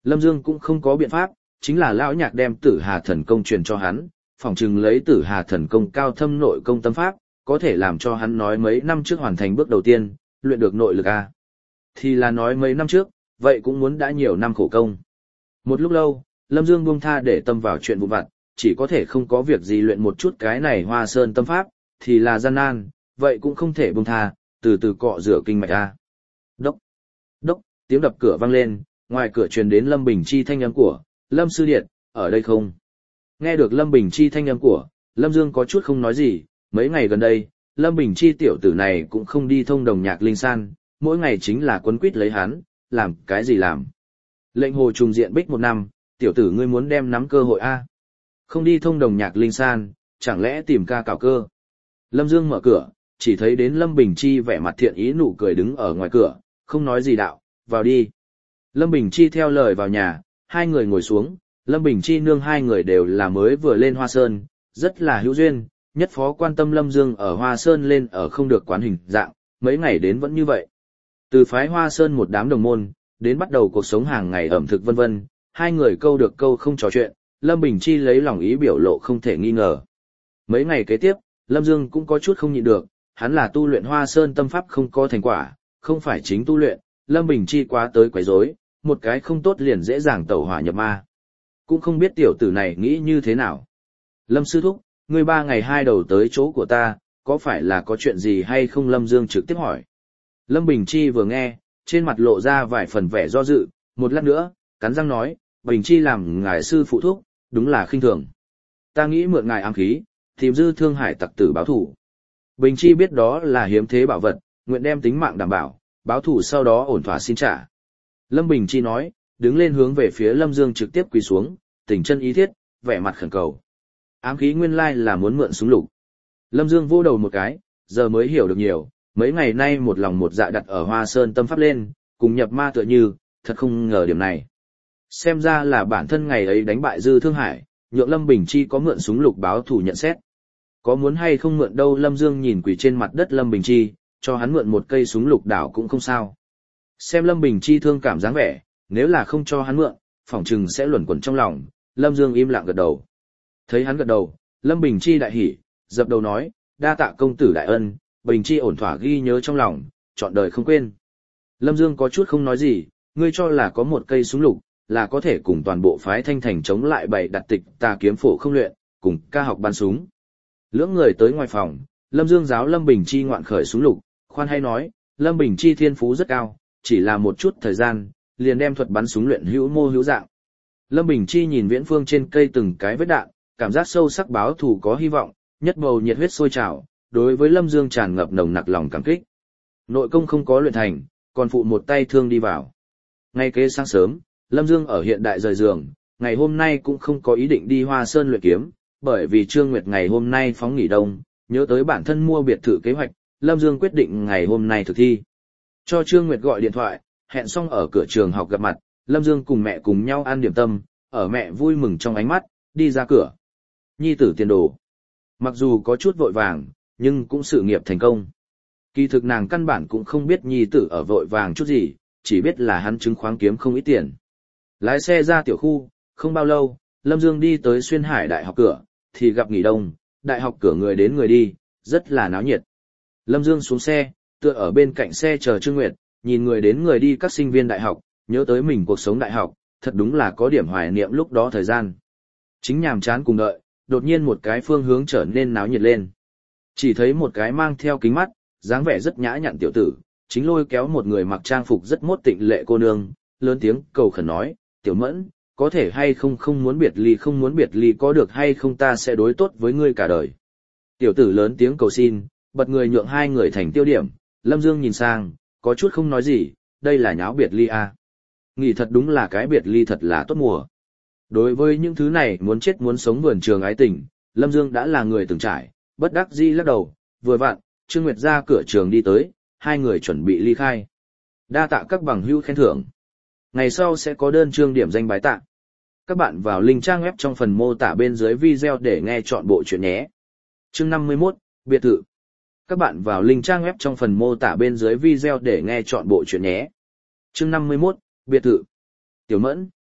Lâm Dương cũng không có biện pháp, chính là lão nhạc đem Tử Hà thần công truyền cho hắn, phỏng chừng lấy Tử Hà thần công cao thâm nội công tâm pháp, có thể làm cho hắn nói mấy năm trước hoàn thành bước đầu tiên, luyện được nội lực a. Thì là nói mấy năm trước, vậy cũng muốn đã nhiều năm khổ công. Một lúc lâu, Lâm Dương buông tha để tâm vào chuyện vụn vặt, chỉ có thể không có việc gì luyện một chút cái này Hoa Sơn tâm pháp, thì là gian nan, vậy cũng không thể buông tha, từ từ cọ rửa kinh mạch a. Đốc, đốc, tiếng đập cửa vang lên, ngoài cửa truyền đến Lâm Bình Chi thanh âm của, Lâm Sư Điệt, ở đây không? Nghe được Lâm Bình Chi thanh âm của, Lâm Dương có chút không nói gì, mấy ngày gần đây, Lâm Bình Chi tiểu tử này cũng không đi thông đồng nhạc linh san, mỗi ngày chính là quấn quýt lấy hắn, làm cái gì làm. Lệnh hồ trùng diện bích 1 năm, tiểu tử ngươi muốn đem nắm cơ hội a? Không đi thông đồng nhạc linh san, chẳng lẽ tìm ca cào cơ? Lâm Dương mở cửa, chỉ thấy đến Lâm Bình Chi vẻ mặt thiện ý nụ cười đứng ở ngoài cửa, không nói gì đạo, vào đi. Lâm Bình Chi theo lời vào nhà, hai người ngồi xuống, Lâm Bình Chi nương hai người đều là mới vừa lên Hoa Sơn, rất là hữu duyên, nhất phó quan tâm Lâm Dương ở Hoa Sơn lên ở không được quán hình dạng, mấy ngày đến vẫn như vậy. Từ phái Hoa Sơn một đám đồng môn, đến bắt đầu cuộc sống hàng ngày ẩm thực vân vân, hai người câu được câu không trò chuyện, Lâm Bình Chi lấy lòng ý biểu lộ không thể nghi ngờ. Mấy ngày kế tiếp, Lâm Dương cũng có chút không nhịn được, hắn là tu luyện Hoa Sơn tâm pháp không có thành quả, không phải chính tu luyện, Lâm Bình Chi quá tới quấy rối, một cái không tốt liền dễ dàng tẩu hỏa nhập ma. Cũng không biết tiểu tử này nghĩ như thế nào. Lâm sư thúc, ngươi 3 ngày 2 đầu tới chỗ của ta, có phải là có chuyện gì hay không? Lâm Dương trực tiếp hỏi. Lâm Bình Chi vừa nghe, trên mặt lộ ra vài phần vẻ do dự, một lát nữa, cắn răng nói, Bình Chi làm ngài sư phụ thúc, đúng là khinh thường. Ta nghĩ mượn ngài ám khí, tìm Dư Thương Hải tặc tử báo thủ. Bình Chi biết đó là hiếm thế bảo vật, nguyện đem tính mạng đảm bảo, báo thủ sau đó ổn thỏa xin trả. Lâm Bình Chi nói, đứng lên hướng về phía Lâm Dương trực tiếp quỳ xuống, tình chân ý thiết, vẻ mặt khẩn cầu. Ám khí nguyên lai là muốn mượn súng lục. Lâm Dương vô đầu một cái, giờ mới hiểu được nhiều, mấy ngày nay một lòng một dạ đặt ở Hoa Sơn tâm pháp lên, cùng nhập ma tựa như, thật không ngờ điểm này. Xem ra là bản thân ngày ấy đánh bại Dư Thương Hải, nhượng Lâm Bình Chi có mượn súng lục báo thủ nhận xét. Có muốn hay không mượn đâu? Lâm Dương nhìn quỳ trên mặt đất Lâm Bình Chi, cho hắn mượn một cây súng lục đảo cũng không sao. Xem Lâm Bình Chi thương cảm dáng vẻ, nếu là không cho hắn mượn, phỏng chừng sẽ luẩn quẩn trong lòng. Lâm Dương im lặng gật đầu. Thấy hắn gật đầu, Lâm Bình Chi đại hỉ, dập đầu nói, đa tạ công tử đại ân, Bình Chi ổn thỏa ghi nhớ trong lòng, trọn đời không quên. Lâm Dương có chút không nói gì, ngươi cho là có một cây súng lục, là có thể cùng toàn bộ phái Thanh Thành chống lại bày đặt tịch tà kiếm phổ không luyện, cùng ca học bắn súng. Lưỡng người tới ngoài phòng, Lâm Dương giáo Lâm Bình Chi ngoạn khởi súng lục, khoan hay nói, Lâm Bình Chi thiên phú rất cao, chỉ là một chút thời gian, liền đem thuật bắn súng luyện hữu mô hữu dạng. Lâm Bình Chi nhìn viễn phương trên cây từng cái vết đạn, cảm giác sâu sắc báo thù có hy vọng, nhất bầu nhiệt huyết sôi trào, đối với Lâm Dương tràn ngập nồng nặc lòng cảm kích. Nội công không có luyện thành, còn phụ một tay thương đi vào. Ngay kế sáng sớm, Lâm Dương ở hiện đại rời giường, ngày hôm nay cũng không có ý định đi Hoa Sơn luyện kiếm, bởi vì Trương Nguyệt ngày hôm nay phóng nghỉ đông, nhớ tới bản thân mua biệt thự kế hoạch, Lâm Dương quyết định ngày hôm nay thực thi. Cho Trương Nguyệt gọi điện thoại, hẹn xong ở cửa trường học gặp mặt, Lâm Dương cùng mẹ cùng nhau ăn điểm tâm, ở mẹ vui mừng trong ánh mắt, đi ra cửa. Nhi tử tiền đồ. Mặc dù có chút vội vàng, nhưng cũng sự nghiệp thành công. Kỳ thực nàng căn bản cũng không biết nhi tử ở vội vàng chút gì, chỉ biết là hắn chứng khoán kiếm không ít tiền. Lái xe ra tiểu khu, không bao lâu, Lâm Dương đi tới Xuyên Hải Đại học cửa, thì gặp nghỉ đông, đại học cửa người đến người đi, rất là náo nhiệt. Lâm Dương xuống xe, tựa ở bên cạnh xe chờ Trương Nguyệt, nhìn người đến người đi các sinh viên đại học, nhớ tới mình cuộc sống đại học, thật đúng là có điểm hoài niệm lúc đó thời gian. Chính nhàm chán cùng đợi, đột nhiên một cái phương hướng trở nên náo nhiệt lên. Chỉ thấy một cái mang theo kính mắt, dáng vẻ rất nhã nhặn tiểu tử, chính lôi kéo một người mặc trang phục rất mốt tịnh lệ cô nương, lớn tiếng cầu khẩn nói, tiểu Mẫn, có thể hay không không muốn biệt ly có được hay không ta sẽ đối tốt với ngươi cả đời. Tiểu tử lớn tiếng cầu xin, bật người nhượng hai người thành tiêu điểm, Lâm Dương nhìn sang, có chút không nói gì, đây là nháo biệt ly à. Nghĩ thật đúng là cái biệt ly thật là tốt mùa. Đối với những thứ này muốn chết muốn sống vườn trường ái tình, Lâm Dương đã là người từng trải, bất đắc dĩ lắc đầu, vừa vặn, Trương Nguyệt ra cửa trường đi tới, hai người chuẩn bị ly khai. Đa tạ các bằng hữu khen thưởng. Ngày sau sẽ có đơn chương điểm danh bái tạ. Các bạn vào link trang web trong phần mô tả bên dưới video để nghe chọn bộ truyện nhé. Chương 51, biệt thự. Các bạn vào link trang web trong phần mô tả bên dưới video để nghe chọn bộ truyện nhé. Chương 51, biệt thự. Tiểu Mẫn.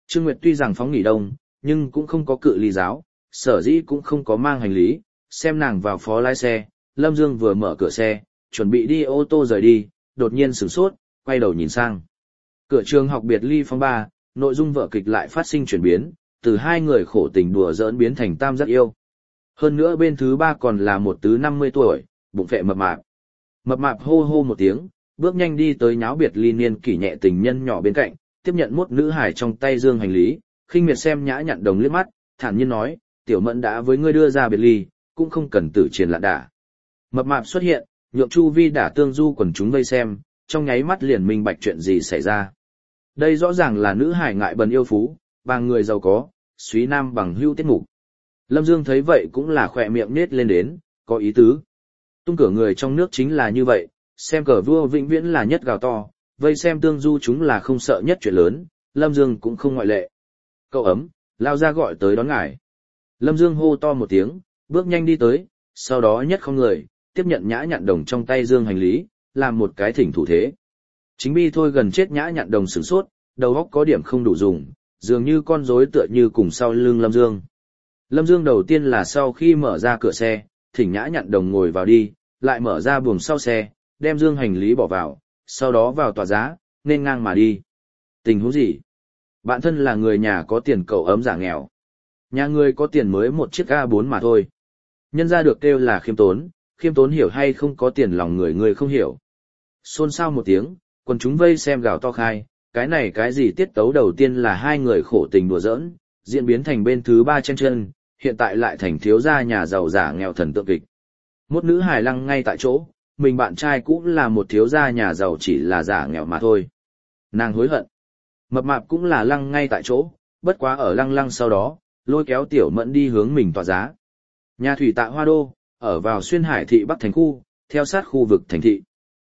Trương Nguyệt tuy rằng phóng nghỉ đông, nhưng cũng không có cự ly giáo, sở dĩ cũng không có mang hành lý, xem nàng vào phó lái xe, Lâm Dương vừa mở cửa xe, chuẩn bị đi ô tô rời đi, đột nhiên sửng sốt, quay đầu nhìn sang. Cửa trường học biệt ly phong ba, nội dung vở kịch lại phát sinh chuyển biến, từ hai người khổ tình đùa giỡn biến thành tam giác yêu. Hơn nữa bên thứ ba còn là một tứ 50 tuổi, bụng phệ mập mạp. Mập mạp hô hô một tiếng, bước nhanh đi tới nháo biệt ly niên kỷ nhẹ tình nhân nhỏ bên cạnh, tiếp nhận một nữ hải trong tay dương hành lý, khinh miệt xem Nhã Nhặn Đồng liếc mắt, thản nhiên nói, tiểu mẫn đã với ngươi đưa ra biệt ly, cũng không cần tử chiến lạn đả. Mập mạp xuất hiện, nhượng chu vi đả tương du quần chúng vây xem, trong nháy mắt liền minh bạch chuyện gì xảy ra. Đây rõ ràng là nữ hải ngại bần yêu phú, bằng người giàu có, suý nam bằng hưu tiết mục. Lâm Dương thấy vậy cũng là khỏe miệng nết lên đến, có ý tứ. Tung cửa người trong nước chính là như vậy, xem cờ vua vĩnh viễn là nhất gào to, vây xem tương du chúng là không sợ nhất chuyện lớn, Lâm Dương cũng không ngoại lệ. Cậu ấm, lao ra gọi tới đón ngài. Lâm Dương hô to một tiếng, bước nhanh đi tới, sau đó nhất không người, tiếp nhận Nhã Nhặn Đồng trong tay dương hành lý, làm một cái thỉnh thủ thế. Chính bi thôi gần chết Nhã Nhặn Đồng sửng sốt, đầu óc có điểm không đủ dùng, dường như con rối tựa như cùng sau lưng Lâm Dương. Lâm Dương đầu tiên là sau khi mở ra cửa xe, thỉnh Nhã Nhặn Đồng ngồi vào đi, lại mở ra buồng sau xe, đem dương hành lý bỏ vào, sau đó vào tòa giá, nên ngang mà đi. Tình huống gì? Bạn thân là người nhà có tiền cậu ấm giả nghèo. Nhà người có tiền mới một chiếc A4 mà thôi. Nhân ra được kêu là khiêm tốn hiểu hay không có tiền lòng người không hiểu. Xôn xao một tiếng, quần chúng vây xem gào to khai, cái gì tiết tấu đầu tiên là hai người khổ tình đùa giỡn, diễn biến thành bên thứ ba chen chân, hiện tại lại thành thiếu gia nhà giàu giả nghèo thần tượng kịch. Một nữ hài lăng ngay tại chỗ, mình bạn trai cũng là một thiếu gia nhà giàu chỉ là giả nghèo mà thôi. Nàng hối hận. Mập mạp cũng là lăng ngay tại chỗ, bất quá ở lăng sau đó, lôi kéo tiểu mẫn đi hướng mình tỏa giá. Nhà thủy tạ Hoa Đô, ở vào xuyên hải thị Bắc Thành khu, theo sát khu vực thành thị.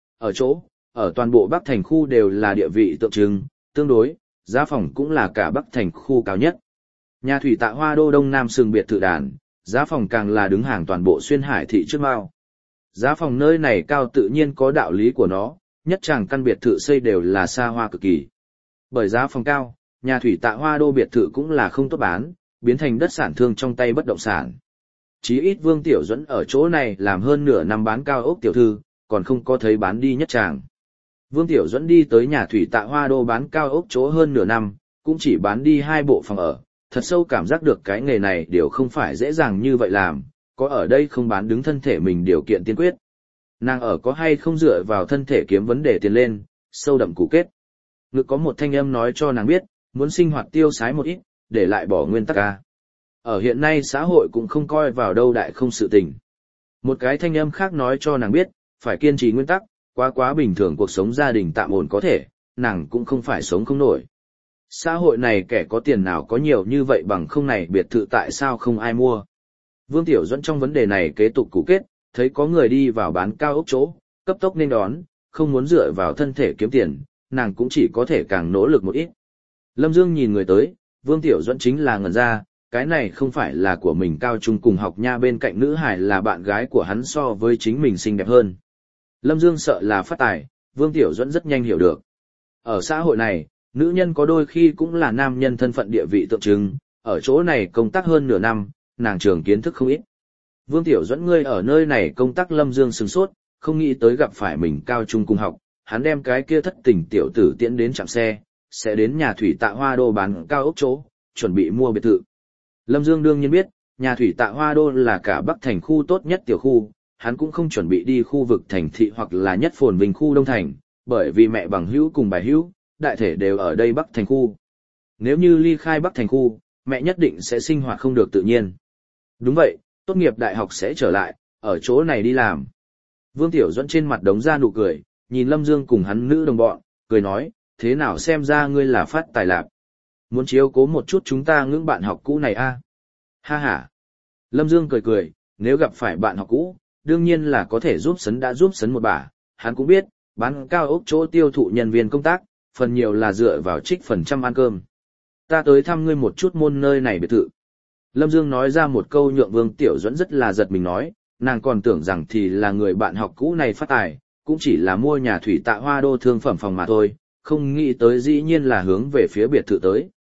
Ở toàn bộ Bắc Thành khu đều là địa vị tượng trưng, tương đối, giá phòng cũng là cả Bắc Thành khu cao nhất. Nhà thủy tạ Hoa Đô đông nam sừng biệt thự đàn, giá phòng càng là đứng hàng toàn bộ xuyên hải thị trước mao. Giá phòng nơi này cao tự nhiên có đạo lý của nó, nhất tràng căn biệt thự xây đều là xa hoa cực kỳ. Bởi giá phòng cao, nhà thủy tạ Hoa Đô biệt thự cũng là không tốt bán, biến thành đất sản thương trong tay bất động sản. Chí ít Vương Tiểu Duẫn ở chỗ này làm hơn nửa năm bán cao ốc tiểu thư, còn không có thấy bán đi nhất tràng. Vương Tiểu Duẫn đi tới nhà thủy tạ Hoa Đô bán cao ốc chỗ hơn nửa năm, cũng chỉ bán đi 2 bộ phòng ở, thật sâu cảm giác được cái nghề này đều không phải dễ dàng như vậy làm, có ở đây không bán đứng thân thể mình điều kiện tiên quyết. Nàng ở có hay không dựa vào thân thể kiếm vấn đề tiền lên, sâu đậm cũ kết. Ngực có một thanh âm nói cho nàng biết, muốn sinh hoạt tiêu sái một ít, để lại bỏ nguyên tắc ca. Ở hiện nay xã hội cũng không coi vào đâu đại không sự tình. Một cái thanh âm khác nói cho nàng biết, phải kiên trì nguyên tắc, quá bình thường cuộc sống gia đình tạm ổn có thể, nàng cũng không phải sống không nổi. Xã hội này kẻ có tiền nào có nhiều như vậy bằng không này biệt thự tại sao không ai mua. Vương Tiểu Duẫn trong vấn đề này kế tục cũ kết, thấy có người đi vào bán cao ốc chỗ, cấp tốc nên đón, không muốn dựa vào thân thể kiếm tiền, nàng cũng chỉ có thể càng nỗ lực một ít. Lâm Dương nhìn người tới, Vương Tiểu Duẫn chính là ngẩn ra, cái này không phải là của mình cao trung cùng học nha, bên cạnh nữ hải là bạn gái của hắn so với chính mình xinh đẹp hơn. Lâm Dương sợ là phát tài, Vương Tiểu Duẫn rất nhanh hiểu được. Ở xã hội này, nữ nhân có đôi khi cũng là nam nhân thân phận địa vị tượng trưng, ở chỗ này công tác hơn nửa năm, nàng trường kiến thức không ít. Vương Tiểu Duẫn ngươi ở nơi này công tác. Lâm Dương sửng sốt, không nghĩ tới gặp phải mình cao trung cùng học, hắn đem cái kia thất tình tiểu tử tiễn đến trạm xe, sẽ đến nhà thủy tạ Hoa Đô bán cao ốc chỗ, chuẩn bị mua biệt thự. Lâm Dương đương nhiên biết, nhà thủy tạ Hoa Đô là cả Bắc Thành khu tốt nhất tiểu khu, hắn cũng không chuẩn bị đi khu vực thành thị hoặc là nhất phồn vinh khu Đông Thành, bởi vì mẹ bằng hữu cùng bài hữu, đại thể đều ở đây Bắc Thành khu. Nếu như ly khai Bắc Thành khu, mẹ nhất định sẽ sinh hoạt không được tự nhiên. Đúng vậy, tốt nghiệp đại học sẽ trở lại, ở chỗ này đi làm. Vương Tiểu Duẫn trên mặt đống ra nụ cười, nhìn Lâm Dương cùng hắn nữ đồng bọn, cười nói, thế nào xem ra ngươi là phát tài lạc. Muốn chiếu cố một chút chúng ta ngưỡng bạn học cũ này a? Ha ha. Lâm Dương cười, nếu gặp phải bạn học cũ, đương nhiên là có thể giúp sấn một bả, hắn cũng biết, bán cao ốc chỗ tiêu thụ nhân viên công tác, phần nhiều là dựa vào trích phần trăm ăn cơm. Ta tới thăm ngươi một chút môn nơi này biệt thự. Lâm Dương nói ra một câu nhượng Vương Tiểu Duẫn rất là giật mình nói, nàng còn tưởng rằng thì là người bạn học cũ này phát tài, cũng chỉ là mua nhà thủy tạ Hoa Đô thương phẩm phòng mà thôi, không nghĩ tới dĩ nhiên là hướng về phía biệt thự tới.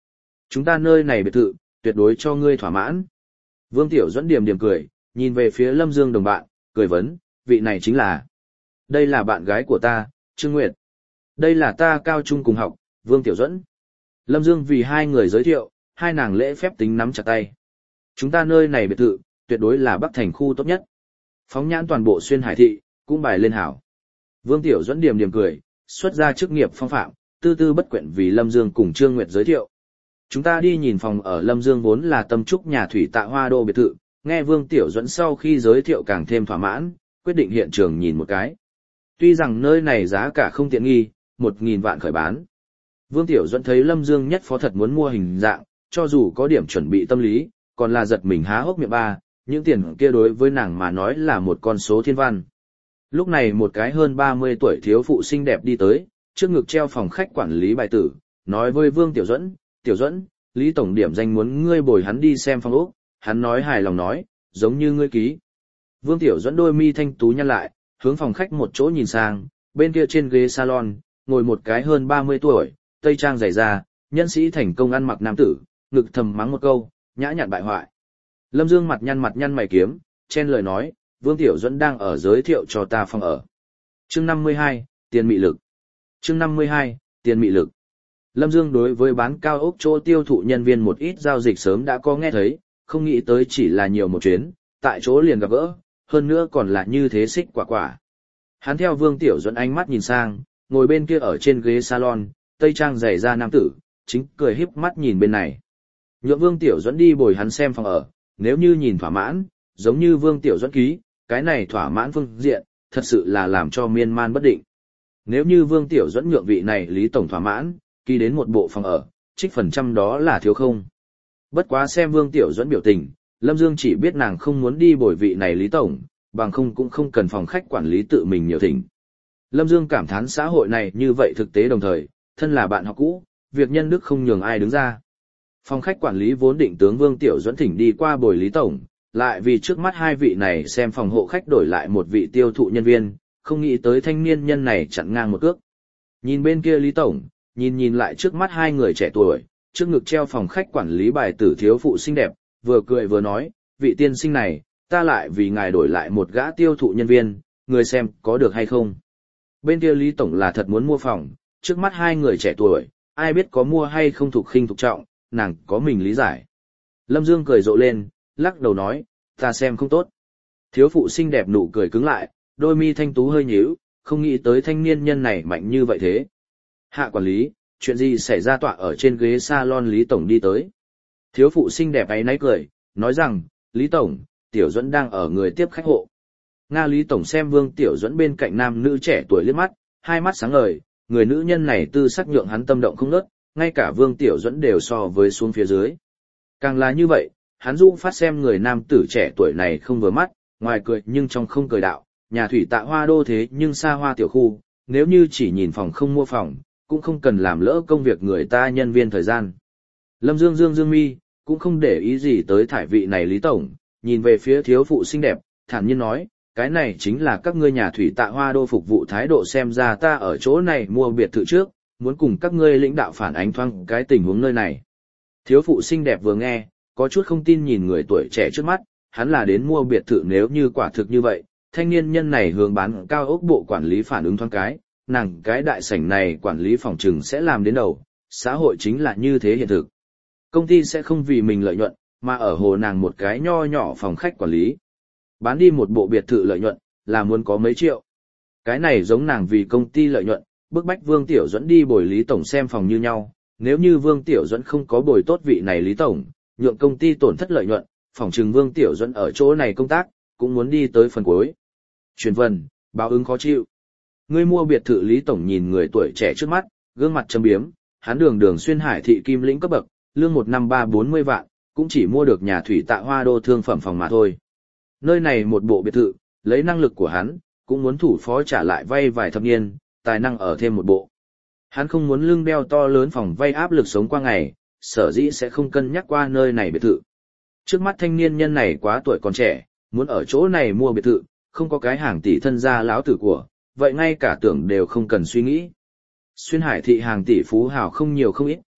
Chúng ta nơi này biệt thự, tuyệt đối cho ngươi thỏa mãn. Vương Tiểu Duẫn điềm điềm cười, nhìn về phía Lâm Dương đồng bạn, cười vấn, vị này chính là. Đây là bạn gái của ta, Trương Nguyệt. Đây là ta cao trung cùng học, Vương Tiểu Duẫn. Lâm Dương vì hai người giới thiệu, hai nàng lễ phép tính nắm chặt tay. Chúng ta nơi này biệt thự, tuyệt đối là Bắc Thành khu tốt nhất. Phóng nhãn toàn bộ xuyên hải thị, cũng bài lên hảo. Vương Tiểu Duẫn điềm điềm cười, xuất ra chức nghiệp phong phạm, tư tư bất quyện vì Lâm Dương cùng Trương Nguyệt giới thiệu. Chúng ta đi nhìn phòng ở Lâm Dương vốn là tâm trúc nhà thủy tạ hoa đô biệt thự, nghe Vương Tiểu Duẫn sau khi giới thiệu càng thêm thỏa mãn, quyết định hiện trường nhìn một cái. Tuy rằng nơi này giá cả không tiện nghi, 1.000 vạn khởi bán. Vương Tiểu Duẫn thấy Lâm Dương nhất phó thật muốn mua hình dạng, cho dù có điểm chuẩn bị tâm lý, còn là giật mình há hốc miệng ba, những tiền kia đối với nàng mà nói là một con số thiên văn. Lúc này một cái hơn 30 tuổi thiếu phụ xinh đẹp đi tới, trước ngực treo phòng khách quản lý bài tử, nói với Vương Tiểu Duẫn, Tiểu Duẫn, Lý Tổng điểm danh muốn ngươi bồi hắn đi xem phòng ốc, hắn nói hài lòng nói, giống như ngươi ký. Vương Tiểu Duẫn đôi mi thanh tú nhăn lại, hướng phòng khách một chỗ nhìn sang, bên kia trên ghế salon, ngồi một cái hơn 30 tuổi, tây trang dày da, nhân sĩ thành công ăn mặc nam tử, ngực thầm mắng một câu, nhã nhặn bại hoại. Lâm Dương mặt nhăn mày kiếm, chen lời nói, Vương Tiểu Duẫn đang ở giới thiệu cho ta phòng ở. Chương 52, tiền mị lực. Chương 52, tiền mị lực. Lâm Dương đối với bán cao ốc chỗ tiêu thụ nhân viên một ít giao dịch sớm đã có nghe thấy, không nghĩ tới chỉ là nhiều một chuyến, tại chỗ liền gặp gỡ, hơn nữa còn là như thế xích quả quả. Hắn theo Vương Tiểu Duẫn ánh mắt nhìn sang, ngồi bên kia ở trên ghế salon, tây trang dày da nam tử, chính cười híp mắt nhìn bên này. Nhượng Vương Tiểu Duẫn đi bồi hắn xem phòng ở, nếu như nhìn thỏa mãn, giống như Vương Tiểu Duẫn ký, cái này thỏa mãn phương diện, thật sự là làm cho miên man bất định. Nếu như Vương Tiểu Duẫn nhượng vị này Lý Tổng thỏa mãn, ký đến một bộ phòng ở, trích phần trăm đó là thiếu không. Bất quá xem Vương Tiểu Duẫn biểu tình, Lâm Dương chỉ biết nàng không muốn đi bồi vị này Lý Tổng, bằng không cũng không cần phòng khách quản lý tự mình nhiều thỉnh. Lâm Dương cảm thán xã hội này như vậy thực tế đồng thời, thân là bạn học cũ, việc nhân đức không nhường ai đứng ra. Phòng khách quản lý vốn định tướng Vương Tiểu Duẫn thỉnh đi qua bồi Lý Tổng, lại vì trước mắt hai vị này xem phòng hộ khách đổi lại một vị tiêu thụ nhân viên, không nghĩ tới thanh niên nhân này chặn ngang một cước. Nhìn bên kia Lý Tổng, nhìn lại trước mắt hai người trẻ tuổi, trước ngực treo phòng khách quản lý bài tử thiếu phụ xinh đẹp, vừa cười vừa nói, vị tiên sinh này, ta lại vì ngài đổi lại một gã tiêu thụ nhân viên, người xem có được hay không. Bên kia Lý Tổng là thật muốn mua phòng, trước mắt hai người trẻ tuổi, ai biết có mua hay không thuộc khinh thuộc trọng, nàng có mình lý giải. Lâm Dương cười rộ lên, lắc đầu nói, ta xem không tốt. Thiếu phụ xinh đẹp nụ cười cứng lại, đôi mi thanh tú hơi nhíu, không nghĩ tới thanh niên nhân này mạnh như vậy thế. Hạ quản lý, chuyện gì xảy ra tọa ở trên ghế salon Lý Tổng đi tới. Thiếu phụ xinh đẹp ấy náy cười, nói rằng, Lý Tổng, Tiểu Duẫn đang ở người tiếp khách hộ. Nga Lý Tổng xem Vương Tiểu Duẫn bên cạnh nam nữ trẻ tuổi liếc mắt, hai mắt sáng ngời, người nữ nhân này tư sắc nhượng hắn tâm động không ngớt, ngay cả Vương Tiểu Duẫn đều so với xuống phía dưới. Càng là như vậy, hắn dũng phát xem người nam tử trẻ tuổi này không vừa mắt, ngoài cười nhưng trong không cười đạo, nhà thủy tạ hoa đô thế nhưng xa hoa tiểu khu, nếu như chỉ nhìn phòng không mua phòng, cũng không cần làm lỡ công việc người ta nhân viên thời gian. Lâm Dương dương mi, cũng không để ý gì tới thải vị này Lý Tổng, nhìn về phía thiếu phụ xinh đẹp, thản nhiên nói, cái này chính là các ngươi nhà thủy tạ hoa đô phục vụ thái độ, xem ra ta ở chỗ này mua biệt thự trước, muốn cùng các ngươi lãnh đạo phản ánh thoáng cái tình huống nơi này. Thiếu phụ xinh đẹp vừa nghe, có chút không tin nhìn người tuổi trẻ trước mắt, hắn là đến mua biệt thự, nếu như quả thực như vậy, thanh niên nhân này hướng bán cao ốc bộ quản lý phản ứng thoáng cái, nàng cái đại sảnh này quản lý phòng trừng sẽ làm đến đầu, xã hội chính là như thế hiện thực. Công ty sẽ không vì mình lợi nhuận, mà ở hồ nàng một cái nho nhỏ phòng khách quản lý. Bán đi một bộ biệt thự lợi nhuận, là muốn có mấy triệu. Cái này giống nàng vì công ty lợi nhuận, bức bách Vương Tiểu Duẫn đi bồi Lý Tổng xem phòng như nhau. Nếu như Vương Tiểu Duẫn không có bồi tốt vị này Lý Tổng, nhượng công ty tổn thất lợi nhuận, phỏng chừng Vương Tiểu Duẫn ở chỗ này công tác, cũng muốn đi tới phần cuối. Truyền vần, báo ứng khó chịu. Ngươi mua biệt thự Lý Tổng nhìn người tuổi trẻ trước mắt, gương mặt châm biếm, hắn đường xuyên hải thị kim lĩnh cấp bậc, lương 1 năm 3-40 vạn, cũng chỉ mua được nhà thủy tạ hoa đô thương phẩm phòng mà thôi. Nơi này một bộ biệt thự, lấy năng lực của hắn, cũng muốn thủ phó trả lại vay vài thập niên, tài năng ở thêm một bộ. Hắn không muốn lưng đeo to lớn phòng vay áp lực sống qua ngày, sở dĩ sẽ không cân nhắc qua nơi này biệt thự. Trước mắt thanh niên nhân này quá tuổi còn trẻ, muốn ở chỗ này mua biệt thự, không có cái hàng tỷ thân gia lão tử của, vậy ngay cả tưởng đều không cần suy nghĩ. Xuyên hải thị hàng tỷ phú hào không nhiều không ít,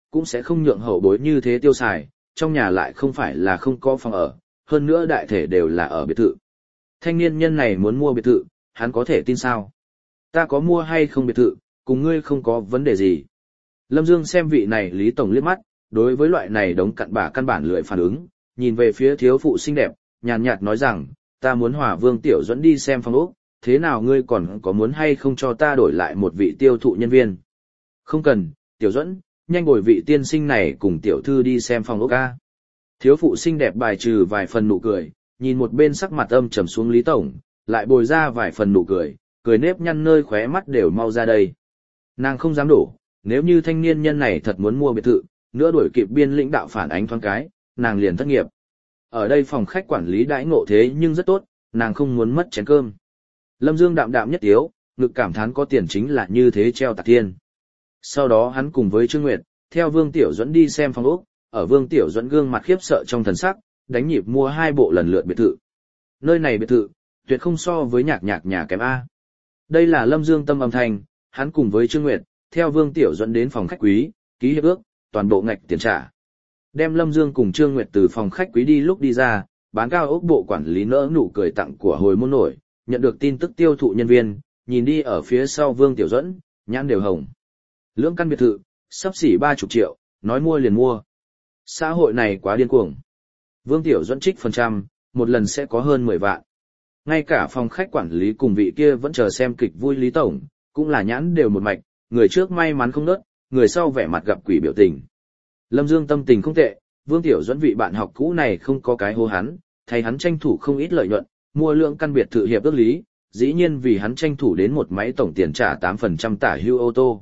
cũng sẽ không nhượng hậu bối như thế tiêu xài, trong nhà lại không phải là không có phòng ở, hơn nữa đại thể đều là ở biệt thự. Thanh niên nhân này muốn mua biệt thự, hắn có thể tin sao? Ta có mua hay không biệt thự, cùng ngươi không có vấn đề gì. Lâm Dương xem vị này Lý Tổng liếc mắt, đối với loại này đống cặn bã căn bản lười phản ứng, nhìn về phía thiếu phụ xinh đẹp, nhàn nhạt nói rằng, ta muốn hòa Vương Tiểu Duẫn đi xem phòng ốc, thế nào ngươi còn có muốn hay không cho ta đổi lại một vị tiêu thụ nhân viên? Không cần, Tiểu Duẫn, nhanh bồi vị tiên sinh này cùng tiểu thư đi xem phòng ốc ca. Thiếu phụ xinh đẹp bài trừ vài phần nụ cười, nhìn một bên sắc mặt âm trầm xuống Lý Tổng, lại bồi ra vài phần nụ cười, cười nếp nhăn nơi khóe mắt đều mau ra đây. Nàng không dám đổ, nếu như thanh niên nhân này thật muốn mua biệt thự, nữa đuổi kịp biên lãnh đạo phản ánh thoáng cái, nàng liền thất nghiệp. Ở đây phòng khách quản lý đãi ngộ thế nhưng rất tốt, nàng không muốn mất chén cơm. Lâm Dương đạm đạm nhất tiếu, ngực cảm thán có tiền chính là như thế treo tạc thiên. Sau đó hắn cùng với Trương Nguyệt, theo Vương Tiểu Duẫn đi xem phòng ốc, ở Vương Tiểu Duẫn gương mặt khiếp sợ trong thần sắc, đánh nhịp mua 2 bộ lần lượt biệt thự. Nơi này biệt thự, tuyệt không so với nhạc nhà kém A. Đây là Lâm Dương tâm âm thanh, hắn cùng với Trương Nguyệt, theo Vương Tiểu Duẫn đến phòng khách quý, ký hiệp ước, toàn bộ ngạch tiền trả. Đem Lâm Dương cùng Trương Nguyệt từ phòng khách quý đi lúc đi ra, bán cao ốc bộ quản lý nỡ nụ cười tặng của hồi môn nổi, nhận được tin tức tiêu thụ nhân viên, nhìn đi ở phía sau Vương Tiểu Duẫn, nhãn đều hồng. Lưỡng căn biệt thự, sắp xỉ 30 triệu, nói mua liền mua. Xã hội này quá điên cuồng. Vương Tiểu Duẫn trích phần trăm, một lần sẽ có hơn 10 vạn. Ngay cả phòng khách quản lý cùng vị kia vẫn chờ xem kịch vui Lý Tổng, cũng là nhãn đều một mạch, người trước may mắn không nớt, người sau vẻ mặt gặp quỷ biểu tình. Lâm Dương tâm tình không tệ, Vương Tiểu Duẫn vị bạn học cũ này không có cái hô hắn, thay hắn tranh thủ không ít lợi nhuận, mua lượng căn biệt thự hiệp ước lý, dĩ nhiên vì hắn tranh thủ đến một máy tổng tiền trả 8% tả hưu ô tô.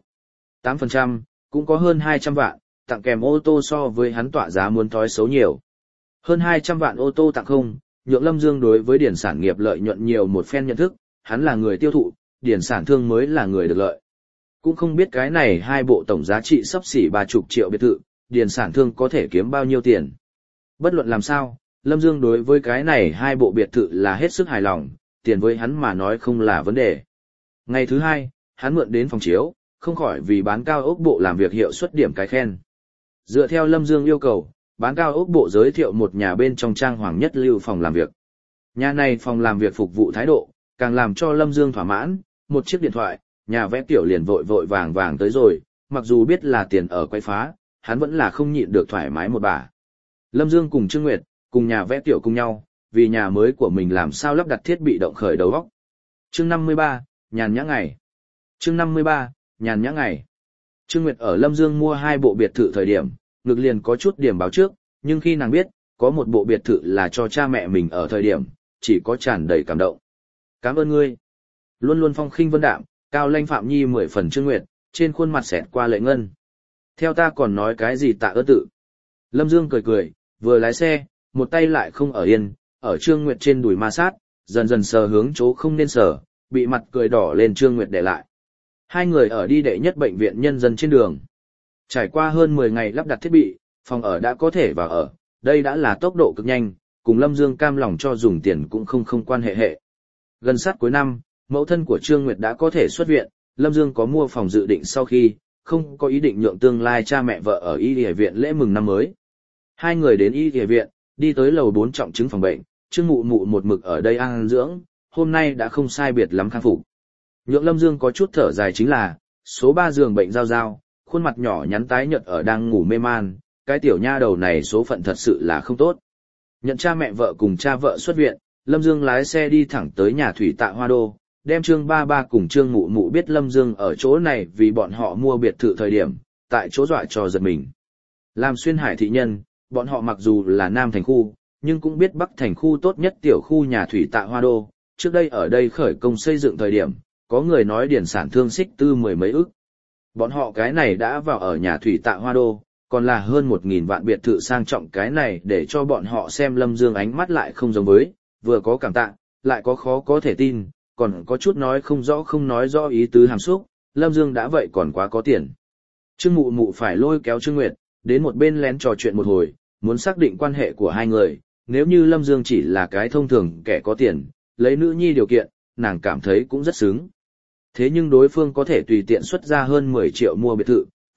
8%, cũng có hơn 200 vạn, tặng kèm ô tô so với hắn tọa giá muốn thói xấu nhiều. Hơn 200 vạn ô tô tặng không, nhượng Lâm Dương đối với điển sản nghiệp lợi nhuận nhiều một phen nhận thức, hắn là người tiêu thụ, điển sản thương mới là người được lợi. Cũng không biết cái này 2 bộ tổng giá trị sắp xỉ 30 triệu biệt thự, điển sản thương có thể kiếm bao nhiêu tiền. Bất luận làm sao, Lâm Dương đối với cái này 2 bộ biệt thự là hết sức hài lòng, tiền với hắn mà nói không là vấn đề. Ngày thứ 2, hắn mượn đến phòng chiếu, không khỏi vì bán cao ốc bộ làm việc hiệu suất điểm cái khen. Dựa theo Lâm Dương yêu cầu, bán cao ốc bộ giới thiệu một nhà bên trong trang hoàng nhất lưu phòng làm việc. Nhà này phòng làm việc phục vụ thái độ, càng làm cho Lâm Dương thỏa mãn, một chiếc điện thoại, nhà vẽ tiểu liền vội vội vàng tới rồi, mặc dù biết là tiền ở quay phá, hắn vẫn là không nhịn được thoải mái một bà. Lâm Dương cùng Trương Nguyệt, cùng nhà vẽ tiểu cùng nhau, vì nhà mới của mình làm sao lắp đặt thiết bị động khởi đầu óc. Chương 53, nhàn nhã ngày. Chương 53, nhàn nhã ngày. Trương Nguyệt ở Lâm Dương mua 2 bộ biệt thự thời điểm, ngực liền có chút điểm báo trước, nhưng khi nàng biết, có một bộ biệt thự là cho cha mẹ mình ở thời điểm, chỉ có tràn đầy cảm động. Cảm ơn ngươi. Luôn luôn phong khinh vân đạm, cao lanh Phạm Nhi 10 phần Trương Nguyệt, trên khuôn mặt xẹt qua lệ ngân. Theo ta còn nói cái gì tạ ơn tự. Lâm Dương cười cười, vừa lái xe, một tay lại không ở yên, ở Trương Nguyệt trên đùi ma sát, dần dần sờ hướng chỗ không nên sờ, bị mặt cười đỏ lên Trương Nguyệt để lại. 2 người ở đi đệ nhất bệnh viện nhân dân trên đường. Trải qua hơn 10 ngày lắp đặt thiết bị, phòng ở đã có thể vào ở, đây đã là tốc độ cực nhanh, cùng Lâm Dương cam lòng cho dùng tiền cũng không quan hệ. Gần sát cuối năm, mẫu thân của Trương Nguyệt đã có thể xuất viện, Lâm Dương có mua phòng dự định sau khi, không có ý định nhượng tương lai cha mẹ vợ ở y y viện lễ mừng năm mới. 2 người đến y y viện, đi tới lầu 4 trọng chứng phòng bệnh, Trương Mụ Mụ một mực ở đây ăn dưỡng, hôm nay đã không sai biệt lắm khang phục. Nhượng Lâm Dương có chút thở dài chính là, số 3 giường bệnh giao, khuôn mặt nhỏ nhắn tái nhợt ở đang ngủ mê man, cái tiểu nha đầu này số phận thật sự là không tốt. Nhận cha mẹ vợ cùng cha vợ xuất viện, Lâm Dương lái xe đi thẳng tới nhà thủy tạ Hoa Đô, đem Trương Ba Ba cùng Trương Mụ Mụ biết Lâm Dương ở chỗ này vì bọn họ mua biệt thự thời điểm, tại chỗ dọa cho giật mình. Làm xuyên hải thị nhân, bọn họ mặc dù là Nam thành khu, nhưng cũng biết Bắc thành khu tốt nhất tiểu khu nhà thủy tạ Hoa Đô, trước đây ở đây khởi công xây dựng thời điểm, có người nói điển sản thương xích tư 10 mấy ức. Bọn họ cái này đã vào ở nhà thủy tạ Hoa Đô, còn là hơn 1.000 vạn biệt thự sang trọng cái này để cho bọn họ xem Lâm Dương ánh mắt lại không giống với, vừa có cảm tạ, lại có khó có thể tin, còn có chút nói không nói rõ ý tứ hàm xúc, Lâm Dương đã vậy còn quá có tiền. Trương Mụ Mụ phải lôi kéo Trương Nguyệt, đến một bên lén trò chuyện một hồi, muốn xác định quan hệ của 2 người, nếu như Lâm Dương chỉ là cái thông thường kẻ có tiền, lấy nữ nhi điều kiện, nàng cảm thấy cũng rất xứng. Thế nhưng đối phương có thể tùy tiện xuất ra hơn 10 triệu mua biệt thự,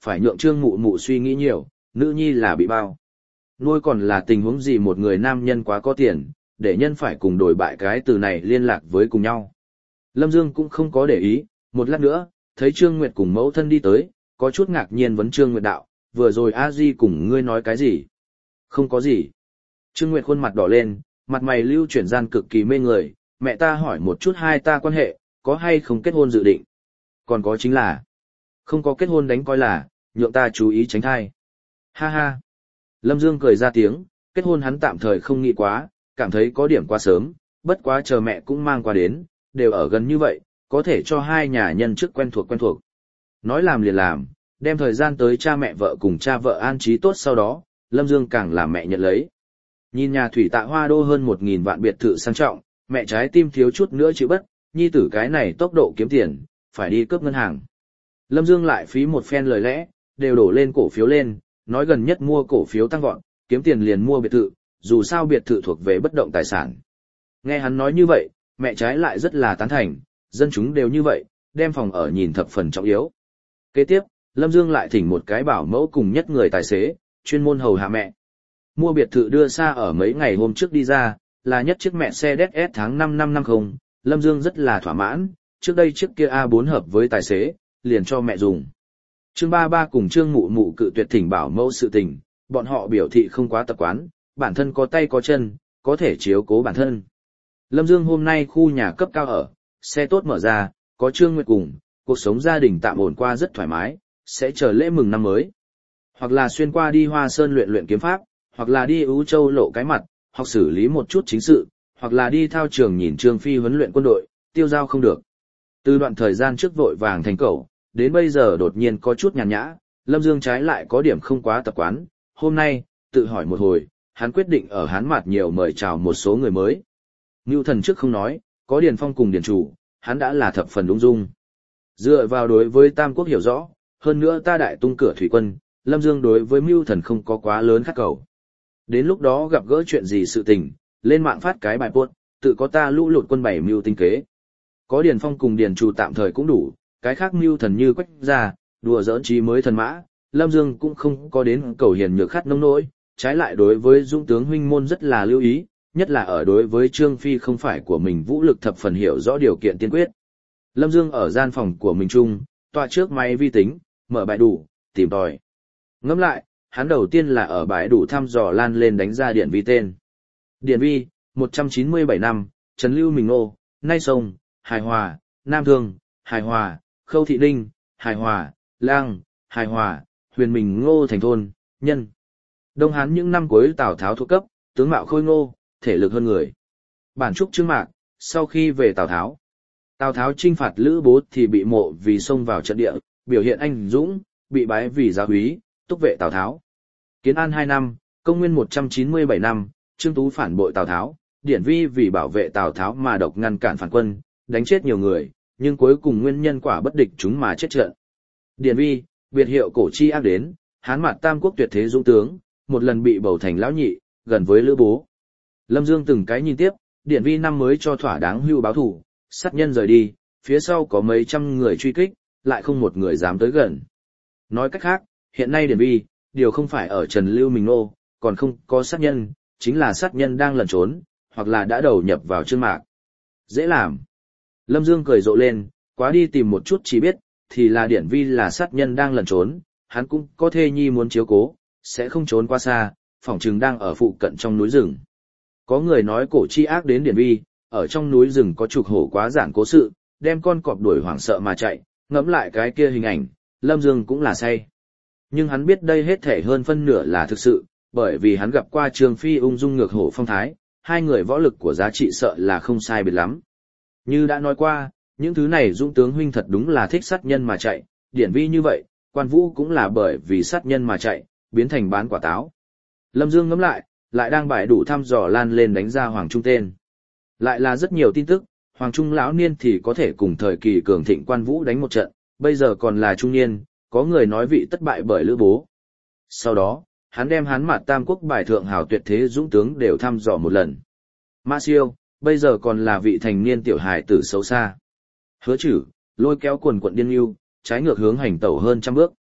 phải nhượng Trương Mụ Mụ suy nghĩ nhiều, nữ nhi là bị bao. Nuôi còn là tình huống gì một người nam nhân quá có tiền, để nhân phải cùng đổi bại cái từ này liên lạc với cùng nhau. Lâm Dương cũng không có để ý, một lát nữa, thấy Trương Nguyệt cùng mẫu thân đi tới, có chút ngạc nhiên vấn Trương Nguyệt đạo, vừa rồi A Di cùng ngươi nói cái gì? Không có gì. Trương Nguyệt khuôn mặt đỏ lên, mặt mày lưu chuyển gian cực kỳ mê người, mẹ ta hỏi một chút hai ta quan hệ, có hay không kết hôn dự định. Còn có chính là, không có kết hôn đánh coi là, nhượng ta chú ý tránh thai. Ha ha. Lâm Dương cười ra tiếng, kết hôn hắn tạm thời không nghĩ quá, cảm thấy có điểm quá sớm, bất quá chờ mẹ cũng mang qua đến, đều ở gần như vậy, có thể cho hai nhà nhân trước quen thuộc. Nói làm liền làm, đem thời gian tới cha mẹ vợ cùng cha vợ an trí tốt sau đó, Lâm Dương càng làm mẹ nhận lấy. Nhìn nhà thủy tạ hoa đô hơn 1.000 vạn biệt thự sang trọng, mẹ trái tim thiếu chút nữa chịu bất, nhi tử cái này tốc độ kiếm tiền, phải đi cướp ngân hàng. Lâm Dương lại phí một phen lời lẽ, đều đổ lên cổ phiếu lên, nói gần nhất mua cổ phiếu tăng vọt, kiếm tiền liền mua biệt thự, dù sao biệt thự thuộc về bất động tài sản. Nghe hắn nói như vậy, mẹ trái lại rất là tán thành, dân chúng đều như vậy, đem phòng ở nhìn thập phần trọng yếu. Kế tiếp, Lâm Dương lại thỉnh một cái bảo mẫu cùng nhất người tài xế, chuyên môn hầu hạ mẹ. Mua biệt thự đưa xa ở mấy ngày hôm trước đi ra, là nhất chiếc mẹ xe DS tháng 5 năm 50, Lâm Dương rất là thỏa mãn, trước đây chiếc kia A4 hợp với tài xế, liền cho mẹ dùng. Trương Ba Ba cùng Trương Mụ Mụ cự tuyệt thỉnh bảo mẫu sự tình, bọn họ biểu thị không quá tập quán, bản thân có tay có chân, có thể chiếu cố bản thân. Lâm Dương hôm nay khu nhà cấp cao ở, xe tốt mở ra, có Trương Nguyệt cùng, cuộc sống gia đình tạm ổn qua rất thoải mái, sẽ chờ lễ mừng năm mới. Hoặc là xuyên qua đi Hoa Sơn luyện kiếm pháp, hoặc là đi Ú Châu lộ cái mặt, hoặc xử lý một chút chính sự, hoặc là đi thao trường nhìn Trương Phi huấn luyện quân đội, tiêu dao không được. Từ đoạn thời gian trước vội vàng thành cẩu, đến bây giờ đột nhiên có chút nhàn nhã, Lâm Dương trái lại có điểm không quá tập quán, hôm nay, tự hỏi một hồi, hắn quyết định ở Hán Mạt nhiều mời chào một số người mới. Ngưu Thần trước không nói, có Điền Phong cùng Điền Chủ, hắn đã là thập phần ung dung. Dựa vào đối với Tam Quốc hiểu rõ, hơn nữa ta đại tung cửa thủy quân, Lâm Dương đối với Ngưu Thần không có quá lớn khát cầu. Đến lúc đó gặp gỡ chuyện gì sự tình, lên mạng phát cái bài post, tự có ta lũ lụt quân bảy mưu tinh kế. Có Điền Phong cùng Điền Chủ tạm thời cũng đủ, cái khác Ngưu Thần như Quách Gia, đùa giỡn trí mới thần mã, Lâm Dương cũng không có đến cầu hiền nhược khát nông nỗi, trái lại đối với Dũng tướng huynh môn rất là lưu ý, nhất là ở đối với Trương Phi không phải của mình vũ lực thập phần hiểu rõ điều kiện tiên quyết. Lâm Dương ở gian phòng của mình chung, tọa trước máy vi tính, mở bài đủ, tìm tòi. Ngẫm lại, hắn đầu tiên là ở bài đủ thăm dò lan lên đánh ra Điển Vi tên. Điển Vi, 197 năm, Trấn Lưu Mình Nô, Nay Sông, Hài Hòa, Nam Thương, Hài Hòa, Khâu Thị Ninh, Hài Hòa, Lang, Hài Hòa, Huyền Mình Ngô thành thôn, nhân. Đông Hán những năm cuối Tào Tháo thuộc cấp, tướng mạo khôi ngô, thể lực hơn người. Bản trúc Trương Mạc, sau khi về Tào Tháo chinh phạt Lữ Bố thì bị mộ vì xông vào trận địa, biểu hiện anh dũng, bị bái vì giáo úy, túc vệ Tào Tháo. Kiến An 2 năm, công nguyên 197 năm, Trương Tú phản bội Tào Tháo, Điển Vi vì bảo vệ Tào Tháo mà độc ngăn cản phản quân, đánh chết nhiều người, nhưng cuối cùng nguyên nhân quả bất địch chúng mà chết trận. Điển Vi, biệt hiệu cổ chi ác đến, Hán Mạt Tam Quốc tuyệt thế dũng tướng, một lần bị bầu thành lão nhị, gần với Lữ Bố. Lâm Dương từng cái nhìn tiếp, Điển Vi năm mới cho thỏa đáng hưu báo thủ, sát nhân rời đi, phía sau có mấy trăm người truy kích, lại không một người dám tới gần. Nói cách khác, hiện nay Điển Vi, điều không phải ở Trần Lưu Mình Nô, còn không có sát nhân, chính là sát nhân đang lẩn trốn, hoặc là đã đầu nhập vào Trương Mạc. Dễ làm. Lâm Dương cười rộ lên, quá đi tìm một chút chỉ biết, thì là Điển Vi là sát nhân đang lẩn trốn, hắn cũng có thê nhi muốn chiếu cố, sẽ không trốn qua xa, phỏng chừng đang ở phụ cận trong núi rừng. Có người nói cổ chi ác đến Điển Vi, ở trong núi rừng có trục hổ quá giản cố sự, đem con cọp đuổi hoảng sợ mà chạy, ngẫm lại cái kia hình ảnh, Lâm Dương cũng là say. Nhưng hắn biết đây hết thể hơn phân nửa là thực sự, bởi vì hắn gặp qua Trương Phi ung dung ngược hổ phong thái, hai người võ lực của giá trị sợ là không sai biệt lắm. Như đã nói qua, những thứ này dũng tướng huynh thật đúng là thích sát nhân mà chạy, Điển Vi như vậy, Quan Vũ cũng là bởi vì sát nhân mà chạy, biến thành bán quả táo. Lâm Dương ngẫm lại đang bài đủ thăm dò lan lên đánh ra Hoàng Trung tên. Lại là rất nhiều tin tức, Hoàng Trung lão niên thì có thể cùng thời kỳ cường thịnh Quan Vũ đánh một trận, bây giờ còn là trung niên, có người nói vị tất bại bởi Lữ Bố. Sau đó, hắn đem Hán Mạt Tam Quốc bài thượng hào tuyệt thế dũng tướng đều thăm dò một lần. Mã Siêu, bây giờ còn là vị thành niên tiểu hài tử xấu xa. Hứa Chử, lôi kéo quần quận điên yêu, trái ngược hướng hành tẩu hơn trăm bước.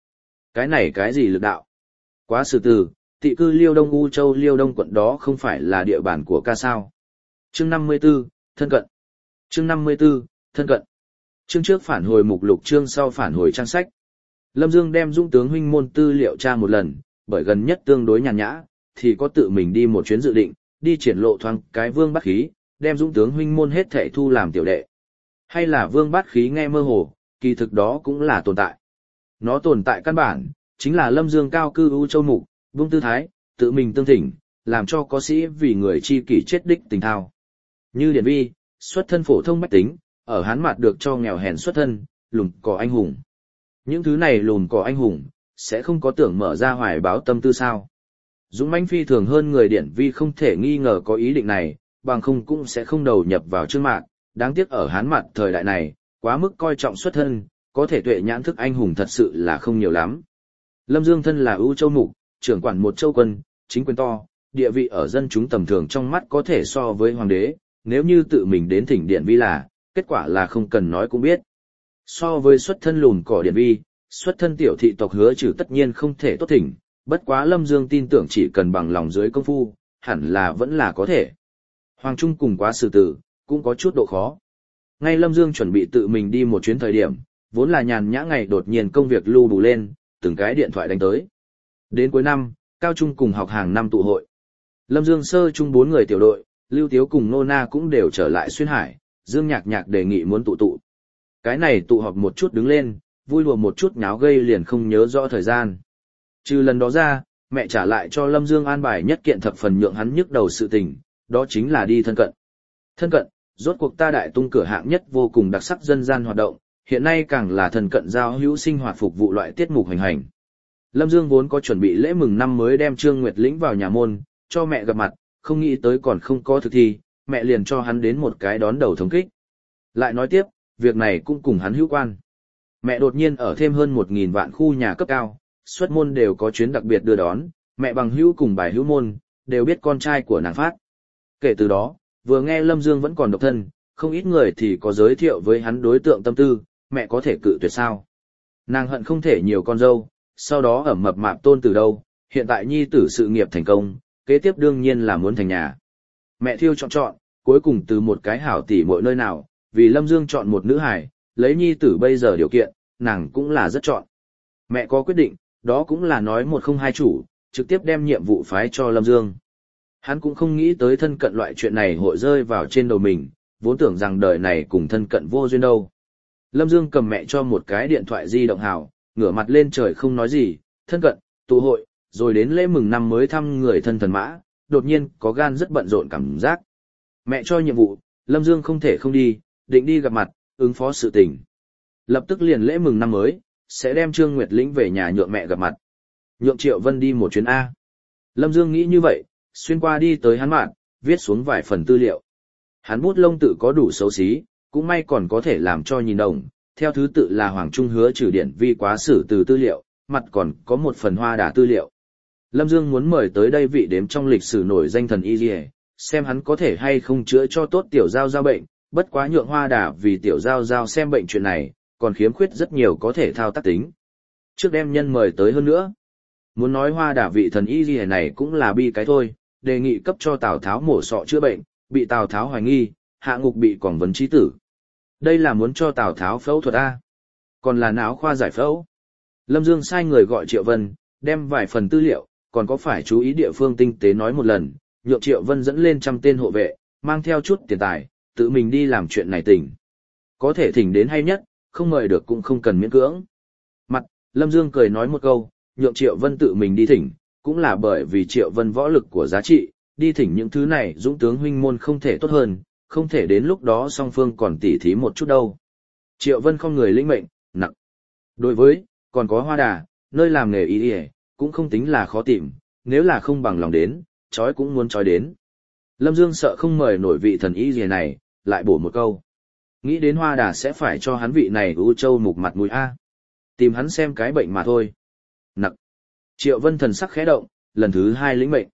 Cái này cái gì lực đạo? Quá sử từ, tị cư Liêu Đông U Châu Liêu Đông quận đó không phải là địa bàn của ca sao. Chương 54, thân cận. Chương 54, thân cận. Chương trước phản hồi mục lục, chương sau phản hồi trang sách. Lâm Dương đem Dũng tướng huynh môn tư liệu tra một lần, bởi gần nhất tương đối nhàn nhã, thì có tự mình đi một chuyến dự định, đi triển lộ thoáng cái Vương Bát Khí, đem Dũng tướng huynh môn hết thảy thu làm tiểu đệ. Hay là Vương Bát Khí nghe mơ hồ, kỳ thực đó cũng là tồn tại. Nó tồn tại căn bản, chính là Lâm Dương cao cư U Châu mục, buông tư thái, tự mình tương thỉnh, làm cho có sĩ vì người chi kỷ chết đích tình thao. Như Điển Vi, xuất thân phổ thông bách tính, ở Hán Mạt được cho nghèo hèn xuất thân, lùn cỏ anh hùng. Những thứ này lùn cỏ anh hùng, sẽ không có tưởng mở ra hoài báo tâm tư sao. Dũng mãnh phi thường hơn người Điển Vi không thể nghi ngờ có ý định này, bằng không cũng sẽ không đầu nhập vào Trương Mạn. Đáng tiếc ở Hán Mạt thời đại này, quá mức coi trọng xuất thân, có thể tuệ nhãn thức anh hùng thật sự là không nhiều lắm. Lâm Dương thân là ưu châu mục, trưởng quản một châu quân, chính quyền to, địa vị ở dân chúng tầm thường trong mắt có thể so với hoàng đế, nếu như tự mình đến thỉnh Điển Vi là, kết quả là không cần nói cũng biết. So với xuất thân lùn cỏ Điển Vi, xuất thân tiểu thị tộc Hứa Trừ tất nhiên không thể tốt thỉnh, bất quá Lâm Dương tin tưởng chỉ cần bằng lòng dưới công phu, hẳn là vẫn là có thể. Hoàng Trung cùng Quá Sử Tử, cũng có chút độ khó. Ngay Lâm Dương chuẩn bị tự mình đi một chuyến thời điểm, vốn là nhàn nhã ngày đột nhiên công việc lưu bù lên, từng cái điện thoại đánh tới. Đến cuối năm, cao trung cùng học hàng năm tụ hội. Lâm Dương sơ trung 4 người tiểu đội, Lưu Tiếu cùng Nô Na cũng đều trở lại Xuyên Hải, Dương Nhạc Nhạc đề nghị muốn tụ. Cái này tụ họp một chút đứng lên, vui lùa một chút nháo gây liền không nhớ rõ thời gian. Trừ lần đó ra, mẹ trả lại cho Lâm Dương an bài nhất kiện thập phần nhượng hắn nhức đầu sự tình, đó chính là đi thân cận. Thân cận, rốt cuộc ta đại tung cửa hạng nhất vô cùng đặc sắc dân gian hoạt động, hiện nay càng là thân cận giao hữu sinh hoạt phục vụ loại tiết mục hành hành. Lâm Dương vốn có chuẩn bị lễ mừng năm mới đem Trương Nguyệt Lĩnh vào nhà môn, cho mẹ gặp mặt, không nghĩ tới còn không có thực thi, mẹ liền cho hắn đến một cái đón đầu thống kích. Lại nói tiếp, việc này cũng cùng hắn hữu quan. Mẹ đột nhiên ở thêm hơn 1.000 vạn khu nhà cấp cao, xuất môn đều có chuyến đặc biệt đưa đón, mẹ bằng hữu cùng bài hữu môn, đều biết con trai của nàng phát. Kể từ đó, vừa nghe Lâm Dương vẫn còn độc thân, không ít người thì có giới thiệu với hắn đối tượng tâm tư, mẹ có thể cự tuyệt sao. Nàng hận không thể nhiều con dâu, sau đó ở mập mạp tôn từ đâu, hiện tại nhi tử sự nghiệp thành công, kế tiếp đương nhiên là muốn thành nhà. Mẹ thiêu chọn, cuối cùng từ một cái hảo tỷ mỗi nơi nào, vì Lâm Dương chọn một nữ hài, lấy nhi tử bây giờ điều kiện, nàng cũng là rất chọn. Mẹ có quyết định, đó cũng là nói một không hai chủ, trực tiếp đem nhiệm vụ phái cho Lâm Dương. Hắn cũng không nghĩ tới thân cận loại chuyện này hội rơi vào trên đầu mình, vốn tưởng rằng đời này cùng thân cận vô duyên đâu. Lâm Dương cầm mẹ cho một cái điện thoại di động hào, ngửa mặt lên trời không nói gì, thân cận, tụ hội, rồi đến lễ mừng năm mới thăm người thân thần mã, đột nhiên có gan rất bận rộn cảm giác. Mẹ cho nhiệm vụ, Lâm Dương không thể không đi, định đi gặp mặt, ứng phó sự tình. Lập tức liền lễ mừng năm mới, sẽ đem Trương Nguyệt Lĩnh về nhà nhượng mẹ gặp mặt. Nhượng Triệu Vân đi một chuyến A. Lâm Dương nghĩ như vậy, xuyên qua đi tới hắn mạn, viết xuống vài phần tư liệu. Hắn bút lông tự có đủ xấu xí, cũng may còn có thể làm cho nhìn đồng, theo thứ tự là Hoàng Trung Hứa Trừ Điển Vi Quá Sử từ tư liệu, mặt còn có một phần Hoa Đà tư liệu. Lâm Dương muốn mời tới đây vị đếm trong lịch sử nổi danh thần y liề, xem hắn có thể hay không chữa cho tốt tiểu giao giao bệnh, bất quá nhượng Hoa Đà vì tiểu giao giao xem bệnh chuyện này, còn khiếm khuyết rất nhiều có thể thao tác tính. Trước đem nhân mời tới hơn nữa. Muốn nói Hoa Đà vị thần y liề này cũng là bi cái thôi, đề nghị cấp cho Tào Tháo mổ sọ chữa bệnh, bị Tào Tháo hoài nghi, hạ ngục bị quỏng vấn chí tử. Đây là muốn cho Tào Tháo phẫu thuật A. Còn là não khoa giải phẫu. Lâm Dương sai người gọi Triệu Vân, đem vài phần tư liệu, còn có phải chú ý địa phương tinh tế nói một lần, nhượng Triệu Vân dẫn lên 100 tên hộ vệ, mang theo chút tiền tài, tự mình đi làm chuyện này tỉnh. Có thể thỉnh đến hay nhất, không mời được cũng không cần miễn cưỡng. Mặt, Lâm Dương cười nói một câu, nhượng Triệu Vân tự mình đi thỉnh, cũng là bởi vì Triệu Vân võ lực của giá trị, đi thỉnh những thứ này dũng tướng huynh môn không thể tốt hơn, không thể đến lúc đó song phương còn tỉ thí một chút đâu. Triệu Vân không người lĩnh mệnh, nặng. Đối với, còn có Hoa Đà, nơi làm nghề y y, cũng không tính là khó tìm, nếu là không bằng lòng đến, chói cũng muốn chói đến. Lâm Dương sợ không mời nổi vị thần y gì này, lại bổ một câu. Nghĩ đến Hoa Đà sẽ phải cho hắn vị này U Châu mục mặt mũi A. Tìm hắn xem cái bệnh mà thôi. Nặng. Triệu Vân thần sắc khẽ động, lần thứ 2 lĩnh mệnh.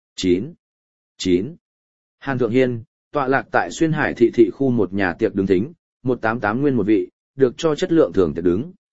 9. Hàn Thượng Hiên, tọa lạc tại Xuyên Hải thị thị khu một nhà tiệc đứng thính, 188 nguyên một vị, được cho chất lượng thường tiệc đứng.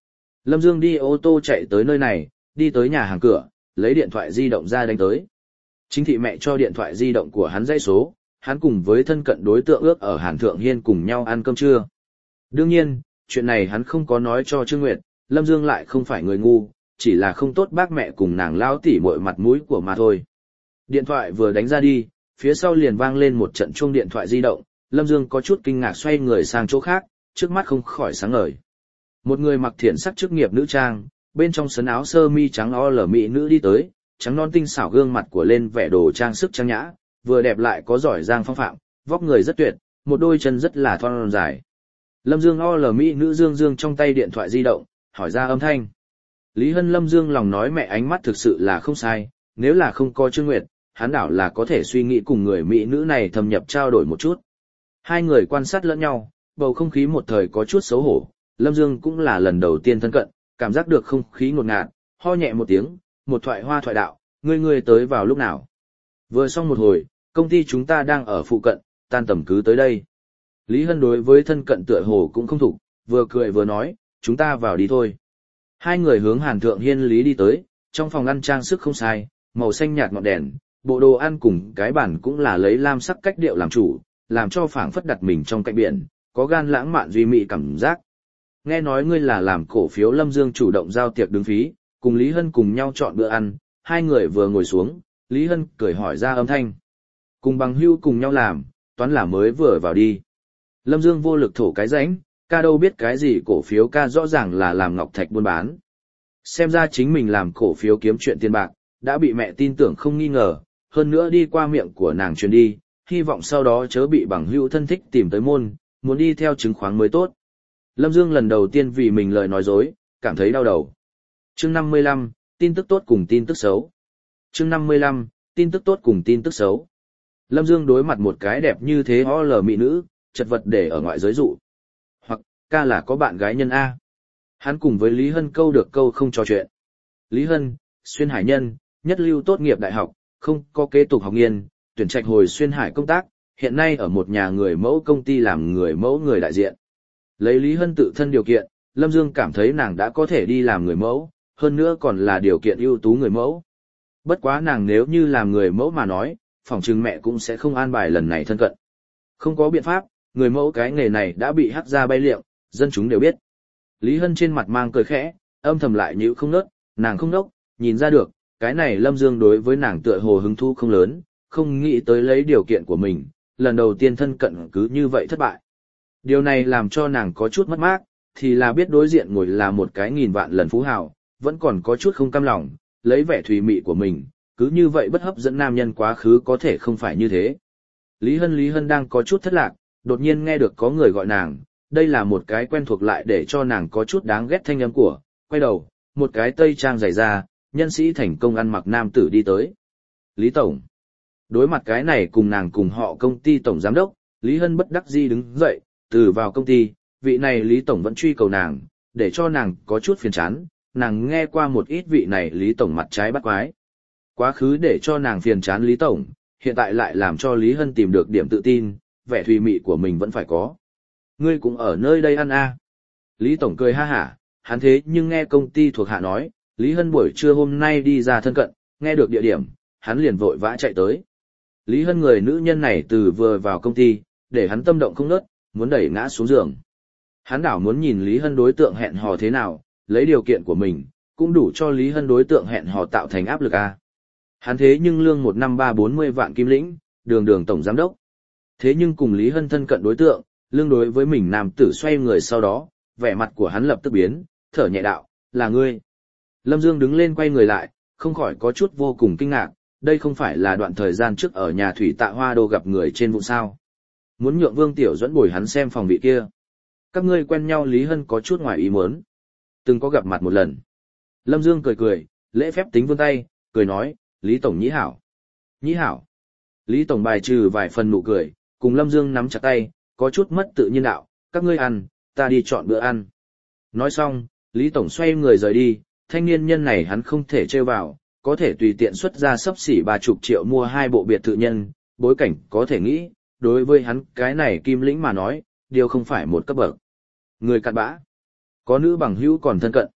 Lâm Dương đi ô tô chạy tới nơi này, đi tới nhà hàng cửa, lấy điện thoại di động ra đánh tới. Chính thị mẹ cho điện thoại di động của hắn dãy số, hắn cùng với thân cận đối tượng ước ở Hàn Thượng Hiên cùng nhau ăn cơm trưa. Đương nhiên, chuyện này hắn không có nói cho Trương Nguyệt, Lâm Dương lại không phải người ngu, chỉ là không tốt bác mẹ cùng nàng lao tỉ muội mặt mũi của mà thôi. Điện thoại vừa đánh ra đi, phía sau liền vang lên một trận chuông điện thoại di động, Lâm Dương có chút kinh ngạc xoay người sang chỗ khác, trước mắt không khỏi sáng ngời. Một người mặc thiện sắc chức nghiệp nữ trang, bên trong sấn áo sơ mi trắng o lở mỹ nữ đi tới, trắng non tinh xảo gương mặt của lên vẻ đồ trang sức trang nhã, vừa đẹp lại có giỏi giang phong phạm, vóc người rất tuyệt, một đôi chân rất là thon dài. Lâm Dương o lở mỹ nữ dương dương trong tay điện thoại di động, hỏi ra âm thanh. Lý Hân Lâm Dương lòng nói mẹ ánh mắt thực sự là không sai, nếu là không có Trương Nguyệt, hắn đảo là có thể suy nghĩ cùng người mỹ nữ này thâm nhập trao đổi một chút. Hai người quan sát lẫn nhau, bầu không khí một thời có chút xấu hổ, Lâm Dương cũng là lần đầu tiên thân cận, cảm giác được không khí ngột ngạt, ho nhẹ một tiếng, một thoại hoa thoại đạo, ngươi tới vào lúc nào. Vừa xong một hồi, công ty chúng ta đang ở phụ cận, tan tầm cứ tới đây. Lý Hân đối với thân cận tựa hồ cũng không thủ, vừa cười vừa nói, chúng ta vào đi thôi. Hai người hướng Hàn Thượng Hiên Lý đi tới, trong phòng ăn trang sức không sai, màu xanh nhạt ngọn đèn, bộ đồ ăn cùng cái bàn cũng là lấy lam sắc cách điệu làm chủ, làm cho phảng phất đặt mình trong cạnh biển, có gan lãng mạn duy mị cảm giác. Nghe nói ngươi là làm cổ phiếu Lâm Dương chủ động giao tiệc đứng phí, cùng Lý Hân cùng nhau chọn bữa ăn, hai người vừa ngồi xuống, Lý Hân cười hỏi ra âm thanh. Cùng bằng hưu cùng nhau làm, toán là mới vừa vào đi. Lâm Dương vô lực thổ cái rãnh, ca đâu biết cái gì cổ phiếu, ca rõ ràng là làm ngọc thạch buôn bán. Xem ra chính mình làm cổ phiếu kiếm chuyện tiền bạc, đã bị mẹ tin tưởng không nghi ngờ, hơn nữa đi qua miệng của nàng truyền đi, hy vọng sau đó chớ bị bằng hữu thân thích tìm tới môn, muốn đi theo chứng khoán mới tốt. Lâm Dương lần đầu tiên vì mình lời nói dối, cảm thấy đau đầu. Chương 55, tin tức tốt cùng tin tức xấu. Chương 55, tin tức tốt cùng tin tức xấu. Lâm Dương đối mặt một cái đẹp như thế ho lờ mỹ nữ, chật vật để ở ngoại giới dụ. Hoặc, ca là có bạn gái nhân A. Hắn cùng với Lý Hân câu được câu không trò chuyện. Lý Hân, xuyên hải nhân, nhất lưu tốt nghiệp đại học, không có kế tục học nghiên, tuyển trạch hồi xuyên hải công tác, hiện nay ở một nhà người mẫu công ty làm người mẫu người đại diện. Lấy Lý Hân tự thân điều kiện, Lâm Dương cảm thấy nàng đã có thể đi làm người mẫu, hơn nữa còn là điều kiện ưu tú người mẫu. Bất quá nàng nếu như làm người mẫu mà nói, phỏng chừng mẹ cũng sẽ không an bài lần này thân cận. Không có biện pháp, người mẫu cái nghề này đã bị hắc ra bay liệng, dân chúng đều biết. Lý Hân trên mặt mang cười khẽ, âm thầm lại nhíu không nớt, nàng không nốc, nhìn ra được, cái này Lâm Dương đối với nàng tựa hồ hứng thú không lớn, không nghĩ tới lấy điều kiện của mình, lần đầu tiên thân cận cứ như vậy thất bại. Điều này làm cho nàng có chút mất mát, thì là biết đối diện ngồi là một cái nghìn vạn lần phú hào, vẫn còn có chút không cam lòng, lấy vẻ thùy mị của mình, cứ như vậy bất hấp dẫn nam nhân quá khứ có thể không phải như thế. Lý Hân đang có chút thất lạc, đột nhiên nghe được có người gọi nàng, đây là một cái quen thuộc lại để cho nàng có chút đáng ghét thanh âm của, quay đầu, một cái tây trang dày da, nhân sĩ thành công ăn mặc nam tử đi tới. Lý Tổng. Đối mặt cái này cùng nàng cùng họ công ty tổng giám đốc, Lý Hân bất đắc dĩ đứng dậy, từ vào công ty, vị này Lý Tổng vẫn truy cầu nàng, để cho nàng có chút phiền chán, nàng nghe qua một ít vị này Lý Tổng mặt trái bắt quái. Quá khứ để cho nàng phiền chán Lý Tổng, hiện tại lại làm cho Lý Hân tìm được điểm tự tin, vẻ thùy mị của mình vẫn phải có. Ngươi cũng ở nơi đây ăn à. Lý Tổng cười ha hả, hắn thế nhưng nghe công ty thuộc hạ nói, Lý Hân buổi trưa hôm nay đi ra thân cận, nghe được địa điểm, hắn liền vội vã chạy tới. Lý Hân người nữ nhân này từ vừa vào công ty, để hắn tâm động không nớt, muốn đẩy ngã xuống giường. Hắn đảo muốn nhìn Lý Hân đối tượng hẹn hò thế nào, lấy điều kiện của mình, cũng đủ cho Lý Hân đối tượng hẹn hò tạo thành áp lực à. Hắn thế nhưng lương 1 năm 340 vạn kim lĩnh, đường tổng giám đốc. Thế nhưng cùng Lý Hân thân cận đối tượng, lương đối với mình nam tử xoay người sau đó, vẻ mặt của hắn lập tức biến, thở nhẹ đạo, là ngươi. Lâm Dương đứng lên quay người lại, không khỏi có chút vô cùng kinh ngạc, đây không phải là đoạn thời gian trước ở nhà thủy tạ hoa đô gặp người trên vụ sao. Muốn nhượng Vương Tiểu dẫn bồi hắn xem phòng vị kia. Các ngươi quen nhau Lý Hân có chút ngoài ý muốn. Từng có gặp mặt một lần. Lâm Dương cười, lễ phép tính vươn tay, cười nói, Lý Tổng nhĩ hảo. Nhĩ hảo. Lý Tổng bài trừ vài phần nụ cười, cùng Lâm Dương nắm chặt tay, có chút mất tự nhiên đạo, các ngươi ăn, ta đi chọn bữa ăn. Nói xong, Lý Tổng xoay người rời đi, thanh niên nhân này hắn không thể trêu vào, có thể tùy tiện xuất ra xấp xỉ 30 triệu mua 2 bộ biệt thự nhân, bối cảnh có thể nghĩ, đối với hắn cái này kim lĩnh mà nói, điều không phải một cấp bậc. Người cặn bã, có nữ bằng hữu còn thân cận.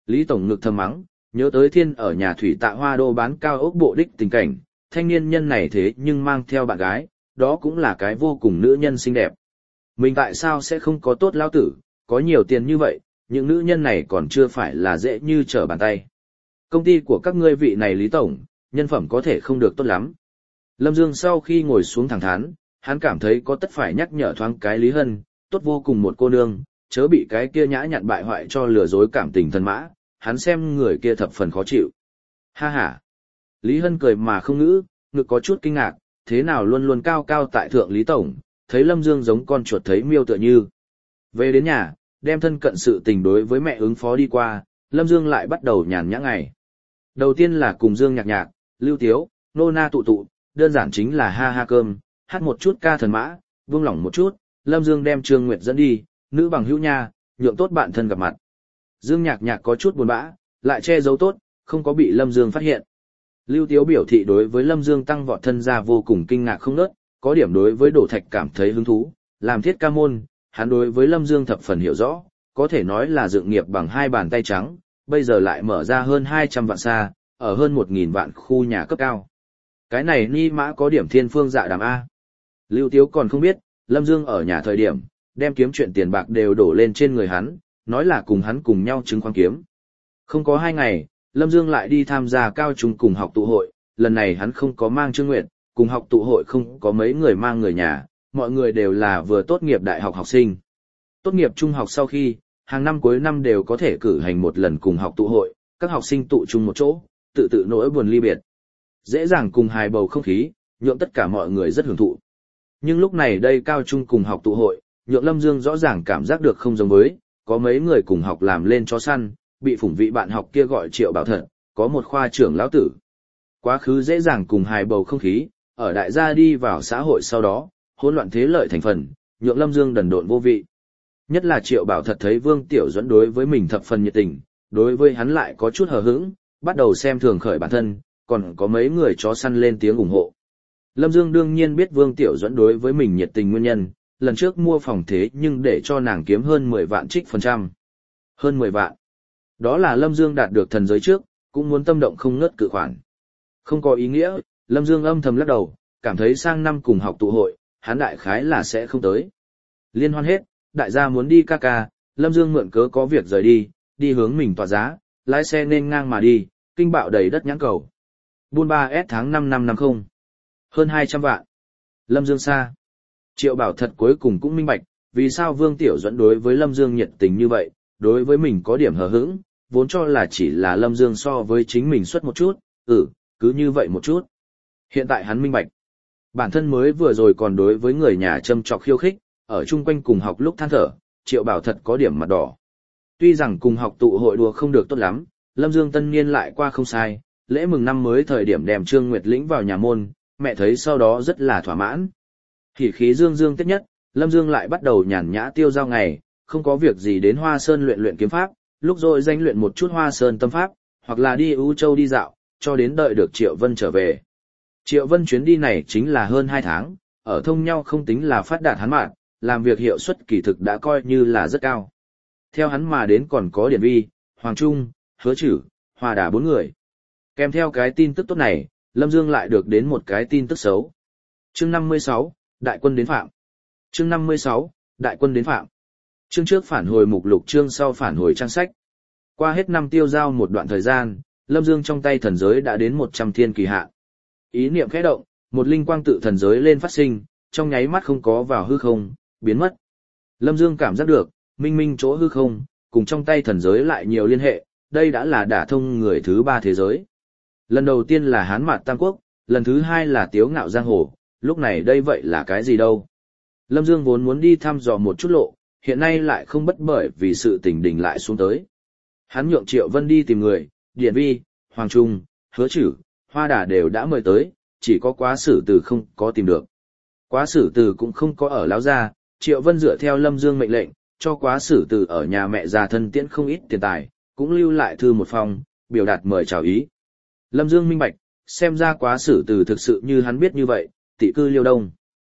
Lý Tổng ngực thầm mắng, nhớ tới thiên ở nhà thủy tạ hoa đô bán cao ốc bộ đích tình cảnh, thanh niên nhân này thế nhưng mang theo bạn gái, đó cũng là cái vô cùng nữ nhân xinh đẹp. Mình tại sao sẽ không có tốt lao tử, có nhiều tiền như vậy, những nữ nhân này còn chưa phải là dễ như trở bàn tay. Công ty của các ngươi vị này Lý Tổng, nhân phẩm có thể không được tốt lắm. Lâm Dương sau khi ngồi xuống thẳng thắn, hắn cảm thấy có tất phải nhắc nhở thoáng cái Lý Hân, tốt vô cùng một cô nương, chớ bị cái kia nhã nhặn bại hoại cho lừa dối cảm tình thân mã, hắn xem người kia thập phần khó chịu. Ha ha. Lý Hân cười mà không ngữ, ngực có chút kinh ngạc, thế nào luôn luôn cao cao tại thượng Lý Tổng, thấy Lâm Dương giống con chuột thấy miêu tựa như. Về đến nhà, đem thân cận sự tình đối với mẹ ứng phó đi qua, Lâm Dương lại bắt đầu nhàn nhã ngày. Đầu tiên là cùng Dương nhạc nhạc, Lưu Tiếu, nô na tụ tụ, đơn giản chính là ha ha cơm, hát một chút ca thần mã, buông lỏng một chút, Lâm Dương đem Trương Nguyệt dẫn đi, nữ bằng hữu nha, nhượng tốt bạn thân gặp mặt. Dương nhạc nhạc có chút buồn bã, lại che giấu tốt, không có bị Lâm Dương phát hiện. Lưu Tiếu biểu thị đối với Lâm Dương tăng vọt thân ra vô cùng kinh ngạc không nớt, có điểm đối với Đỗ Thạch cảm thấy hứng thú, làm thiết ca môn, hắn đối với Lâm Dương thập phần hiểu rõ, có thể nói là dựng nghiệp bằng hai bàn tay trắng, bây giờ lại mở ra hơn 200 vạn xa, ở hơn 1.000 vạn khu nhà cấp cao. Cái này ni mã có điểm thiên phương dạ đàm A. Lưu Tiếu còn không biết, Lâm Dương ở nhà thời điểm, đem kiếm chuyện tiền bạc đều đổ lên trên người hắn, nói là cùng hắn cùng nhau chứng khoán kiếm. Không có 2 ngày, Lâm Dương lại đi tham gia cao trung cùng học tụ hội, lần này hắn không có mang Trương Nguyệt, cùng học tụ hội không có mấy người mang người nhà, mọi người đều là vừa tốt nghiệp đại học học sinh. Tốt nghiệp trung học sau khi, hàng năm cuối năm đều có thể cử hành một lần cùng học tụ hội, các học sinh tụ chung một chỗ, tự tự nỗi buồn ly biệt. Dễ dàng cùng hài bầu không khí, nhượng tất cả mọi người rất hưởng thụ. Nhưng lúc này đây cao trung cùng học tụ hội, nhượng Lâm Dương rõ ràng cảm giác được không giống với, có mấy người cùng học làm lên chó săn, bị phủng vị bạn học kia gọi Triệu Bảo Thật, có một khoa trưởng lão tử. Quá khứ dễ dàng cùng hài bầu không khí, ở đại gia đi vào xã hội sau đó, hỗn loạn thế lợi thành phần, nhượng Lâm Dương đần độn vô vị. Nhất là Triệu Bảo Thật thấy Vương Tiểu Duẫn đối với mình thập phần nhiệt tình, đối với hắn lại có chút hờ hững, bắt đầu xem thường khởi bản thân, còn có mấy người chó săn lên tiếng ủng hộ. Lâm Dương đương nhiên biết Vương Tiểu Duẫn đối với mình nhiệt tình nguyên nhân, lần trước mua phòng thế nhưng để cho nàng kiếm hơn 10 vạn trích phần trăm. Hơn 10 vạn. Đó là Lâm Dương đạt được thần giới trước, cũng muốn tâm động không ngớt cự khoản. Không có ý nghĩa, Lâm Dương âm thầm lắc đầu, cảm thấy sang năm cùng học tụ hội, hắn đại khái là sẽ không tới. Liên hoan hết, đại gia muốn đi ca ca, Lâm Dương mượn cớ có việc rời đi, đi hướng mình tỏa giá, lái xe nên ngang mà đi, kinh bạo đầy đất nhãn cầu. Buôn 3S tháng 5 năm 50. Hơn 200 vạn. Lâm Dương xa. Triệu Bảo Thật cuối cùng cũng minh bạch, vì sao Vương Tiểu Duẫn đối với Lâm Dương nhiệt tình như vậy, đối với mình có điểm hờ hững, vốn cho là chỉ là Lâm Dương so với chính mình suất một chút, cứ như vậy một chút. Hiện tại hắn minh bạch. Bản thân mới vừa rồi còn đối với người nhà châm chọc khiêu khích, ở chung quanh cùng học lúc than thở, Triệu Bảo Thật có điểm mặt đỏ. Tuy rằng cùng học tụ hội đùa không được tốt lắm, Lâm Dương tân niên lại qua không sai, lễ mừng năm mới thời điểm đem Trương Nguyệt lĩnh vào nhà môn, mẹ thấy sau đó rất là thỏa mãn. Hỉ khí dương dương tết nhất, Lâm Dương lại bắt đầu nhàn nhã tiêu giao ngày, không có việc gì đến Hoa Sơn luyện luyện kiếm pháp, lúc rồi danh luyện một chút Hoa Sơn tâm pháp, hoặc là đi U Châu đi dạo, cho đến đợi được Triệu Vân trở về. Triệu Vân chuyến đi này chính là hơn 2 tháng, ở thông nhau không tính là phát đạt hắn mạng, làm việc hiệu suất kỳ thực đã coi như là rất cao. Theo hắn mà đến còn có Điển Vi, Hoàng Trung, Hứa Chử, Hoa Đà 4 người. Kèm theo cái tin tức tốt này, Lâm Dương lại được đến một cái tin tức xấu. Chương 56, Đại quân đến phạm. Chương 56, Đại quân đến phạm. Chương trước phản hồi mục lục, chương sau phản hồi trang sách. Qua hết năm tiêu giao một đoạn thời gian, Lâm Dương trong tay thần giới đã đến 100 thiên kỳ hạn. Ý niệm khẽ động, một linh quang tự thần giới lên phát sinh, trong nháy mắt không có vào hư không, biến mất. Lâm Dương cảm giác được, minh minh chỗ hư không, cùng trong tay thần giới lại nhiều liên hệ, đây đã là đả thông người thứ 3 thế giới. Lần đầu tiên là Hán Mạt Tam Quốc, lần thứ 2 là Tiếu Ngạo Giang Hồ, lúc này đây vậy là cái gì đâu. Lâm Dương vốn muốn đi thăm dò một chút lộ, hiện nay lại không bất bởi vì sự tình đình lại xuống tới. Hắn nhượng Triệu Vân đi tìm người, Điển Vi, Hoàng Trung, Hứa Chử, Hoa Đà đều đã mời tới, chỉ có Quá Sử Từ không có tìm được. Quá Sử Từ cũng không có ở Láo Gia, Triệu Vân dựa theo Lâm Dương mệnh lệnh, cho Quá Sử Từ ở nhà mẹ già thân tiễn không ít tiền tài, cũng lưu lại thư một phong, biểu đạt mời chào ý. Lâm Dương minh bạch, xem ra Quá Sử Từ thực sự như hắn biết như vậy, tị cư Liêu Đông.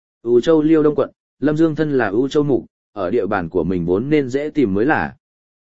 U Châu Liêu Đông quận, Lâm Dương thân là U Châu mục, ở địa bàn của mình vốn nên dễ tìm mới là.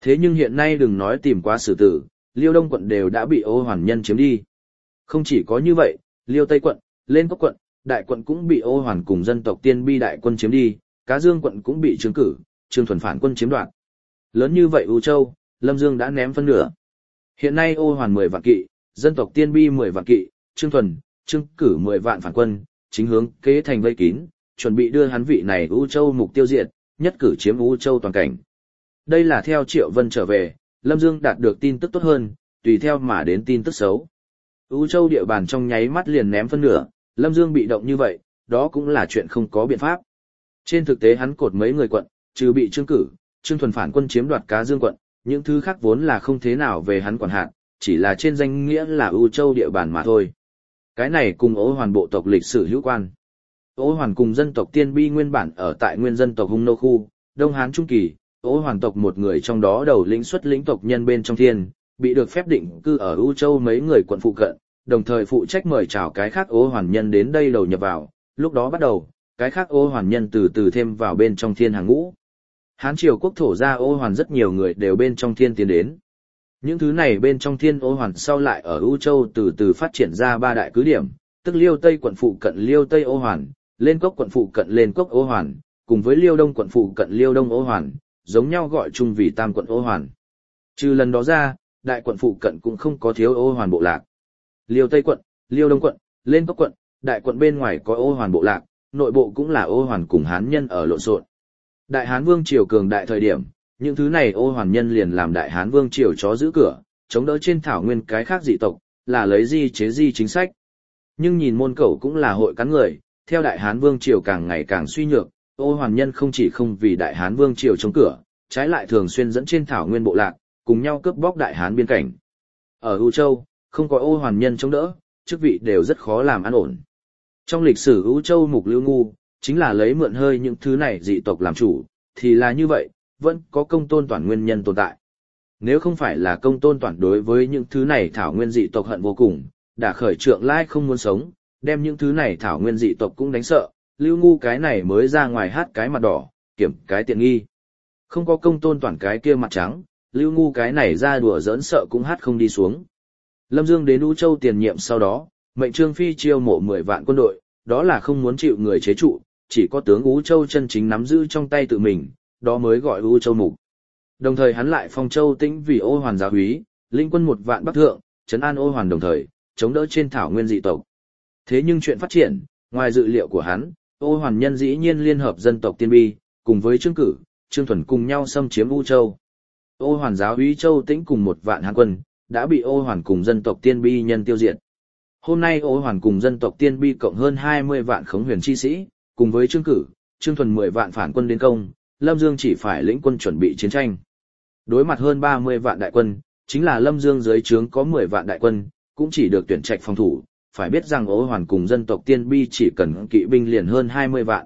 Thế nhưng hiện nay đừng nói tìm qua xử tử, Liêu Đông quận đều đã bị Ô Hoàn nhân chiếm đi. Không chỉ có như vậy, Liêu Tây quận, Lên Cốc quận, Đại quận cũng bị Ô Hoàn cùng dân tộc Tiên Bi đại quân chiếm đi, Cá Dương quận cũng bị Trương Cử, Trương Thuần phản quân chiếm đoạt. Lớn như vậy U Châu, Lâm Dương đã ném phân nửa. Hiện nay Ô Hoàn 10 vạn kỵ, dân tộc Tiên Bi 10 vạn kỵ, Trương Thuần, Trương Cử 10 vạn phản quân, chính hướng kế thành vây kín, chuẩn bị đưa hắn vị này U Châu mục tiêu diệt, nhất cử chiếm U Châu toàn cảnh. Đây là theo Triệu Vân trở về, Lâm Dương đạt được tin tức tốt hơn, tùy theo mà đến tin tức xấu. U Châu địa bàn trong nháy mắt liền ném phân nửa, Lâm Dương bị động như vậy, đó cũng là chuyện không có biện pháp. Trên thực tế hắn cột mấy người quận, trừ bị Trương Cử, Trương Thuần phản quân chiếm đoạt Cá Dương quận, những thứ khác vốn là không thế nào về hắn quản hạt, chỉ là trên danh nghĩa là U Châu địa bàn mà thôi. Cái này cùng Ô Hoàn bộ tộc lịch sử hữu quan. Ô Hoàn cùng dân tộc Tiên Bi nguyên bản ở tại nguyên dân tộc Hung Nô khu, Đông Hán Trung Kỳ, Ô Hoàn tộc một người trong đó đầu lĩnh xuất lĩnh tộc nhân bên trong thiên, bị được phép định cư ở U Châu mấy người quận phụ cận, đồng thời phụ trách mời chào cái khác Ô Hoàn nhân đến đây đầu nhập vào, lúc đó bắt đầu, cái khác Ô Hoàn nhân từ từ thêm vào bên trong thiên hàng ngũ. Hán triều quốc thổ ra Ô Hoàn rất nhiều người đều bên trong thiên tiến đến. Những thứ này bên trong thiên Ô Hoàn sau lại ở U Châu từ từ phát triển ra ba đại cứ điểm, tức Liêu Tây quận phụ cận Liêu Tây Ô Hoàn, Lên Cốc quận phụ cận Lên Cốc Ô Hoàn, cùng với Liêu Đông quận phụ cận Liêu Đông Ô Hoàn, giống nhau gọi chung vì Tam quận Ô Hoàn. Trừ lần đó ra, đại quận phụ cận cũng không có thiếu Ô Hoàn bộ lạc. Liêu Tây quận, Liêu Đông quận, Lên Cốc quận, đại quận bên ngoài có Ô Hoàn bộ lạc, nội bộ cũng là Ô Hoàn cùng Hán nhân ở lộn xộn. Đại Hán Vương triều cường đại thời điểm, những thứ này Ô Hoàn nhân liền làm Đại Hán Vương triều chó giữ cửa, chống đỡ trên thảo nguyên cái khác dị tộc, là lấy di chế di chính sách. Nhưng nhìn môn cẩu cũng là hội cắn người, theo Đại Hán Vương triều càng ngày càng suy nhược, Ô Hoàn nhân không chỉ không vì Đại Hán Vương triều chống cửa, trái lại thường xuyên dẫn trên thảo nguyên bộ lạc, cùng nhau cướp bóc Đại Hán biên cảnh. Ở U Châu, không có Ô Hoàn nhân chống đỡ, chức vị đều rất khó làm an ổn. Trong lịch sử U Châu Mục Lưu Ngu, chính là lấy mượn hơi những thứ này dị tộc làm chủ, thì là như vậy, vẫn có Công Tôn Toản nguyên nhân tồn tại. Nếu không phải là Công Tôn Toản đối với những thứ này thảo nguyên dị tộc hận vô cùng, đã khởi trượng lai không muốn sống, đem những thứ này thảo nguyên dị tộc cũng đánh sợ, Lưu Ngu cái này mới ra ngoài hát cái mặt đỏ, kiểm cái tiện nghi. Không có Công Tôn Toản cái kia mặt trắng, Lưu Ngu cái này ra đùa giỡn sợ cũng hát không đi xuống. Lâm Dương đến U Châu tiền nhiệm sau đó, mệnh Trương Phi chiêu mộ 10 vạn quân đội, đó là không muốn chịu người chế trụ, chỉ có tướng U Châu chân chính nắm giữ trong tay tự mình, đó mới gọi U Châu mục. Đồng thời hắn lại phong Châu Tĩnh vì Ô Hoàn giáo úy, linh quân 1 vạn bắc thượng, trấn an Ô Hoàn đồng thời, chống đỡ trên thảo nguyên dị tộc. Thế nhưng chuyện phát triển, ngoài dự liệu của hắn, Ô Hoàn nhân dĩ nhiên liên hợp dân tộc Tiên Bi, cùng với Trương Cử, Trương Thuần cùng nhau xâm chiếm U Châu. Ô Hoàn giáo úy Châu Tĩnh cùng 1 vạn Hán quân, đã bị Ô Hoàn cùng dân tộc Tiên Bi nhân tiêu diệt. Hôm nay Ô Hoàn cùng dân tộc Tiên Bi cộng hơn 20 vạn khống huyền chi sĩ, cùng với Trương Cử, Trương Thuần 10 vạn phản quân đến công, Lâm Dương chỉ phải lĩnh quân chuẩn bị chiến tranh. Đối mặt hơn 30 vạn đại quân, chính là Lâm Dương dưới trướng có 10 vạn đại quân, cũng chỉ được tuyển trạch phòng thủ, phải biết rằng Ô Hoàn cùng dân tộc Tiên Bi chỉ cần kỵ binh liền hơn 20 vạn.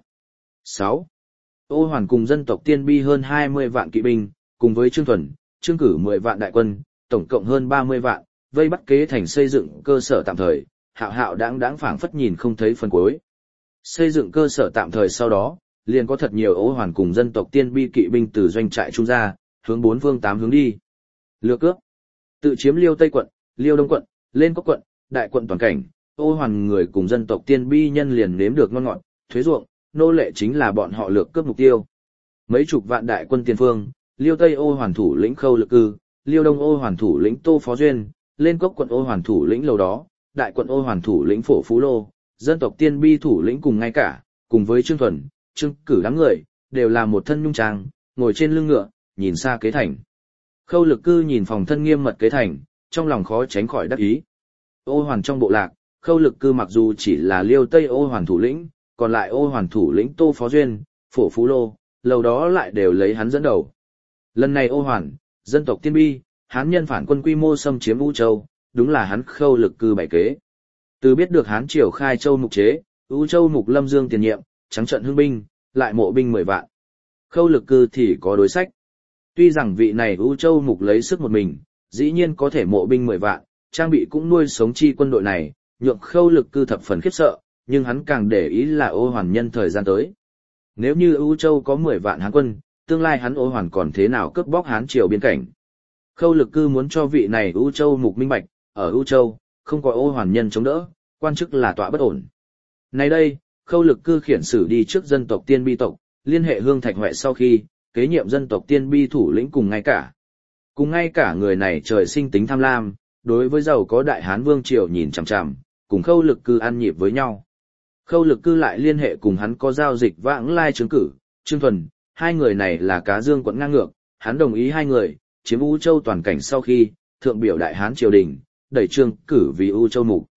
6. Ô Hoàn cùng dân tộc Tiên Bi hơn 20 vạn kỵ binh, cùng với Trương Thuần, Trương Cử 10 vạn đại quân, tổng cộng hơn 30 vạn, vây bắt kế thành xây dựng cơ sở tạm thời, hạo hạo đáng phảng phất nhìn không thấy phần cuối. Xây dựng cơ sở tạm thời sau đó, liền có thật nhiều Ô Hoàn cùng dân tộc Tiên Bi kỵ binh từ doanh trại trung ra, hướng 4 phương 8 hướng đi. Lừa cướp. Tự chiếm Liêu Tây quận, Liêu Đông quận, Lên Cốc quận, đại quận toàn cảnh, Ô Hoàn người cùng dân tộc Tiên Bi nhân liền nếm được ngon ngọt, thuế ruộng, nô lệ chính là bọn họ lược cướp mục tiêu. Mấy chục vạn đại quân tiền phương, Liêu Tây Ô Hoàn thủ lĩnh Khâu Lực Cư, Liêu Đông Ô Hoàn thủ lĩnh Tô Phó Duyên, Lên Cốc quận Ô Hoàn thủ lĩnh Lầu Đó, đại quận Ô Hoàn thủ lĩnh Phổ Phú Lô, dân tộc Tiên Bi thủ lĩnh cùng ngay cả, cùng với Trương Thuần, Trương Cử đám người, đều là một thân nhung trang, ngồi trên lưng ngựa, nhìn xa kế thành. Khâu Lực Cư nhìn phòng thân nghiêm mật kế thành, trong lòng khó tránh khỏi đắc ý. Ô Hoàn trong bộ lạc, Khâu Lực Cư mặc dù chỉ là Liêu Tây Ô Hoàn thủ lĩnh, còn lại Ô Hoàn thủ lĩnh Tô Phó Duyên, Phổ Phú Lô, Lầu Đó lại đều lấy hắn dẫn đầu. Lần này Ô Hoàn, dân tộc Tiên Bi, Hán nhân phản quân quy mô xâm chiếm U Châu, đúng là hắn Khâu Lực Cư bày kế. Từ biết được Hán triều khai Châu mục chế, U Châu mục Lâm Dương tiền nhiệm, trắng trận hưng binh, lại mộ binh 10 vạn. Khâu Lực Cư thì có đối sách. Tuy rằng vị này U Châu mục lấy sức một mình, dĩ nhiên có thể mộ binh 10 vạn, trang bị cũng nuôi sống chi quân đội này, nhượng Khâu Lực Cư thập phần khiếp sợ, nhưng hắn càng để ý là Ô Hoàn nhân thời gian tới. Nếu như U Châu có 10 vạn Hán quân, tương lai hắn Ô Hoàn còn thế nào cướp bóc Hán triều biên cảnh. Khâu Lực Cư muốn cho vị này U Châu Mục minh bạch, ở U Châu, không có Ô Hoàn nhân chống đỡ, quan chức là tọa bất ổn. Nay đây, Khâu Lực Cư khiển sử đi trước dân tộc Tiên Bi tộc, liên hệ Hương Thạch Huệ sau khi, kế nhiệm dân tộc Tiên Bi thủ lĩnh cùng ngay cả. Cùng ngay cả người này trời sinh tính tham lam, đối với giàu có Đại Hán Vương triều nhìn chằm chằm, cùng Khâu Lực Cư ăn nhịp với nhau. Khâu Lực Cư lại liên hệ cùng hắn có giao dịch vãng lai chứng cử, Trương Thuần, hai người này là cá dương quận ngang ngược, hắn đồng ý hai người, chiếm U Châu toàn cảnh sau khi, thượng biểu Đại Hán triều đình, đẩy Trương Cử vì U Châu mục.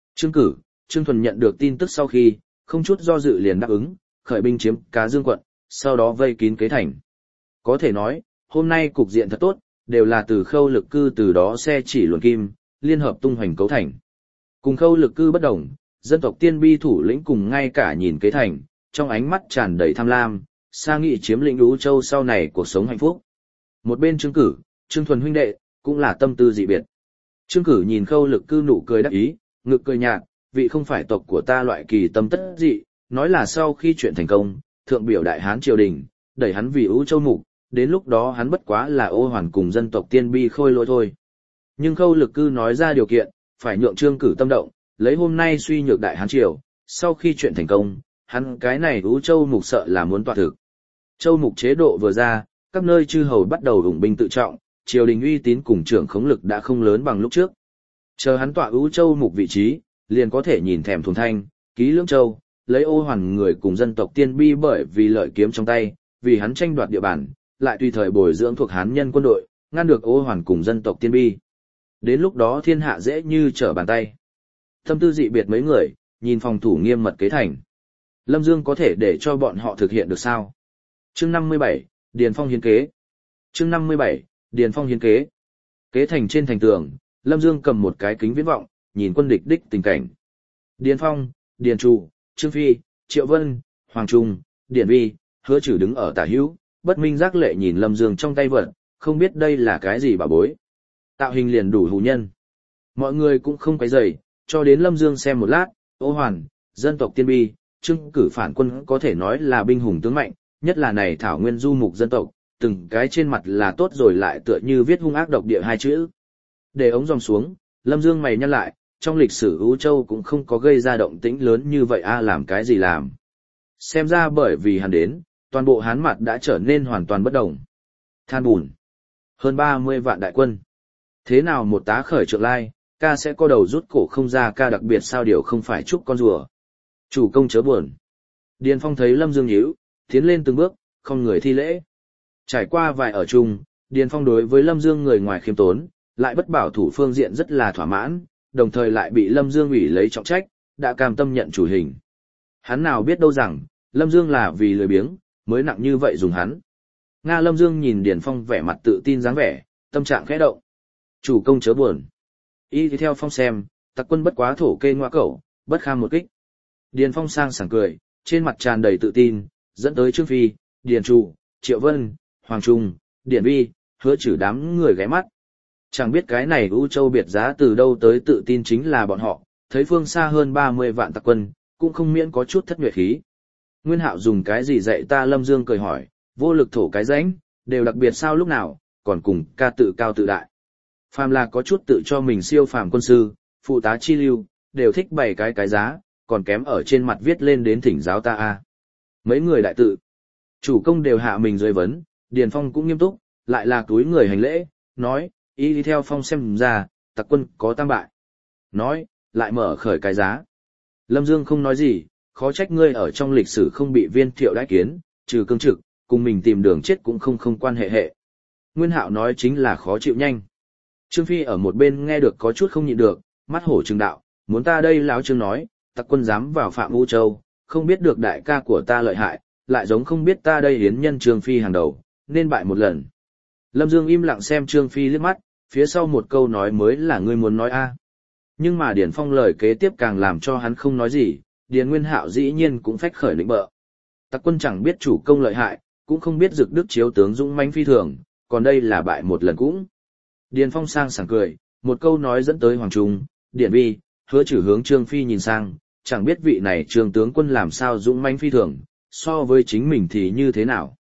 Trương Thuần nhận được tin tức sau khi, không chút do dự liền đáp ứng, khởi binh chiếm cá dương quận, sau đó vây kín Kế Thành. Có thể nói, hôm nay cục diện thật tốt, đều là từ Khâu Lực Cư từ đó xe chỉ luận kim, liên hợp tung hoành cấu thành. Cùng Khâu Lực Cư bất đồng, dân tộc Tiên Bi thủ lĩnh cùng ngay cả nhìn Kế Thành, trong ánh mắt tràn đầy tham lam, xa nghị chiếm lĩnh U Châu sau này cuộc sống hạnh phúc. Một bên Trương Cử, Trương Thuần huynh đệ, cũng là tâm tư dị biệt. Trương Cử nhìn Khâu Lực Cư nụ cười đắc ý, ngực cười nhạt, vị không phải tộc của ta loại kỳ tâm tất dị, nói là sau khi chuyện thành công, thượng biểu Đại Hán triều đình, đẩy hắn vì U Châu mục, đến lúc đó hắn bất quá là Ô Hoàn cùng dân tộc Tiên Bi khôi lỗi thôi. Nhưng Khâu Lực Cư nói ra điều kiện, phải nhượng Trương Cử tâm động, lấy hôm nay suy nhược Đại Hán triều, sau khi chuyện thành công, hắn cái này U Châu mục sợ là muốn tọa thực. Châu mục chế độ vừa ra, các nơi chư hầu bắt đầu ủng binh tự trọng, triều đình uy tín cùng trưởng khống lực đã không lớn bằng lúc trước. Chờ hắn tọa U Châu mục vị trí, liền có thể nhìn thèm thuần thanh, ký lưỡng châu, lấy Ô Hoàn người cùng dân tộc Tiên Bi bởi vì lợi kiếm trong tay, vì hắn tranh đoạt địa bàn, lại tùy thời bồi dưỡng thuộc Hán nhân quân đội, ngăn được Ô Hoàn cùng dân tộc Tiên Bi. Đến lúc đó thiên hạ dễ như trở bàn tay. Tâm tư dị biệt mấy người, nhìn phòng thủ nghiêm mật Kế Thành. Lâm Dương có thể để cho bọn họ thực hiện được sao? Chương 57, Điền Phong hiến kế. Chương 57, Điền Phong hiến kế. Kế Thành trên thành tường, Lâm Dương cầm một cái kính viễn vọng, nhìn quân địch đích tình cảnh. Điền Phong, Điền Trụ, Trương Phi, Triệu Vân, Hoàng Trung, Điền Vi, Hứa Trử đứng ở tả hữu, bất minh giác lệ nhìn Lâm Dương trong tay vật, không biết đây là cái gì bà bối. Tạo hình liền đủ hù nhân. Mọi người cũng không quấy rầy, cho đến Lâm Dương xem một lát, Ô Hoàn, dân tộc Tiên Bi, Trương Cử phản quân có thể nói là binh hùng tướng mạnh, nhất là này thảo nguyên du mục dân tộc, từng cái trên mặt là tốt rồi lại tựa như viết hung ác độc địa hai chữ. Để ống dòng xuống, Lâm Dương mày nhăn lại, trong lịch sử U Châu cũng không có gây ra động tĩnh lớn như vậy làm cái gì làm. Xem ra bởi vì hắn đến, toàn bộ Hán mặt đã trở nên hoàn toàn bất đồng. Than bùn. Hơn 30 vạn đại quân. Thế nào một tá khởi trượng lai, ca sẽ co đầu rút cổ không ra, ca đặc biệt sao điều không phải chúc con rùa. Chủ công chớ buồn. Điền Phong thấy Lâm Dương nhíu, tiến lên từng bước, không người thi lễ. Trải qua vài ở chung, Điền Phong đối với Lâm Dương người ngoài khiêm tốn, lại bất bảo thủ phương diện rất là thỏa mãn, đồng thời lại bị Lâm Dương ủy lấy trọng trách, đã cam tâm nhận chủ hình. Hắn nào biết đâu rằng, Lâm Dương là vì lười biếng, mới nặng như vậy dùng hắn. Nga Lâm Dương nhìn Điền Phong vẻ mặt tự tin dáng vẻ, tâm trạng khẽ động. Chủ công chớ buồn. Y thì theo Phong xem, tặc quân bất quá thổ kê ngoa cẩu, bất kham một kích. Điền Phong sang sảng cười, trên mặt tràn đầy tự tin, dẫn tới Trương Phi, Điền Trụ, Triệu Vân, Hoàng Trung, Điền Vi, Hứa Trử đám người ghé mắt. Chẳng biết cái này U Châu biệt giá từ đâu tới tự tin chính là bọn họ, thấy phương xa hơn 30 vạn tặc quân, cũng không miễn có chút thất nhuệ khí. Nguyên Hạo dùng cái gì dạy ta? Lâm Dương cười hỏi, vô lực thổ cái rãnh, đều đặc biệt sao lúc nào, còn cùng ca tự cao tự đại. Phàm là có chút tự cho mình siêu phàm quân sư, phụ tá chi lưu, đều thích bày cái giá, còn kém ở trên mặt viết lên đến thỉnh giáo ta. Mấy người đại tự, chủ công đều hạ mình dưới vấn, Điền Phong cũng nghiêm túc, lại là túi người hành lễ, nói, y đi theo Phong xem ra, tặc quân có tam bại. Nói, lại mở khởi cái giá. Lâm Dương không nói gì, khó trách ngươi ở trong lịch sử không bị Viên Thiệu đãi kiến, trừ cương trực, cùng mình tìm đường chết cũng không quan hệ. Nguyên Hạo nói chính là khó chịu nhanh. Trương Phi ở một bên nghe được có chút không nhịn được, mắt hổ trừng đạo, muốn ta đây láo Trương nói, tặc quân dám vào phạm U Châu, không biết được đại ca của ta lợi hại, lại giống không biết ta đây hiến nhân Trương Phi hàng đầu, nên bại một lần. Lâm Dương im lặng xem Trương Phi liếc mắt, phía sau một câu nói mới là ngươi muốn nói Nhưng mà Điền Phong lời kế tiếp càng làm cho hắn không nói gì, Điền Nguyên Hạo dĩ nhiên cũng phách khởi lĩnh bợ. Tặc quân chẳng biết chủ công lợi hại, cũng không biết dực đức chiếu tướng dũng mãnh phi thường, còn đây là bại một lần cũng. Điền Phong sang sảng cười, một câu nói dẫn tới Hoàng Trung, Điền Vi, Hứa Trử hướng Trương Phi nhìn sang, chẳng biết vị này Trương tướng quân làm sao dũng mãnh phi thường, so với chính mình thì như thế nào.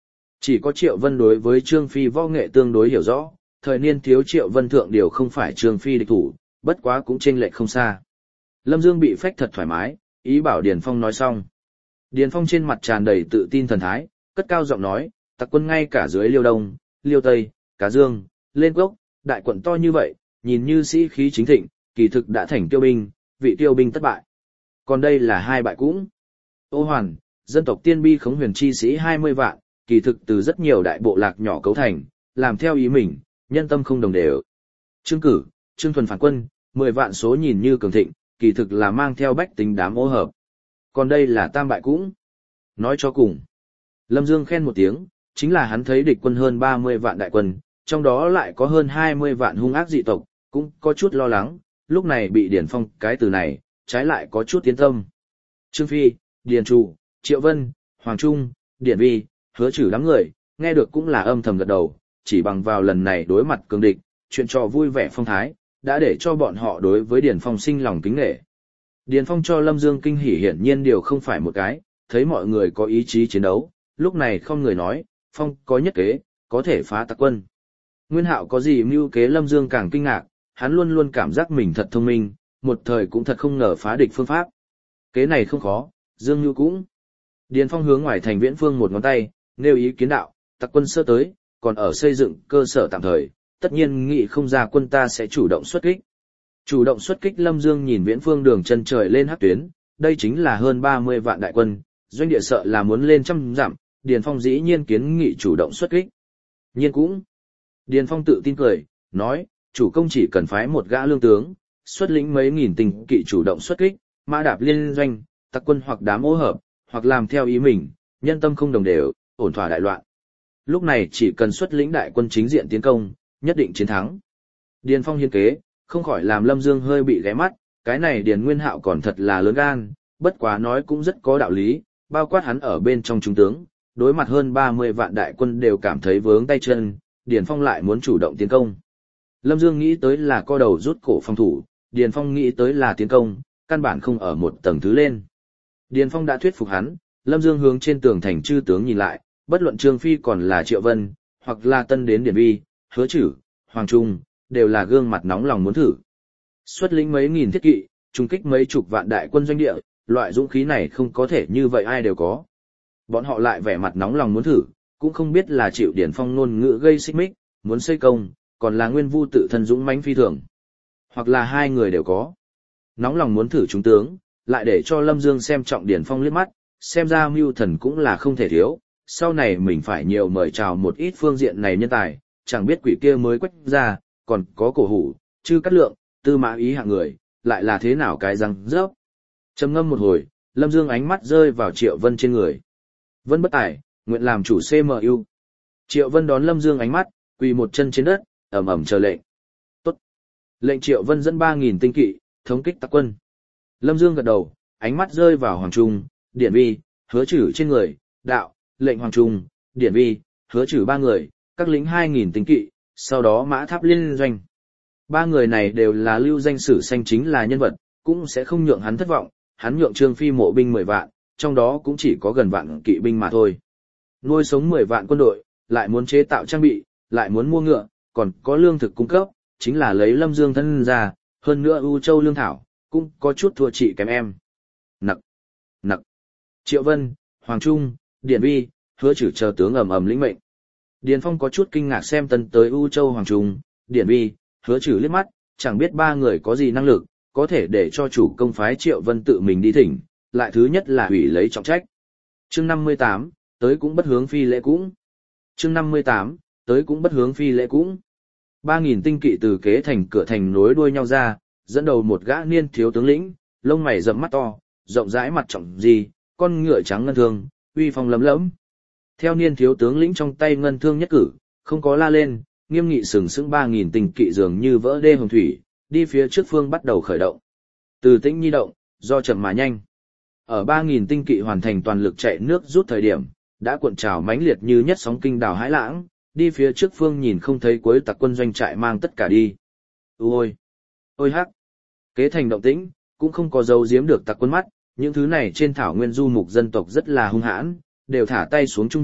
Chỉ có Triệu Vân đối với Trương Phi võ nghệ tương đối hiểu rõ, thời niên thiếu Triệu Vân thượng điều không phải Trương Phi địch thủ, bất quá cũng chênh lệch không xa. Lâm Dương bị phách thật thoải mái, ý bảo Điền Phong nói xong. Điền Phong trên mặt tràn đầy tự tin thần thái, cất cao giọng nói, tặc quân ngay cả dưới Liêu Đông, Liêu Tây, Cá Dương, Lên Cốc, đại quận to như vậy, nhìn như sĩ khí chính thịnh, kỳ thực đã thành tiêu binh, vị tiêu binh thất bại. Còn đây là hai bại cũng. Ô Hoàn, dân tộc Tiên Bi khống huyền chi sĩ 20 vạn, kỳ thực từ rất nhiều đại bộ lạc nhỏ cấu thành, làm theo ý mình, nhân tâm không đồng đều. Trương Cử, Trương Thuần phản quân, 10 vạn số nhìn như cường thịnh, kỳ thực là mang theo bách tính đám ô hợp. Còn đây là tam bại cũng. Nói cho cùng. Lâm Dương khen một tiếng, chính là hắn thấy địch quân hơn 30 vạn đại quân, trong đó lại có hơn 20 vạn hung ác dị tộc, cũng có chút lo lắng, lúc này bị Điền Phong cái từ này, trái lại có chút tiến tâm. Trương Phi, Điền Trụ, Triệu Vân, Hoàng Trung, Điển Vi, Hứa Trử đám người, nghe được cũng là âm thầm gật đầu, chỉ bằng vào lần này đối mặt cường địch, chuyện trò vui vẻ phong thái, đã để cho bọn họ đối với Điền Phong sinh lòng kính nể. Điền Phong cho Lâm Dương kinh hỉ hiển nhiên điều không phải một cái, thấy mọi người có ý chí chiến đấu, lúc này không người nói, Phong có nhất kế, có thể phá tặc quân. Nguyên Hạo có gì mưu kế Lâm Dương càng kinh ngạc, hắn luôn luôn cảm giác mình thật thông minh, một thời cũng thật không ngờ phá địch phương pháp. Kế này không khó, Dương Nhu cũng. Điền Phong hướng ngoài thành Viễn Phương một ngón tay, nêu ý kiến đạo, tặc quân sơ tới, còn ở xây dựng cơ sở tạm thời, tất nhiên nghị không ra quân ta sẽ chủ động xuất kích. Chủ động xuất kích Lâm Dương nhìn Viễn Phương đường chân trời lên hắc tuyến, đây chính là hơn 30 vạn đại quân, doanh địa sợ là muốn lên trăm dặm, Điền Phong dĩ nhiên kiến nghị chủ động xuất kích. Nhiên cũng. Điền Phong tự tin cười, nói, chủ công chỉ cần phái một gã lương tướng, xuất lĩnh mấy nghìn tinh kỵ chủ động xuất kích, mã đạp liên doanh, tặc quân hoặc đám ô hợp, hoặc làm theo ý mình, nhân tâm không đồng đều, ổn thỏa đại loạn. Lúc này chỉ cần xuất lĩnh đại quân chính diện tiến công, nhất định chiến thắng. Điền Phong hiên kế, không khỏi làm Lâm Dương hơi bị ghé mắt, cái này Điền Nguyên Hạo còn thật là lớn gan, bất quá nói cũng rất có đạo lý, bao quát hắn ở bên trong trung tướng, đối mặt hơn 30 vạn đại quân đều cảm thấy vướng tay chân, Điền Phong lại muốn chủ động tiến công. Lâm Dương nghĩ tới là co đầu rút cổ phòng thủ, Điền Phong nghĩ tới là tiến công, căn bản không ở một tầng thứ lên. Điền Phong đã thuyết phục hắn, Lâm Dương hướng trên tường thành chư tướng nhìn lại, bất luận Trương Phi còn là Triệu Vân, hoặc là tân đến Điển Vi, Hứa Trử, Hoàng Trung, đều là gương mặt nóng lòng muốn thử. Xuất lĩnh mấy nghìn thiết kỵ, trung kích mấy chục vạn đại quân doanh địa, loại dũng khí này không có thể như vậy ai đều có. Bọn họ lại vẻ mặt nóng lòng muốn thử, cũng không biết là chịu Điền Phong ngôn ngữ gây xích mích, muốn xây công, còn là Nguyên Vu tự thân dũng mãnh phi thường. Hoặc là hai người đều có. Nóng lòng muốn thử chúng tướng, lại để cho Lâm Dương xem trọng Điền Phong liếc mắt, xem ra mưu thần cũng là không thể thiếu, sau này mình phải nhiều mời chào một ít phương diện này nhân tài, chẳng biết quỷ kia mới quách ra, còn có Cổ Hủ, Chư Cát Lượng, Tư Mã Ý hạng người, lại là thế nào cái răng rớp. Trầm ngâm một hồi, Lâm Dương ánh mắt rơi vào Triệu Vân trên người. Vân bất tài, nguyện làm chủ CMU. Triệu Vân đón Lâm Dương ánh mắt, quỳ một chân trên đất, ầm ầm chờ lệnh. Tốt. Lệnh Triệu Vân dẫn 3.000 tinh kỵ, thống kích tặc quân. Lâm Dương gật đầu, ánh mắt rơi vào Hoàng Trung, Điển Vi, Hứa Trử trên người, đạo, lệnh Hoàng Trung, Điển Vi, Hứa Trử ba người, các lính 2.000 tinh kỵ, sau đó mã tháp liên doanh. Ba người này đều là lưu danh sử xanh chính là nhân vật, cũng sẽ không nhượng hắn thất vọng, hắn nhượng Trương Phi mộ binh 10 vạn, trong đó cũng chỉ có gần vạn kỵ binh mà thôi. Nuôi sống 10 vạn quân đội, lại muốn chế tạo trang bị, lại muốn mua ngựa, còn có lương thực cung cấp, chính là lấy Lâm Dương thân ra, hơn nữa U Châu lương thảo, cũng có chút thua chị kém em. Nặc. Triệu Vân, Hoàng Trung, Điển Vi, Hứa Trử chờ tướng ầm ầm lĩnh mệnh. Điền Phong có chút kinh ngạc xem tân tới U Châu Hoàng Trung, Điển Vi, Hứa Trử liếc mắt, chẳng biết ba người có gì năng lực, có thể để cho chủ công phái Triệu Vân tự mình đi thỉnh, lại thứ nhất là hủy lấy trọng trách. Chương 58, tới cũng bất hướng phi lễ cũng. Chương 58, tới cũng bất hướng phi lễ cũng. 3.000 tinh kỵ từ kế thành cửa thành nối đuôi nhau ra, dẫn đầu một gã niên thiếu tướng lĩnh, lông mày rậm mắt to, rộng rãi mặt trọng gì, con ngựa trắng ngân thương, uy phong lấm lẫm. Theo niên thiếu tướng lĩnh trong tay ngân thương nhất cử, không có la lên, nghiêm nghị sừng sững 3.000 tinh kỵ dường như vỡ đê hồng thủy, đi phía trước phương bắt đầu khởi động. Từ tĩnh nhi động, do chậm mà nhanh. Ở 3.000 tinh kỵ hoàn thành toàn lực chạy nước rút thời điểm, đã cuộn trào mãnh liệt như nhất sóng kinh đảo hãi lãng, đi phía trước phương nhìn không thấy cuối tặc quân doanh trại mang tất cả đi. Ôi hắc! Kế thành động tĩnh, cũng không có dấu giếm được tặc quân mắt, những thứ này trên thảo nguyên du mục dân tộc rất là hung hãn, đều thả tay xuống chung việc,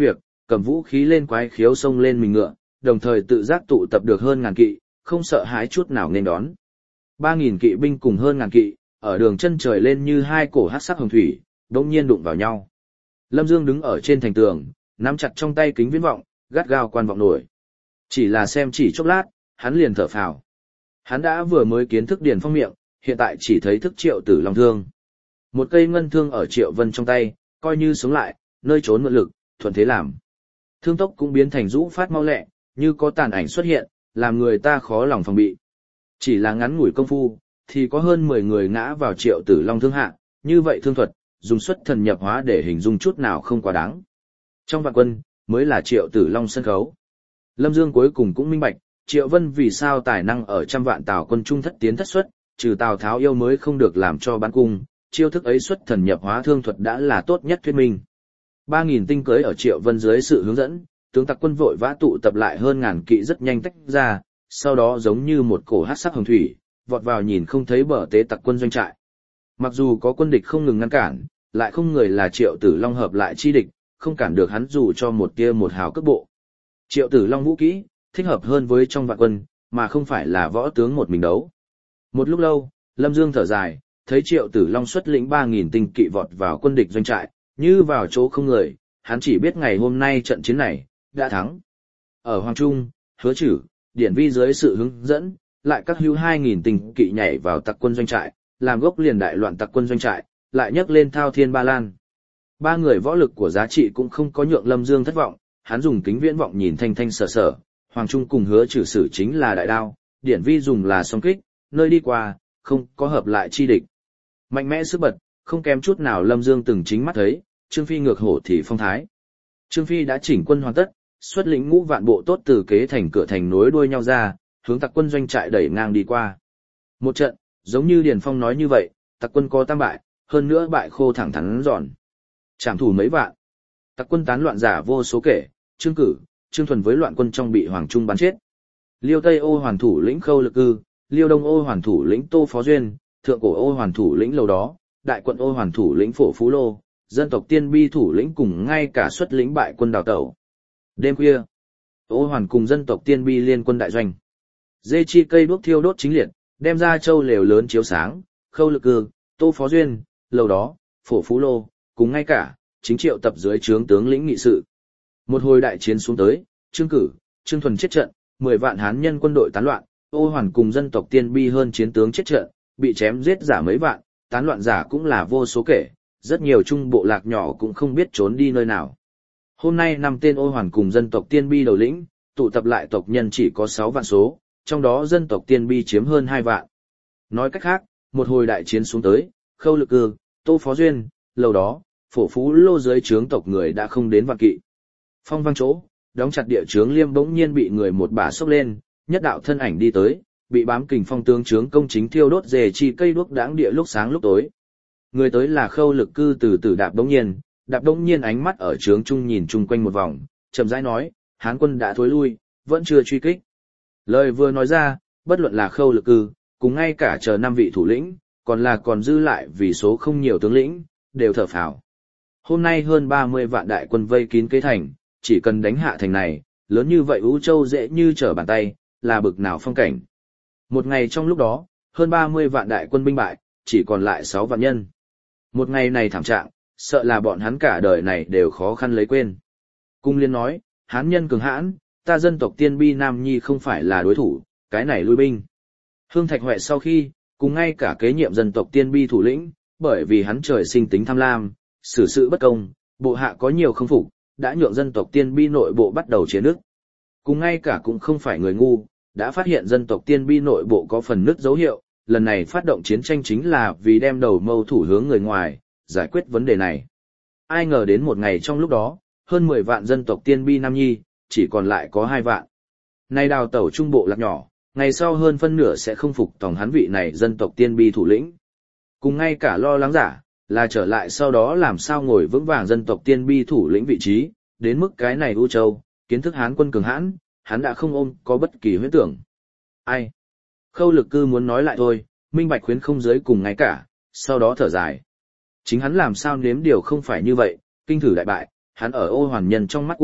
cầm vũ khí lên quái khiếu xông lên mình ngựa, đồng thời tự giác tụ tập được hơn ngàn kỵ, không sợ hãi chút nào nên đón. 3.000 kỵ binh cùng hơn ngàn kỵ, ở đường chân trời lên như hai cổ hắc sắc hồng thủy, đột nhiên đụng vào nhau. Lâm Dương đứng ở trên thành tường, nắm chặt trong tay kính viễn vọng, gắt gao quan vọng nổi. Chỉ là xem chỉ chốc lát, hắn liền thở phào. Hắn đã vừa mới kiến thức Điền Phong miệng, hiện tại chỉ thấy thức Triệu Tử Long thương. Một cây ngân thương ở Triệu Vân trong tay, coi như sống lại, nơi trốn mượn lực, thuận thế làm. Thương tốc cũng biến thành rũ phát mau lẹ, như có tàn ảnh xuất hiện, làm người ta khó lòng phòng bị. Chỉ là ngắn ngủi công phu, thì có hơn 10 người ngã vào Triệu Tử Long thương hạ, như vậy thương thuật, dùng xuất thần nhập hóa để hình dung chút nào không quá đáng. Trong vạn quân, mới là Triệu Tử Long sân khấu. Lâm Dương cuối cùng cũng minh bạch, Triệu Vân vì sao tài năng ở trăm vạn Tào quân trung thất tiến thất xuất, trừ Tào Tháo yêu mới không được làm cho bán cung, chiêu thức ấy xuất thần nhập hóa thương thuật đã là tốt nhất thuyết minh. 3.000 tinh cưới ở Triệu Vân dưới sự hướng dẫn, tướng tặc quân vội vã tụ tập lại hơn ngàn kỵ rất nhanh tách ra, sau đó giống như một cổ hắc sắc hồng thủy, vọt vào nhìn không thấy bờ tế tặc quân doanh trại. Mặc dù có quân địch không ngừng ngăn cản, lại không người là Triệu Tử Long hợp lại chi địch, không cản được hắn dù cho một tia một hào cước bộ. Triệu Tử Long vũ kỹ, thích hợp hơn với trong vạn quân, mà không phải là võ tướng một mình đấu. Một lúc lâu, Lâm Dương thở dài, thấy Triệu Tử Long xuất lĩnh 3.000 tinh kỵ vọt vào quân địch doanh trại, như vào chỗ không người, hắn chỉ biết ngày hôm nay trận chiến này, đã thắng. Ở Hoàng Trung, Hứa Chử, Điển Vi dưới sự hướng dẫn, lại các hưu 2.000 tinh kỵ nhảy vào tặc quân doanh trại, làm gốc liền đại loạn tặc quân doanh trại, lại nhấc lên thao thiên ba lan. Ba người võ lực của giá trị cũng không có nhượng Lâm Dương thất vọng, hắn dùng kính viễn vọng nhìn thanh thanh sở sở, Hoàng Trung cùng Hứa Chử sử chính là đại đao, Điển Vi dùng là song kích, nơi đi qua, không có hợp lại chi địch. Mạnh mẽ sức bật, không kém chút nào Lâm Dương từng chính mắt thấy, Trương Phi ngược hổ thì phong thái. Trương Phi đã chỉnh quân hoàn tất, xuất lĩnh ngũ vạn bộ tốt từ kế thành cửa thành nối đuôi nhau ra, hướng tặc quân doanh trại đẩy ngang đi qua. Một trận, giống như Điền Phong nói như vậy, tặc quân có tam bại, hơn nữa bại khô thẳng thắn giòn. Trảm thủ mấy vạn. Tặc quân tán loạn giả vô số kể, Trương Cử, Trương Thuần với loạn quân trong bị Hoàng Trung bắn chết. Liêu Tây Ô hoàn thủ lĩnh Khâu Lực Cư, Liêu Đông Ô hoàn thủ lĩnh Tô Phó Duyên, Thượng Cổ Ô hoàn thủ lĩnh Lầu Đó, Đại Quận Ô hoàn thủ lĩnh Phổ Phú Lô, dân tộc Tiên Bi thủ lĩnh cùng ngay cả xuất lĩnh bại quân đào tẩu. Đêm khuya, Ô hoàn cùng dân tộc Tiên Bi liên quân đại doanh. Dê chi cây đuốc thiêu đốt chính liệt, đem ra châu lều lớn chiếu sáng, Khâu Lực Cư, Tô Phó Duyên, Lầu Đó, Phổ Phú Lô, cùng ngay cả chính triệu tập dưới trướng tướng lĩnh nghị sự. Một hồi đại chiến xuống tới, Trương Cử, Trương Thuần chết trận, 10 vạn hán nhân quân đội tán loạn, Ô hoàn cùng dân tộc Tiên Bi hơn chiến tướng chết trận, bị chém giết giả mấy vạn, tán loạn giả cũng là vô số kể, rất nhiều trung bộ lạc nhỏ cũng không biết trốn đi nơi nào. Hôm nay 5 tên Ô hoàn cùng dân tộc Tiên Bi đầu lĩnh, tụ tập lại tộc nhân chỉ có 6 vạn số, trong đó dân tộc Tiên Bi chiếm hơn 2 vạn. Nói cách khác, một hồi đại chiến xuống tới, Khâu Lực Cư, Tô Phó Duyên, Lầu Đó, Phổ Phú Lô dưới trướng tộc người đã không đến vạn kỵ. Phong vang chỗ, đóng chặt địa trướng Liêm bỗng nhiên bị người một bả xốc lên, nhất đạo thân ảnh đi tới, bị bám kình phong tướng trướng công chính thiêu đốt dề chi cây đuốc đãng địa lúc sáng lúc tối. Người tới là Khâu Lực Cư từ từ đạp bỗng nhiên ánh mắt ở trướng trung nhìn chung quanh một vòng, chậm rãi nói, Hán quân đã thối lui, vẫn chưa truy kích. Lời vừa nói ra, bất luận là Khâu Lực Cư, cùng ngay cả chờ 5 vị thủ lĩnh, còn dư lại vì số không nhiều tướng lĩnh, đều thở phào. Hôm nay hơn 30 vạn đại quân vây kín kế thành, chỉ cần đánh hạ thành này, lớn như vậy Ú Châu dễ như trở bàn tay, là bực nào phong cảnh. Một ngày trong lúc đó, hơn 30 vạn đại quân binh bại, chỉ còn lại 6 vạn nhân. Một ngày này thảm trạng, sợ là bọn hắn cả đời này đều khó khăn lấy quên. Cung Liên nói, Hán nhân cường hãn, ta dân tộc Tiên Bi Nam Nhi không phải là đối thủ, cái này lui binh. Hương Thạch Huệ sau khi, cùng ngay cả kế nhiệm dân tộc Tiên Bi thủ lĩnh, bởi vì hắn trời sinh tính tham lam, xử sự bất công, bộ hạ có nhiều không phục, đã nhượng dân tộc Tiên Bi nội bộ bắt đầu chia nước. Cùng ngay cả cũng không phải người ngu, đã phát hiện dân tộc Tiên Bi nội bộ có phần nứt dấu hiệu, lần này phát động chiến tranh chính là vì đem đầu mâu thủ hướng người ngoài, giải quyết vấn đề này. Ai ngờ đến một ngày trong lúc đó, hơn 10 vạn dân tộc Tiên Bi Nam Nhi, chỉ còn lại có 2 vạn. Nay đào tẩu trung bộ lạc nhỏ, ngày sau hơn phân nửa sẽ không phục tòng hắn vị này dân tộc Tiên Bi thủ lĩnh. Cùng ngay cả lo lắng giả, là trở lại sau đó làm sao ngồi vững vàng dân tộc Tiên Bi thủ lĩnh vị trí, đến mức cái này U Châu, kiến thức Hán quân cường hãn, hắn đã không ôm có bất kỳ huyết tưởng. Ai? Khâu Lực Cư muốn nói lại thôi, minh bạch khuyến không giới cùng ngay cả, sau đó thở dài. Chính hắn làm sao nếm điều không phải như vậy, kinh thử đại bại, hắn ở Ô hoàn nhân trong mắt của,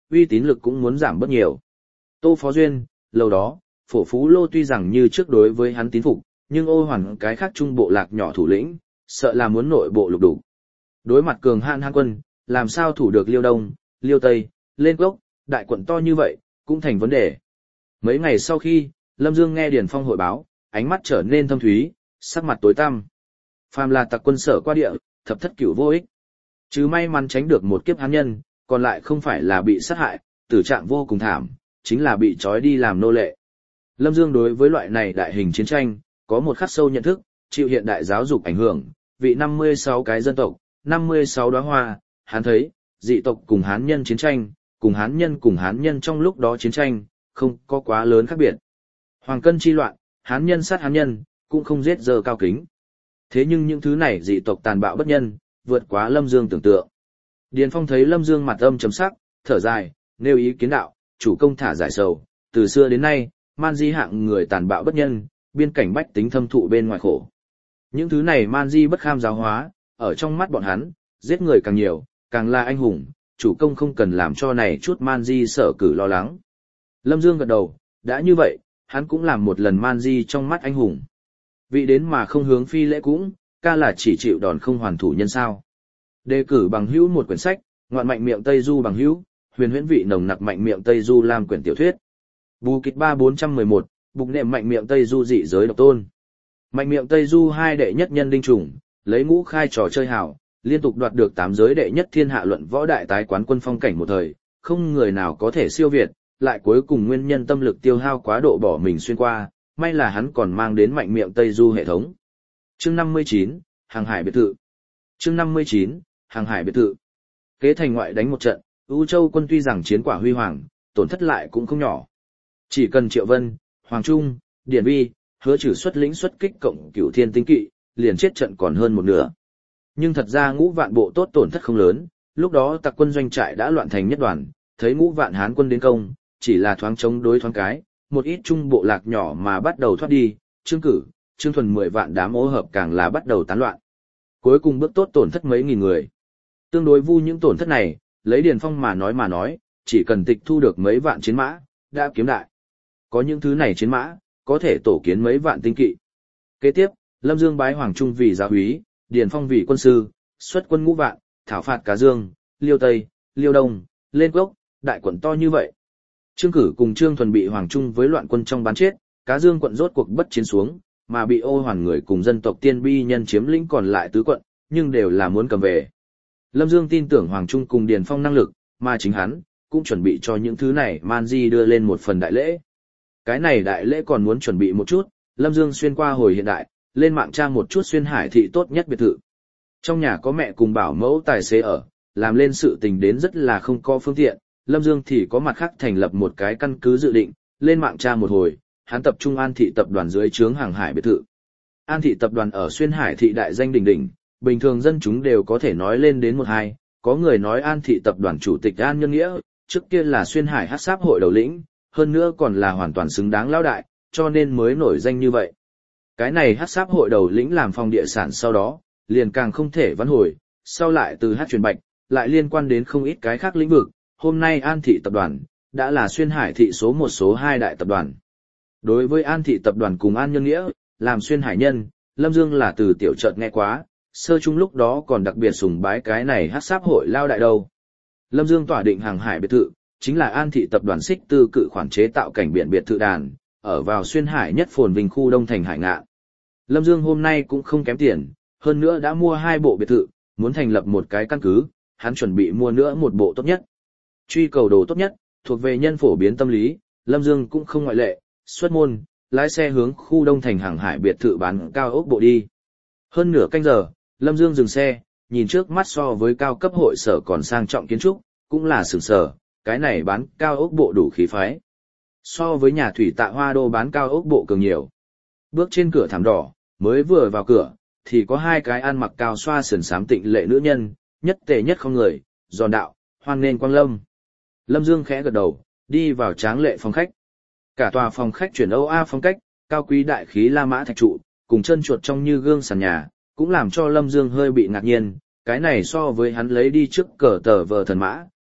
uy tín lực cũng muốn giảm bớt nhiều. Tô Phó Duyên, lâu đó, Phổ Phú Lô tuy rằng như trước đối với hắn tín phục, nhưng Ô Hoàn cái khác trung bộ lạc nhỏ thủ lĩnh, sợ là muốn nội bộ lục đục. Đối mặt cường hãn Hán quân, làm sao thủ được Liêu Đông, Liêu Tây, Lên Cốc, đại quận to như vậy, cũng thành vấn đề. Mấy ngày sau khi, Lâm Dương nghe Điền Phong hội báo, ánh mắt trở nên thâm thúy, sắc mặt tối tăm. Phàm là tặc quân sở qua địa, thập thất cửu vô ích. Chứ may mắn tránh được một kiếp hán nhân, còn lại không phải là bị sát hại, tử trạng vô cùng thảm, chính là bị trói đi làm nô lệ. Lâm Dương đối với loại này đại hình chiến tranh, có một khắc sâu nhận thức, chịu hiện đại giáo dục ảnh hưởng, vị 56 cái dân tộc, 56 đóa hoa, hắn thấy, dị tộc cùng hán nhân chiến tranh, cùng hán nhân trong lúc đó chiến tranh, không có quá lớn khác biệt. Hoàng cân chi loạn, hán nhân sát hán nhân, cũng không giết giờ cao kính. Thế nhưng những thứ này dị tộc tàn bạo bất nhân, vượt quá Lâm Dương tưởng tượng. Điền Phong thấy Lâm Dương mặt âm trầm sắc, thở dài, nêu ý kiến đạo, chủ công thả giải sầu, từ xưa đến nay, man di hạng người tàn bạo bất nhân, biên cảnh bách tính thâm thụ bên ngoài khổ. Những thứ này man di bất kham giáo hóa, ở trong mắt bọn hắn, giết người càng nhiều, càng là anh hùng, chủ công không cần làm cho này chút man di sở cử lo lắng. Lâm Dương gật đầu, đã như vậy, hắn cũng làm một lần man di trong mắt anh hùng. Vị đến mà không hướng phi lễ cũng, ca là chỉ chịu đòn không hoàn thủ nhân sao. Đề cử bằng hữu một quyển sách, ngoạn mạnh miệng Tây Du bằng hữu, huyền huyễn vị nồng nặc mạnh miệng Tây Du làm quyển tiểu thuyết. Bù kịch 3411, bục nệm mạnh miệng Tây Du dị giới độc tôn. Mạnh miệng Tây Du hai đệ nhất nhân đinh trùng, lấy ngũ khai trò chơi hảo, liên tục đoạt được 8 giới đệ nhất thiên hạ luận võ đại tái quán quân phong cảnh một thời, không người nào có thể siêu việt, lại cuối cùng nguyên nhân tâm lực tiêu hao quá độ bỏ mình xuyên qua, may là hắn còn mang đến mạnh miệng Tây Du hệ thống. Chương 59, Hàng Hải biệt thự. Chương 59, Hàng Hải biệt thự. Kế thành ngoại đánh một trận, U Châu quân tuy rằng chiến quả huy hoàng, tổn thất lại cũng không nhỏ. Chỉ cần Triệu Vân, Hoàng Trung, Điển Vi, Hứa Trử xuất lĩnh xuất kích cộng Cửu Thiên tinh kỵ, liền chết trận còn hơn một nửa. Nhưng thật ra Ngũ Vạn bộ tốt tổn thất không lớn, lúc đó tặc quân doanh trại đã loạn thành nhất đoàn, thấy Ngũ Vạn Hán quân đến công, chỉ là thoáng chống đối thoáng cái, một ít trung bộ lạc nhỏ mà bắt đầu thoát đi, Trương Cử, Trương Thuần 10 vạn đám ô hợp càng là bắt đầu tán loạn. Cuối cùng bước tốt tổn thất mấy nghìn người. Tương đối vu những tổn thất này, lấy Điền Phong mà nói, chỉ cần tịch thu được mấy vạn chiến mã, đã kiếm đại. Có những thứ này chiến mã, có thể tổ kiến mấy vạn tinh kỵ. Kế tiếp, Lâm Dương bái Hoàng Trung vì giáo úy, Điền Phong vì quân sư, xuất quân ngũ vạn, thảo phạt Cá Dương, Liêu Tây, Liêu Đông, Lên Cốc, đại quận to như vậy. Trương Cử cùng Trương Thuần bị Hoàng Trung với loạn quân trong bắn chết, Cá Dương quận rốt cuộc bất chiến xuống, mà bị Ô Hoàn người cùng dân tộc Tiên Bi nhân chiếm lĩnh còn lại tứ quận, nhưng đều là muốn cầm về. Lâm Dương tin tưởng Hoàng Trung cùng Điền Phong năng lực, mà chính hắn cũng chuẩn bị cho những thứ này man di đưa lên một phần đại lễ. Cái này đại lễ còn muốn chuẩn bị một chút, Lâm Dương xuyên qua hồi hiện đại, lên mạng tra một chút xuyên hải thị tốt nhất biệt thự. Trong nhà có mẹ cùng bảo mẫu tài xế ở, làm lên sự tình đến rất là không có phương tiện, Lâm Dương thì có mặt khác thành lập một cái căn cứ dự định, lên mạng tra một hồi, hắn tập trung An thị tập đoàn dưới trướng Hàng Hải biệt thự. An thị tập đoàn ở xuyên hải thị đại danh đỉnh đỉnh, bình thường dân chúng đều có thể nói lên đến một hai, có người nói An thị tập đoàn chủ tịch An Nhân Nghĩa, trước kia là xuyên hải hắc sáp hội đầu lĩnh, hơn nữa còn là hoàn toàn xứng đáng lão đại, cho nên mới nổi danh như vậy. Cái này hắc sáp hội đầu lĩnh làm phòng địa sản sau đó, liền càng không thể vãn hồi, sau lại từ hát truyền bạch, lại liên quan đến không ít cái khác lĩnh vực, hôm nay An thị tập đoàn, đã là xuyên hải thị số 1 số 2 đại tập đoàn. Đối với An thị tập đoàn cùng An Nhân Nghĩa, làm xuyên hải nhân, Lâm Dương là từ tiểu chợt nghe quá, sơ chung lúc đó còn đặc biệt sùng bái cái này hắc sáp hội lao đại đâu. Lâm Dương tỏa định Hàng Hải biệt thự, chính là An thị tập đoàn xích tư cự khoản chế tạo cảnh biển biệt thự đàn, ở vào xuyên hải nhất phồn vinh khu Đông Thành Hải Ngạn. Lâm Dương hôm nay cũng không kém tiền, hơn nữa đã mua 2 bộ biệt thự, muốn thành lập một cái căn cứ, hắn chuẩn bị mua nữa một bộ tốt nhất. Truy cầu đồ tốt nhất, thuộc về nhân phổ biến tâm lý, Lâm Dương cũng không ngoại lệ, xuất môn, lái xe hướng khu Đông Thành Hàng Hải biệt thự bán cao ốc bộ đi. Hơn nửa canh giờ, Lâm Dương dừng xe, nhìn trước mắt so với cao cấp hội sở còn sang trọng kiến trúc, cũng là sửng sở, cái này bán cao ốc bộ đủ khí phái. So với nhà thủy tạ Hoa Đô bán cao ốc bộ cường nhiều. Bước trên cửa thảm đỏ, mới vừa vào cửa, thì có 2 cái ăn mặc cao xoa sườn xám tịnh lệ nữ nhân, nhất tề nhất không người, giòn đạo, hoan nên quang lâm. Lâm Dương khẽ gật đầu, đi vào tráng lệ phòng khách. Cả tòa phòng khách chuyển Âu A phong cách, cao quý đại khí La Mã thạch trụ, cùng chân chuột trong như gương sàn nhà, cũng làm cho Lâm Dương hơi bị ngạc nhiên, cái này so với hắn lấy đi trước cờ tờ vờ thần mã,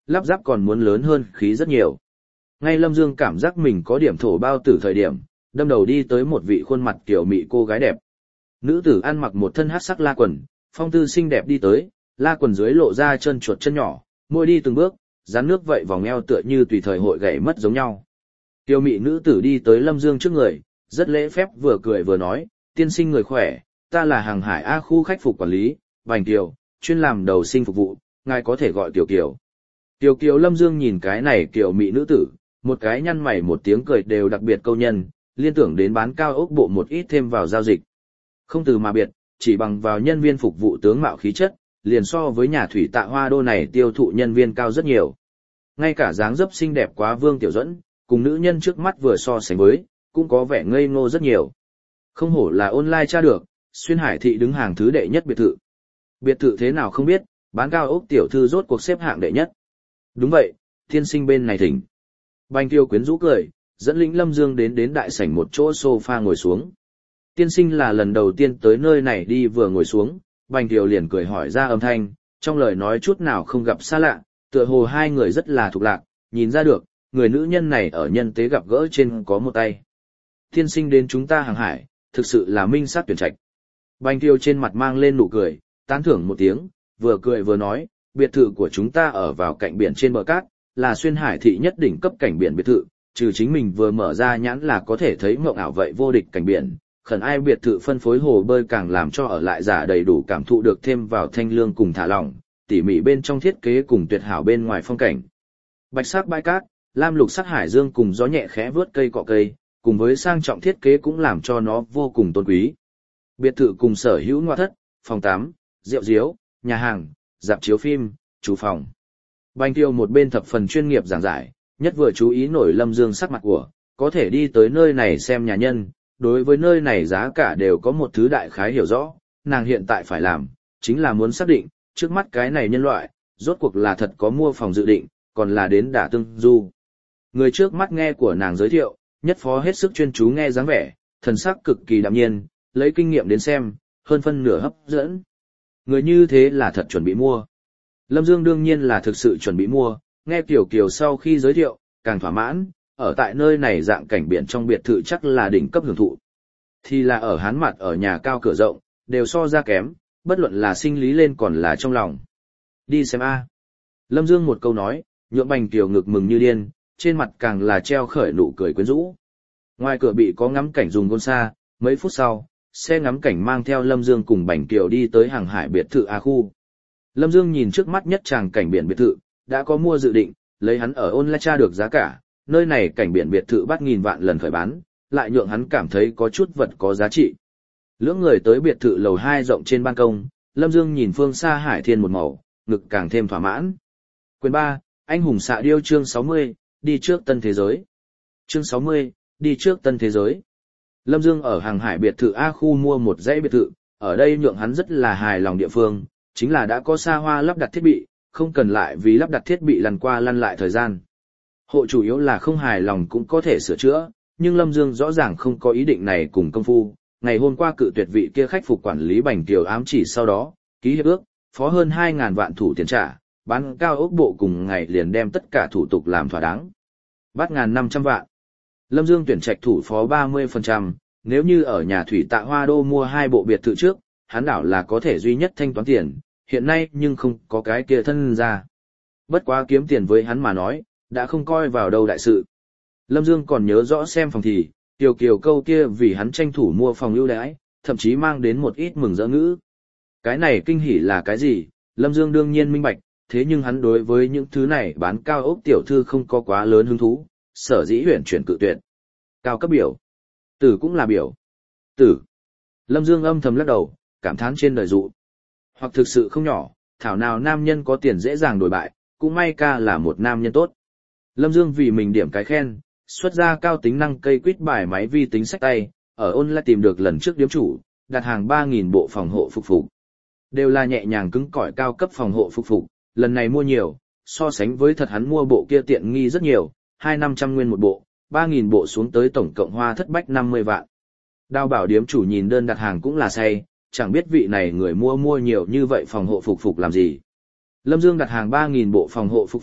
lắp ráp còn muốn lớn hơn khí rất nhiều. Ngay Lâm Dương cảm giác mình có điểm thổ bao tử thời điểm, đâm đầu đi tới một vị khuôn mặt kiểu mị cô gái đẹp. Nữ tử ăn mặc một thân hắc sắc la quần, phong tư xinh đẹp đi tới, la quần dưới lộ ra chân chuột chân nhỏ, môi đi từng bước, dán nước vậy vòng eo tựa như tùy thời hội gãy mất giống nhau. Kiều mị nữ tử đi tới Lâm Dương trước người, rất lễ phép vừa cười vừa nói, tiên sinh người khỏe, ta là hàng hải A khu khách phục quản lý, Bành Kiều, chuyên làm đầu sinh phục vụ, ngài có thể gọi Kiều Kiều. Kiều Kiều Lâm Dương nhìn cái này Kiều mị nữ tử, một cái nhăn mày một tiếng cười đều đặc biệt câu nhân, liên tưởng đến bán cao ốc bộ một ít thêm vào giao dịch. Không từ mà biệt, chỉ bằng vào nhân viên phục vụ tướng mạo khí chất, liền so với nhà thủy Tạ Hoa Đô này tiêu thụ nhân viên cao rất nhiều. Ngay cả dáng dấp xinh đẹp quá Vương Tiểu Duẫn, cùng nữ nhân trước mắt vừa so sánh với, cũng có vẻ ngây ngô rất nhiều. Không hổ là online tra được, Xuyên Hải thị đứng hàng thứ đệ nhất biệt thự. Biệt thự thế nào không biết, bán cao ốc tiểu thư rốt cuộc xếp hạng đệ nhất. Đúng vậy, tiên sinh bên này thỉnh. Bành Kiều quyến rũ cười, dẫn lĩnh Lâm Dương đến đại sảnh một chỗ sofa ngồi xuống. Tiên sinh là lần đầu tiên tới nơi này đi vừa ngồi xuống, Bành Kiều liền cười hỏi ra âm thanh, trong lời nói chút nào không gặp xa lạ, tựa hồ hai người rất là thuộc lạc, nhìn ra được, người nữ nhân này ở nhân tế gặp gỡ trên có một tay. Tiên sinh đến chúng ta hàng hải, thực sự là minh sát tuyển trạch. Bành Kiều trên mặt mang lên nụ cười, tán thưởng một tiếng, vừa cười vừa nói, biệt thự của chúng ta ở vào cạnh biển trên bờ cát, là Xuyên Hải thị nhất đỉnh cấp cảnh biển biệt thự, trừ chính mình vừa mở ra nhãn là có thể thấy mộng ảo vậy vô địch cảnh biển. Khẩn ai biệt thự phân phối hồ bơi càng làm cho ở lại giả đầy đủ cảm thụ được thêm vào thanh lương cùng thả lỏng, tỉ mỉ bên trong thiết kế cùng tuyệt hảo bên ngoài phong cảnh. Bạch sắc bãi cát, lam lục sắc hải dương cùng gió nhẹ khẽ vướt cây cọ cây, cùng với sang trọng thiết kế cũng làm cho nó vô cùng tôn quý. Biệt thự cùng sở hữu ngoại thất, phòng tắm, rượu diếu, nhà hàng, rạp chiếu phim, chủ phòng. Bành Kiều một bên thập phần chuyên nghiệp giảng giải, nhất vừa chú ý nổi Lâm Dương sắc mặt của, có thể đi tới nơi này xem nhà nhân, đối với nơi này giá cả đều có một thứ đại khái hiểu rõ, nàng hiện tại phải làm, chính là muốn xác định, trước mắt cái này nhân loại, rốt cuộc là thật có mua phòng dự định, còn là đến đả tương du. Người trước mắt nghe của nàng giới thiệu, nhất phó hết sức chuyên chú nghe dáng vẻ, thần sắc cực kỳ đạm nhiên, lấy kinh nghiệm đến xem, hơn phân nửa hấp dẫn. Người như thế là thật chuẩn bị mua. Lâm Dương đương nhiên là thực sự chuẩn bị mua, nghe Kiều Kiều sau khi giới thiệu, càng thỏa mãn, ở tại nơi này dạng cảnh biển trong biệt thự chắc là đỉnh cấp hưởng thụ. Thì là ở hán mặt ở nhà cao cửa rộng, đều so ra kém, bất luận là sinh lý lên còn là trong lòng. Đi xem a. Lâm Dương một câu nói, nhượng Bành Kiều ngực mừng như điên, trên mặt càng là treo khởi nụ cười quyến rũ. Ngoài cửa bị có ngắm cảnh dùng gôn xa, mấy phút sau, xe ngắm cảnh mang theo Lâm Dương cùng Bành Kiều đi tới hàng hải biệt thự A khu. Lâm Dương nhìn trước mắt nhất tràng cảnh biển biệt thự, đã có mua dự định, lấy hắn ở online tra được giá cả, nơi này cảnh biển biệt thự bắt nghìn vạn lần khởi bán, lại nhượng hắn cảm thấy có chút vật có giá trị. Lưỡng người tới biệt thự lầu 2 rộng trên ban công, Lâm Dương nhìn phương xa hải thiên một màu, ngực càng thêm thỏa mãn. Quyền 3, anh hùng xạ điêu chương 60, đi trước tân thế giới. Chương 60, đi trước tân thế giới. Lâm Dương ở hàng hải biệt thự A khu mua một dãy biệt thự, ở đây nhượng hắn rất là hài lòng địa phương, chính là đã có xa hoa lắp đặt thiết bị, không cần lại vì lắp đặt thiết bị lăn qua lăn lại thời gian. Hộ chủ yếu là không hài lòng cũng có thể sửa chữa, nhưng Lâm Dương rõ ràng không có ý định này cùng công phu. Ngày hôm qua cự tuyệt vị kia khách phục quản lý Bành Kiều ám chỉ sau đó, ký hiệp ước, phó hơn 2.000 vạn thủ tiền trả, bán cao ốc bộ cùng ngày liền đem tất cả thủ tục làm thỏa đáng. Bắt 1.500 vạn. Lâm Dương tuyển trạch thủ phó 30%, nếu như ở nhà thủy Tạ Hoa Đô mua 2 bộ biệt thự trước, hắn đảo là có thể duy nhất thanh toán tiền, hiện nay nhưng không có cái kia thân ra. Bất quá kiếm tiền với hắn mà nói, đã không coi vào đâu đại sự. Lâm Dương còn nhớ rõ xem phòng thì, Kiều Kiều câu kia vì hắn tranh thủ mua phòng ưu đãi, thậm chí mang đến một ít mừng rỡ ngữ. Cái này kinh hỉ là cái gì, Lâm Dương đương nhiên minh bạch, thế nhưng hắn đối với những thứ này bán cao ốc tiểu thư không có quá lớn hứng thú, sở dĩ huyển chuyển cự tuyệt. Cao cấp biểu. Tử cũng là biểu. Tử. Lâm Dương âm thầm lắc đầu, cảm thán trên đời dụ. Hoặc thực sự không nhỏ, thảo nào nam nhân có tiền dễ dàng đổi bại, cũng may ca là một nam nhân tốt. Lâm Dương vì mình điểm cái khen, xuất ra cao tính năng cây quýt bài máy vi tính sách tay, ở online tìm được lần trước điếm chủ, đặt hàng 3.000 bộ phòng hộ phục phục. Đều là nhẹ nhàng cứng cỏi cao cấp phòng hộ phục phục, lần này mua nhiều, so sánh với thật hắn mua bộ kia tiện nghi rất nhiều, 200-500 nguyên một bộ, 3.000 bộ xuống tới tổng cộng hoa thất bách 50 vạn. Đào bảo điếm chủ nhìn đơn đặt hàng cũng là say, chẳng biết vị này người mua nhiều như vậy phòng hộ phục phục làm gì. Lâm Dương đặt hàng 3.000 bộ phòng hộ phục phục,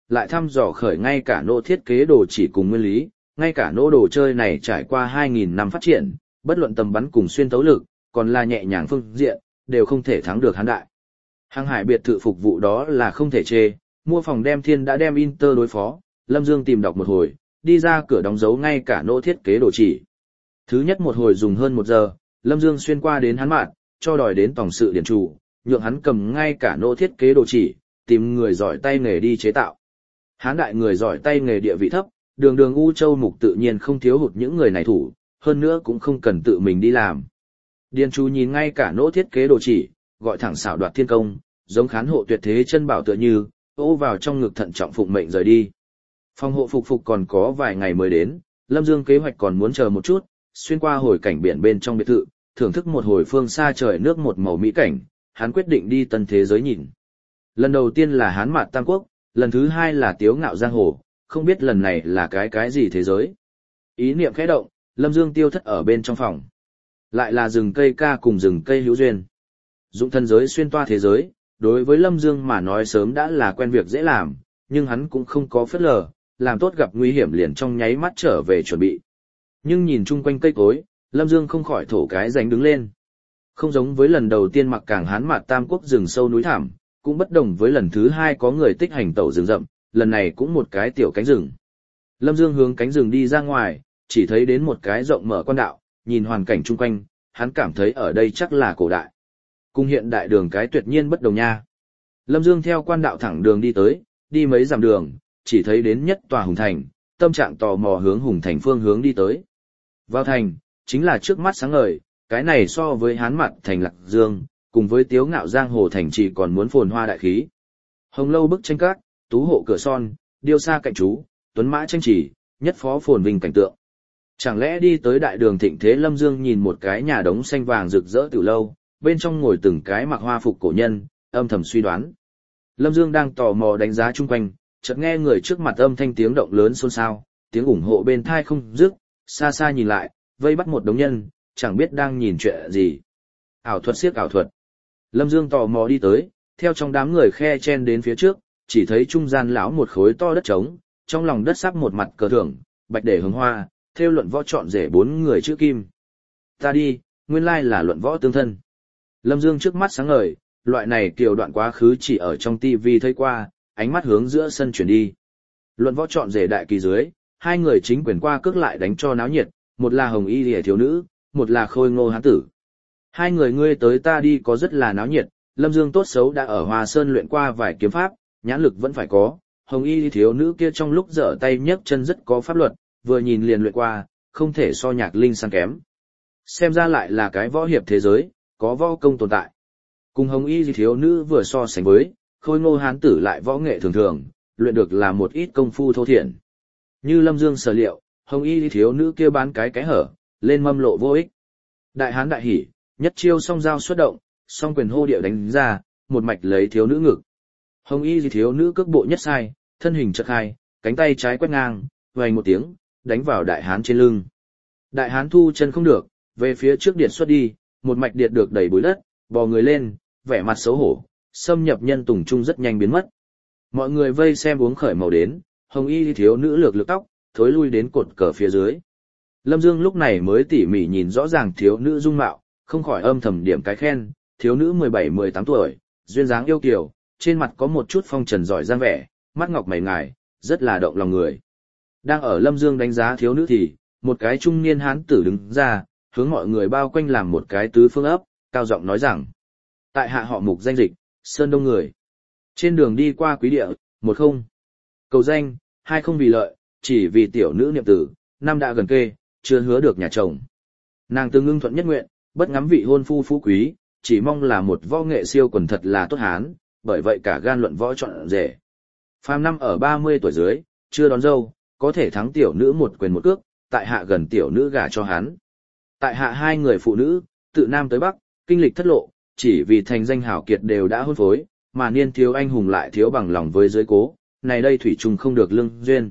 lại thăm dò khởi ngay cả nô thiết kế đồ chỉ cùng nguyên lý, ngay cả nô đồ chơi này trải qua 2.000 năm phát triển, bất luận tầm bắn cùng xuyên tấu lực, còn là nhẹ nhàng phương diện, đều không thể thắng được Hán Đại. Hàng hải biệt thự phục vụ đó là không thể chê, mua phòng đem thiên đã đem Inter đối phó, Lâm Dương tìm đọc một hồi, đi ra cửa đóng dấu ngay cả nô thiết kế đồ chỉ. Thứ nhất một hồi dùng hơn 1 giờ, Lâm Dương xuyên qua đến Hán Mạn, cho đòi đến tổng sự điển chủ, nhượng hắn cầm ngay cả nô thiết kế đồ chỉ, tìm người giỏi tay nghề đi chế tạo. Hán Đại người giỏi tay nghề địa vị thấp, đường đường U Châu Mục tự nhiên không thiếu hụt những người này thủ, hơn nữa cũng không cần tự mình đi làm. Điền Chu nhìn ngay cả nỗ thiết kế đồ chỉ, gọi thẳng xảo đoạt thiên công, giống khán hộ tuyệt thế chân bảo tựa như, ô vào trong ngực thận trọng phụng mệnh rời đi. Phòng hộ phục còn có vài ngày mới đến, Lâm Dương kế hoạch còn muốn chờ một chút, xuyên qua hồi cảnh biển bên trong biệt thự, thưởng thức một hồi phương xa trời nước một màu mỹ cảnh, hắn quyết định đi tân thế giới nhìn. Lần đầu tiên là Hán Mạt Tam Quốc, lần thứ hai là Tiếu Ngạo Giang Hồ, không biết lần này là cái gì thế giới. Ý niệm khẽ động, Lâm Dương tiêu thất ở bên trong phòng. Lại là rừng cây ca cùng rừng cây hữu duyên. Dụng thân giới xuyên toa thế giới, đối với Lâm Dương mà nói sớm đã là quen việc dễ làm, nhưng hắn cũng không có phớt lờ, làm tốt gặp nguy hiểm liền trong nháy mắt trở về chuẩn bị. Nhưng nhìn chung quanh cây cối, Lâm Dương không khỏi thổ cái ránh đứng lên. Không giống với lần đầu tiên mặc càng Hán Mạt Tam Quốc rừng sâu núi thảm, cũng bất đồng với lần thứ hai có người tích hành tẩu rừng rậm, lần này cũng một cái tiểu cánh rừng. Lâm Dương hướng cánh rừng đi ra ngoài, chỉ thấy đến một cái rộng mở quan đạo, nhìn hoàn cảnh chung quanh, hắn cảm thấy ở đây chắc là cổ đại. Cùng hiện đại đường cái tuyệt nhiên bất đồng nha. Lâm Dương theo quan đạo thẳng đường đi tới, đi mấy dặm đường, chỉ thấy đến nhất tòa Hùng Thành, tâm trạng tò mò hướng Hùng Thành phương hướng đi tới. Vào thành, chính là trước mắt sáng ngời, cái này so với Hán Mạt thành Lạc Dương, cùng với Tiếu Ngạo Giang Hồ thành chỉ còn muốn phồn hoa đại khí. Hồng lâu bức tranh cát, tú hộ cửa son, điêu xa cạnh chú, tuấn mã tranh chỉ, nhất phó phồn vinh cảnh tượng. Chẳng lẽ đi tới đại đường thịnh thế Lâm Dương nhìn một cái nhà đống xanh vàng rực rỡ từ lâu, bên trong ngồi từng cái mặc hoa phục cổ nhân, âm thầm suy đoán. Lâm Dương đang tò mò đánh giá chung quanh, chợt nghe người trước mặt âm thanh tiếng động lớn xôn xao, tiếng ủng hộ bên thai không dứt, xa xa nhìn lại, vây bắt một đống nhân, chẳng biết đang nhìn chuyện gì. Ảo thuật siếc ảo thuật. Lâm Dương tò mò đi tới, theo trong đám người khe chen đến phía trước, chỉ thấy trung gian lão một khối to đất trống, trong lòng đất sắp một mặt cờ thưởng, bạch để hướng hoa, theo luận võ chọn rể 4 người chữ kim. Ta đi, nguyên lai là luận võ tương thân. Lâm Dương trước mắt sáng ngời, loại này kiểu đoạn quá khứ chỉ ở trong TV thấy qua, ánh mắt hướng giữa sân chuyển đi. Luận võ chọn rể đại kỳ dưới, 2 người chính quyền qua cước lại đánh cho náo nhiệt, một là hồng y lìa thiếu nữ, một là khôi ngô hán tử. 2 người ngươi tới ta đi có rất là náo nhiệt, Lâm Dương tốt xấu đã ở Hoa Sơn luyện qua vài kiếm pháp, nhãn lực vẫn phải có, hồng y thiếu nữ kia trong lúc dở tay nhấc chân rất có pháp luật, vừa nhìn liền luyện qua, không thể so Nhạc Linh sang kém. Xem ra lại là cái võ hiệp thế giới, có võ công tồn tại. Cùng hồng y thiếu nữ vừa so sánh với, khôi ngô hán tử lại võ nghệ thường thường, luyện được là một ít công phu thô thiển. Như Lâm Dương sở liệu, hồng y thiếu nữ kia bán cái hở, lên mâm lộ vô ích. Đại hán đại hỉ, nhất chiêu song dao xuất động, song quyền hô điệu đánh ra, một mạch lấy thiếu nữ ngực. Hồng y thiếu nữ cước bộ nhất sai, thân hình chợt khai, cánh tay trái quét ngang, vành một tiếng, đánh vào đại hán trên lưng. Đại hán thu chân không được, về phía trước điệt xuất đi, một mạch điệt được đẩy bụi đất, bò người lên, vẻ mặt xấu hổ, xâm nhập nhân tùng trung rất nhanh biến mất. Mọi người vây xem uống khởi màu đến, hồng y thiếu nữ lược lược tóc, thối lui đến cột cờ phía dưới. Lâm Dương lúc này mới tỉ mỉ nhìn rõ ràng thiếu nữ dung mạo, không khỏi âm thầm điểm cái khen, thiếu nữ 17-18 tuổi, duyên dáng yêu kiều, trên mặt có một chút phong trần giỏi giang vẻ, mắt ngọc mày ngài, rất là động lòng người. Đang ở Lâm Dương đánh giá thiếu nữ thì, một cái trung niên hán tử đứng ra, hướng mọi người bao quanh làm một cái tứ phương ấp, cao giọng nói rằng: tại hạ họ Mục danh dịch, Sơn Đông người. Trên đường đi qua quý địa, 10 cầu danh, 20 vì lợi, chỉ vì tiểu nữ niệm tử, năm đã gần kê, chưa hứa được nhà chồng. Nàng từng ưng thuận nhất nguyện, bất ngắm vị hôn phu phú quý, chỉ mong là một võ nghệ siêu quần thật là tốt hán, bởi vậy cả gan luận võ chọn rể. Phàm năm ở 30 tuổi dưới, chưa đón dâu, có thể thắng tiểu nữ một quyền một cước, tại hạ gần tiểu nữ gả cho hắn. Tại hạ 2 người phụ nữ, tự Nam tới Bắc, kinh lịch thất lộ, chỉ vì thành danh hảo kiệt đều đã hôn phối, mà niên thiếu anh hùng lại thiếu bằng lòng với giới cố, này đây thủy chung không được lương duyên.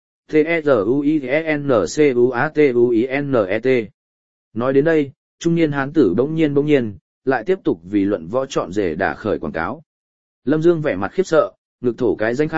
T-E-Z-U-I-N-C-U-A-T-U-I-N-E-T. Nói đến đây, trung niên hán tử bỗng nhiên, lại tiếp tục vì luận võ chọn rể đả khởi quảng cáo. Lâm Dương vẻ mặt khiếp sợ, ngực thổ cái danh khai,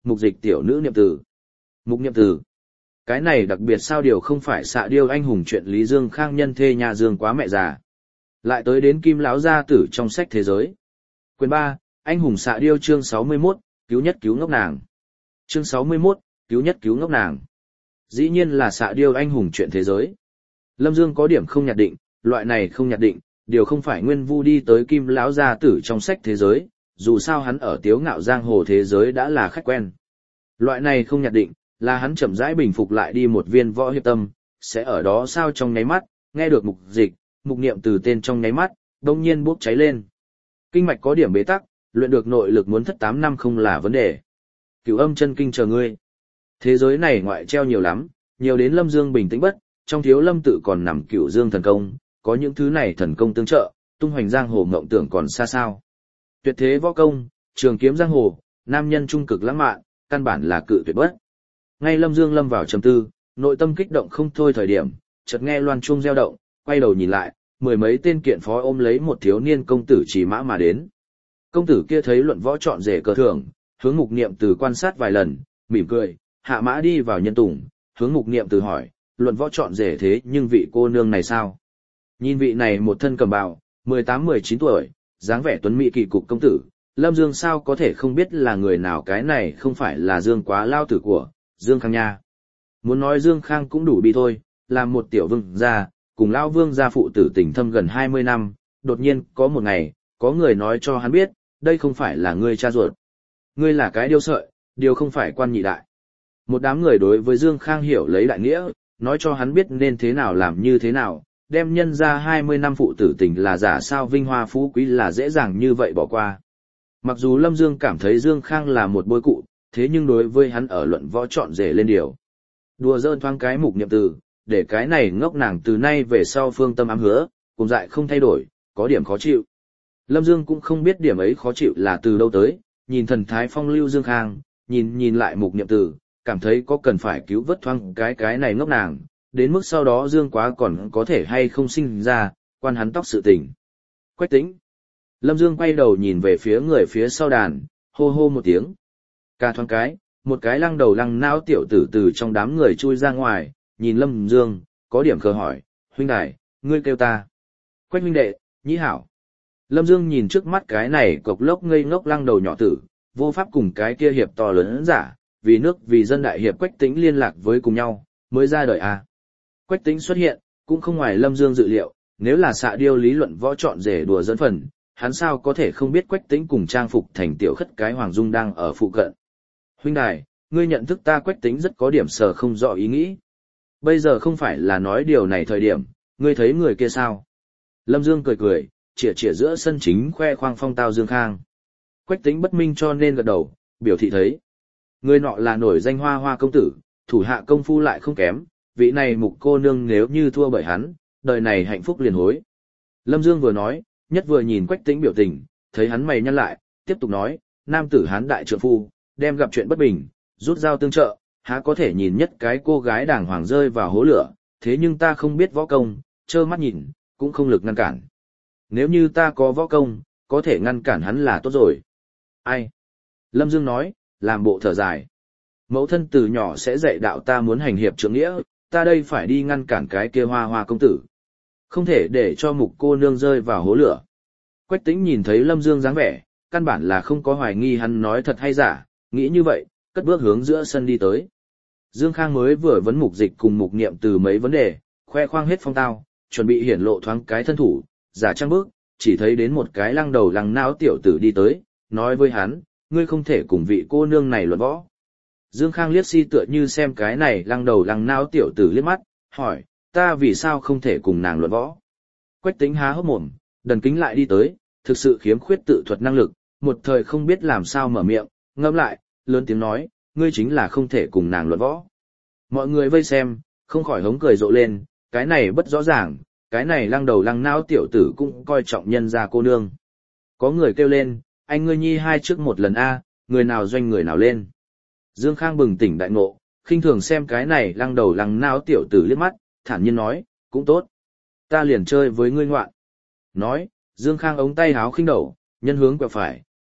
mục dịch tiểu nữ niệm tử. Mục niệm tử. Cái này đặc biệt sao điều không phải xạ điêu anh hùng chuyện Lý Dương Khang nhân thê nhà Dương quá mẹ già. Lại tới đến Kim lão gia tử trong sách thế giới. Quyền 3, anh hùng xạ điêu chương 61, cứu nhất cứu ngốc nàng. Chương 61, cứu nhất cứu ngốc nàng. Dĩ nhiên là xạ điêu anh hùng chuyện thế giới. Lâm Dương có điểm không nhạt định, loại này không nhạt định, điều không phải Nguyên Vu đi tới Kim lão gia tử trong sách thế giới, dù sao hắn ở Tiếu Ngạo giang hồ thế giới đã là khách quen. Loại này không nhạt định, là hắn chậm rãi bình phục lại đi một viên võ hiệp tâm, sẽ ở đó sao trong nháy mắt, nghe được mục dịch, mục niệm từ tên trong nháy mắt, đông nhiên bốc cháy lên. Kinh mạch có điểm bế tắc, luyện được nội lực muốn thất 8 năm không là vấn đề. Cửu âm chân kinh chờ ngươi. Thế giới này ngoại treo nhiều lắm, nhiều đến Lâm Dương bình tĩnh bất, trong thiếu lâm tự còn nằm Cửu Dương thần công, có những thứ này thần công tương trợ, tung hoành giang hồ mộng tưởng còn xa sao. Tuyệt thế võ công, trường kiếm giang hồ, nam nhân trung cực lãng mạn, căn bản là cự tuyệt bất. Ngay Lâm Dương lâm vào trầm tư, nội tâm kích động không thôi thời điểm, chợt nghe loan chuông reo động, quay đầu nhìn lại, mười mấy tên kiện phó ôm lấy một thiếu niên công tử chỉ mã mà đến. Công tử kia thấy luận võ chọn rể cờ thưởng, hướng mục niệm từ quan sát vài lần, mỉm cười, hạ mã đi vào nhân tùng, hướng mục niệm từ hỏi, luận võ chọn rể thế nhưng vị cô nương này sao? Nhìn vị này một thân cầm bào, 18-19 tuổi, dáng vẻ tuấn mỹ kỳ cục công tử, Lâm Dương sao có thể không biết là người nào, cái này không phải là Dương Quá lao tử của Dương Khang nha. Muốn nói Dương Khang cũng đủ bi thôi, làm một tiểu vương gia, cùng lão vương gia phụ tử tình thâm gần 20 năm, đột nhiên có một ngày, có người nói cho hắn biết, đây không phải là ngươi cha ruột. Ngươi là cái điêu sợi, điều không phải quan nhị đại. Một đám người đối với Dương Khang hiểu lấy đại nghĩa, nói cho hắn biết nên thế nào làm như thế nào, đem nhân ra 20 năm phụ tử tình là giả sao vinh hoa phú quý là dễ dàng như vậy bỏ qua. Mặc dù Lâm Dương cảm thấy Dương Khang là một bôi cụ, thế nhưng đối với hắn ở luận võ chọn rể lên điều. Đùa giỡn thoáng cái mục niệm từ, để cái này ngốc nàng từ nay về sau phương tâm ám hứa, cùng dại không thay đổi, có điểm khó chịu. Lâm Dương cũng không biết điểm ấy khó chịu là từ đâu tới, nhìn thần thái phong lưu Dương Khang, nhìn lại mục niệm từ, cảm thấy có cần phải cứu vớt thoáng cái này ngốc nàng, đến mức sau đó Dương Quá còn có thể hay không sinh ra, quan hắn tóc sự tình. Quách Tĩnh. Lâm Dương quay đầu nhìn về phía người phía sau đàn, hô hô một tiếng. Ca thoáng cái, một cái lăng đầu lăng não tiểu tử từ trong đám người chui ra ngoài, nhìn Lâm Dương, có điểm khờ hỏi, huynh đài, ngươi kêu ta. Quách huynh đệ, nhĩ hảo. Lâm Dương nhìn trước mắt cái này cộc lốc ngây ngốc lăng đầu nhỏ tử, vô pháp cùng cái kia hiệp to lớn giả, vì nước vì dân đại hiệp Quách Tĩnh liên lạc với cùng nhau, mới ra đời à. Quách Tĩnh xuất hiện, cũng không ngoài Lâm Dương dự liệu, nếu là xạ điêu lý luận võ chọn rể đùa dẫn phần, hắn sao có thể không biết Quách Tĩnh cùng trang phục thành tiểu khất cái Hoàng Dung đang ở phụ cận. Huynh đài, ngươi nhận thức ta Quách Tĩnh rất có điểm sờ không rõ ý nghĩ. Bây giờ không phải là nói điều này thời điểm, ngươi thấy người kia sao? Lâm Dương cười cười, chĩa giữa sân chính khoe khoang phong tao Dương Khang. Quách Tĩnh bất minh cho nên gật đầu, biểu thị thấy. Người nọ là nổi danh hoa hoa công tử, thủ hạ công phu lại không kém, vị này mục cô nương nếu như thua bởi hắn, đời này hạnh phúc liền hối. Lâm Dương vừa nói, nhất vừa nhìn Quách Tĩnh biểu tình, thấy hắn mày nhăn lại, tiếp tục nói, nam tử hán đại trượng phu, đem gặp chuyện bất bình, rút dao tương trợ, há có thể nhìn nhất cái cô gái đàng hoàng rơi vào hố lửa, thế nhưng ta không biết võ công, trơ mắt nhìn, cũng không lực ngăn cản. Nếu như ta có võ công, có thể ngăn cản hắn là tốt rồi. Ai? Lâm Dương nói, làm bộ thở dài. Mẫu thân từ nhỏ sẽ dạy đạo ta muốn hành hiệp trượng nghĩa, ta đây phải đi ngăn cản cái kia hoa hoa công tử. Không thể để cho mục cô nương rơi vào hố lửa. Quách Tĩnh nhìn thấy Lâm Dương dáng vẻ, căn bản là không có hoài nghi hắn nói thật hay giả, nghĩ như vậy, cất bước hướng giữa sân đi tới. Dương Khang mới vừa vấn mục dịch cùng mục niệm từ mấy vấn đề, khoe khoang hết phong tao, chuẩn bị hiển lộ thoáng cái thân thủ, giả trang bước, chỉ thấy đến một cái lăng đầu lăng não tiểu tử đi tới, nói với hắn, ngươi không thể cùng vị cô nương này luận võ. Dương Khang liếc si tựa như xem cái này lăng đầu lăng não tiểu tử liếc mắt, hỏi, ta vì sao không thể cùng nàng luận võ? Quách Tĩnh há hốc mồm, đần kính lại đi tới, thực sự khiếm khuyết tự thuật năng lực, một thời không biết làm sao mở miệng, ngẫm lại, lớn tiếng nói, ngươi chính là không thể cùng nàng luận võ. Mọi người vây xem, không khỏi hống cười rộ lên, cái này bất rõ ràng, cái này lăng đầu lăng não tiểu tử cũng coi trọng nhân gia cô nương. Có người kêu lên, anh ngươi nhi hai trước một lần a, người nào doanh người nào lên. Dương Khang bừng tỉnh đại ngộ, khinh thường xem cái này lăng đầu lăng não tiểu tử liếc mắt, thản nhiên nói, cũng tốt. Ta liền chơi với ngươi ngoạn. Nói, Dương Khang ống tay háo khinh đầu, nhân hướng quẹo phải,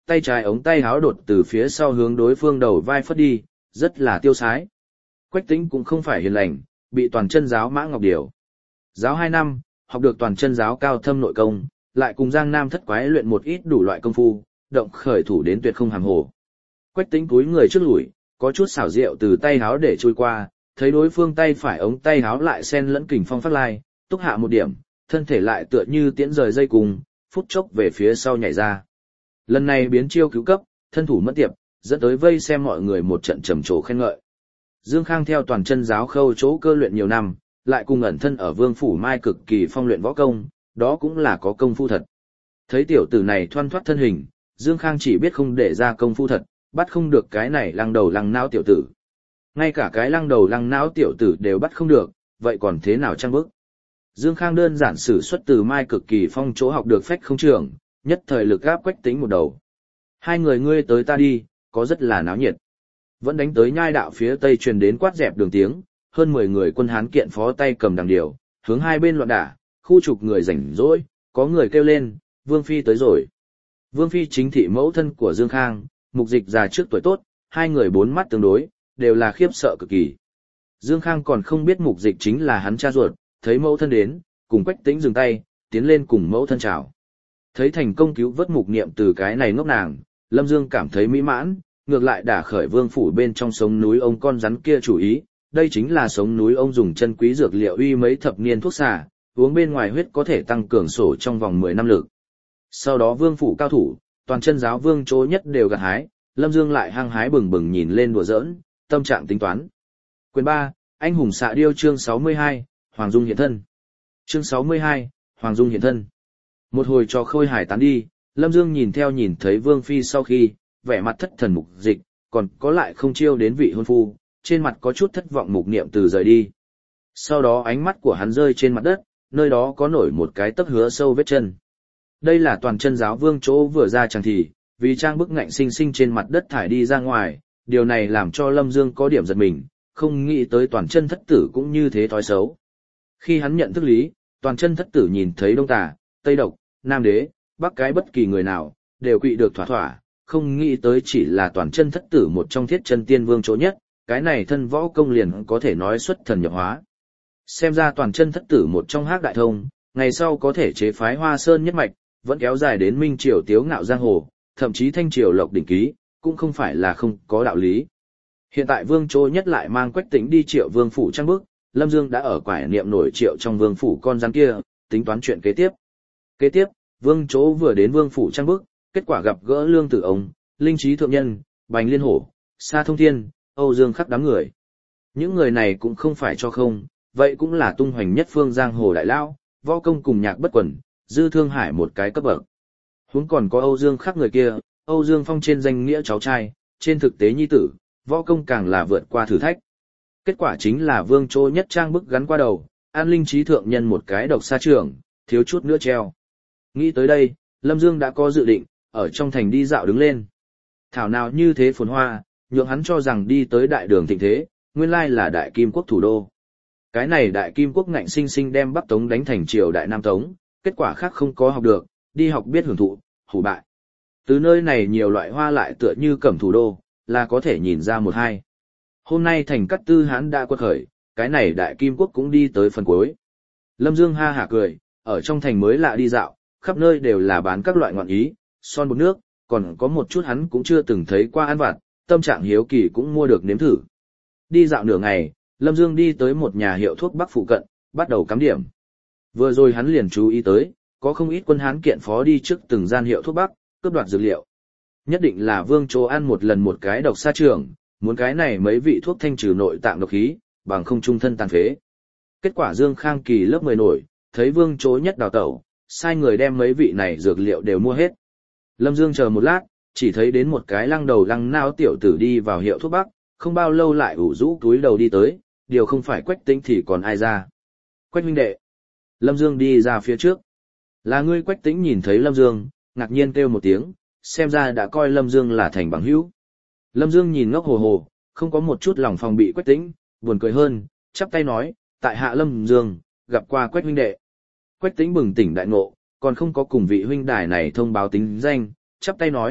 tay trái ống tay háo đột từ phía sau hướng đối phương đầu vai phất đi, rất là tiêu sái. Quách Tĩnh cũng không phải hiền lành, bị toàn chân giáo Mã Ngọc Điều. Giáo 2 năm, học được toàn chân giáo cao thâm nội công, lại cùng Giang Nam thất quái luyện một ít đủ loại công phu, động khởi thủ đến tuyệt không hàm hồ. Quách Tĩnh cúi người trước lùi, có chút xảo diệu từ tay háo để trôi qua, thấy đối phương tay phải ống tay háo lại xen lẫn kình phong phát lai, túc hạ một điểm, thân thể lại tựa như tiễn rời dây cùng, phút chốc về phía sau nhảy ra. Lần này biến chiêu cứu cấp, thân thủ mất tiệp, dẫn tới vây xem mọi người một trận trầm trồ khen ngợi. Dương Khang theo toàn chân giáo khâu chỗ cơ luyện nhiều năm, lại cùng ẩn thân ở Vương phủ Mai cực kỳ phong luyện võ công, đó cũng là có công phu thật. Thấy tiểu tử này thoăn thoắt thân hình, Dương Khang chỉ biết không để ra công phu thật, bắt không được cái này lăng đầu lăng não tiểu tử. Ngay cả cái lăng đầu lăng não tiểu tử đều bắt không được, vậy còn thế nào trang bức? Dương Khang đơn giản sử xuất từ Mai cực kỳ phong chỗ học được phách không trường, nhất thời lực gáp Quách Tĩnh một đầu. Hai người ngươi tới ta đi, có rất là náo nhiệt. Vẫn đánh tới nhai đạo phía tây truyền đến quát dẹp đường tiếng, hơn 10 người quân Hán kiện phó tay cầm đằng điều, hướng hai bên loạn đả, khu trục người rảnh rỗi, có người kêu lên, Vương Phi tới rồi. Vương Phi chính thị mẫu thân của Dương Khang, Mục Dịch già trước tuổi tốt, hai người bốn mắt tương đối, đều là khiếp sợ cực kỳ. Dương Khang còn không biết Mục Dịch chính là hắn cha ruột, thấy mẫu thân đến, cùng Quách Tĩnh dừng tay, tiến lên cùng mẫu thân chào. Thấy thành công cứu vớt Mục Niệm từ cái này ngốc nàng, Lâm Dương cảm thấy mỹ mãn, ngược lại đả khởi Vương phủ bên trong sống núi ông con rắn kia chủ ý, đây chính là sống núi ông dùng chân quý dược liệu uy mấy thập niên thuốc xả, uống bên ngoài huyết có thể tăng cường sổ trong vòng 10 năm lực. Sau đó Vương phủ cao thủ, toàn chân giáo Vương chỗ nhất đều gặt hái, Lâm Dương lại hăng hái bừng bừng nhìn lên đùa giỡn, tâm trạng tính toán. Quyền 3, Anh hùng xạ điêu chương 62, Hoàng Dung hiện thân. Chương 62, Hoàng Dung hiện thân. Một hồi trò khôi hài tán đi, Lâm Dương nhìn thấy Vương Phi sau khi, vẻ mặt thất thần Mục Dịch, còn có lại không chiêu đến vị hôn phu, trên mặt có chút thất vọng Mục Niệm từ rời đi. Sau đó ánh mắt của hắn rơi trên mặt đất, nơi đó có nổi một cái tấc hứa sâu vết chân. Đây là toàn chân giáo Vương chỗ vừa ra chẳng thì, vì trang bức ngạnh sinh sinh trên mặt đất thải đi ra ngoài, điều này làm cho Lâm Dương có điểm giật mình, không nghĩ tới toàn chân thất tử cũng như thế thói xấu. Khi hắn nhận thức lý, toàn chân thất tử nhìn thấy Đông Tà, Tây Độc, Nam Đế, Bắc cái bất kỳ người nào, đều quỵ được thỏa thỏa, không nghĩ tới chỉ là toàn chân thất tử một trong thiết chân tiên vương chỗ nhất, cái này thân võ công liền có thể nói xuất thần nhập hóa. Xem ra toàn chân thất tử một trong hắc đại thông, ngày sau có thể chế phái Hoa Sơn nhất mạch, vẫn kéo dài đến Minh Triều tiếu ngạo giang hồ, thậm chí Thanh Triều lộc đỉnh ký, cũng không phải là không có đạo lý. Hiện tại Vương Chỗ nhất lại mang Quách Tĩnh đi Triệu Vương phủ trang bức, Lâm Dương đã ở quải niệm nổi Triệu trong Vương phủ con rắn kia, tính toán chuyện kế tiếp. Kế tiếp, Vương Chỗ vừa đến Vương phủ trang bức, kết quả gặp gỡ Lương Tử Ông, Linh Trí Thượng Nhân, Bành Liên Hổ, Sa Thông Thiên, Âu Dương Khắc đám người. Những người này cũng không phải cho không, vậy cũng là tung hoành nhất phương giang hồ đại lao, võ công cùng nhạc bất quần, Dư Thương Hải một cái cấp bậc. Huống còn có Âu Dương Khắc người kia, Âu Dương Phong trên danh nghĩa cháu trai, trên thực tế nhi tử, võ công càng là vượt qua thử thách. Kết quả chính là Vương Chỗ nhất trang bức gắn qua đầu, An Linh Trí Thượng Nhân một cái độc sa trưởng, thiếu chút nữa treo. Nghĩ tới đây, Lâm Dương đã có dự định, ở trong thành đi dạo đứng lên. Thảo nào như thế phồn hoa, nhượng hắn cho rằng đi tới đại đường thịnh thế, nguyên lai là đại kim quốc thủ đô. Cái này đại kim quốc ngạnh sinh sinh đem Bắc Tống đánh thành triều đại Nam Tống, kết quả khác không có học được, đi học biết hưởng thụ, hủ bại. Từ nơi này nhiều loại hoa lại tựa như cẩm thủ đô, là có thể nhìn ra một hai. Hôm nay thành Cát Tư Hán đã quật khởi, cái này đại kim quốc cũng đi tới phần cuối. Lâm Dương ha hả cười, ở trong thành mới lạ đi dạo, khắp nơi đều là bán các loại ngọn ý, son bột nước, còn có một chút hắn cũng chưa từng thấy qua ăn vặt, tâm trạng hiếu kỳ cũng mua được nếm thử. Đi dạo nửa ngày, Lâm Dương đi tới một nhà hiệu thuốc Bắc phụ cận, bắt đầu cắm điểm. Vừa rồi hắn liền chú ý tới, có không ít quân Hán kiện phó đi trước từng gian hiệu thuốc Bắc, cướp đoạt dược liệu. Nhất định là Vương Chỗ ăn một lần một cái độc sa trường, muốn cái này mấy vị thuốc thanh trừ nội tạng độc khí, bằng không trung thân tàn phế. Kết quả Dương Khang kỳ lớp 10 nổi, thấy Vương Chỗ nhất đào tẩu, sai người đem mấy vị này dược liệu đều mua hết. Lâm Dương chờ một lát, chỉ thấy đến một cái lăng đầu lăng nao tiểu tử đi vào hiệu thuốc Bắc, không bao lâu lại ủ rũ túi đầu đi tới, điều không phải Quách Tĩnh thì còn ai ra. Quách huynh đệ. Lâm Dương đi ra phía trước. Là ngươi. Quách Tĩnh nhìn thấy Lâm Dương, ngạc nhiên kêu một tiếng, xem ra đã coi Lâm Dương là thành bằng hữu. Lâm Dương nhìn ngốc hồ hồ, không có một chút lòng phòng bị Quách Tĩnh, buồn cười hơn, chắp tay nói, tại hạ Lâm Dương, gặp qua Quách huynh đệ. Quách Tĩnh bừng tỉnh đại ngộ, còn không có cùng vị huynh đài này thông báo tính danh, chắp tay nói,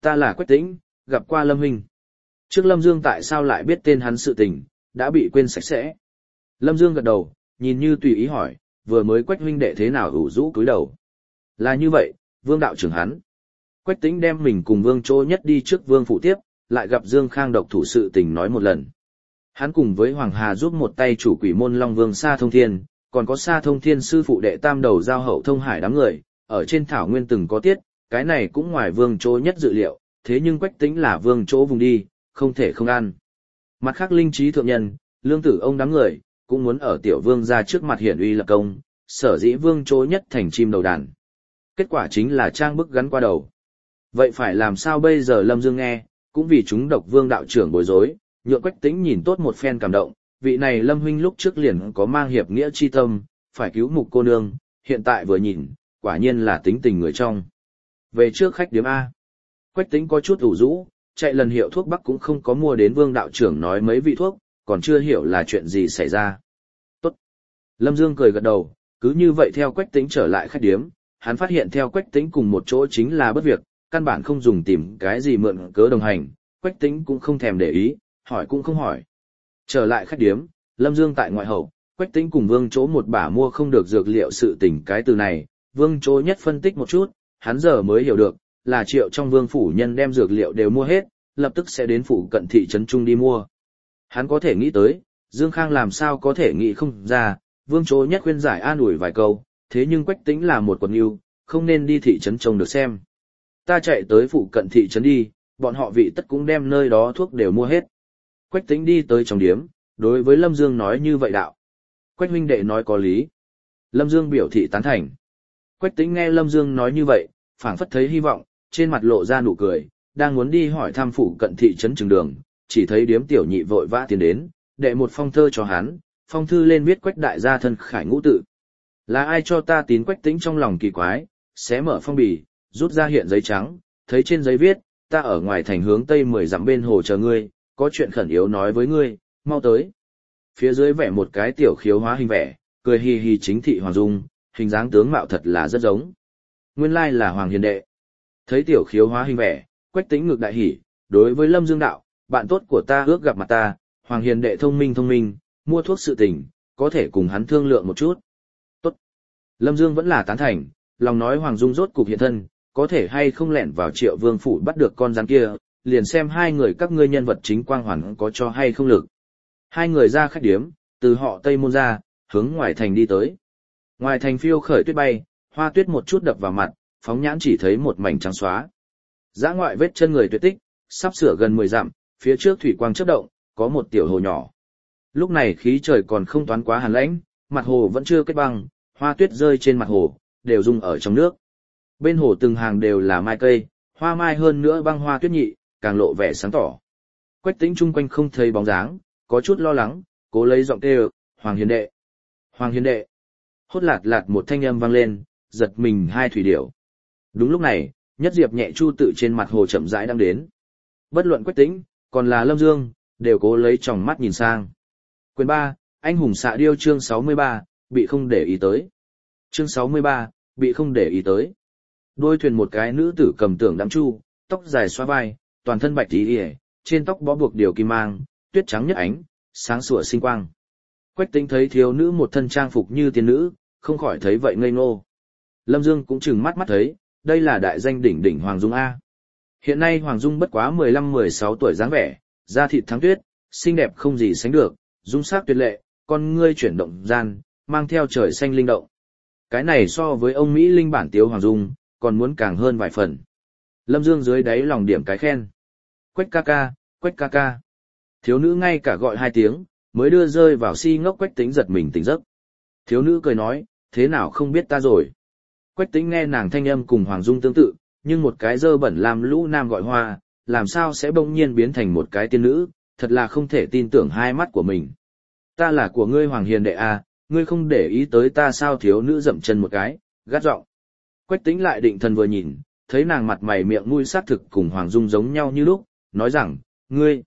ta là Quách Tĩnh, gặp qua Lâm huynh. Trước Lâm Dương tại sao lại biết tên hắn sự tình, đã bị quên sạch sẽ. Lâm Dương gật đầu, nhìn như tùy ý hỏi, vừa mới Quách huynh đệ thế nào ủ rũ cúi đầu. Là như vậy, Vương đạo trưởng hắn. Quách Tĩnh đem mình cùng Vương Chỗ Nhất đi trước Vương phủ tiếp, lại gặp Dương Khang độc thủ sự tình nói một lần. Hắn cùng với Hoàng Hà giúp một tay chủ quỷ môn Long Vương Sa Thông Thiên, còn có Sa Thông Thiên sư phụ đệ tam đầu giao hậu thông hải đám người, ở trên thảo nguyên từng có tiết, cái này cũng ngoài Vương Chỗ Nhất dự liệu, thế nhưng Quách Tĩnh là Vương Chỗ vùng đi, không thể không ăn. Mặt khác linh trí thượng nhân, lương tử ông đám người, cũng muốn ở tiểu vương ra trước mặt hiển uy lập công, sở dĩ Vương Chỗ Nhất thành chim đầu đàn. Kết quả chính là trang bức gắn qua đầu. Vậy phải làm sao bây giờ Lâm Dương nghe, cũng vì chúng độc Vương đạo trưởng bối rối, nhượng Quách Tĩnh nhìn tốt một phen cảm động, vị này Lâm huynh lúc trước liền có mang hiệp nghĩa chi tâm, phải cứu mục cô nương, hiện tại vừa nhìn, quả nhiên là tính tình người trong. Về trước khách điếm A. Quách Tĩnh có chút ủ rũ, chạy lần hiệu thuốc bắc cũng không có mua đến Vương đạo trưởng nói mấy vị thuốc, còn chưa hiểu là chuyện gì xảy ra. Tốt. Lâm Dương cười gật đầu, cứ như vậy theo Quách Tĩnh trở lại khách điếm, hắn phát hiện theo Quách Tĩnh cùng một chỗ chính là bất việc, căn bản không dùng tìm cái gì mượn cớ đồng hành, Quách Tĩnh cũng không thèm để ý, hỏi cũng không hỏi. Trở lại khách điếm, Lâm Dương tại ngoại hậu, Quách Tĩnh cùng Vương Chỗ một bả mua không được dược liệu sự tình cái từ này, Vương Chỗ Nhất phân tích một chút, hắn giờ mới hiểu được, là Triệu trong Vương phủ nhân đem dược liệu đều mua hết, lập tức sẽ đến phủ cận thị trấn trung đi mua. Hắn có thể nghĩ tới, Dương Khang làm sao có thể nghĩ không ra, Vương Chỗ Nhất khuyên giải an ủi vài câu, thế nhưng Quách Tĩnh là một quần yêu, không nên đi thị trấn trông được xem. Ta chạy tới phụ cận thị trấn đi, bọn họ vị tất cũng đem nơi đó thuốc đều mua hết. Quách Tĩnh đi tới trong điếm, đối với Lâm Dương nói như vậy đạo. Quách huynh đệ nói có lý. Lâm Dương biểu thị tán thành. Quách Tĩnh nghe Lâm Dương nói như vậy, phảng phất thấy hy vọng, trên mặt lộ ra nụ cười, đang muốn đi hỏi thăm phụ cận thị trấn Trường Đường, chỉ thấy điếm tiểu nhị vội vã tiến đến, đệ một phong thơ cho hắn, phong thư lên viết Quách đại gia thân Khải Ngũ tự. Là ai cho ta tín? Quách Tĩnh trong lòng kỳ quái, xé mở phong bì, rút ra hiện giấy trắng, thấy trên giấy viết, ta ở ngoài thành hướng tây 10 dặm bên hồ chờ ngươi, có chuyện khẩn yếu nói với ngươi, mau tới. Phía dưới vẽ một cái tiểu khiếu hóa hình vẽ, cười hì hì chính thị Hoàng Dung, hình dáng tướng mạo thật là rất giống. Nguyên lai là Hoàng Hiền đệ. Thấy tiểu khiếu hóa hình vẽ, Quách Tĩnh ngược đại hỉ, đối với Lâm Dương đạo, bạn tốt của ta ước gặp mặt ta, Hoàng Hiền đệ thông minh, mua thuốc sự tình, có thể cùng hắn thương lượng một chút. Tốt. Lâm Dương vẫn là tán thành, lòng nói Hoàng Dung rốt cục hiện thân, có thể hay không lẻn vào Triệu Vương phủ bắt được con rắn kia, liền xem hai người các ngươi nhân vật chính quang hoàn có cho hay không lực. Hai người ra khách điếm, từ họ Tây Môn ra, hướng ngoài thành đi tới. Ngoài thành phiêu khởi tuyết bay, hoa tuyết một chút đập vào mặt, phóng nhãn chỉ thấy một mảnh trắng xóa. Dã ngoại vết chân người tuyệt tích, sắp sửa gần 10 dặm, phía trước thủy quang chớp động, có một tiểu hồ nhỏ. Lúc này khí trời còn không toán quá hàn lãnh, mặt hồ vẫn chưa kết băng, hoa tuyết rơi trên mặt hồ, đều rung ở trong nước. Bên hồ từng hàng đều là mai cây, hoa mai hơn nữa băng hoa tuyết nhị, càng lộ vẻ sáng tỏ. Quách Tĩnh chung quanh không thấy bóng dáng, có chút lo lắng, cố lấy giọng kêu, Hoàng Hiền đệ. Hoàng Hiền đệ. Hốt lạt lạt một thanh âm vang lên, giật mình hai thủy điểu. Đúng lúc này, Nhất Diệp nhẹ chu tự trên mặt hồ chậm rãi đang đến. Bất luận Quách Tĩnh, còn là Lâm Dương, đều cố lấy tròng mắt nhìn sang. Quyền 3, anh hùng xạ điêu chương 63, bị không để ý tới. Chương 63, bị không để ý tới. Đôi thuyền một cái nữ tử cầm tưởng đắm chu, tóc dài xóa vai, toàn thân bạch tí ỉa, trên tóc bó buộc điều kim mang, tuyết trắng nhất ánh, sáng sủa sinh quang. Quách Tĩnh thấy thiếu nữ một thân trang phục như tiên nữ, không khỏi thấy vậy ngây ngô. Lâm Dương cũng chừng mắt mắt thấy, đây là đại danh đỉnh đỉnh Hoàng Dung A. Hiện nay Hoàng Dung bất quá 15-16 tuổi dáng vẻ, da thịt thắng tuyết, xinh đẹp không gì sánh được, dung sắc tuyệt lệ, con ngươi chuyển động gian, mang theo trời xanh linh động. Cái này so với ông Mỹ linh bản tiếu Hoàng Dung, còn muốn càng hơn vài phần. Lâm Dương dưới đáy lòng điểm cái khen. Quách ca ca, Quách ca ca. Thiếu nữ ngay cả gọi 2 tiếng, mới đưa rơi vào si ngốc Quách Tĩnh giật mình tỉnh giấc. Thiếu nữ cười nói, thế nào không biết ta rồi. Quách Tĩnh nghe nàng thanh âm cùng Hoàng Dung tương tự, nhưng một cái dơ bẩn làm lũ nam gọi hoa, làm sao sẽ bỗng nhiên biến thành một cái tiên nữ, thật là không thể tin tưởng hai mắt của mình. Ta là của ngươi Hoàng Hiền đệ à, ngươi không để ý tới ta sao? Thiếu nữ dậm chân một cái, gắt giọng. Quách Tĩnh lại định thần vừa nhìn, thấy nàng mặt mày miệng mũi xác thực cùng Hoàng Dung giống nhau như lúc, nói rằng, ngươi.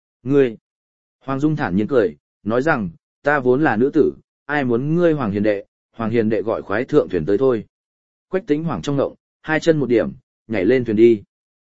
Hoàng Dung thản nhiên cười, nói rằng, ta vốn là nữ tử, ai muốn ngươi Hoàng Hiền đệ gọi khoái thượng thuyền tới thôi. Quách Tĩnh hoảng trong ngộng, 2 chân một điểm, nhảy lên thuyền đi.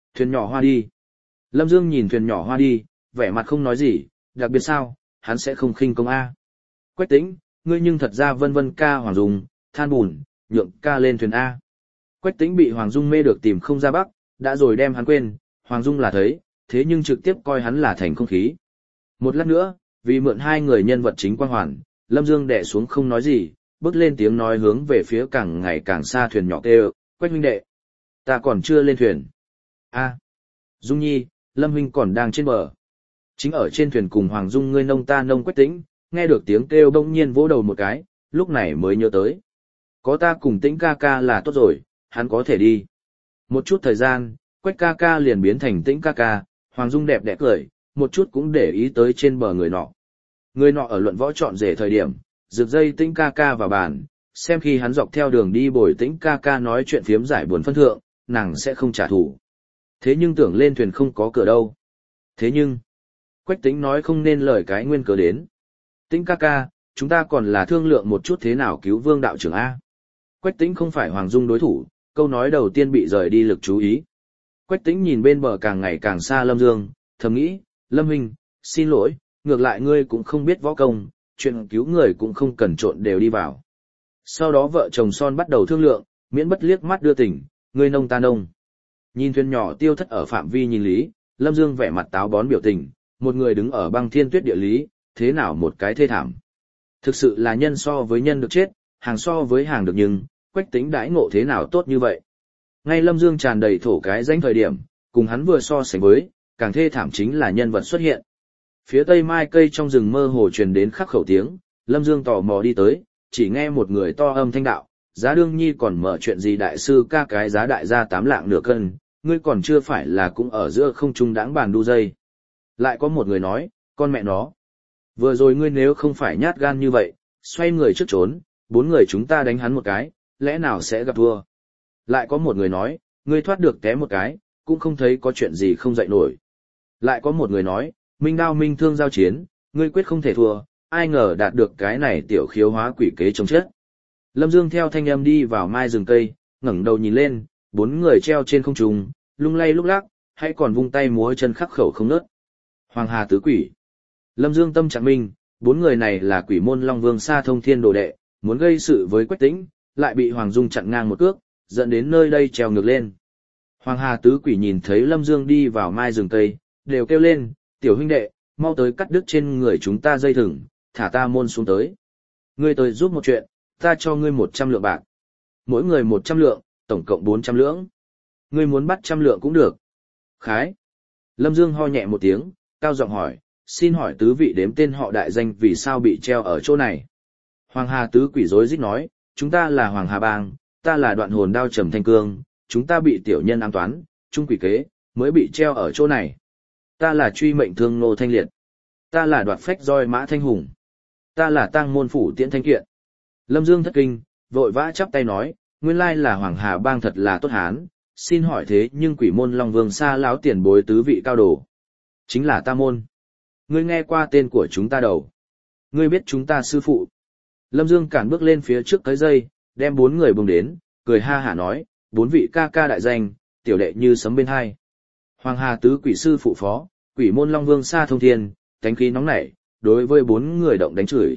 Thuyền nhỏ hoa đi. Lâm Dương nhìn thuyền nhỏ hoa đi, vẻ mặt không nói gì, đặc biệt sao, hắn sẽ không khinh công A. Quách Tĩnh, ngươi nhưng thật ra vân vân ca Hoàng Dung, than bùn, nhượng ca lên thuyền A. Quách Tĩnh bị Hoàng Dung mê được tìm không ra bắc, đã rồi đem hắn quên, Hoàng Dung là thấy, thế nhưng trực tiếp coi hắn là thành không khí. Một lát nữa, vì mượn hai người nhân vật chính quang hoàn, Lâm Dương đè xuống không nói gì, bước lên tiếng nói hướng về phía càng ngày càng xa thuyền nhỏ kêu, Quách huynh đệ, ta còn chưa lên thuyền. A, Dung Nhi, Lâm huynh còn đang trên bờ. Chính ở trên thuyền cùng Hoàng Dung ngươi nông ta nông Quách Tĩnh, nghe được tiếng kêu bỗng nhiên vỗ đầu một cái, lúc này mới nhớ tới. Có ta cùng Tĩnh ca ca là tốt rồi, hắn có thể đi. Một chút thời gian, Quách ca ca liền biến thành Tĩnh ca ca, Hoàng Dung đẹp đẽ cười, một chút cũng để ý tới trên bờ người nọ. Người nọ ở luận võ chọn rể thời điểm, rực dây Tĩnh ca ca vào bàn, xem khi hắn dọc theo đường đi bồi Tĩnh ca ca nói chuyện phiếm giải buồn phân thượng, nàng sẽ không trả thù. Thế nhưng tưởng lên thuyền không có cửa đâu. Thế nhưng, Quách Tĩnh nói không nên lời cái nguyên cớ đến. Tĩnh ca ca, chúng ta còn là thương lượng một chút thế nào cứu Vương đạo trưởng A. Quách Tĩnh không phải Hoàng Dung đối thủ, câu nói đầu tiên bị rời đi lực chú ý. Quách Tĩnh nhìn bên bờ càng ngày càng xa Lâm Dương, thầm nghĩ, Lâm huynh, xin lỗi, ngược lại ngươi cũng không biết võ công, chuyện cứu người cũng không cần trộn đều đi vào. Sau đó vợ chồng son bắt đầu thương lượng, miễn bất liếc mắt đưa tình, ngươi nông ta nông. Nhìn thuyền nhỏ tiêu thất ở phạm vi nhìn lý, Lâm Dương vẻ mặt táo bón biểu tình, một người đứng ở băng thiên tuyết địa lý, thế nào một cái thê thảm. Thực sự là nhân so với nhân được chết, hàng so với hàng được nhưng, Quách Tĩnh đãi ngộ thế nào tốt như vậy. Ngay Lâm Dương tràn đầy thổ cái danh thời điểm, cùng hắn vừa so sánh với, càng thê thảm chính là nhân vật xuất hiện. Phía tây mai cây trong rừng mơ hồ truyền đến khắc khẩu tiếng, Lâm Dương tò mò đi tới, chỉ nghe một người to âm thanh đạo, giá đương nhi còn mở chuyện gì đại sư ca cái giá đại gia 8 lạng nửa cân, ngươi còn chưa phải là cũng ở giữa không trung đãng bàn đu dây. Lại có một người nói, con mẹ nó. Vừa rồi ngươi nếu không phải nhát gan như vậy, xoay người trước trốn, 4 người chúng ta đánh hắn một cái, lẽ nào sẽ gặp thua. Lại có một người nói, ngươi thoát được té một cái, cũng không thấy có chuyện gì không dậy nổi. Lại có một người nói, minh đao minh thương giao chiến, ngươi quyết không thể thua, ai ngờ đạt được cái này tiểu khiếu hóa quỷ kế chống chết. Lâm Dương theo thanh âm đi vào mai rừng cây, ngẩng đầu nhìn lên, 4 người treo trên không trung, lung lay lúc lắc, hay còn vung tay múa chân khắc khẩu không nớt. Hoàng Hà tứ quỷ. Lâm Dương tâm trạng minh, 4 người này là quỷ môn Long Vương Sa Thông Thiên đồ đệ, muốn gây sự với Quách Tĩnh, lại bị Hoàng Dung chặn ngang một cước, dẫn đến nơi đây treo ngược lên. Hoàng Hà tứ quỷ nhìn thấy Lâm Dương đi vào mai rừng cây, đều kêu lên, tiểu huynh đệ, mau tới cắt đứt trên người chúng ta dây thừng, thả ta môn xuống tới. Ngươi tới giúp một chuyện, ta cho ngươi 100 lượng bạc. Mỗi người 100 lượng, tổng cộng 400 lượng. Ngươi muốn bắt 100 lượng cũng được. Khái. Lâm Dương ho nhẹ một tiếng, cao giọng hỏi, xin hỏi tứ vị đếm tên họ đại danh vì sao bị treo ở chỗ này. Hoàng Hà tứ quỷ rối rít nói, chúng ta là Hoàng Hà Bang, ta là Đoạn Hồn Đao Trầm Thanh Cương, chúng ta bị tiểu nhân ám toán, trung quỷ kế, mới bị treo ở chỗ này. Ta là Truy Mệnh Thương Nô Thanh Liệt. Ta là Đoạt Phách Roi Mã Thanh Hùng. Ta là Tang Môn Phủ Tiễn Thanh Kiện. Lâm Dương thất kinh, vội vã chắp tay nói, nguyên lai là Hoàng Hà Bang thật là tốt hán, xin hỏi thế nhưng quỷ môn Long Vương Sa lão tiền bối tứ vị cao đồ. Chính là ta môn. Ngươi nghe qua tên của chúng ta đầu. Ngươi biết chúng ta sư phụ. Lâm Dương cản bước lên phía trước cái dây, đem 4 người bùng đến, cười ha hả nói, 4 vị ca ca đại danh, tiểu đệ như sấm bên hai. Hoàng Hà tứ quỷ sư phụ phó, quỷ môn Long Vương Sa Thông Thiên, cánh khí nóng nảy, đối với 4 người động đánh chửi.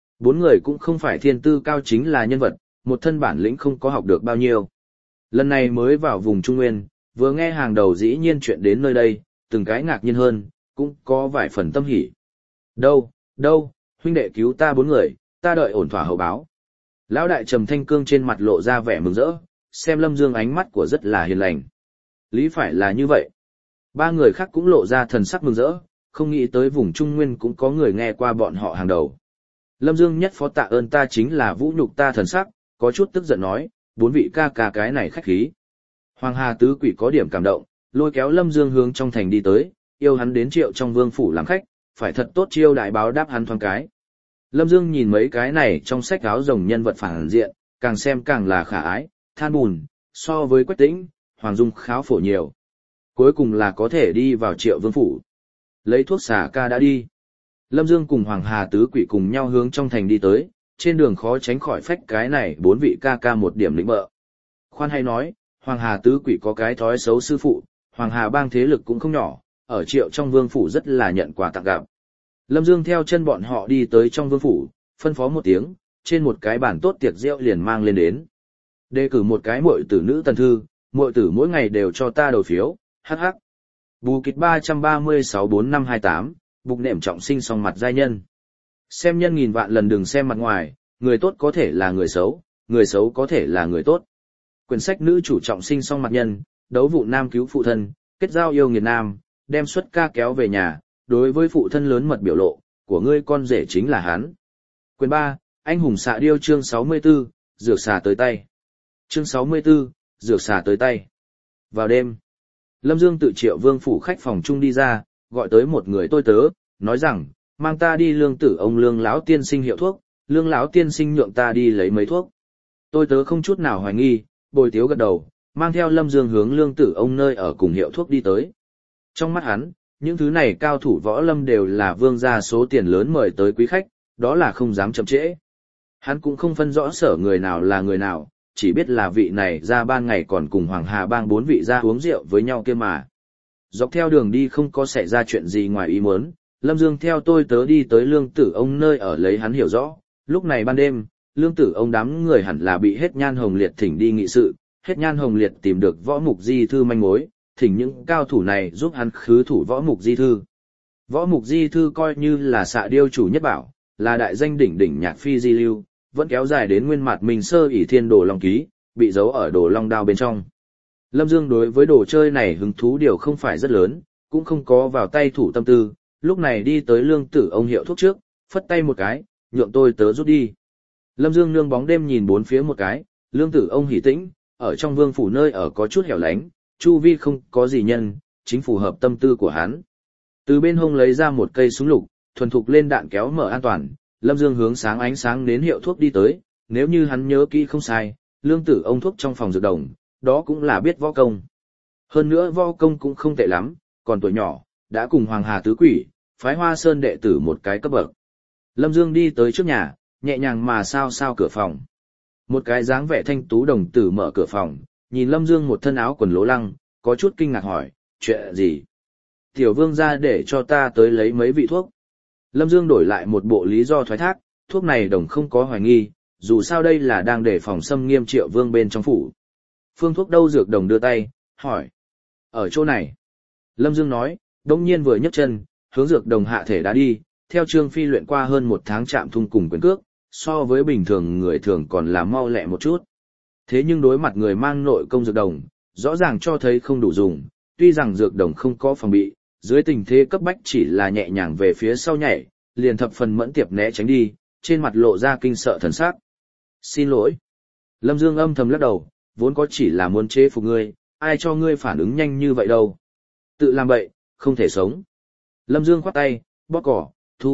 4 người cũng không phải thiên tư cao chính là nhân vật, một thân bản lĩnh không có học được bao nhiêu. Lần này mới vào vùng Trung Nguyên, vừa nghe hàng đầu dĩ nhiên chuyện đến nơi đây, từng cái ngạc nhiên hơn, cũng có vài phần tâm hỉ. Đâu, huynh đệ cứu ta 4 người, ta đợi ổn thỏa hậu báo. Lão đại Trầm Thanh Cương trên mặt lộ ra vẻ mừng rỡ, xem Lâm Dương ánh mắt của rất là hiền lành. Lý phải là như vậy. 3 người khác cũng lộ ra thần sắc mừng rỡ, không nghĩ tới vùng Trung Nguyên cũng có người nghe qua bọn họ hàng đầu. Lâm Dương nhất phó tạ ơn ta chính là vũ nhục ta thần sắc, có chút tức giận nói, 4 vị ca ca cái này khách khí. Hoàng Hà tứ quỷ có điểm cảm động, lôi kéo Lâm Dương hướng trong thành đi tới, yêu hắn đến Triệu trong vương phủ làm khách, phải thật tốt chiêu đại báo đáp hắn thoáng cái. Lâm Dương nhìn mấy cái này trong sách áo rồng nhân vật phản diện, càng xem càng là khả ái, than bùn, so với Quách Tĩnh, Hoàng Dung kháo phổ nhiều. Cuối cùng là có thể đi vào Triệu vương phủ. Lấy thuốc xả ca đã đi. Lâm Dương cùng Hoàng Hà tứ quỷ cùng nhau hướng trong thành đi tới, trên đường khó tránh khỏi phách cái này 4 vị ca ca một điểm lĩnh bợ. Khoan hay nói, Hoàng Hà tứ quỷ có cái thói xấu sư phụ, Hoàng Hà bang thế lực cũng không nhỏ, ở Triệu trong vương phủ rất là nhận quà tặng gặp. Lâm Dương theo chân bọn họ đi tới trong vương phủ, phân phó một tiếng, trên một cái bàn tốt tiệc rượu liền mang lên đến. Đề cử một cái muội tử nữ tần thư, muội tử mỗi ngày đều cho ta đầu phiếu, hắc hắc. Bù kịch 3364528, bục nệm trọng sinh song mặt giai nhân. Xem nhân nghìn vạn lần đừng xem mặt ngoài, người tốt có thể là người xấu có thể là người tốt. Quyển sách nữ chủ trọng sinh song mặt nhân, đấu vụ nam cứu phụ thân, kết giao yêu nghiệt nam, đem xuất ca kéo về nhà, đối với phụ thân lớn mật biểu lộ, của ngươi con rể chính là hắn. Quyền 3, anh hùng xạ điêu chương 64, dược xà tới tay. Chương 64, dược xà tới tay. Vào đêm, Lâm Dương tự Triệu vương phủ khách phòng chung đi ra, gọi tới một người tôi tớ, nói rằng, mang ta đi lương tử ông lương lão tiên sinh hiệu thuốc, lương lão tiên sinh nhượng ta đi lấy mấy thuốc. Tôi tớ không chút nào hoài nghi, bồi tiếu gật đầu, mang theo Lâm Dương hướng lương tử ông nơi ở cùng hiệu thuốc đi tới. Trong mắt hắn, những thứ này cao thủ võ lâm đều là vương gia số tiền lớn mời tới quý khách, đó là không dám chậm trễ. Hắn cũng không phân rõ sở người nào là người nào, chỉ biết là vị này ra ban ngày còn cùng Hoàng Hà bang 4 vị ra uống rượu với nhau kia mà. Dọc theo đường đi không có xảy ra chuyện gì ngoài ý muốn, Lâm Dương theo tôi tớ đi tới lương tử ông nơi ở lấy hắn hiểu rõ, lúc này ban đêm, lương tử ông đám người hẳn là bị hết nhan hồng liệt thỉnh đi nghị sự, hết nhan hồng liệt tìm được võ mục di thư manh mối, thỉnh những cao thủ này giúp hắn khứ thủ võ mục di thư. Võ mục di thư coi như là xạ điêu chủ nhất bảo, là đại danh đỉnh đỉnh nhạc phi di lưu, vẫn kéo dài đến nguyên mạt mình sơ ỷ thiên đồ long ký, bị giấu ở đồ long đao bên trong. Lâm Dương đối với đồ chơi này hứng thú điều không phải rất lớn, cũng không có vào tay thủ tâm tư, lúc này đi tới lương tử ông hiệu thuốc trước, phất tay một cái, nhượng tôi tớ rút đi. Lâm Dương nương bóng đêm nhìn bốn phía một cái, lương tử ông hỉ tĩnh, ở trong vương phủ nơi ở có chút hẻo lánh, chu vi không có gì nhân, chính phù hợp tâm tư của hắn. Từ bên hông lấy ra một cây súng lục, thuần thục lên đạn kéo mở an toàn, Lâm Dương hướng sáng ánh sáng đến hiệu thuốc đi tới, nếu như hắn nhớ kỹ không sai, lương tử ông thuốc trong phòng dược đồng, đó cũng là biết võ công. Hơn nữa võ công cũng không tệ lắm, còn tuổi nhỏ, đã cùng Hoàng Hà tứ quỷ, phái Hoa Sơn đệ tử một cái cấp bậc. Lâm Dương đi tới trước nhà, nhẹ nhàng mà sao cửa phòng. Một cái dáng vẻ thanh tú đồng tử mở cửa phòng, nhìn Lâm Dương một thân áo quần lố lăng, có chút kinh ngạc hỏi, chuyện gì? Tiểu vương ra để cho ta tới lấy mấy vị thuốc. Lâm Dương đổi lại một bộ lý do thoái thác, thuốc này đồng không có hoài nghi, dù sao đây là đang để phòng xâm nghiêm Triệu vương bên trong phủ. Phương thuốc đâu dược đồng đưa tay, hỏi. Ở chỗ này. Lâm Dương nói, đông nhiên vừa nhấc chân, hướng dược đồng hạ thể đã đi, theo Trương Phi luyện qua hơn 1 tháng chạm thung cùng quyền cước, so với bình thường người thường còn là mau lẹ một chút. Thế nhưng đối mặt người mang nội công dược đồng, rõ ràng cho thấy không đủ dùng, tuy rằng dược đồng không có phòng bị, dưới tình thế cấp bách chỉ là nhẹ nhàng về phía sau nhảy, liền thập phần mẫn tiệp né tránh đi, trên mặt lộ ra kinh sợ thần sắc. Xin lỗi. Lâm Dương âm thầm lắc đầu, vốn có chỉ là muốn chế phục ngươi, ai cho ngươi phản ứng nhanh như vậy đâu. Tự làm bậy, không thể sống. Lâm Dương khoát tay, bóp cỏ,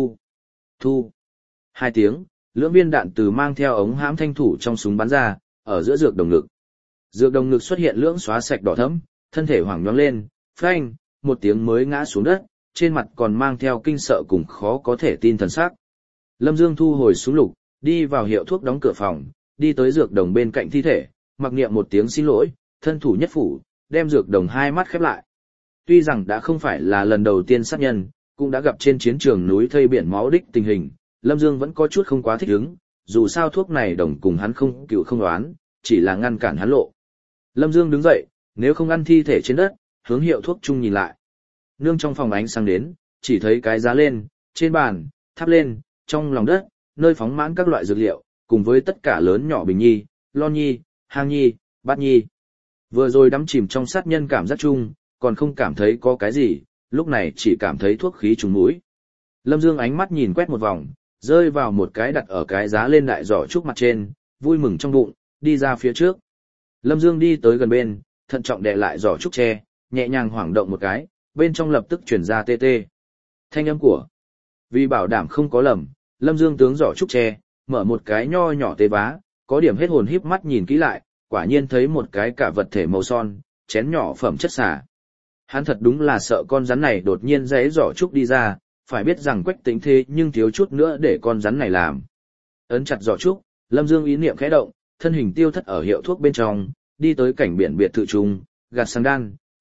thu. 2 tiếng, lưỡng viên đạn từ mang theo ống hãm thanh thủ trong súng bắn ra, ở giữa dược đồng ngực. Dược đồng ngực xuất hiện lưỡng xóa sạch đỏ thẫm, thân thể hoảng nhoáng lên, phanh, một tiếng mới ngã xuống đất, trên mặt còn mang theo kinh sợ cùng khó có thể tin thần sắc. Lâm Dương thu hồi súng lục, đi vào hiệu thuốc đóng cửa phòng, đi tới dược đồng bên cạnh thi thể, mặc niệm một tiếng xin lỗi, thân thủ nhất phủ, đem dược đồng 2 mắt khép lại. Tuy rằng đã không phải là lần đầu tiên sát nhân, cũng đã gặp trên chiến trường núi thây biển máu đích tình hình, Lâm Dương vẫn có chút không quá thích ứng, dù sao thuốc này đồng cùng hắn không cựu không đoán, chỉ là ngăn cản hắn lộ. Lâm Dương đứng dậy, nếu không ăn thi thể trên đất, hướng hiệu thuốc chung nhìn lại. Nương trong phòng ánh sáng đến, chỉ thấy cái giá lên, trên bàn, tháp lên, trong lòng đất, nơi phóng mãn các loại dược liệu, cùng với tất cả lớn nhỏ bình nhi, lon nhi, hang nhi, bát nhi. Vừa rồi đắm chìm trong sát nhân cảm giác chung, còn không cảm thấy có cái gì, lúc này chỉ cảm thấy thuốc khí trùng mũi. Lâm Dương ánh mắt nhìn quét một vòng, rơi vào một cái đặt ở cái giá lên đại giỏ trúc mặt trên, vui mừng trong bụng, đi ra phía trước. Lâm Dương đi tới gần bên, thận trọng đè lại giỏ trúc tre, nhẹ nhàng hoảng động một cái, bên trong lập tức chuyển ra tê tê. Thanh âm của. Vì bảo đảm không có lầm, Lâm Dương tướng giỏ trúc tre, mở một cái nho nhỏ tê vá, có điểm hết hồn híp mắt nhìn kỹ lại, quả nhiên thấy một cái cả vật thể màu son, chén nhỏ phẩm chất xả. Hắn thật đúng là sợ con rắn này đột nhiên giấy giỏ trúc đi ra, phải biết rằng Quách Tĩnh thế nhưng thiếu chút nữa để con rắn này làm. Ấn chặt giỏ trúc, Lâm Dương ý niệm khẽ động, thân hình tiêu thất ở hiệu thuốc bên trong, đi tới cảnh biển biệt thự trung, gạt sang đan,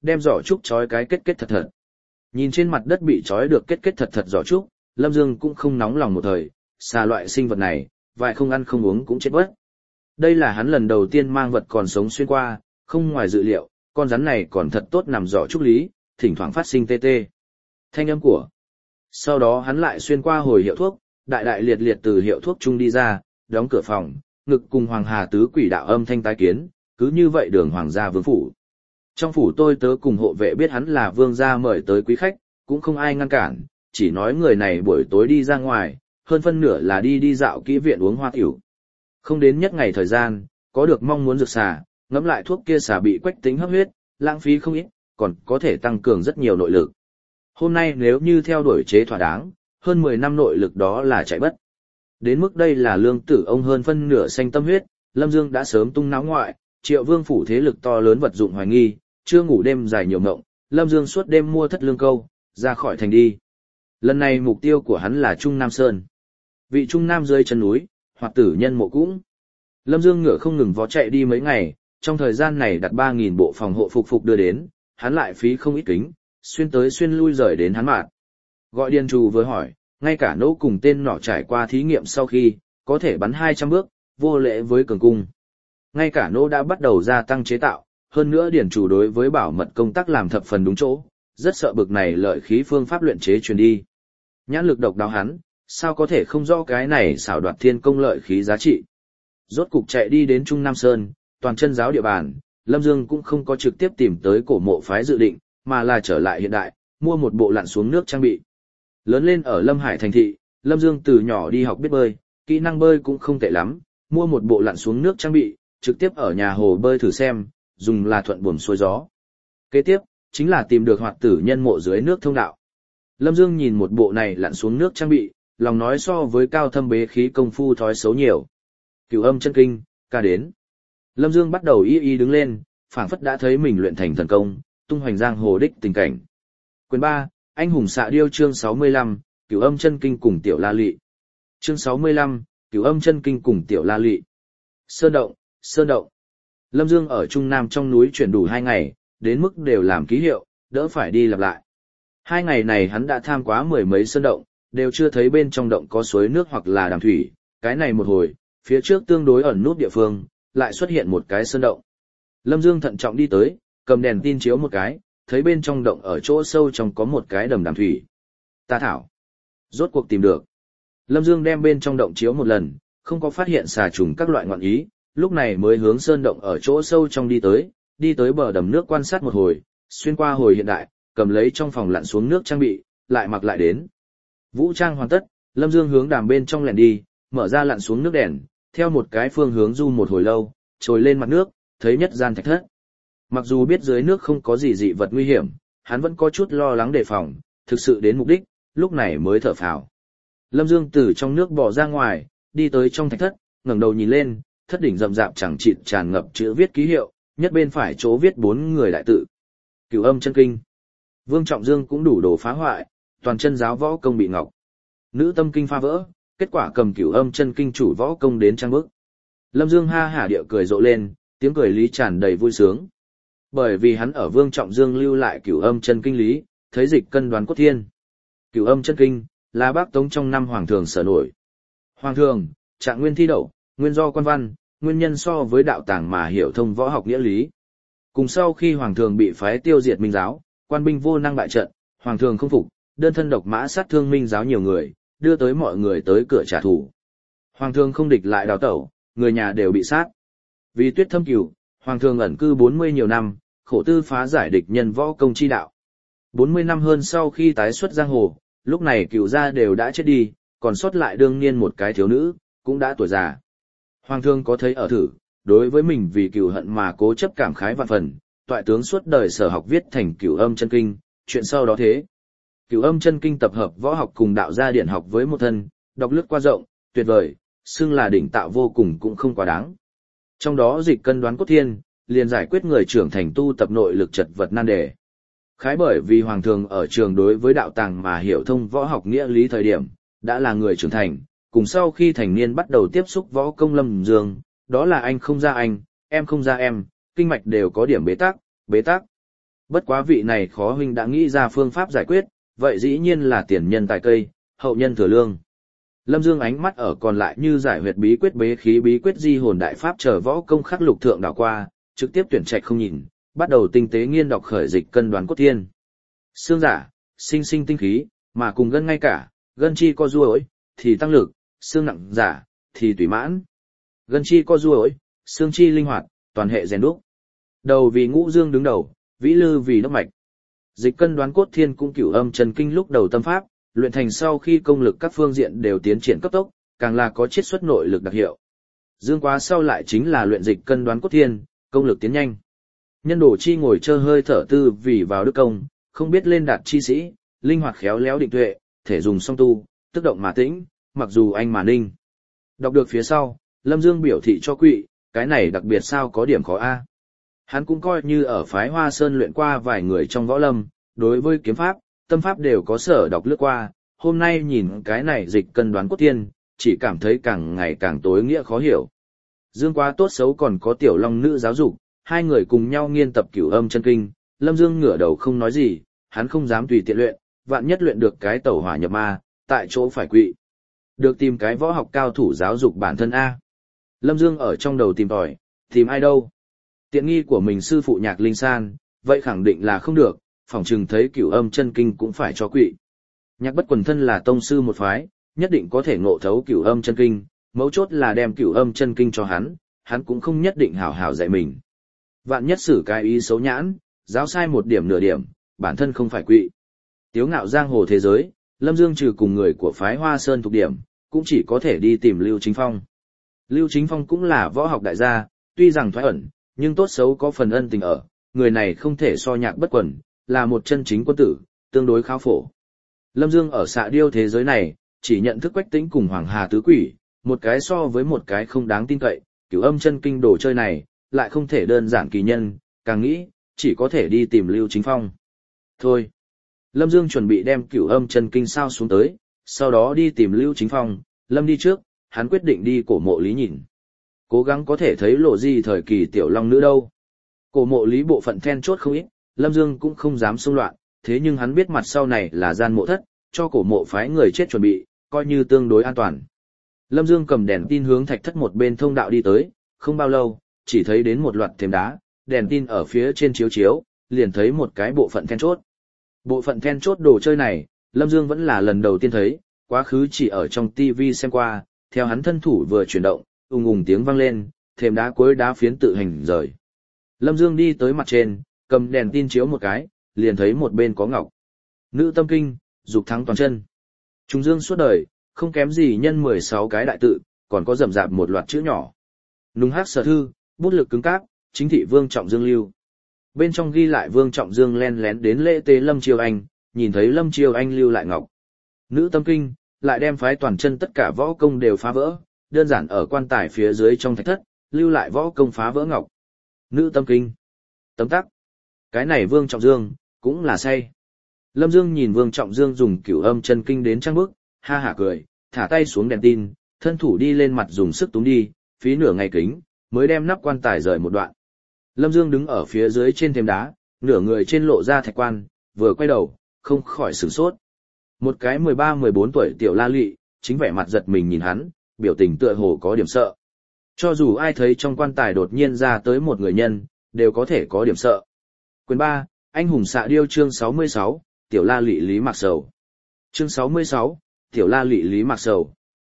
đem giỏ trúc trói cái kết kết thật thật. Nhìn trên mặt đất bị trói được kết kết thật thật giỏ trúc, Lâm Dương cũng không nóng lòng một thời, xà loại sinh vật này, vài không ăn không uống cũng chết mất. Đây là hắn lần đầu tiên mang vật còn sống xuyên qua, không ngoài dự liệu, con rắn này còn thật tốt nằm giỏ trúc lý, thỉnh thoảng phát sinh tê tê thanh âm của. Sau đó hắn lại xuyên qua hồi hiệu thuốc, đại đại liệt liệt từ hiệu thuốc chung đi ra, đóng cửa phòng, ngực cùng Hoàng Hà tứ quỷ đạo âm thanh tái kiến, cứ như vậy đường hoàng gia vương phủ. Trong phủ tôi tớ cùng hộ vệ biết hắn là vương gia mời tới quý khách, cũng không ai ngăn cản, chỉ nói người này buổi tối đi ra ngoài, hơn phân nửa là đi dạo kỹ viện uống hoa tiểu. Không đến nhất ngày thời gian, có được mong muốn dược xà, ngẫm lại thuốc kia xà bị Quách Tĩnh hấp huyết, lãng phí không ít, còn có thể tăng cường rất nhiều nội lực. Hôm nay nếu như theo đuổi chế thỏa đáng, hơn 10 năm nội lực đó là chạy bất. Đến mức đây là lương tử ông hơn phân nửa xanh tâm huyết, Lâm Dương đã sớm tung náo ngoại, Triệu Vương phủ thế lực to lớn vật dụng hoài nghi, chưa ngủ đêm dài nhiều ngộng, Lâm Dương suốt đêm mua thất lương câu, ra khỏi thành đi. Lần này mục tiêu của hắn là Trung Nam Sơn. Vị Trung Nam dưới chân núi, hoặc tử nhân mộ cũng. Lâm Dương ngựa không ngừng vó chạy đi mấy ngày, trong thời gian này đặt 3.000 bộ phòng hộ phục đưa đến, hắn lại phí không ít kính, xuyên tới xuyên lui rời đến hắn mạn. Gọi điền trù với hỏi, ngay cả nỗ cùng tên nỏ trải qua thí nghiệm sau khi, có thể bắn 200 bước, vô lễ với cường cung. Ngay cả nỗ đã bắt đầu gia tăng chế tạo, hơn nữa điền trù đối với bảo mật công tác làm thập phần đúng chỗ, rất sợ bực này lợi khí phương pháp luyện chế truyền đi. Nhãn lực độc đáo hắn, sao có thể không rõ cái này xảo đoạt thiên công lợi khí giá trị. Rốt cục chạy đi đến Trung Nam Sơn, toàn chân giáo địa bàn, Lâm Dương cũng không có trực tiếp tìm tới cổ mộ phái dự định, mà là trở lại hiện đại, mua một bộ lặn xuống nước trang bị. Lớn lên ở Lâm Hải thành thị, Lâm Dương từ nhỏ đi học biết bơi, kỹ năng bơi cũng không tệ lắm, mua một bộ lặn xuống nước trang bị, trực tiếp ở nhà hồ bơi thử xem, dùng là thuận buồm xuôi gió. Kế tiếp, chính là tìm được hoạt tử nhân mộ dưới nước thông đạo. Lâm Dương nhìn một bộ này lặn xuống nước trang bị, lòng nói so với cao thâm bế khí công phu thói xấu nhiều. Cửu âm chân kinh, ca đến. Lâm Dương bắt đầu y đứng lên, phảng phất đã thấy mình luyện thành thần công, tung hoành giang hồ đích tình cảnh. Quyền 3, Anh hùng xạ điêu chương 65, Cửu âm chân kinh cùng tiểu la lị. Chương 65, Cửu âm chân kinh cùng tiểu la lị. Sơn động, sơn động. Lâm Dương ở Trung Nam trong núi chuyển đủ 2 ngày, đến mức đều làm ký hiệu, đỡ phải đi lặp lại. 2 ngày này hắn đã tham quá 10 mấy sơn động, đều chưa thấy bên trong động có suối nước hoặc là đàm thủy, cái này một hồi, phía trước tương đối ẩn nút địa phương, lại xuất hiện một cái sơn động. Lâm Dương thận trọng đi tới, cầm đèn tin chiếu một cái, thấy bên trong động ở chỗ sâu trong có một cái đầm đàm thủy. Ta thảo. Rốt cuộc tìm được. Lâm Dương đem bên trong động chiếu một lần, không có phát hiện xà trùng các loại ngọn ý, lúc này mới hướng sơn động ở chỗ sâu trong đi tới bờ đầm nước quan sát một hồi, xuyên qua hồi hiện đại, cầm lấy trong phòng lặn xuống nước trang bị, lại mặc lại đến. Vũ trang hoàn tất, Lâm Dương hướng đàm bên trong lẻn đi, mở ra lặn xuống nước đèn, theo một cái phương hướng du một hồi lâu, trồi lên mặt nước, thấy nhất gian thạch thất. Mặc dù biết dưới nước không có gì dị vật nguy hiểm, hắn vẫn có chút lo lắng đề phòng, thực sự đến mục đích, lúc này mới thở phào. Lâm Dương từ trong nước bò ra ngoài, đi tới trong thạch thất, ngẩng đầu nhìn lên, thất đỉnh rậm rạp chẳng chịt tràn ngập chữ viết ký hiệu, nhất bên phải chỗ viết 4 người đại tự. Cửu âm chân kinh. Vương Trọng Dương cũng đủ đồ phá hoại, toàn chân giáo võ công bị ngọc. Nữ tâm kinh pha vỡ, kết quả cầm Cửu âm chân kinh chủ võ công đến trang bức. Lâm Dương ha hả địa cười rộ lên, tiếng cười lý tràn đầy vui sướng. Bởi vì hắn ở Vương Trọng Dương lưu lại Cửu âm chân kinh lý, thấy dịch cân đoán cốt thiên. Cửu âm chân kinh là Bắc Tống trong năm hoàng thường sở nổi. Hoàng thường, trạng nguyên thi đậu, nguyên do quan văn, nguyên nhân so với đạo tàng mà hiểu thông võ học nghĩa lý. Cùng sau khi hoàng thường bị phái tiêu diệt Minh giáo, quan binh vô năng bại trận, hoàng thường không phục, đơn thân độc mã sát thương Minh giáo nhiều người, đưa tới mọi người tới cửa trả thù. Hoàng thường không địch lại đào tẩu, người nhà đều bị sát. Vì tuyết thâm cửu, hoàng thường ẩn cư 40 nhiều năm, khổ tư phá giải địch nhân võ công chi đạo. 40 năm hơn sau khi tái xuất giang hồ, lúc này cửu gia đều đã chết đi, còn sót lại đương nhiên một cái thiếu nữ, cũng đã tuổi già. Hoàng thương có thấy ở thử, đối với mình vì cửu hận mà cố chấp cảm khái vạn phần, toại tướng suốt đời sở học viết thành Cửu âm chân kinh, chuyện sau đó thế. Cửu âm chân kinh tập hợp võ học cùng đạo gia điển học với một thân, đọc lướt qua rộng, tuyệt vời, xưng là đỉnh tạo vô cùng cũng không quá đáng. Trong đó dịch cân đoán cốt thiên, liền giải quyết người trưởng thành tu tập nội lực chật vật nan đề. Khái bởi vì hoàng thường ở trường đối với đạo tàng mà hiểu thông võ học nghĩa lý thời điểm, đã là người trưởng thành, cùng sau khi thành niên bắt đầu tiếp xúc võ công Lâm Dương, đó là anh không ra anh, em không ra em, kinh mạch đều có điểm bế tắc. Bất quá vị này khó huynh đã nghĩ ra phương pháp giải quyết, vậy dĩ nhiên là tiền nhân tài cây, hậu nhân thừa lương. Lâm Dương ánh mắt ở còn lại như giải huyệt bí quyết bế khí bí quyết di hồn đại pháp chờ võ công khắc lục thượng đảo qua, trực tiếp tuyển trạch không nhìn, bắt đầu tinh tế nghiên đọc khởi dịch cân đoán cốt thiên. Xương giả, sinh sinh tinh khí, mà cùng gân ngay cả, gân chi co duỗi thì tăng lực, xương nặng giả thì tùy mãn. Gân chi co duỗi, xương chi linh hoạt, toàn hệ rèn đúc. Đầu vì ngũ dương đứng đầu, vĩ lư vì đốc mạch. Dịch cân đoán cốt thiên cũng cửu âm chân kinh lúc đầu tâm pháp, luyện thành sau khi công lực các phương diện đều tiến triển cấp tốc, càng là có chiết xuất nội lực đặc hiệu. Dương quá sau lại chính là luyện dịch cân đoán cốt thiên, công lực tiến nhanh. Nhân đồ chi ngồi chơ hơi thở tư vì vào đức công, không biết lên đạt chi sĩ, linh hoạt khéo léo định tuệ, thể dùng song tu, tức động mà tĩnh, mặc dù anh mà ninh. Đọc được phía sau, Lâm Dương biểu thị cho Quỵ, cái này đặc biệt sao có điểm khó a. Hắn cũng coi như ở phái Hoa Sơn luyện qua vài người trong võ lâm, đối với kiếm pháp, tâm pháp đều có sở đọc lướt qua, hôm nay nhìn cái này dịch cân đoán cốt thiên, chỉ cảm thấy càng ngày càng tối nghĩa khó hiểu. Dương quá tốt xấu còn có tiểu long nữ giáo dục, hai người cùng nhau nghiên tập cửu âm chân kinh, Lâm Dương ngửa đầu không nói gì, hắn không dám tùy tiện luyện, vạn nhất luyện được cái tẩu hỏa nhập ma, tại chỗ phải quỵ. Được tìm cái võ học cao thủ giáo dục bản thân A. Lâm Dương ở trong đầu tìm tòi, tìm ai đâu? Tiện nghi của mình sư phụ Nhạc Linh San, vậy khẳng định là không được, phỏng chừng thấy cửu âm chân kinh cũng phải cho quỵ. Nhạc Bất Quần thân là tông sư một phái, nhất định có thể ngộ thấu cửu âm chân kinh, mấu chốt là đem cửu âm chân kinh cho hắn cũng không nhất định hảo hảo dạy mình. Vạn nhất xử cái ý xấu nhãn, giáo sai một điểm nửa điểm, bản thân không phải quỵ. Tiếu ngạo giang hồ thế giới, Lâm Dương trừ cùng người của phái Hoa Sơn thuộc điểm, cũng chỉ có thể đi tìm Lưu Chính Phong. Lưu Chính Phong cũng là võ học đại gia, tuy rằng thoái ẩn, nhưng tốt xấu có phần ân tình ở, người này không thể so Nhạc Bất Quần, là một chân chính quân tử, tương đối khá phổ. Lâm Dương ở xạ điêu thế giới này, chỉ nhận thức Quách Tĩnh cùng Hoàng Hà tứ quỷ, một cái so với một cái không đáng tin cậy, cửu âm chân kinh đồ chơi này, lại không thể đơn giản kỳ nhân, càng nghĩ, chỉ có thể đi tìm Lưu Chính Phong. Thôi, Lâm Dương chuẩn bị đem cửu âm chân kinh sao xuống tới, sau đó đi tìm Lưu Chính Phong, Lâm đi trước, hắn quyết định đi cổ mộ Lý nhìn. Cố gắng có thể thấy lộ gì thời kỳ tiểu long nữ đâu. Cổ mộ Lý bộ phận then chốt không ít, Lâm Dương cũng không dám xông loạn, thế nhưng hắn biết mặt sau này là gian mộ thất, cho cổ mộ phái người chết chuẩn bị, coi như tương đối an toàn. Lâm Dương cầm đèn tin hướng thạch thất một bên thông đạo đi tới, không bao lâu, chỉ thấy đến một loạt thềm đá, đèn tin ở phía trên chiếu chiếu, liền thấy một cái bộ phận then chốt. Bộ phận then chốt đồ chơi này, Lâm Dương vẫn là lần đầu tiên thấy, quá khứ chỉ ở trong TV xem qua, theo hắn thân thủ vừa chuyển động, ùng ùng tiếng vang lên, thềm đá cuối đá phiến tự hành rời. Lâm Dương đi tới mặt trên, cầm đèn tin chiếu một cái, liền thấy một bên có ngọc. Nữ tâm kinh, dục thắng toàn chân. Trung Dương suốt đời, không kém gì nhân 16 cái đại tự, còn có rậm rạp một loạt chữ nhỏ. Nung hát sở thư, bút lực cứng cáp, chính thị Vương Trọng Dương lưu. Bên trong ghi lại Vương Trọng Dương len lén đến lễ tế Lâm Chiêu Anh, nhìn thấy Lâm Chiêu Anh lưu lại ngọc. Nữ tâm kinh, lại đem phái toàn chân tất cả võ công đều phá vỡ, đơn giản ở quan tài phía dưới trong thạch thất, lưu lại võ công phá vỡ ngọc. Nữ tâm kinh. Tấm tắc. Cái này Vương Trọng Dương, cũng là say. Lâm Dương nhìn Vương Trọng Dương dùng cửu âm chân kinh đến trang bức, ha hả cười, thả tay xuống đèn tin, thân thủ đi lên mặt dùng sức túm đi, phí nửa ngày kính, mới đem nắp quan tài rời một đoạn. Lâm Dương đứng ở phía dưới trên thềm đá, nửa người trên lộ ra thạch quan, vừa quay đầu, không khỏi sửng sốt. Một cái 13-14 tuổi tiểu la lị, chính vẻ mặt giật mình nhìn hắn, biểu tình tựa hồ có điểm sợ. Cho dù ai thấy trong quan tài đột nhiên ra tới một người nhân, đều có thể có điểm sợ. Quyền 3, Anh hùng xạ điêu chương 66, tiểu la lị Lý Mạc Sầu. Chương 66, tiểu la lị Lý Mạc Sầu.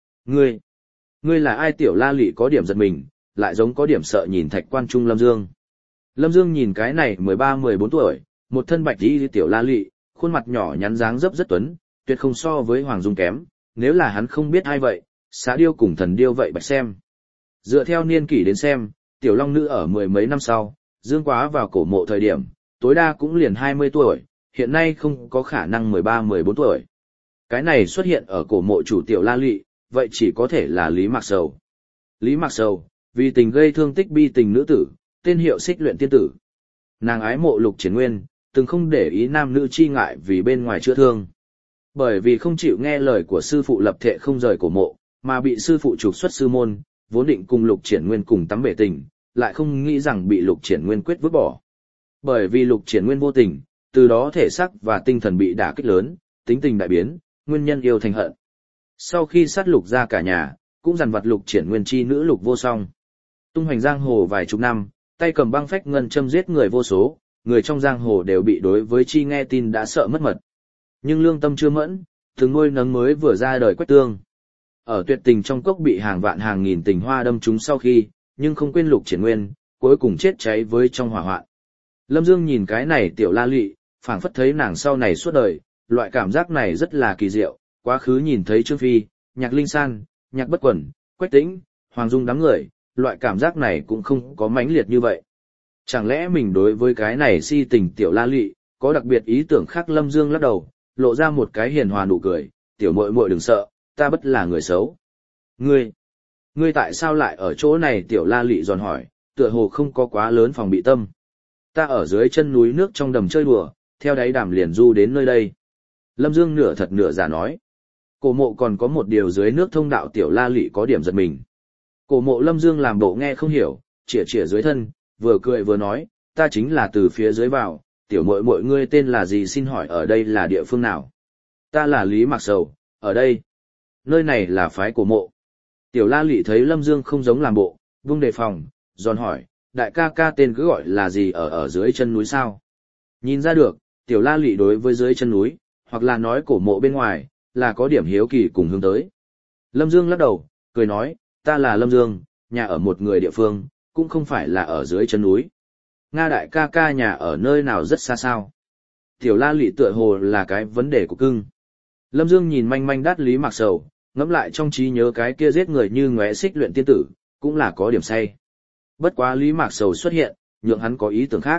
Ngươi là ai? Tiểu la lị có điểm giật mình, lại giống có điểm sợ nhìn thạch quan trung Lâm Dương. Lâm Dương nhìn cái này 13-14 tuổi, một thân bạch y tiểu la lị, khuôn mặt nhỏ nhắn dáng dấp rất tuấn, tuyệt không so với Hoàng Dung kém, nếu là hắn không biết ai vậy, xạ điêu cùng thần điêu vậy bạch xem. Dựa theo niên kỷ đến xem, tiểu long nữ ở mười mấy năm sau, Dương quá vào cổ mộ thời điểm, tối đa cũng liền 20 tuổi, hiện nay không có khả năng 13-14 tuổi. Cái này xuất hiện ở cổ mộ chủ tiểu la lị, vậy chỉ có thể là Lý Mạc Sầu. Lý Mạc Sầu, vì tình gây thương tích bi tình nữ tử, tên hiệu Xích Luyện Tiên Tử. Nàng ái mộ Lục Triển Nguyên, từng không để ý nam nữ chi ngại vì bên ngoài chữa thương. Bởi vì không chịu nghe lời của sư phụ lập thệ không rời cổ mộ, mà bị sư phụ trục xuất sư môn, vốn định cùng Lục Triển Nguyên cùng tắm bể tình, lại không nghĩ rằng bị Lục Triển Nguyên quyết vứt bỏ. Bởi vì Lục Triển Nguyên vô tình, từ đó thể xác và tinh thần bị đả kích lớn, tính tình đại biến, nguyên nhân yêu thành hận. Sau khi sát Lục ra cả nhà, cũng dằn vặt Lục Triển Nguyên chi nữ Lục Vô Song. Tung hoành giang hồ vài chục năm, tay cầm băng phách ngân châm giết người vô số, người trong giang hồ đều bị đối với chi nghe tin đã sợ mất mật. Nhưng lương tâm chưa mẫn, từng nuôi nấng mới vừa ra đời Quách Tương. Ở tuyệt tình trong cốc bị hàng vạn hàng nghìn tình hoa đâm trúng sau khi, nhưng không quên Lục Triển Nguyên, cuối cùng chết cháy với trong hỏa hoạn. Lâm Dương nhìn cái này tiểu la lị, phảng phất thấy nàng sau này suốt đời, loại cảm giác này rất là kỳ diệu, quá khứ nhìn thấy Trương Phi, Nhạc Linh San, Nhạc Bất Quẩn, Quách Tĩnh, Hoàng Dung đám người, loại cảm giác này cũng không có mãnh liệt như vậy. Chẳng lẽ mình đối với cái này si tình tiểu la lị, có đặc biệt ý tưởng khác? Lâm Dương lắc đầu, lộ ra một cái hiền hòa nụ cười, tiểu muội muội đừng sợ, ta bất là người xấu. Ngươi tại sao lại ở chỗ này? Tiểu la lị giòn hỏi, tựa hồ không có quá lớn phòng bị tâm. Ta ở dưới chân núi nước trong đầm chơi đùa, theo đáy đàm liền du đến nơi đây. Lâm Dương nửa thật nửa giả nói. Cổ mộ còn có một điều dưới nước thông đạo. Tiểu la lị có điểm giật mình. Cổ mộ Lâm Dương làm bộ nghe không hiểu, chĩa chĩa dưới thân, vừa cười vừa nói, ta chính là từ phía dưới vào, tiểu muội muội ngươi tên là gì, xin hỏi ở đây là địa phương nào? Ta là Lý Mạc Sầu, ở đây. Nơi này là phái cổ mộ. Tiểu la lị thấy Lâm Dương không giống làm bộ, vung đề phòng, giòn hỏi, đại ca ca tên cứ gọi là gì, ở dưới chân núi sao? Nhìn ra được, tiểu la lị đối với dưới chân núi, hoặc là nói cổ mộ bên ngoài, là có điểm hiếu kỳ cùng hướng tới. Lâm Dương lắc đầu, cười nói, ta là Lâm Dương, nhà ở một người địa phương, cũng không phải là ở dưới chân núi. Nga đại ca ca nhà ở nơi nào rất xa sao? Tiểu la lị tựa hồ là cái vấn đề của cưng. Lâm Dương nhìn manh manh đát Lý Mạc Sầu, ngẫm lại trong trí nhớ cái kia giết người như ngóe xích luyện tiên tử, cũng là có điểm say. Bất quá Lý Mạc Sầu xuất hiện, nhượng hắn có ý tưởng khác.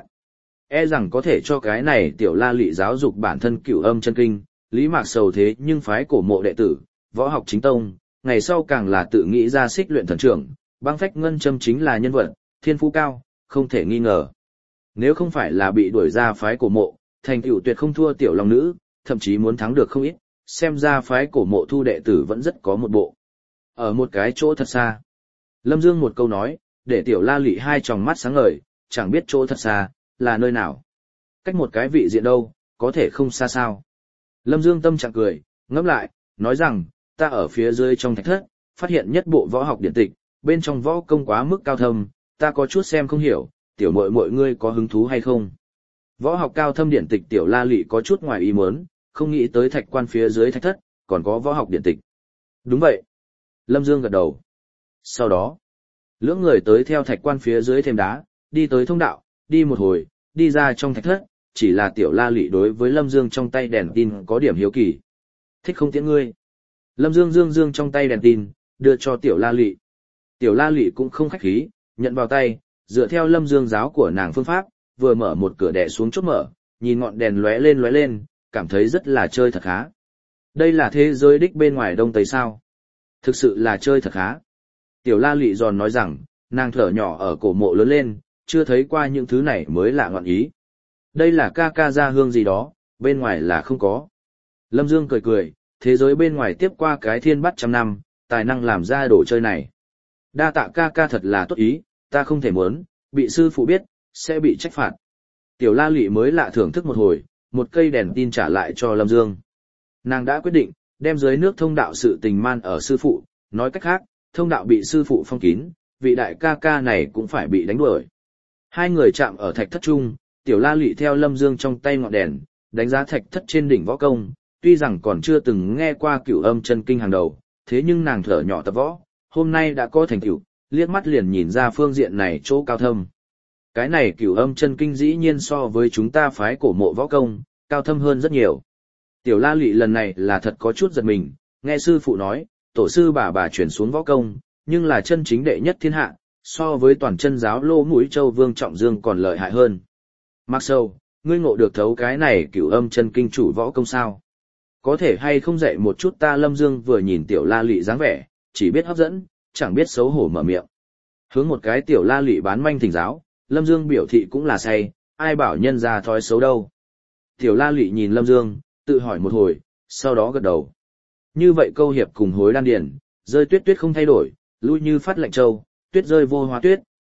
E rằng có thể cho cái này tiểu la lị giáo dục bản thân Cửu Âm chân kinh, Lý Mạc Sầu thế nhưng phái cổ mộ đệ tử, võ học chính tông, ngày sau càng là tự nghĩ ra xích luyện thần trưởng, băng phách ngân châm chính là nhân vật, thiên phú cao, không thể nghi ngờ. Nếu không phải là bị đuổi ra phái cổ mộ, thành tựu tuyệt không thua tiểu long nữ, thậm chí muốn thắng được không ít, xem ra phái cổ mộ thu đệ tử vẫn rất có một bộ. Ở một cái chỗ thật xa, Lâm Dương một câu nói, để tiểu la lị hai tròng mắt sáng ngời, chẳng biết chỗ thật xa, là nơi nào. Cách một cái vị diện đâu, có thể không xa sao. Lâm Dương tâm trạng cười, ngẫm lại, nói rằng, ta ở phía dưới trong thạch thất, phát hiện nhất bộ võ học điện tịch, bên trong võ công quá mức cao thâm, ta có chút xem không hiểu, tiểu muội muội ngươi có hứng thú hay không? Võ học cao thâm điện tịch. Tiểu la lị có chút ngoài ý muốn, không nghĩ tới thạch quan phía dưới thạch thất, còn có võ học điện tịch. Đúng vậy. Lâm Dương gật đầu. Sau đó, lưỡng người tới theo thạch quan phía dưới thềm đá, đi tới thông đạo, đi một hồi, đi ra trong thạch thất, chỉ là tiểu la lị đối với Lâm Dương trong tay đèn tin có điểm hiếu kỳ. Thích không tiễn ngươi? Lâm Dương dương trong tay đèn tin, đưa cho tiểu la lị. Tiểu la lị cũng không khách khí, nhận vào tay, dựa theo Lâm Dương giáo của nàng phương pháp, vừa mở một cửa đè xuống chốt mở, nhìn ngọn đèn lóe lên, cảm thấy rất là chơi thật khá. Đây là thế giới đích bên ngoài đông tây sao? Thực sự là chơi thật khá. Tiểu la lị giòn nói rằng, nàng thở nhỏ ở cổ mộ lớn lên, chưa thấy qua những thứ này mới lạ ngọn ý. Đây là ca ca gia hương gì đó, bên ngoài là không có. Lâm Dương cười, thế giới bên ngoài tiếp qua cái thiên bắt trăm năm, tài năng làm ra đồ chơi này. Đa tạ ca ca thật là tốt ý, ta không thể muốn, bị sư phụ biết, sẽ bị trách phạt. Tiểu la lị mới lạ thưởng thức một hồi, một cây đèn tin trả lại cho Lâm Dương. Nàng đã quyết định, đem dưới nước thông đạo sự tình man ở sư phụ, nói cách khác, thông đạo bị sư phụ phong kín, vị đại ca ca này cũng phải bị đánh đuổi. Hai người chạm ở thạch thất trung, tiểu la lị theo Lâm Dương trong tay ngọn đèn, đánh giá thạch thất trên đỉnh võ công, tuy rằng còn chưa từng nghe qua Cửu Âm chân kinh hàng đầu, thế nhưng nàng thở nhỏ tập võ, hôm nay đã có thành tựu, liếc mắt liền nhìn ra phương diện này chỗ cao thâm. Cái này Cửu Âm chân kinh dĩ nhiên so với chúng ta phái cổ mộ võ công, cao thâm hơn rất nhiều. Tiểu la lị lần này là thật có chút giật mình, nghe sư phụ nói, tổ sư bà chuyển xuống võ công, nhưng là chân chính đệ nhất thiên hạ, so với toàn chân giáo Lô Mũi Châu Vương Trọng Dương còn lợi hại hơn. Mạc Sầu, ngươi ngộ được thấu cái này Cửu Âm chân kinh chủ võ công sao? Có thể hay không dạy một chút ta? Lâm Dương vừa nhìn tiểu la lị dáng vẻ, chỉ biết hấp dẫn, chẳng biết xấu hổ mở miệng. Hướng một cái tiểu la lị bán manh thỉnh giáo, Lâm Dương biểu thị cũng là say, ai bảo nhân ra thói xấu đâu. Tiểu la lị nhìn Lâm Dương, tự hỏi một hồi, sau đó gật đầu. Như vậy câu hiệp cùng hối đan điền, rơi tuyết tuyết không thay đổi, lui như phát lạnh châu, tuyết rơi vô hoa tuyết,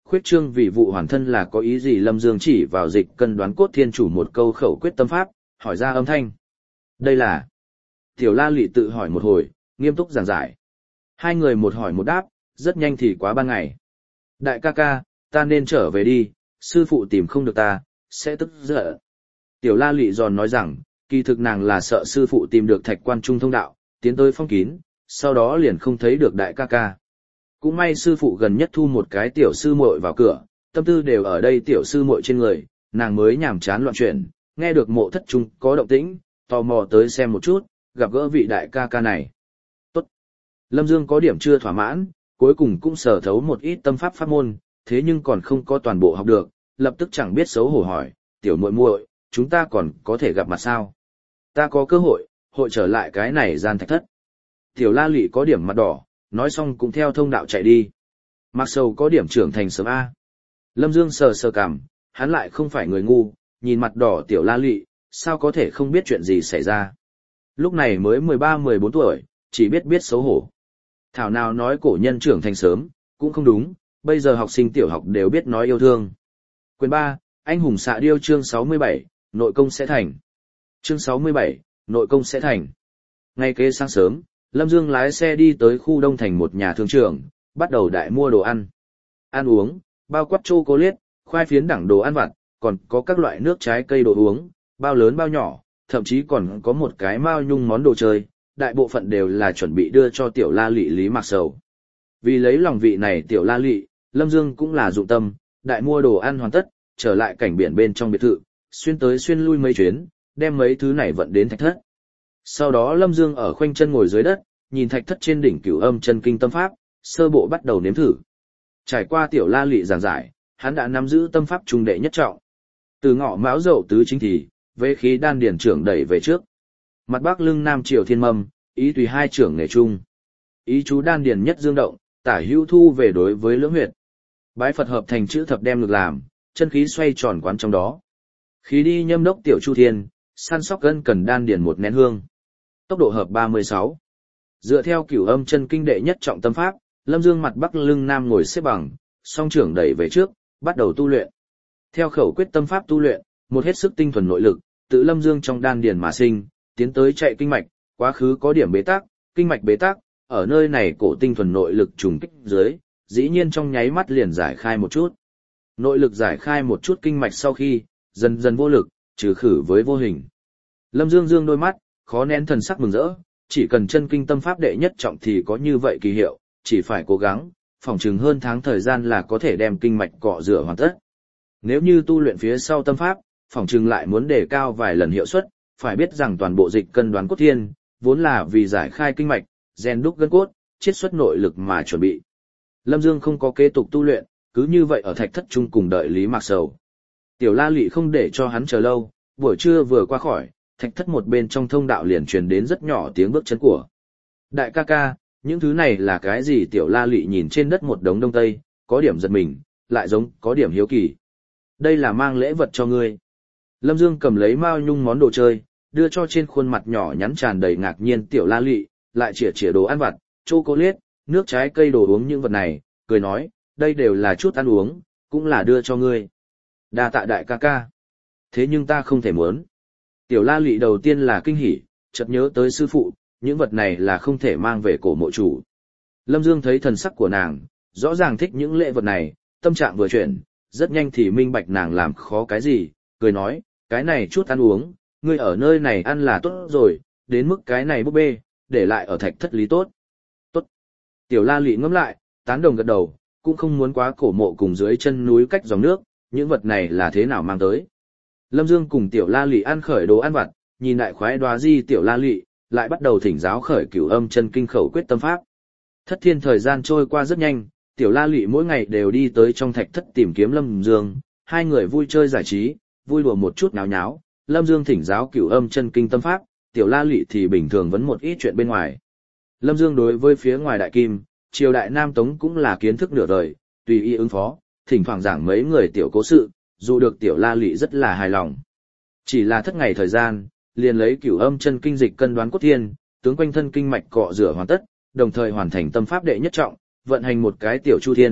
khuyết trương vì vụ hoàn thân là có ý gì? Lâm Dương chỉ vào dịch cân đoán cốt thiên chủ một câu khẩu quyết tâm pháp, hỏi ra âm thanh. Đây là... Tiểu La Lị tự hỏi một hồi, nghiêm túc giảng giải. Hai người một hỏi một đáp, rất nhanh thì quá ban ngày. Đại ca ca, ta nên trở về đi, sư phụ tìm không được ta, sẽ tức giận. Tiểu La Lị giòn nói rằng, kỳ thực nàng là sợ sư phụ tìm được thạch quan trung thông đạo, tiến tới phong kín, sau đó liền không thấy được đại ca ca. Cũng may sư phụ gần nhất thu một cái tiểu sư muội vào cửa, tâm tư đều ở đây tiểu sư muội trên người, nàng mới nhàm chán loạn chuyện, nghe được mộ thất trung có động tĩnh, tò mò tới xem một chút, gặp gỡ vị đại ca ca này. Tốt. Lâm Dương có điểm chưa thỏa mãn, cuối cùng cũng sở thấu một ít tâm pháp pháp môn, thế nhưng còn không có toàn bộ học được, lập tức chẳng biết xấu hổ hỏi, tiểu muội muội, chúng ta còn có thể gặp mặt sao? Ta có cơ hội trở lại cái này gian thạch thất. Tiểu La Lị có điểm mặt đỏ, nói xong cũng theo thông đạo chạy đi. Mặc sầu có điểm trưởng thành sớm A. Lâm Dương sờ sờ cằm, hắn lại không phải người ngu, nhìn mặt đỏ Tiểu La Lị, sao có thể không biết chuyện gì xảy ra. Lúc này mới 13-14 tuổi, chỉ biết xấu hổ. Thảo nào nói cổ nhân trưởng thành sớm, cũng không đúng, bây giờ học sinh tiểu học đều biết nói yêu thương. Quyền 3, Anh hùng xạ điêu chương 67, nội công sẽ thành. Chương 67, nội công sẽ thành. Ngay kế sáng sớm, Lâm Dương lái xe đi tới khu Đông Thành một nhà thương trường, bắt đầu đại mua đồ ăn. Ăn uống, bao quát chocolate, khoai phiến đẳng đồ ăn vặt, còn có các loại nước trái cây đồ uống, bao lớn bao nhỏ, thậm chí còn có một cái mao nhung món đồ chơi, đại bộ phận đều là chuẩn bị đưa cho Tiểu La Lị Lý Mạc Sầu. Vì lấy lòng vị này Tiểu La Lị, Lâm Dương cũng là dụng tâm, đại mua đồ ăn hoàn tất, trở lại cảnh biển bên trong biệt thự, xuyên tới xuyên lui mấy chuyến, đem mấy thứ này vận đến thạch thất. Sau đó Lâm Dương ở khoanh chân ngồi dưới đất, nhìn thạch thất trên đỉnh Cửu Âm Chân Kinh tâm pháp, sơ bộ bắt đầu nếm thử. Trải qua Tiểu La Lị giảng giải, hắn đã nắm giữ tâm pháp trung đệ nhất trọng. Từ ngọ mão dậu tứ chính thì, về khí đan điển trưởng đẩy về trước. Mặt bắc lưng nam triều thiên mâm, ý tùy hai trưởng nghề trung. Ý chú đan điển nhất dương động, tả hữu thu về đối với lưỡng huyệt. Bái Phật hợp thành chữ thập đem ngược làm, chân khí xoay tròn quán trong đó. Khí đi nhâm đốc tiểu chu thiên, săn sóc cân cần đan điển một nén hương. Tốc độ hợp 36. Dựa theo Cửu Âm Chân Kinh đệ nhất trọng tâm pháp, Lâm Dương mặt bắc lưng nam ngồi xếp bằng, song trưởng đẩy về trước, bắt đầu tu luyện. Theo khẩu quyết tâm pháp tu luyện, một hết sức tinh thuần nội lực, tự Lâm Dương trong đan điền mà sinh, tiến tới chạy kinh mạch, quá khứ có điểm bế tắc, kinh mạch bế tắc, ở nơi này cổ tinh thuần nội lực trùng kích dưới, dĩ nhiên trong nháy mắt liền giải khai một chút. Nội lực giải khai một chút kinh mạch sau khi, dần dần vô lực, trừ khử với vô hình. Lâm Dương dương đôi mắt, khó nén thần sắc mừng rỡ, chỉ cần chân kinh tâm pháp đệ nhất trọng thì có như vậy kỳ hiệu, chỉ phải cố gắng, phỏng chừng hơn tháng thời gian là có thể đem kinh mạch cọ rửa hoàn tất. Nếu như tu luyện phía sau tâm pháp, phỏng chừng lại muốn đề cao vài lần hiệu suất, phải biết rằng toàn bộ dịch cân đoán cốt thiên, vốn là vì giải khai kinh mạch, rèn đúc gân cốt, chiết xuất nội lực mà chuẩn bị. Lâm Dương không có kế tục tu luyện, cứ như vậy ở thạch thất trung cùng đợi Lý Mạc Sầu. Tiểu La Lị không để cho hắn chờ lâu, buổi trưa vừa qua khỏi, thạch thất một bên trong thông đạo liền truyền đến rất nhỏ tiếng bước chân của. Đại ca ca, những thứ này là cái gì? Tiểu La Lị nhìn trên đất một đống đông tây, có điểm giật mình, lại giống có điểm hiếu kỳ. Đây là mang lễ vật cho ngươi. Lâm Dương cầm lấy mao nhung món đồ chơi, đưa cho trên khuôn mặt nhỏ nhắn tràn đầy ngạc nhiên Tiểu La Lị, lại chĩa đồ ăn vặt, chocolate, nước trái cây đồ uống những vật này, cười nói, đây đều là chút ăn uống, cũng là đưa cho ngươi. Đa tạ đại ca ca. Thế nhưng ta không thể muốn. Tiểu La Lị đầu tiên là kinh hỉ, chợt nhớ tới sư phụ, những vật này là không thể mang về cổ mộ chủ. Lâm Dương thấy thần sắc của nàng, rõ ràng thích những lễ vật này, tâm trạng vừa chuyển, rất nhanh thì minh bạch nàng làm khó cái gì, cười nói, cái này chút ăn uống, ngươi ở nơi này ăn là tốt rồi, đến mức cái này búp bê, để lại ở thạch thất lý tốt. Tốt. Tiểu La Lị ngẫm lại, tán đồng gật đầu, cũng không muốn quá cổ mộ cùng dưới chân núi cách dòng nước, những vật này là thế nào mang tới. Lâm Dương cùng Tiểu La Lị ăn khởi đồ ăn vặt, nhìn đại khoái đoá di Tiểu La Lị, lại bắt đầu thỉnh giáo khởi Cửu Âm Chân Kinh khẩu quyết tâm pháp. Thất thiên thời gian trôi qua rất nhanh, Tiểu La Lị mỗi ngày đều đi tới trong thạch thất tìm kiếm Lâm Dương, hai người vui chơi giải trí, vui đùa một chút náo nháo. Lâm Dương thỉnh giáo Cửu Âm Chân Kinh tâm pháp, Tiểu La Lị thì bình thường vấn một ít chuyện bên ngoài. Lâm Dương đối với phía ngoài đại kim, triều đại Nam Tống cũng là kiến thức nửa đời, tùy ý ứng phó, thỉnh thoảng giảng mấy người tiểu cố sự, dù được Tiểu La Lị rất là hài lòng. Chỉ là thất ngày thời gian, liền lấy Cửu Âm Chân Kinh dịch cân đoán cốt thiên, tướng quanh thân kinh mạch cọ rửa hoàn tất, đồng thời hoàn thành tâm pháp đệ nhất trọng, vận hành một cái tiểu chu thiên,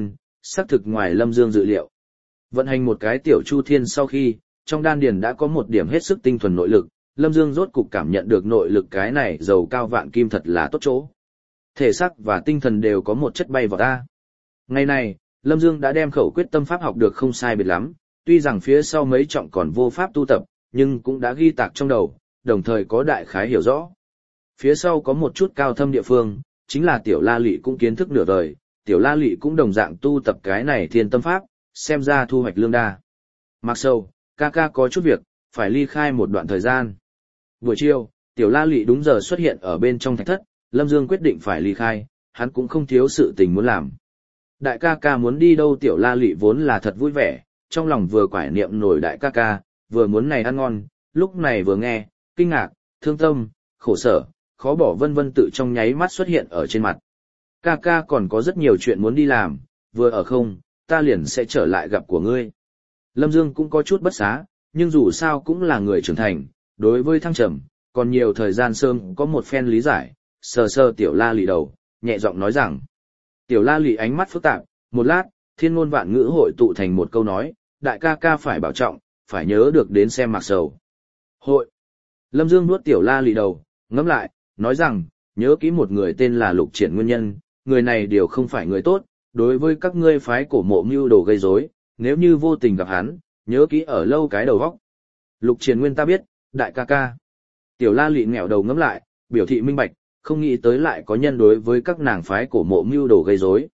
xác thực ngoài Lâm Dương dự liệu. Vận hành một cái tiểu chu thiên sau khi, trong đan điền đã có một điểm hết sức tinh thuần nội lực, Lâm Dương rốt cục cảm nhận được nội lực cái này giàu cao vạn kim thật là tốt chỗ. Thể xác và tinh thần đều có một chất bay vào ta. Ngày này, Lâm Dương đã đem khẩu quyết tâm pháp học được không sai biệt lắm, tuy rằng phía sau mấy trọng còn vô pháp tu tập, nhưng cũng đã ghi tạc trong đầu, đồng thời có đại khái hiểu rõ. Phía sau có một chút cao thâm địa phương, chính là Tiểu La Lị cũng kiến thức nửa đời, Tiểu La Lị cũng đồng dạng tu tập cái này thiên tâm pháp, xem ra thu hoạch lương đa. Mặc sâu, ca ca có chút việc, phải ly khai một đoạn thời gian. Buổi chiều, Tiểu La Lị đúng giờ xuất hiện ở bên trong thạch thất, Lâm Dương quyết định phải ly khai, hắn cũng không thiếu sự tình muốn làm. Đại ca ca muốn đi đâu? Tiểu La Lị vốn là thật vui vẻ, trong lòng vừa quải niệm nổi đại ca ca, vừa muốn này ăn ngon, lúc này vừa nghe, kinh ngạc, thương tâm, khổ sở, khó bỏ vân vân tự trong nháy mắt xuất hiện ở trên mặt. Ca ca còn có rất nhiều chuyện muốn đi làm, vừa ở không, ta liền sẽ trở lại gặp của ngươi. Lâm Dương cũng có chút bất xá, nhưng dù sao cũng là người trưởng thành, đối với Thăng Trầm, còn nhiều thời gian sớm có một phen lý giải, sờ sờ Tiểu La Lị đầu, nhẹ giọng nói rằng. Tiểu La Lị ánh mắt phức tạp, một lát, thiên ngôn vạn ngữ hội tụ thành một câu nói, đại ca ca phải bảo trọng, phải nhớ được đến xem Mạc Sầu. Hội. Lâm Dương nuốt Tiểu La Lị đầu, ngẫm lại, nói rằng, nhớ kỹ một người tên là Lục Triển Nguyên nhân, người này đều không phải người tốt, đối với các ngươi phái cổ mộ mưu đồ gây rối, nếu như vô tình gặp hắn, nhớ kỹ ở lâu cái đầu vóc. Lục Triển Nguyên ta biết, đại ca ca. Tiểu La Lị nghẹo đầu ngẫm lại, biểu thị minh bạch, không nghĩ tới lại có nhân đối với các nàng phái cổ mộ mưu đồ gây rối.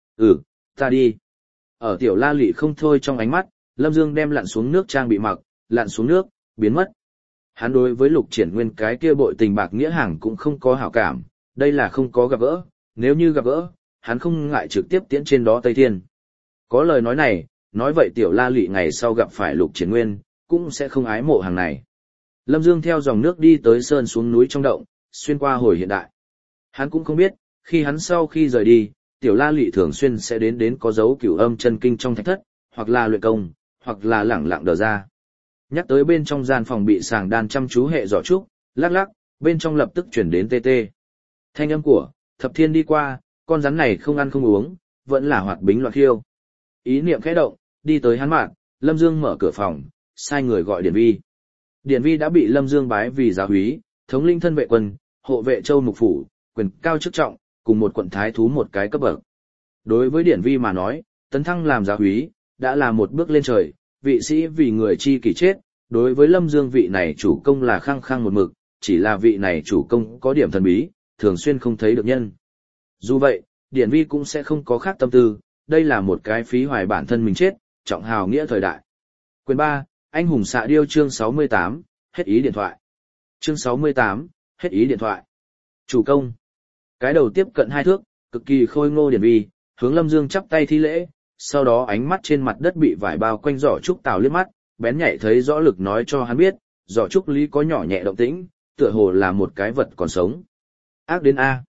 Ta đi. Ở Tiểu La Lị không thôi trong ánh mắt, Lâm Dương đem lặn xuống nước trang bị mặc, lặn xuống nước, biến mất. Hắn đối với Lục Triển Nguyên cái kia bội tình bạc nghĩa hàng cũng không có hảo cảm, đây là không có gặp gỡ, nếu như gặp gỡ, hắn không ngại trực tiếp tiễn trên đó Tây Thiên. Có lời nói này, nói vậy Tiểu La Lị ngày sau gặp phải Lục Triển Nguyên, cũng sẽ không ái mộ hàng này. Lâm Dương theo dòng nước đi tới sơn xuống núi trong động, xuyên qua hồi hiện đại. Hắn cũng không biết, khi hắn sau khi rời đi, Tiểu La Lị thường xuyên sẽ đến có dấu Cửu Âm chân kinh trong thạch thất, hoặc là luyện công, hoặc là lẳng lặng đờ ra. Nhắc tới bên trong gian phòng bị sàng đan chăm chú hệ giỏ trúc, lắc lắc, bên trong lập tức chuyển đến tê tê. Thanh âm của Thập Thiên đi qua, con rắn này không ăn không uống, vẫn là hoạt bính loạn khiêu. Ý niệm khẽ động, đi tới hắn mạng, Lâm Dương mở cửa phòng, sai người gọi Điển Vi. Điển Vi đã bị Lâm Dương bái vì giáo úy, thống lĩnh thân vệ quân, hộ vệ châu mục phủ, quyền cao chức trọng, cùng một quận thái thú một cái cấp bậc. Đối với Điển Vi mà nói, tấn thăng làm giáo úy đã là một bước lên trời, vị sĩ vì người chi kỷ chết, đối với Lâm Dương vị này chủ công là khăng khăng một mực, chỉ là vị này chủ công có điểm thần bí, thường xuyên không thấy được nhân. Dù vậy, Điển Vi cũng sẽ không có khác tâm tư, đây là một cái phí hoài bản thân mình chết, trọng hào nghĩa thời đại. Quyền 3, Anh hùng xạ điêu chương 68, hết ý điện thoại. Chương 68, hết ý điện thoại. Chủ công. Cái đầu tiếp cận 2 thước, cực kỳ khôi ngô Điển Vi, hướng Lâm Dương chắp tay thi lễ, sau đó ánh mắt trên mặt đất bị vải bao quanh giỏ trúc tào liếc mắt, bén nhạy thấy rõ lực nói cho hắn biết, giỏ trúc lý có nhỏ nhẹ động tĩnh, tựa hồ là một cái vật còn sống. Ác đến A.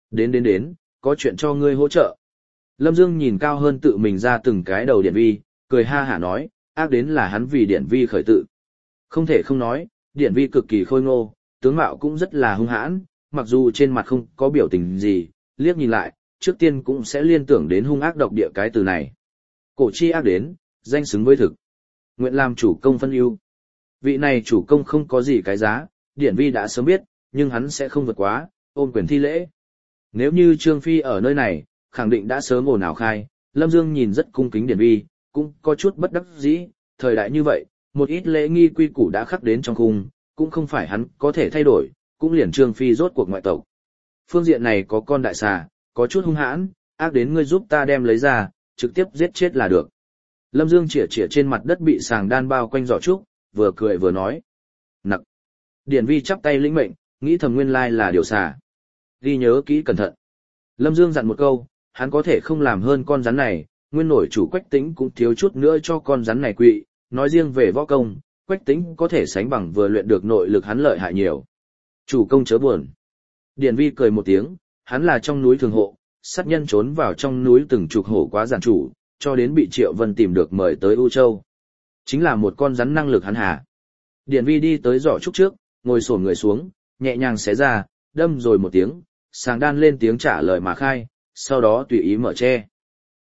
Đến, có chuyện cho ngươi hỗ trợ. Lâm Dương nhìn cao hơn tự mình ra từng cái đầu Điển Vi, cười ha hả nói, ác đến là hắn vì Điển Vi khởi tự. Không thể không nói, Điển Vi cực kỳ khôi ngô, tướng mạo cũng rất là hung hãn, mặc dù trên mặt không có biểu tình gì, liếc nhìn lại, trước tiên cũng sẽ liên tưởng đến hung ác độc địa cái từ này. Cổ chi ác đến, danh xứng với thực. Nguyện làm chủ công phân ưu. Vị này chủ công không có gì cái giá, Điển Vi đã sớm biết, nhưng hắn sẽ không vượt quá, ôm quyền thi lễ. Nếu như Trương Phi ở nơi này, khẳng định đã sớm ồn ào khai, Lâm Dương nhìn rất cung kính Điển Vi, cũng có chút bất đắc dĩ, thời đại như vậy, một ít lễ nghi quy củ đã khắc đến trong khung, cũng không phải hắn có thể thay đổi, cũng liền Trương Phi rốt cuộc ngoại tộc. Phương diện này có con đại xà, có chút hung hãn, ác đến ngươi giúp ta đem lấy ra, trực tiếp giết chết là được. Lâm Dương chĩa trên mặt đất bị sàng đan bao quanh giỏ trúc, vừa cười vừa nói. Nặc. Điển Vi chắp tay lĩnh mệnh, nghĩ thầm nguyên lai là điều xà. Ghi nhớ kỹ cẩn thận. Lâm Dương dặn một câu, hắn có thể không làm hơn con rắn này, nguyên nổi chủ Quách Tĩnh cũng thiếu chút nữa cho con rắn này quỵ, nói riêng về võ công, Quách Tĩnh có thể sánh bằng vừa luyện được nội lực hắn lợi hại nhiều. Chủ công chớ buồn. Điển Vi cười một tiếng, hắn là trong núi thường hộ, sát nhân trốn vào trong núi từng chục hổ quá giản chủ, cho đến bị Triệu Vân tìm được mời tới U Châu. Chính là một con rắn năng lực hắn hà. Điển Vi đi tới giỏ trúc trước, ngồi xổm người xuống, nhẹ nhàng xé ra, đâm rồi một tiếng, sàng đan lên tiếng trả lời mà khai, sau đó tùy ý mở che.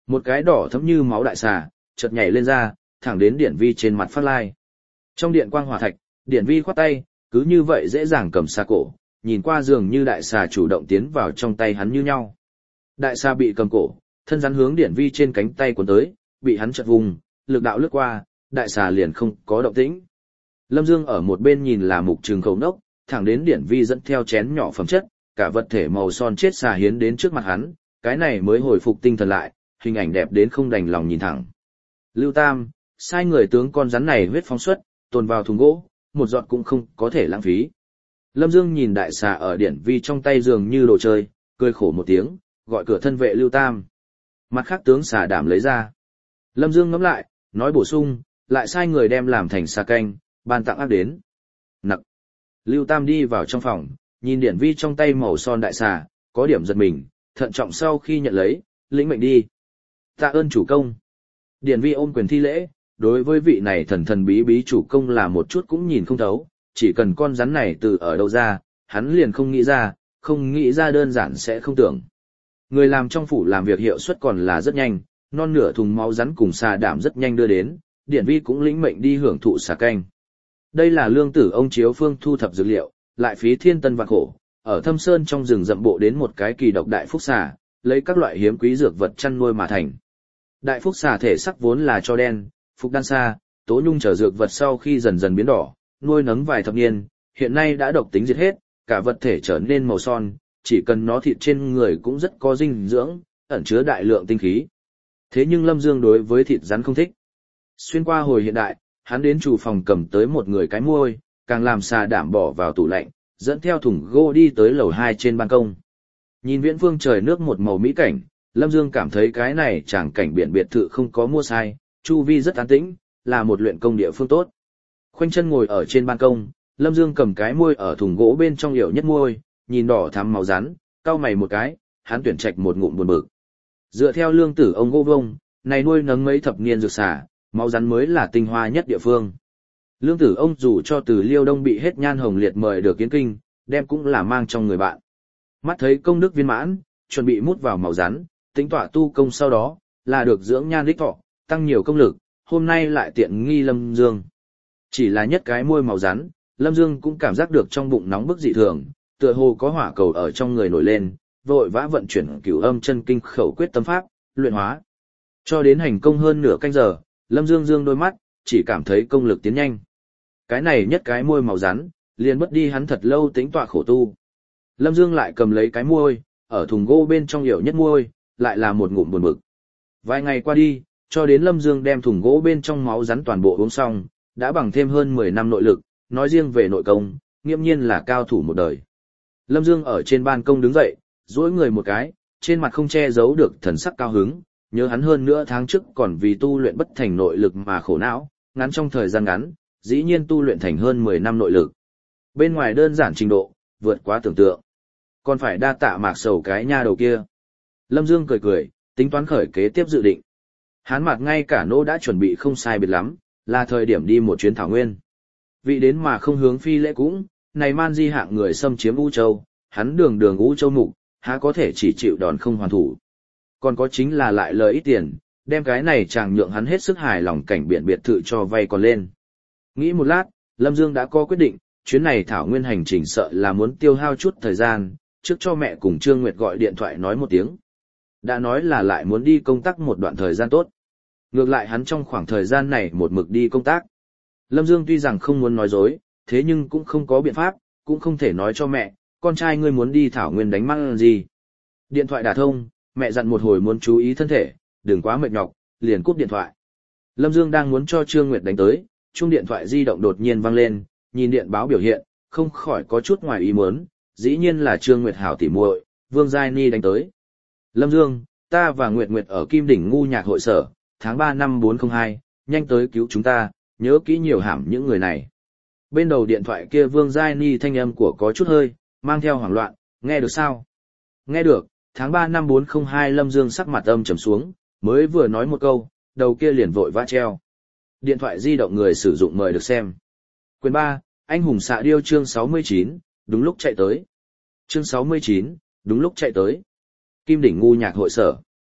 Một cái đỏ thẫm như máu đại xà, chợt nhảy lên ra, thẳng đến Điển Vi trên mặt phát lai. Trong điện quang hỏa thạch, Điển Vi khoát tay, cứ như vậy dễ dàng cầm xà cổ, nhìn qua dường như đại xà chủ động tiến vào trong tay hắn như nhau. Đại xà bị cầm cổ, thân rắn hướng Điển Vi trên cánh tay cuốn tới, bị hắn chợt vùng, lực đạo lướt qua, đại xà liền không có động tĩnh. Lâm Dương ở một bên nhìn là mục trừng khẩu nốc, thẳng đến Điển Vi dẫn theo chén nhỏ phẩm chất, cả vật thể màu son chết xà hiến đến trước mặt hắn, cái này mới hồi phục tinh thần lại, hình ảnh đẹp đến không đành lòng nhìn thẳng. Lưu Tam, sai người tướng con rắn này huyết phóng xuất, tồn vào thùng gỗ, một giọt cũng không có thể lãng phí. Lâm Dương nhìn đại xà ở Điển Vi trong tay dường như đồ chơi, cười khổ một tiếng, gọi cửa thân vệ Lưu Tam. Mặt khác tướng xà đảm lấy ra. Lâm Dương ngẫm lại, nói bổ sung, lại sai người đem làm thành xà canh, ban tặng ác đến. Nặc. Lưu Tam đi vào trong phòng, nhìn Điển Vi trong tay màu son đại xà, có điểm giật mình, thận trọng sau khi nhận lấy, lĩnh mệnh đi. Tạ ơn chủ công. Điển Vi ôm quyền thi lễ, đối với vị này thần thần bí bí chủ công là một chút cũng nhìn không thấu, chỉ cần con rắn này từ ở đâu ra, hắn liền không nghĩ ra đơn giản sẽ không tưởng. Người làm trong phủ làm việc hiệu suất còn là rất nhanh, non nửa thùng máu rắn cùng xà đảm rất nhanh đưa đến, Điển Vi cũng lĩnh mệnh đi hưởng thụ xà canh. Đây là lương tử ông Chiếu Phương thu thập dược liệu, lại phí thiên tân vạn khổ, ở thâm sơn trong rừng rậm bộ đến một cái kỳ độc đại phúc xà, lấy các loại hiếm quý dược vật chăn nuôi mà thành. Đại phúc xà thể sắc vốn là cho đen, phục đan sa, tố nhung trở dược vật sau khi dần dần biến đỏ, nuôi nấng vài thập niên, hiện nay đã độc tính diệt hết, cả vật thể trở nên màu son, chỉ cần nó thịt trên người cũng rất có dinh dưỡng, ẩn chứa đại lượng tinh khí. Thế nhưng Lâm Dương đối với thịt rắn không thích. Xuyên qua hồi hiện đại, hắn đến chủ phòng cầm tới một người cái muôi, càng làm xà đảm bỏ vào tủ lạnh, dẫn theo thùng gỗ đi tới lầu 2 trên ban công. Nhìn viễn phương trời nước một màu mỹ cảnh, Lâm Dương cảm thấy cái này chẳng cảnh biển biệt thự không có mua sai, chu vi rất an tĩnh, là một luyện công địa phương tốt. Khoanh chân ngồi ở trên ban công, Lâm Dương cầm cái muôi ở thùng gỗ bên trong yểu nhất muôi, nhìn đỏ thắm máu rắn, cau mày một cái, hắn tuyển trạch một ngụm buồn bực. Dựa theo lương tử ông gỗ vông, này nuôi nấng mấy thập niên dược xả, máu rắn mới là tinh hoa nhất địa phương. Lương tử ông dù cho từ Liêu Đông bị hết Nhan Hồng Liệt mời được kiến kinh, đem cũng là mang trong người bạn. Mắt thấy công đức viên mãn, chuẩn bị mút vào máu rắn, tính tọa tu công sau đó, là được dưỡng nhan đích thọ, tăng nhiều công lực, hôm nay lại tiện nghi Lâm Dương. Chỉ là nhất cái môi màu rắn, Lâm Dương cũng cảm giác được trong bụng nóng bức dị thường, tựa hồ có hỏa cầu ở trong người nổi lên, vội vã vận chuyển Cửu Âm Chân Kinh khẩu quyết tâm pháp, luyện hóa. Cho đến hành công hơn nửa canh giờ, Lâm Dương dương đôi mắt, chỉ cảm thấy công lực tiến nhanh. Cái này nhất cái môi màu rắn, liền mất đi hắn thật lâu tính tọa khổ tu. Lâm Dương lại cầm lấy cái môi, ở thùng gỗ bên trong yểu nhất môi, lại là một ngụm buồn bực. Vài ngày qua đi, cho đến Lâm Dương đem thùng gỗ bên trong máu rắn toàn bộ uống xong, đã bằng thêm hơn 10 năm nội lực, nói riêng về nội công, nghiễm nhiên là cao thủ một đời. Lâm Dương ở trên ban công đứng dậy, duỗi người một cái, trên mặt không che giấu được thần sắc cao hứng, nhớ hắn hơn nữa tháng trước còn vì tu luyện bất thành nội lực mà khổ não, ngắn trong thời gian ngắn, dĩ nhiên tu luyện thành hơn 10 năm nội lực. Bên ngoài đơn giản trình độ, vượt quá tưởng tượng. Còn phải đa tạ Mạc Sầu cái nha đầu kia. Lâm Dương cười cười, tính toán khởi kế tiếp dự định. Hán Mạc ngay cả nỗ đã chuẩn bị không sai biệt lắm, là thời điểm đi một chuyến thảo nguyên. Vị đến mà không hướng phi lễ cũng, này man di hạng người xâm chiếm U Châu, hắn đường đường U Châu mục, há có thể chỉ chịu đòn không hoàn thủ. Còn có chính là lại lời ít tiền, đem cái này chàng nhượng hắn hết sức hài lòng cảnh biển biệt thự cho vay còn lên. Nghĩ một lát, Lâm Dương đã có quyết định, chuyến này thảo nguyên hành trình sợ là muốn tiêu hao chút thời gian, trước cho mẹ cùng Trương Nguyệt gọi điện thoại nói một tiếng. Đã nói là lại muốn đi công tác một đoạn thời gian tốt. Ngược lại hắn trong khoảng thời gian này một mực đi công tác. Lâm Dương tuy rằng không muốn nói dối, thế nhưng cũng không có biện pháp, cũng không thể nói cho mẹ, con trai ngươi muốn đi thảo nguyên đánh măng gì. Điện thoại đả thông, mẹ dặn một hồi muốn chú ý thân thể, đừng quá mệt nhọc, liền cúp điện thoại. Lâm Dương đang muốn cho Trương Nguyệt đánh tới, chuông điện thoại di động đột nhiên vang lên, nhìn điện báo biểu hiện, không khỏi có chút ngoài ý muốn, dĩ nhiên là Trương Nguyệt hảo tỉ muội, Vương Giai Ni đánh tới. Lâm Dương, ta và Nguyệt Nguyệt ở Kim Đỉnh Ngu Nhạc hội sở, tháng 3 năm 402, nhanh tới cứu chúng ta, nhớ kỹ nhiều hãm những người này. Bên đầu điện thoại kia Vương Giai Ni thanh âm của có chút hơi, mang theo hoảng loạn, nghe được sao? Nghe được, tháng 3 năm 402 Lâm Dương sắc mặt âm trầm xuống, mới vừa nói một câu, đầu kia liền vội vã treo. Điện thoại di động người sử dụng mời được xem. Quyền 3, Anh hùng xạ điêu chương 69, đúng lúc chạy tới. Chương 69, đúng lúc chạy tới. Kim Đỉnh Ngu Nhạc hội sở.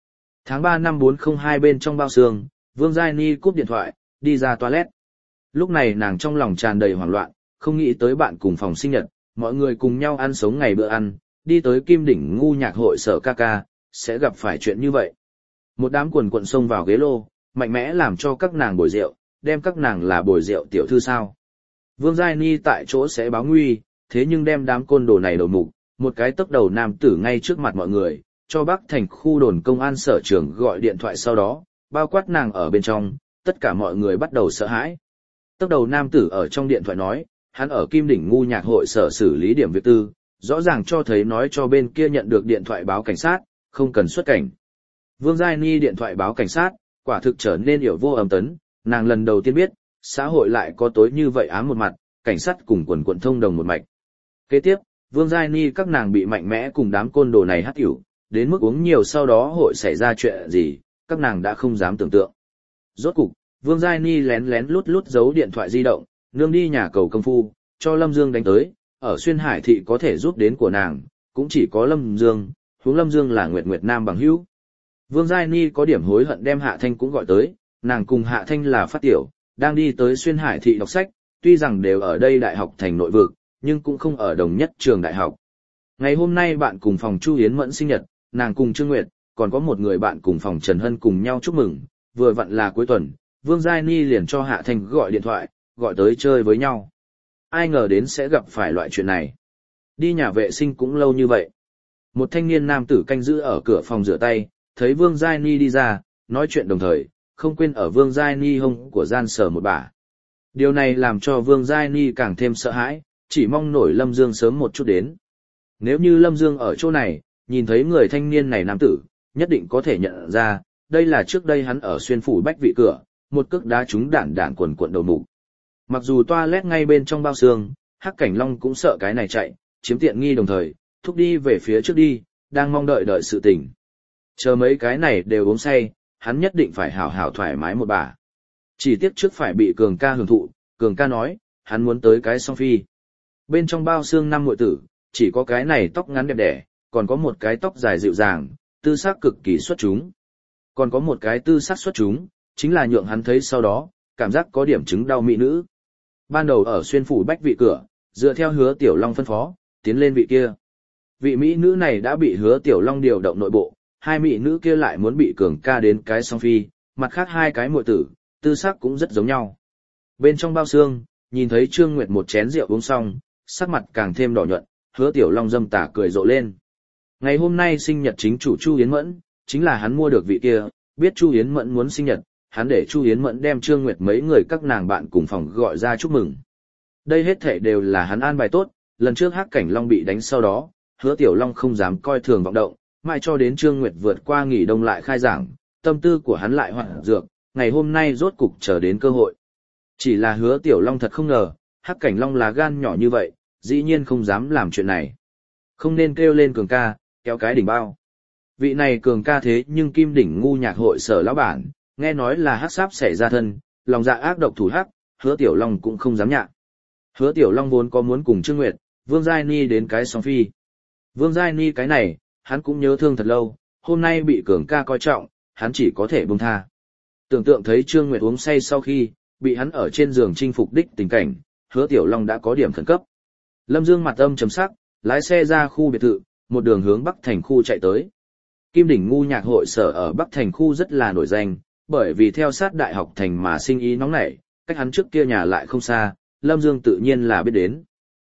Tháng 3 năm 402 bên trong bao xương, Vương Giai Ni cúp điện thoại, đi ra toilet. Lúc này nàng trong lòng tràn đầy hoảng loạn, không nghĩ tới bạn cùng phòng sinh nhật, mọi người cùng nhau ăn sống ngày bữa ăn, đi tới Kim Đỉnh ngu nhạc hội sở ca ca, sẽ gặp phải chuyện như vậy. Một đám quần quận xông vào ghế lô, mạnh mẽ làm cho các nàng bồi rượu, đem các nàng là bồi rượu tiểu thư sao. Vương Giai Ni tại chỗ sẽ báo nguy, thế nhưng đem đám côn đồ này đầu mục, một cái tốc đầu nam tử ngay trước mặt mọi người, cho Bắc Thành khu đồn công an sở trưởng gọi điện thoại sau đó, bao quát nàng ở bên trong, tất cả mọi người bắt đầu sợ hãi. Tốc đầu nam tử ở trong điện thoại nói, hắn ở Kim Đỉnh ngu nhạc hội sở xử lý điểm việc tư, rõ ràng cho thấy nói cho bên kia nhận được điện thoại báo cảnh sát, không cần xuất cảnh. Vương Giai Ni điện thoại báo cảnh sát, quả thực trở nên hiểu vô âm tấn, nàng lần đầu tiên biết, xã hội lại có tối như vậy ám một mặt, cảnh sát cùng quần quận thông đồng một mạch. Kế tiếp, Vương Giai Ni các nàng bị mạnh mẽ cùng đám côn đồ này hắc hiểu, đến mức uống nhiều sau đó hội xảy ra chuyện gì, các nàng đã không dám tưởng tượng. Rốt cục, Vương Giai Ni lén lén lút lút giấu điện thoại di động, nương đi nhà cầu công phu, cho Lâm Dương đánh tới, ở Xuyên Hải thị có thể giúp đến của nàng, cũng chỉ có Lâm Dương, huống Lâm Dương là Nguyệt Nguyệt Nam bằng hữu. Vương Giai Ni có điểm hối hận đem Hạ Thanh cũng gọi tới, nàng cùng Hạ Thanh là phát tiểu, đang đi tới Xuyên Hải thị đọc sách, tuy rằng đều ở đây đại học thành nội vực, nhưng cũng không ở đồng nhất trường đại học. Ngày hôm nay bạn cùng phòng Chu Yến Mẫn sinh nhật, nàng cùng Trương Nguyệt, còn có một người bạn cùng phòng Trần Hân cùng nhau chúc mừng, vừa vặn là cuối tuần, Vương Giai Ni liền cho Hạ Thanh gọi điện thoại, gọi tới chơi với nhau. Ai ngờ đến sẽ gặp phải loại chuyện này. Đi nhà vệ sinh cũng lâu như vậy. Một thanh niên nam tử canh giữ ở cửa phòng rửa tay, thấy Vương Giai Ni đi ra, nói chuyện đồng thời, không quên ở Vương Giai Ni hông của gian sờ một bả. Điều này làm cho Vương Giai Ni càng thêm sợ hãi, chỉ mong nổi Lâm Dương sớm một chút đến. Nếu như Lâm Dương ở chỗ này, nhìn thấy người thanh niên này nam tử, nhất định có thể nhận ra, đây là trước đây hắn ở Xuyên phủ bách vị cửa, một cước đá trúng đạn quần cuộn đầu mục. Mặc dù toilet ngay bên trong bao xương, Hắc Cảnh Long cũng sợ cái này chạy, chiếm tiện nghi đồng thời, thúc đi về phía trước đi, đang mong đợi sự tình. Chờ mấy cái này đều uống say, hắn nhất định phải hào hào thoải mái một bà. Chỉ tiếc trước phải bị Cường ca hưởng thụ, Cường ca nói, hắn muốn tới cái song phi. Bên trong bao xương 5 muội tử, chỉ có cái này tóc ngắn đẹp đẽ, còn có một cái tóc dài dịu dàng, tư sắc cực kỳ xuất chúng. Còn có một cái tư sắc xuất chúng, chính là nhượng hắn thấy sau đó, cảm giác có điểm chứng đau mỹ nữ. Ban đầu ở Xuyên phủ bách vị cửa, dựa theo Hứa Tiểu Long phân phó, tiến lên vị kia. Vị mỹ nữ này đã bị Hứa Tiểu Long điều động nội bộ, hai mỹ nữ kia lại muốn bị Cường ca đến cái song phi, mặt khác hai cái muội tử, tư sắc cũng rất giống nhau. Bên trong bao xương, nhìn thấy Trương Nguyệt một chén rượu uống xong, sắc mặt càng thêm đỏ nhuận, Hứa Tiểu Long dâm tà cười rộ lên. Ngày hôm nay sinh nhật chính chủ Chu Yến Mẫn, chính là hắn mua được vị kia, biết Chu Yến Mẫn muốn sinh nhật, hắn để Chu Yến Mẫn đem Trương Nguyệt mấy người các nàng bạn cùng phòng gọi ra chúc mừng. Đây hết thảy đều là hắn an bài tốt, lần trước Hắc Cảnh Long bị đánh sau đó, Hứa Tiểu Long không dám coi thường vọng động, mãi cho đến Trương Nguyệt vượt qua nghỉ đông lại khai giảng, tâm tư của hắn lại hoạt dược, ngày hôm nay rốt cục chờ đến cơ hội. Chỉ là Hứa Tiểu Long thật không ngờ, Hắc Cảnh Long là gan nhỏ như vậy, dĩ nhiên không dám làm chuyện này. Không nên kêu lên Cường ca, kéo cái đỉnh bao. Vị này Cường ca thế nhưng Kim Đỉnh ngu nhạc hội sở lão bản, nghe nói là hắc sáp xảy ra thân, lòng dạ ác độc thủ hắc, Hứa Tiểu Long cũng không dám nhạ. Hứa Tiểu Long vốn có muốn cùng Trương Nguyệt, Vương Giai Ni đến cái song phi. Vương Giai Ni cái này, hắn cũng nhớ thương thật lâu, hôm nay bị Cường ca coi trọng, hắn chỉ có thể buông tha. Tưởng tượng thấy Trương Nguyệt uống say sau khi, bị hắn ở trên giường chinh phục đích tình cảnh, Hứa Tiểu Long đã có điểm khẩn cấp. Lâm Dương mặt âm trầm sắc, lái xe ra khu biệt thự, một đường hướng Bắc Thành khu chạy tới. Kim Đỉnh ngu nhạc hội sở ở Bắc Thành khu rất là nổi danh, bởi vì theo sát đại học thành mà sinh ý nóng nảy, cách hắn trước kia nhà lại không xa, Lâm Dương tự nhiên là biết đến.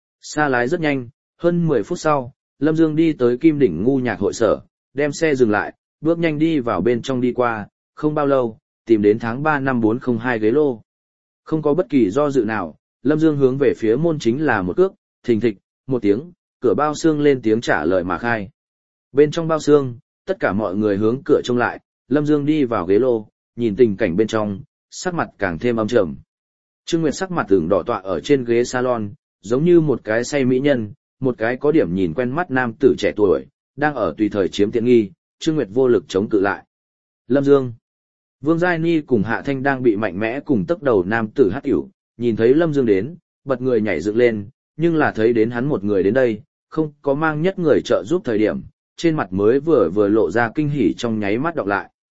Xa lái rất nhanh, hơn 10 phút sau, Lâm Dương đi tới Kim Đỉnh ngu nhạc hội sở, đem xe dừng lại, bước nhanh đi vào bên trong đi qua, không bao lâu, tìm đến tháng 3 năm 402 ghế lô. Không có bất kỳ do dự nào, Lâm Dương hướng về phía môn chính là một cước, thình thịch, một tiếng, cửa bao xương lên tiếng trả lời mà khai. Bên trong bao xương, tất cả mọi người hướng cửa trông lại, Lâm Dương đi vào ghế lô, nhìn tình cảnh bên trong, sắc mặt càng thêm âm trầm. Trương Nguyệt sắc mặt ửng đỏ tọa ở trên ghế salon, giống như một cái say mỹ nhân, một cái có điểm nhìn quen mắt nam tử trẻ tuổi, đang ở tùy thời chiếm tiện nghi, Trương Nguyệt vô lực chống cự lại. Lâm Dương. Vương Giai Ni cùng Hạ Thanh đang bị mạnh mẽ cùng tốc đầu nam tử hắt hiểu, nhìn thấy Lâm Dương đến, bật người nhảy dựng lên, nhưng là thấy đến hắn một người đến đây, không có mang nhất người trợ giúp thời điểm, trên mặt mới vừa lộ ra kinh hỉ trong nháy mắt đọc lại.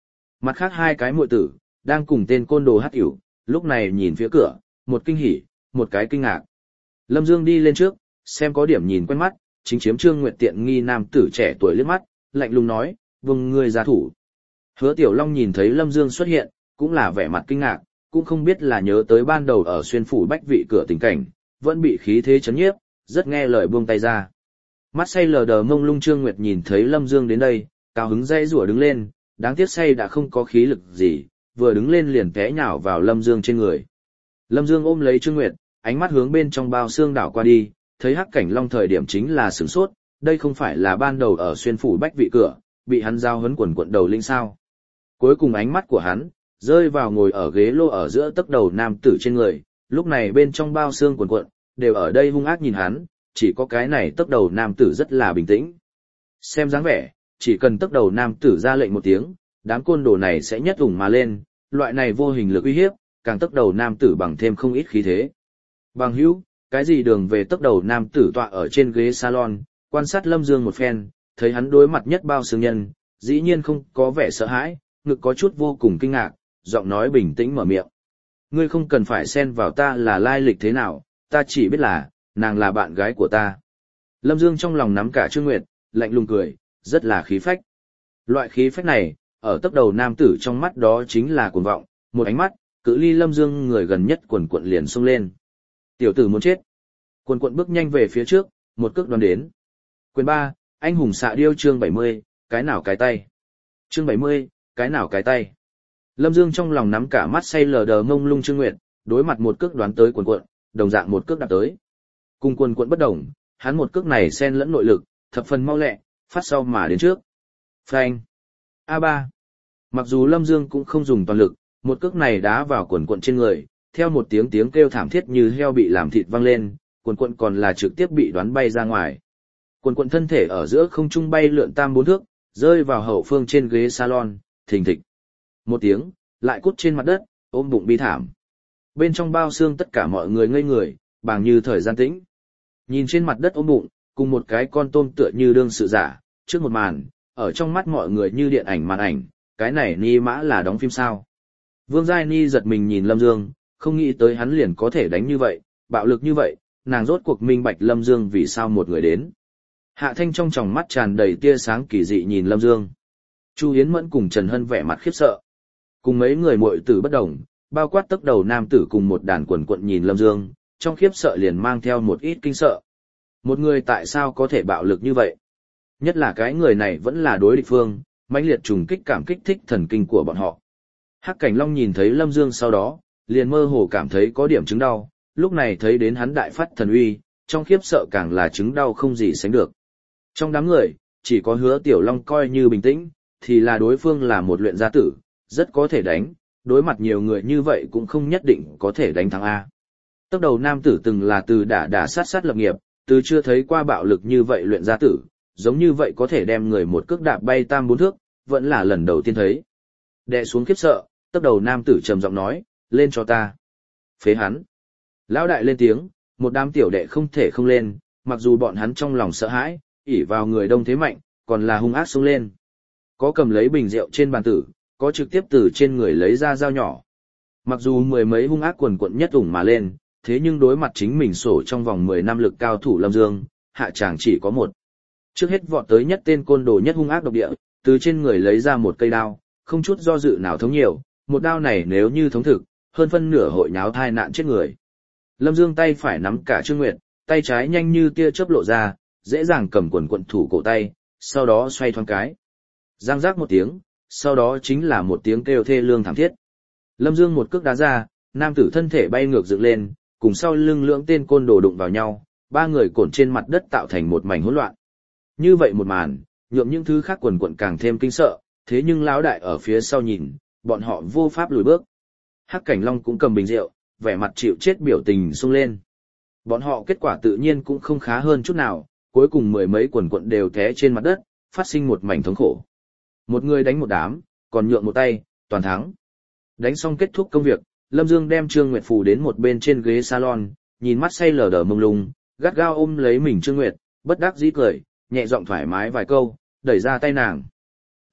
Mặt khác hai cái muội tử, đang cùng tên côn đồ hắc ỉu, lúc này nhìn phía cửa, một kinh hỉ, một cái kinh ngạc. Lâm Dương đi lên trước, xem có điểm nhìn quen mắt, chính chiếm Trương Nguyệt tiện nghi nam tử trẻ tuổi liếc mắt, lạnh lùng nói, "Vâng ngươi ra thủ." Hứa Tiểu Long nhìn thấy Lâm Dương xuất hiện, cũng là vẻ mặt kinh ngạc, cũng không biết là nhớ tới ban đầu ở xuyên phủ bách vị cửa tình cảnh, vẫn bị khí thế chấn nhiếp, rất nghe lời buông tay ra. Mắt say lờ đờ mông lung Trương Nguyệt nhìn thấy Lâm Dương đến đây, cao hứng dây rủa đứng lên, đáng tiếc say đã không có khí lực gì, vừa đứng lên liền té nhào vào Lâm Dương trên người. Lâm Dương ôm lấy Trương Nguyệt, ánh mắt hướng bên trong bao xương đảo qua đi, thấy Hắc Cảnh Long thời điểm chính là sửng sốt, đây không phải là ban đầu ở xuyên phủ bách vị cửa, bị hắn giao hấn quần quận đầu linh sao. Cuối cùng ánh mắt của hắn, rơi vào ngồi ở ghế lô ở giữa tấc đầu nam tử trên người, lúc này bên trong bao xương quần quận, đều ở đây hung ác nhìn hắn, chỉ có cái này tấc đầu nam tử rất là bình tĩnh. Xem dáng vẻ, chỉ cần tấc đầu nam tử ra lệnh một tiếng, đám côn đồ này sẽ nhất ủng mà lên, loại này vô hình lực uy hiếp, càng tấc đầu nam tử bằng thêm không ít khí thế. Bằng hữu, cái gì đường về tấc đầu nam tử tọa ở trên ghế salon, quan sát Lâm Dương một phen, thấy hắn đối mặt nhất bao xương nhân, dĩ nhiên không có vẻ sợ hãi, ngực có chút vô cùng kinh ngạc, giọng nói bình tĩnh mở miệng. Ngươi không cần phải xen vào ta là lai lịch thế nào, ta chỉ biết là, nàng là bạn gái của ta. Lâm Dương trong lòng nắm cả Trương Nguyệt, lạnh lùng cười, rất là khí phách. Loại khí phách này, ở tốc đầu nam tử trong mắt đó chính là cuồng vọng, một ánh mắt, cự ly Lâm Dương người gần nhất quần quận liền xông lên. Tiểu tử muốn chết. Quần quận bước nhanh về phía trước, một cước đoán đến. Quyền 3, anh hùng xạ điêu chương 70, cái nào cái tay. Chương 70, cái nào cái tay. Lâm Dương trong lòng nắm cả mắt say lờ đờ mông lung Trương Nguyệt, đối mặt một cước đoán tới quần quận, đồng dạng một cước đạp tới. Cùng quần quận bất đồng, hắn một cước này xen lẫn nội lực, thập phần mau lẹ, phát sau mà đến trước. Phanh. A3. Mặc dù Lâm Dương cũng không dùng toàn lực, một cước này đá vào quần quận trên người, theo một tiếng tiếng kêu thảm thiết như heo bị làm thịt vang lên, quần quận còn là trực tiếp bị đoán bay ra ngoài. Quần quận thân thể ở giữa không trung bay lượn tam bốn thước, rơi vào hậu phương trên ghế salon, thình thịch. Một tiếng, lại cút trên mặt đất, ôm bụng bi thảm. Bên trong bao xương tất cả mọi người ngây người, bằng như thời gian tĩnh. Nhìn trên mặt đất ôm bụng, cùng một cái con tôm tựa như đương sự giả, trước một màn, ở trong mắt mọi người như điện ảnh màn ảnh, cái này ni mã là đóng phim sao. Vương Giai Ni giật mình nhìn Lâm Dương, không nghĩ tới hắn liền có thể đánh như vậy, bạo lực như vậy, nàng rốt cuộc minh bạch Lâm Dương vì sao một người đến. Hạ Thanh trong tròng mắt tràn đầy tia sáng kỳ dị nhìn Lâm Dương. Chu Hiến Mẫn cùng Trần Hân vẻ mặt khiếp sợ. Cùng mấy người muội tử bất đồng, bao quát tấc đầu nam tử cùng một đàn quần quận nhìn Lâm Dương, trong khiếp sợ liền mang theo một ít kinh sợ. Một người tại sao có thể bạo lực như vậy? Nhất là cái người này vẫn là đối địch phương, mãnh liệt trùng kích cảm kích thích thần kinh của bọn họ. Hắc Cảnh Long nhìn thấy Lâm Dương sau đó, liền mơ hồ cảm thấy có điểm chứng đau, lúc này thấy đến hắn đại phát thần uy, trong khiếp sợ càng là chứng đau không gì sánh được. Trong đám người, chỉ có Hứa Tiểu Long coi như bình tĩnh, thì là đối phương là một luyện gia tử, rất có thể đánh, đối mặt nhiều người như vậy cũng không nhất định có thể đánh thắng A. Tốc đầu nam tử từng là từ đả sát lập nghiệp, từ chưa thấy qua bạo lực như vậy luyện gia tử, giống như vậy có thể đem người một cước đạp bay tam bốn thước, vẫn là lần đầu tiên thấy. Đè xuống khiếp sợ, tốc đầu nam tử trầm giọng nói, lên cho ta. Phế hắn. Lão đại lên tiếng, một đám tiểu đệ không thể không lên, mặc dù bọn hắn trong lòng sợ hãi, ỷ vào người đông thế mạnh, còn là hung ác xông lên. Có cầm lấy bình rượu trên bàn tử, có trực tiếp từ trên người lấy ra dao nhỏ. Mặc dù mười mấy hung ác quần quận nhất ủng mà lên, thế nhưng đối mặt chính mình sổ trong vòng 10 năm lực cao thủ Lâm Dương, hạ tràng chỉ có một. Trước hết vọt tới nhất tên côn đồ nhất hung ác độc địa, từ trên người lấy ra một cây đao, không chút do dự nào thống nhiều, một đao này nếu như thống thực, hơn phân nửa hội nháo thai nạn chết người. Lâm Dương tay phải nắm cả Trương Nguyệt, tay trái nhanh như tia chớp lộ ra, dễ dàng cầm quần quận thủ cổ tay, sau đó xoay thoáng cái. Giang giác một tiếng, sau đó chính là một tiếng kêu thê lương thảm thiết. Lâm Dương một cước đá ra, nam tử thân thể bay ngược dựng lên, cùng sau lưng lưỡng tên côn đồ đụng vào nhau, ba người cổn trên mặt đất tạo thành một mảnh hỗn loạn. Như vậy một màn, nhượng những thứ khác quần quận càng thêm kinh sợ, thế nhưng lão đại ở phía sau nhìn, bọn họ vô pháp lùi bước. Hắc Cảnh Long cũng cầm bình rượu, vẻ mặt chịu chết biểu tình sung lên. Bọn họ kết quả tự nhiên cũng không khá hơn chút nào, cuối cùng mười mấy quần quận đều té trên mặt đất, phát sinh một mảnh thống khổ. Một người đánh một đám, còn nhượng một tay, toàn thắng. Đánh xong kết thúc công việc, Lâm Dương đem Trương Nguyệt phù đến một bên trên ghế salon, nhìn mắt say lờ đờ mông lung, gắt gao ôm lấy mình Trương Nguyệt, bất đắc dĩ cười, nhẹ giọng thoải mái vài câu, đẩy ra tay nàng.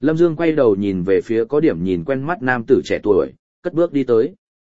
Lâm Dương quay đầu nhìn về phía có điểm nhìn quen mắt nam tử trẻ tuổi, cất bước đi tới.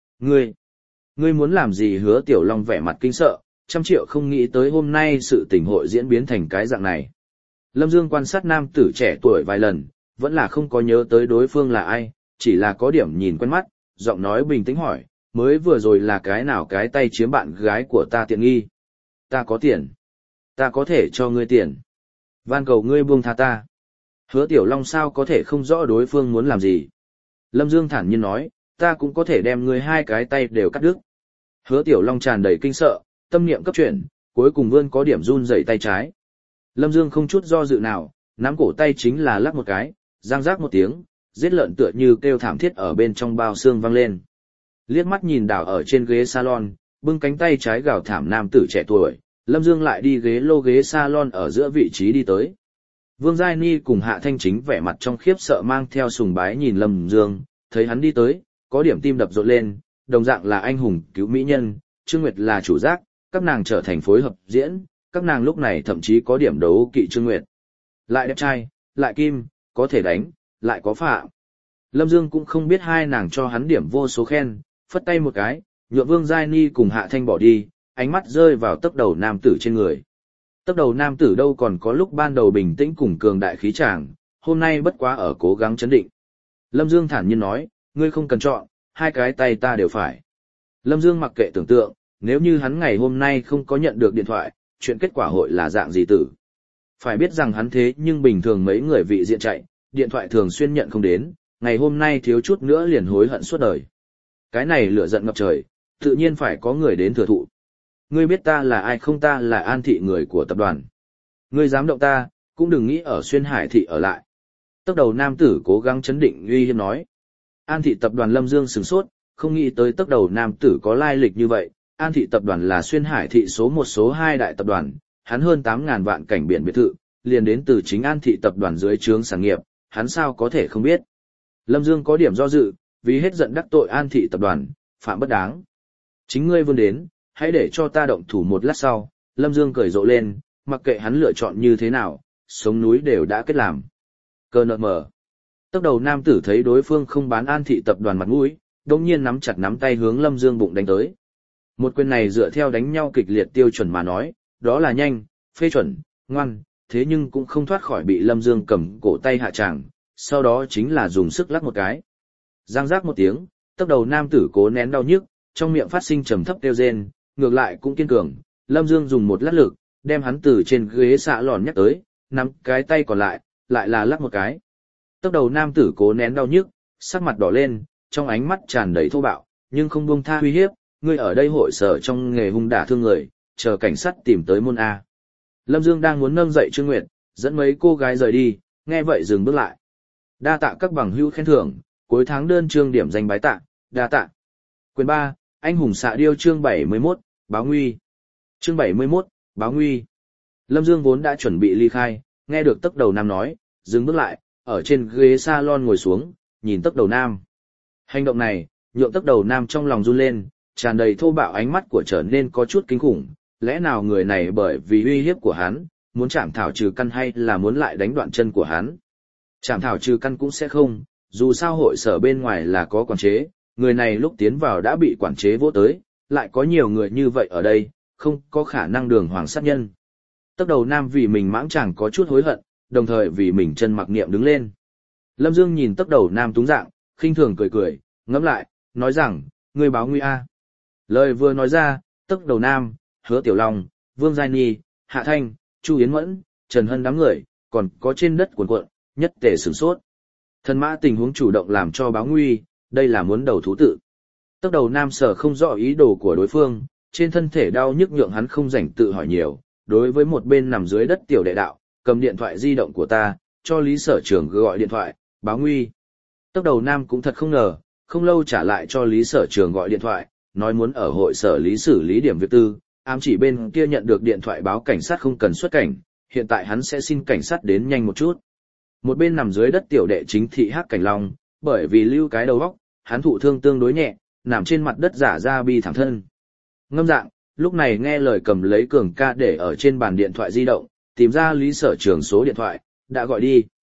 Ngươi muốn làm gì? Hứa Tiểu Long vẻ mặt kinh sợ, 100 triệu không nghĩ tới hôm nay sự tình hội diễn biến thành cái dạng này. Lâm Dương quan sát nam tử trẻ tuổi vài lần, vẫn là không có nhớ tới đối phương là ai, chỉ là có điểm nhìn quen mắt, giọng nói bình tĩnh hỏi, mới vừa rồi là cái nào cái tay chiếm bạn gái của ta tiện nghi? Ta có tiền. Ta có thể cho ngươi tiền. Van cầu ngươi buông tha ta. Hứa Tiểu Long sao có thể không rõ đối phương muốn làm gì. Lâm Dương thản nhiên nói, ta cũng có thể đem ngươi 2 cái tay đều cắt đứt. Hứa Tiểu Long tràn đầy kinh sợ, tâm niệm cấp chuyển, cuối cùng vươn có điểm run rẩy tay trái. Lâm Dương không chút do dự nào, nắm cổ tay chính là lắc một cái, răng rác một tiếng, giết lợn tựa như kêu thảm thiết ở bên trong bao xương vang lên. Liếc mắt nhìn đảo ở trên ghế salon, bưng cánh tay trái gào thảm nam tử trẻ tuổi, Lâm Dương lại đi ghế salon ở giữa vị trí đi tới. Vương Giai Ni cùng Hạ Thanh Chính vẻ mặt trong khiếp sợ mang theo sùng bái nhìn Lâm Dương, thấy hắn đi tới, có điểm tim đập rộn lên, đồng dạng là anh hùng cứu mỹ nhân, Trương Nguyệt là chủ giác, các nàng trở thành phối hợp diễn, các nàng lúc này thậm chí có điểm đấu kỵ Trương Nguyệt. Lại đẹp trai, lại kim, có thể đánh, lại có phạm. Lâm Dương cũng không biết hai nàng cho hắn điểm vô số khen, phất tay một cái, nhượng Vương Giai Ni cùng Hạ Thanh bỏ đi, ánh mắt rơi vào tấc đầu nam tử trên người. Tấc đầu nam tử đâu còn có lúc ban đầu bình tĩnh cùng cường đại khí tràng, hôm nay bất quá ở cố gắng chấn định. Lâm Dương thản nhiên nói, ngươi không cần chọn, 2 cái tay ta đều phải. Lâm Dương mặc kệ tưởng tượng, nếu như hắn ngày hôm nay không có nhận được điện thoại, chuyện kết quả hội là dạng gì tử. Phải biết rằng hắn thế nhưng bình thường mấy người vị diện chạy, điện thoại thường xuyên nhận không đến, ngày hôm nay thiếu chút nữa liền hối hận suốt đời. Cái này lửa giận ngập trời, tự nhiên phải có người đến thừa thụ. Ngươi biết ta là ai không? Ta là An Thị, người của tập đoàn. Ngươi dám động ta, cũng đừng nghĩ ở Xuyên Hải Thị ở lại. Tốc đầu nam tử cố gắng chấn định uy hiếp nói. An Thị tập đoàn. Lâm Dương sửng sốt, không nghĩ tới tốc đầu nam tử có lai lịch như vậy. An Thị tập đoàn là Xuyên Hải Thị số 1 số 2 đại tập đoàn, hắn hơn 8.000 vạn cảnh biển biệt thự, liền đến từ chính An Thị tập đoàn dưới trướng sản nghiệp, hắn sao có thể không biết. Lâm Dương có điểm do dự, vì hết giận đắc tội An Thị tập đoàn, phạm bất đáng. Chính ngươi vươn đến, hãy để cho ta động thủ một lát sau. Lâm Dương cười rộ lên, mặc kệ hắn lựa chọn như thế nào, sống núi đều đã kết làm. Cơ nợ mở. Tốc đầu nam tử thấy đối phương không bán An Thị tập đoàn mặt mũi, đồng nhiên nắm chặt nắm tay hướng Lâm Dương bụng đánh tới. Một quyền này dựa theo đánh nhau kịch liệt tiêu chuẩn mà nói, đó là nhanh, phê chuẩn, ngoan, thế nhưng cũng không thoát khỏi bị Lâm Dương cầm cổ tay hạ tràng, sau đó chính là dùng sức lắc một cái. Giang rác một tiếng, tốc đầu nam tử cố nén đau nhức, trong miệng phát sinh trầm thấp kêu rên, ngược lại cũng kiên cường. Lâm Dương dùng một lát lực, đem hắn từ trên ghế xạ lòn nhắc tới, nắm cái tay còn lại là lắc một cái. Tốc đầu nam tử cố nén đau nhức, sắc mặt đỏ lên, trong ánh mắt tràn đầy thô bạo, nhưng không buông tha uy hiếp, ngươi ở đây hội sở trong nghề hung đả thương người, chờ cảnh sát tìm tới môn A. Lâm Dương đang muốn nâng dậy Trương Nguyệt, dẫn mấy cô gái rời đi, nghe vậy dừng bước lại. Đa tạ các bằng hữu khen thưởng, cuối tháng đơn chương điểm danh bái tạ, đa tạ. Quyền 3, anh hùng xạ điêu chương 71, báo nguy. Chương 71, báo nguy. Lâm Dương vốn đã chuẩn bị ly khai, nghe được tốc đầu nam nói, dừng bước lại, ở trên ghế salon ngồi xuống, nhìn tốc đầu nam. Hành động này, nhượng tốc đầu nam trong lòng run lên, tràn đầy thô bạo, ánh mắt của trở nên có chút kinh khủng. Lẽ nào người này bởi vì uy hiếp của hắn, muốn chạm thảo trừ căn hay là muốn lại đánh đoạn chân của hắn? Chạm thảo trừ căn cũng sẽ không, dù sao hội sở bên ngoài là có quản chế, người này lúc tiến vào đã bị quản chế vỗ tới, lại có nhiều người như vậy ở đây, không có khả năng đường hoàng sát nhân. Tốc đầu nam vì mình mãng chẳng có chút hối hận, đồng thời vì mình chân mặc niệm đứng lên. Lâm Dương nhìn tốc đầu nam túng dạng, khinh thường cười cười, ngẫm lại, nói rằng, ngươi báo nguy a. Lời vừa nói ra, tốc đầu nam, Hứa Tiểu Long, Vương Giai Ni, Hạ Thanh, Chu Yến Mẫn, Trần Hân đám người, còn có trên đất cuồn cuộn, nhất tề sửng sốt. Thần mã tình huống chủ động làm cho báo nguy, đây là muốn đầu thú tự. Tốc đầu nam sở không rõ ý đồ của đối phương, trên thân thể đau nhức nhượng hắn không rảnh tự hỏi nhiều, đối với một bên nằm dưới đất tiểu đệ đạo, cầm điện thoại di động của ta, cho Lý Sở Trường gọi điện thoại, báo nguy. Tốc đầu nam cũng thật không ngờ, không lâu trả lại cho Lý Sở Trường gọi điện thoại, nói muốn ở hội sở lý xử lý điểm việc tư, ám chỉ bên kia nhận được điện thoại báo cảnh sát không cần xuất cảnh, hiện tại hắn sẽ xin cảnh sát đến nhanh một chút. Một bên nằm dưới đất tiểu đệ chính thị Hắc Cảnh Long, bởi vì lưu cái đầu óc, hắn thụ thương tương đối nhẹ, nằm trên mặt đất giả ra bi thảm thân. Ngâm dạng, lúc này nghe lời cầm lấy Cường ca để ở trên bàn điện thoại di động, tìm ra Lý Sở Trường số điện thoại, đã gọi đi.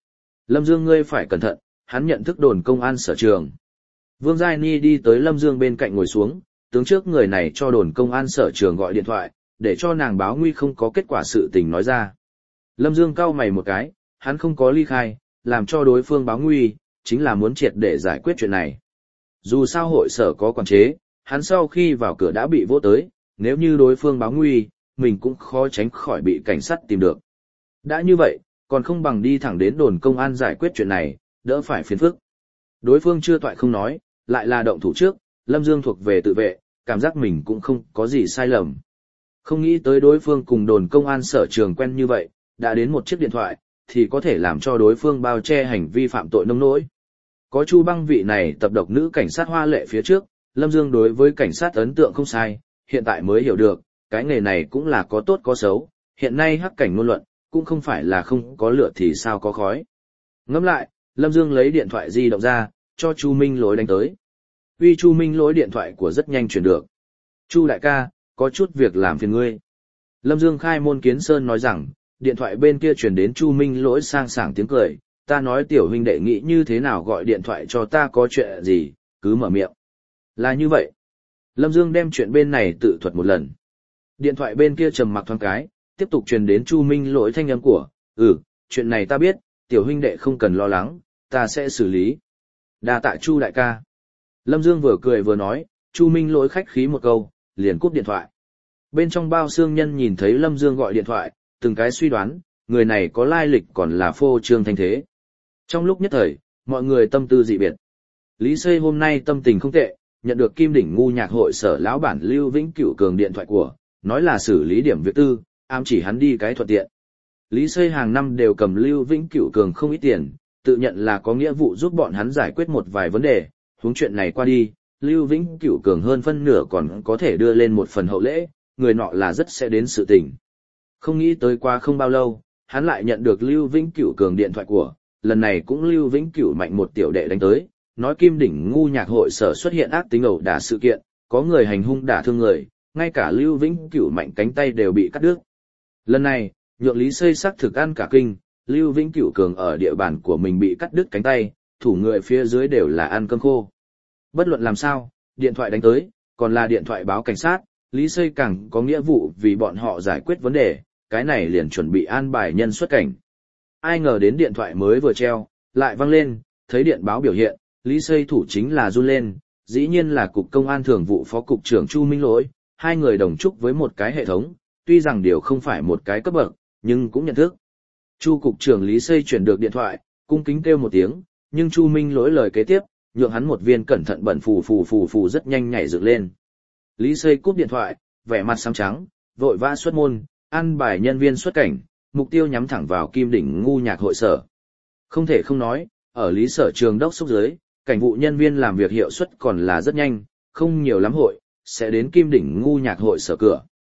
Lâm Dương ngươi phải cẩn thận, hắn nhận thức đồn công an sở trường. Vương Giai Ni đi tới Lâm Dương bên cạnh ngồi xuống, tướng trước người này cho đồn công an sở trường gọi điện thoại, để cho nàng báo nguy không có kết quả sự tình nói ra. Lâm Dương cau mày một cái, hắn không có ly khai, làm cho đối phương báo nguy, chính là muốn triệt để giải quyết chuyện này. Dù sao hội sở có quản chế, hắn sau khi vào cửa đã bị vỗ tới, nếu như đối phương báo nguy, mình cũng khó tránh khỏi bị cảnh sát tìm được. Đã như vậy, còn không bằng đi thẳng đến đồn công an giải quyết chuyện này, đỡ phải phiền phức. Đối phương chưa toại không nói, lại là động thủ trước, Lâm Dương thuộc về tự vệ, cảm giác mình cũng không có gì sai lầm. Không nghĩ tới đối phương cùng đồn công an sở trường quen như vậy, đã đến một chiếc điện thoại, thì có thể làm cho đối phương bao che hành vi phạm tội nông nỗi. Có Chu Băng vị này tập độc nữ cảnh sát hoa lệ phía trước, Lâm Dương đối với cảnh sát ấn tượng không sai, hiện tại mới hiểu được, cái nghề này cũng là có tốt có xấu, hiện nay hắc cảnh ngôn luận, cũng không phải là không có lửa thì sao có khói. Ngẫm lại, Lâm Dương lấy điện thoại di động ra, cho Chu Minh Lỗi đánh tới. Uy Chu Minh Lỗi điện thoại của rất nhanh chuyển được. Chu đại ca, có chút việc làm phiền ngươi. Lâm Dương khai môn kiến sơn nói rằng, điện thoại bên kia chuyển đến Chu Minh Lỗi sang sảng tiếng cười, ta nói tiểu huynh đệ nghĩ như thế nào gọi điện thoại cho ta có chuyện gì, cứ mở miệng. Là như vậy. Lâm Dương đem chuyện bên này tự thuật một lần. Điện thoại bên kia trầm mặc thoáng cái, tiếp tục truyền đến Chu Minh Lỗi thanh âm của, chuyện này ta biết, tiểu huynh đệ không cần lo lắng, ta sẽ xử lý. Đa tạ Chu đại ca. Lâm Dương vừa cười vừa nói, Chu Minh Lỗi khách khí một câu, liền cúp điện thoại. Bên trong bao xương nhân nhìn thấy Lâm Dương gọi điện thoại, từng cái suy đoán, người này có lai lịch còn là phô trương thanh thế. Trong lúc nhất thời, mọi người tâm tư dị biệt. Lý Xây hôm nay tâm tình không tệ, nhận được Kim Đỉnh ngu nhạc hội sở lão bản Lưu Vĩnh Cửu cường điện thoại của, nói là xử lý điểm việc tư, ám chỉ hắn đi cái thuận tiện. Lý Xây hàng năm đều cầm Lưu Vĩnh Cửu cường không ít tiền, tự nhận là có nghĩa vụ giúp bọn hắn giải quyết một vài vấn đề, huống chuyện này qua đi, Lưu Vĩnh Cửu cường hơn phân nửa còn có thể đưa lên một phần hậu lễ, người nọ là rất sẽ đến sự tình. Không nghĩ tới qua không bao lâu, hắn lại nhận được Lưu Vĩnh Cửu cường điện thoại của, lần này cũng Lưu Vĩnh Cửu mạnh một tiểu đệ đánh tới, nói Kim Đỉnh ngu nhạc hội sở xuất hiện ác tính ẩu đả sự kiện, có người hành hung đả thương người, ngay cả Lưu Vĩnh Cửu mạnh cánh tay đều bị cắt đứt. Lần này, nhượng Lý Xây sắc thực ăn cả kinh, Lưu Vĩnh Cửu cường ở địa bàn của mình bị cắt đứt cánh tay, thủ người phía dưới đều là ăn cơm khô. Bất luận làm sao, điện thoại đánh tới, còn là điện thoại báo cảnh sát, Lý Xây càng có nghĩa vụ vì bọn họ giải quyết vấn đề, cái này liền chuẩn bị an bài nhân xuất cảnh. Ai ngờ đến điện thoại mới vừa treo, lại vang lên, thấy điện báo biểu hiện, Lý Xây thủ chính là run lên, dĩ nhiên là Cục Công an Thường vụ Phó Cục trưởng Chu Minh Lỗi, hai người đồng chúc với một cái hệ thống, tuy rằng điều không phải một cái cấp bậc, nhưng cũng nhận thức. Chu Cục trưởng Lý Xây chuyển được điện thoại, cung kính kêu một tiếng, nhưng Chu Minh Lỗi lời kế tiếp, nhượng hắn một viên cẩn thận bẩn phù rất nhanh nhảy dựng lên. Lý Xây cúp điện thoại, vẻ mặt xám trắng, vội vã xuất môn, an bài nhân viên xuất cảnh, mục tiêu nhắm thẳng vào Kim Đỉnh ngu nhạc hội sở. Không thể không nói, ở Lý Sở Trường đốc xúc dưới, cảnh vụ nhân viên làm việc hiệu suất còn là rất nhanh, không nhiều lắm hội, sẽ đến Kim Đỉnh ngu nhạc hội sở cửa.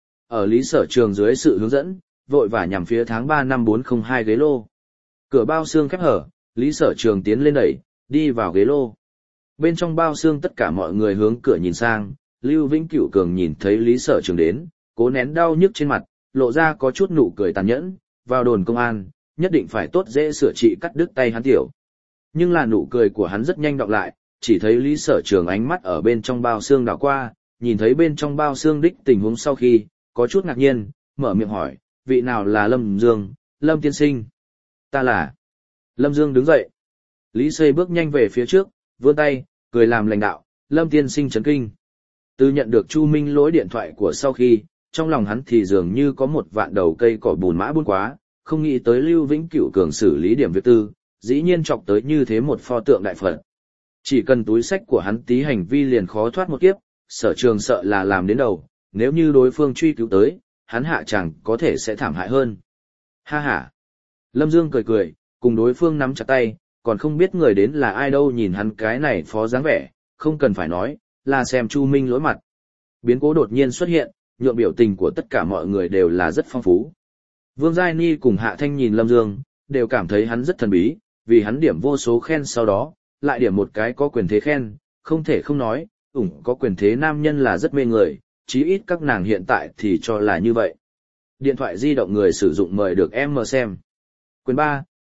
Ở Lý Sở Trường dưới sự hướng dẫn, vội vã nhằm phía tháng 3 năm 402 ghế lô. Cửa bao xương khép hở, Lý Sở Trường tiến lên đẩy, đi vào ghế lô. Bên trong bao xương tất cả mọi người hướng cửa nhìn sang, Lưu Vĩnh Cửu cường nhìn thấy Lý Sở Trường đến, cố nén đau nhức trên mặt, lộ ra có chút nụ cười tàn nhẫn, vào đồn công an, nhất định phải tốt dễ sửa trị cắt đứt tay hắn tiểu. Nhưng là nụ cười của hắn rất nhanh đọc lại, chỉ thấy Lý Sở Trường ánh mắt ở bên trong bao xương đảo qua, nhìn thấy bên trong bao xương đích tình huống sau khi, có chút ngạc nhiên, mở miệng hỏi, vị nào là Lâm Dương, Lâm tiên sinh? Ta là. Lâm Dương đứng dậy. Lý Xây bước nhanh về phía trước, vươn tay, cười làm lãnh đạo, Lâm tiên sinh chấn kinh. Từ nhận được Chu Minh Lỗi điện thoại của sau khi, trong lòng hắn thì dường như có một vạn đầu cây cỏ bùn mã buôn quá, không nghĩ tới Lưu Vĩnh Cửu cường xử lý điểm việc tư, dĩ nhiên chọc tới như thế một pho tượng đại Phật. Chỉ cần túi sách của hắn tí hành vi liền khó thoát một kiếp, Sở Trường sợ là làm đến đầu, nếu như đối phương truy cứu tới, hắn hạ chẳng có thể sẽ thảm hại hơn. Ha ha. Lâm Dương cười cười, cùng đối phương nắm chặt tay, còn không biết người đến là ai đâu, nhìn hắn cái này phó dáng vẻ, không cần phải nói, là xem Chu Minh Lỗi mặt. Biến cố đột nhiên xuất hiện, nhượng biểu tình của tất cả mọi người đều là rất phong phú. Vương Giai Ni cùng Hạ Thanh nhìn Lâm Dương, đều cảm thấy hắn rất thần bí, vì hắn điểm vô số khen sau đó, lại điểm một cái có quyền thế khen, không thể không nói, có quyền thế nam nhân là rất mê người, chí ít các nàng hiện tại thì cho là như vậy. Điện thoại di động người sử dụng mời được em mở xem. Quyền 3,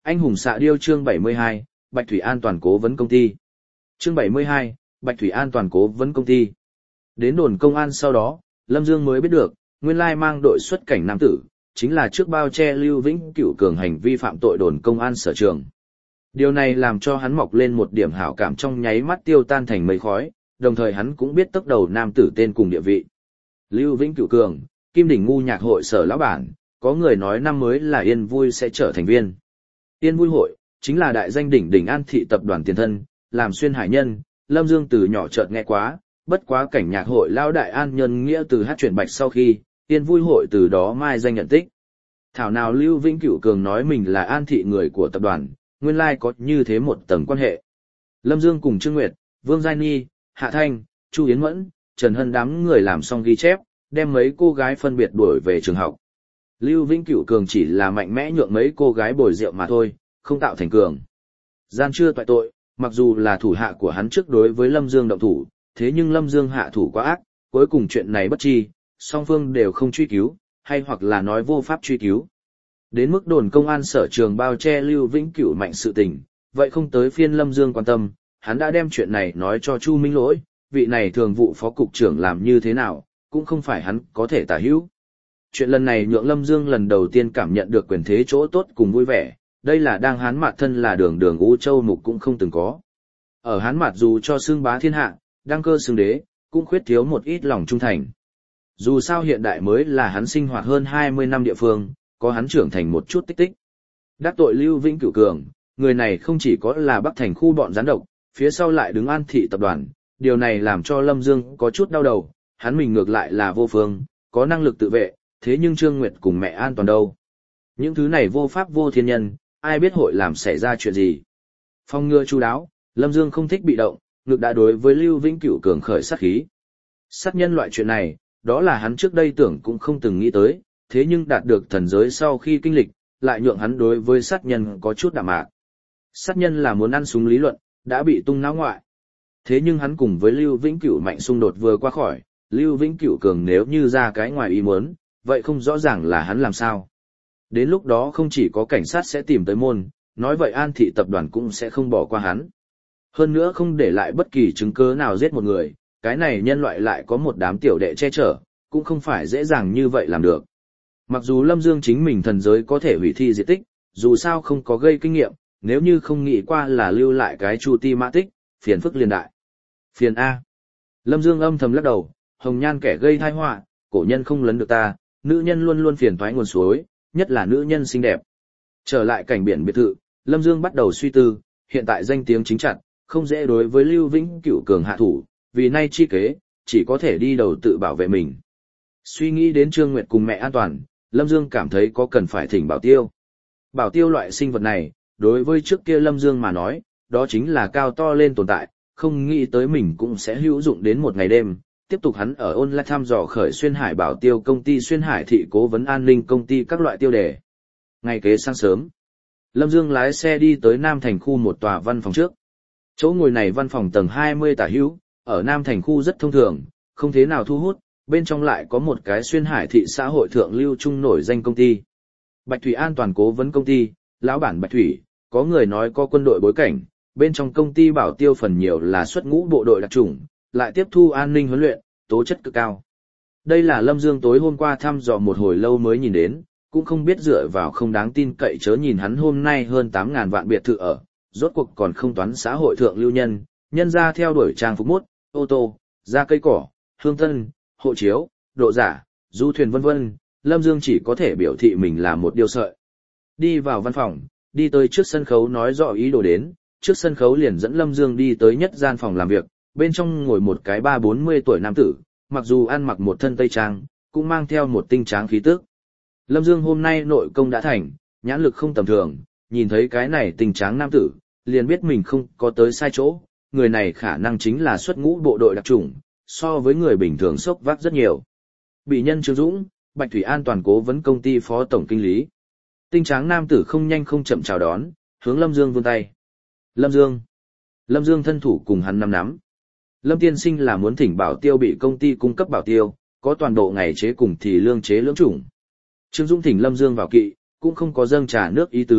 Anh hùng xạ điêu chương 72, Bạch Thủy An toàn cố vấn công ty. Chương 72, Bạch Thủy An toàn cố vấn công ty. Đến đồn công an sau đó, Lâm Dương mới biết được, nguyên lai mang đội xuất cảnh nam tử, chính là trước bao che Lưu Vĩnh Cửu cường hành vi phạm tội đồn công an sở trường. Điều này làm cho hắn mọc lên một điểm hảo cảm trong nháy mắt tiêu tan thành mây khói, đồng thời hắn cũng biết tốc đầu nam tử tên cùng địa vị. Lưu Vĩnh Cửu cường, Kim Đỉnh ngu nhạc hội sở lão bản, có người nói năm mới là Yên Vui sẽ trở thành viên. Yên Vui hội, chính là đại danh đỉnh đỉnh An thị tập đoàn tiền thân, làm xuyên hải nhân, Lâm Dương từ nhỏ chợt nghe quá, bất quá cảnh nhạc hội lão đại An Nhân Nghĩa từ hát chuyển bạch sau khi, Yên Vui hội từ đó mai danh nhận tích. Thảo nào Lưu Vĩnh Cửu cường nói mình là An thị người của tập đoàn, nguyên lai có như thế một tầng quan hệ. Lâm Dương cùng Trương Nguyệt, Vương Giai Ni, Hạ Thanh, Chu Yến Mẫn, Trần Hân đám người làm xong ghi chép, đem mấy cô gái phân biệt đuổi về trường học. Lưu Vĩnh Cửu cường chỉ là mạnh mẽ nhượng mấy cô gái bồi rượu mà thôi, không tạo thành cường. Gian chưa toại tội, mặc dù là thủ hạ của hắn trước đối với Lâm Dương động thủ, thế nhưng Lâm Dương hạ thủ quá ác, cuối cùng chuyện này bất chi, song phương đều không truy cứu, hay hoặc là nói vô pháp truy cứu. Đến mức đồn công an sở trường bao che Lưu Vĩnh Cửu mạnh sự tình, vậy không tới phiên Lâm Dương quan tâm, hắn đã đem chuyện này nói cho Chu Minh Lỗi, vị này thường vụ phó cục trưởng làm như thế nào, cũng không phải hắn có thể tả hữu. Chuyện lần này nhượng Lâm Dương lần đầu tiên cảm nhận được quyền thế chỗ tốt cùng vui vẻ, đây là đang Hán Mạt thân là đường đường U Châu Mục cũng không từng có. Ở Hán Mạt dù cho xương bá thiên hạ, đăng cơ xương đế, cũng khuyết thiếu một ít lòng trung thành. Dù sao hiện đại mới là hắn sinh hoạt hơn 20 năm địa phương, có hắn trưởng thành một chút tích tích. Đắc tội Lưu Vĩnh Cửu cường, người này không chỉ có là Bắc Thành khu bọn gián độc, phía sau lại đứng An thị tập đoàn, điều này làm cho Lâm Dương có chút đau đầu, hắn mình ngược lại là vô phương, có năng lực tự vệ, thế nhưng Trương Nguyệt cùng mẹ an toàn đâu. Những thứ này vô pháp vô thiên nhân, ai biết hội làm xảy ra chuyện gì. Phong ngừa chu đáo, Lâm Dương không thích bị động, ngược đã đối với Lưu Vĩnh Cửu cường khởi sát khí. Sát nhân loại chuyện này, đó là hắn trước đây tưởng cũng không từng nghĩ tới, thế nhưng đạt được thần giới sau khi kinh lịch, lại nhượng hắn đối với sát nhân có chút đạm mạc. Sát nhân là muốn ăn súng lý luận, đã bị tung náo ngoại. Thế nhưng hắn cùng với Lưu Vĩnh Cửu mạnh xung đột vừa qua khỏi, Lưu Vĩnh Cửu cường nếu như ra cái ngoài ý muốn, vậy không rõ ràng là hắn làm sao. Đến lúc đó không chỉ có cảnh sát sẽ tìm tới môn, nói vậy An thị tập đoàn cũng sẽ không bỏ qua hắn. Hơn nữa không để lại bất kỳ chứng cứ nào giết một người, cái này nhân loại lại có một đám tiểu đệ che chở, cũng không phải dễ dàng như vậy làm được. Mặc dù Lâm Dương chính mình thần giới có thể hủy thi diệt tích, dù sao không có gây kinh nghiệm, nếu như không nghĩ qua là lưu lại cái chu ti mã tích, phiền phức liên đại. Phiền A. Lâm Dương âm thầm lắc đầu, hồng nhan kẻ gây tai họa, cổ nhân không lấn được ta, nữ nhân luôn luôn phiền toái nguồn suối, nhất là nữ nhân xinh đẹp. Trở lại cảnh biển biệt thự, Lâm Dương bắt đầu suy tư, hiện tại danh tiếng chính chặt, không dễ đối với Lưu Vĩnh Cửu cường hạ thủ, vì nay chi kế, chỉ có thể đi đầu tự bảo vệ mình. Suy nghĩ đến Trương Nguyệt cùng mẹ an toàn, Lâm Dương cảm thấy có cần phải thỉnh Bảo Tiêu. Bảo Tiêu loại sinh vật này, đối với trước kia Lâm Dương mà nói, đó chính là cao to lên tồn tại, không nghĩ tới mình cũng sẽ hữu dụng đến một ngày đêm. Tiếp tục hắn ở online thăm dò khởi Xuyên Hải Bảo Tiêu công ty Xuyên Hải thị cố vấn an ninh công ty các loại tiêu đề. Ngày kế sáng sớm, Lâm Dương lái xe đi tới Nam Thành khu một tòa văn phòng trước. Chỗ ngồi này văn phòng tầng 20 tả hữu, ở Nam Thành khu rất thông thường, không thế nào thu hút, bên trong lại có một cái Xuyên Hải thị xã hội thượng lưu trung nổi danh công ty. Bạch Thủy An toàn cố vấn công ty, lão bản Bạch Thủy, có người nói có quân đội bối cảnh, bên trong công ty bảo tiêu phần nhiều là xuất ngũ bộ đội đặc chủng, lại tiếp thu an ninh huấn luyện, tố chất cực cao. Đây là Lâm Dương tối hôm qua thăm dò một hồi lâu mới nhìn đến, cũng không biết dựa vào không đáng tin cậy chớ nhìn hắn hôm nay hơn 8.000 vạn biệt thự ở, rốt cuộc còn không toán xã hội thượng lưu nhân, nhân ra theo đuổi trang phục mốt, ô tô, da cây cỏ, hương tân, hộ chiếu, độ giả, du thuyền vân vân, Lâm Dương chỉ có thể biểu thị mình là một điều sợi. Đi vào văn phòng, đi tới trước sân khấu nói rõ ý đồ đến, trước sân khấu liền dẫn Lâm Dương đi tới nhất gian phòng làm việc, bên trong ngồi một cái 30-40 tuổi nam tử, mặc dù ăn mặc một thân tây trang, cũng mang theo một tinh tráng khí tức. Lâm Dương hôm nay nội công đã thành, nhãn lực không tầm thường, nhìn thấy cái này tinh tráng nam tử, liền biết mình không có tới sai chỗ, người này khả năng chính là xuất ngũ bộ đội đặc chủng, so với người bình thường sốc vác rất nhiều. Bị nhân Trương Dũng, Bạch Thủy An toàn cố vấn công ty phó tổng kinh lý. Tinh tráng nam tử không nhanh không chậm chào đón, hướng Lâm Dương vươn tay. Lâm Dương. Lâm Dương thân thủ cùng hắn nắm. Lâm tiên sinh là muốn thỉnh bảo tiêu bị công ty cung cấp bảo tiêu, có toàn bộ ngày chế cùng thì lương chế lưỡng chủng. Trương Dũng thỉnh Lâm Dương vào kỵ, cũng không có dâng trà nước ý tứ,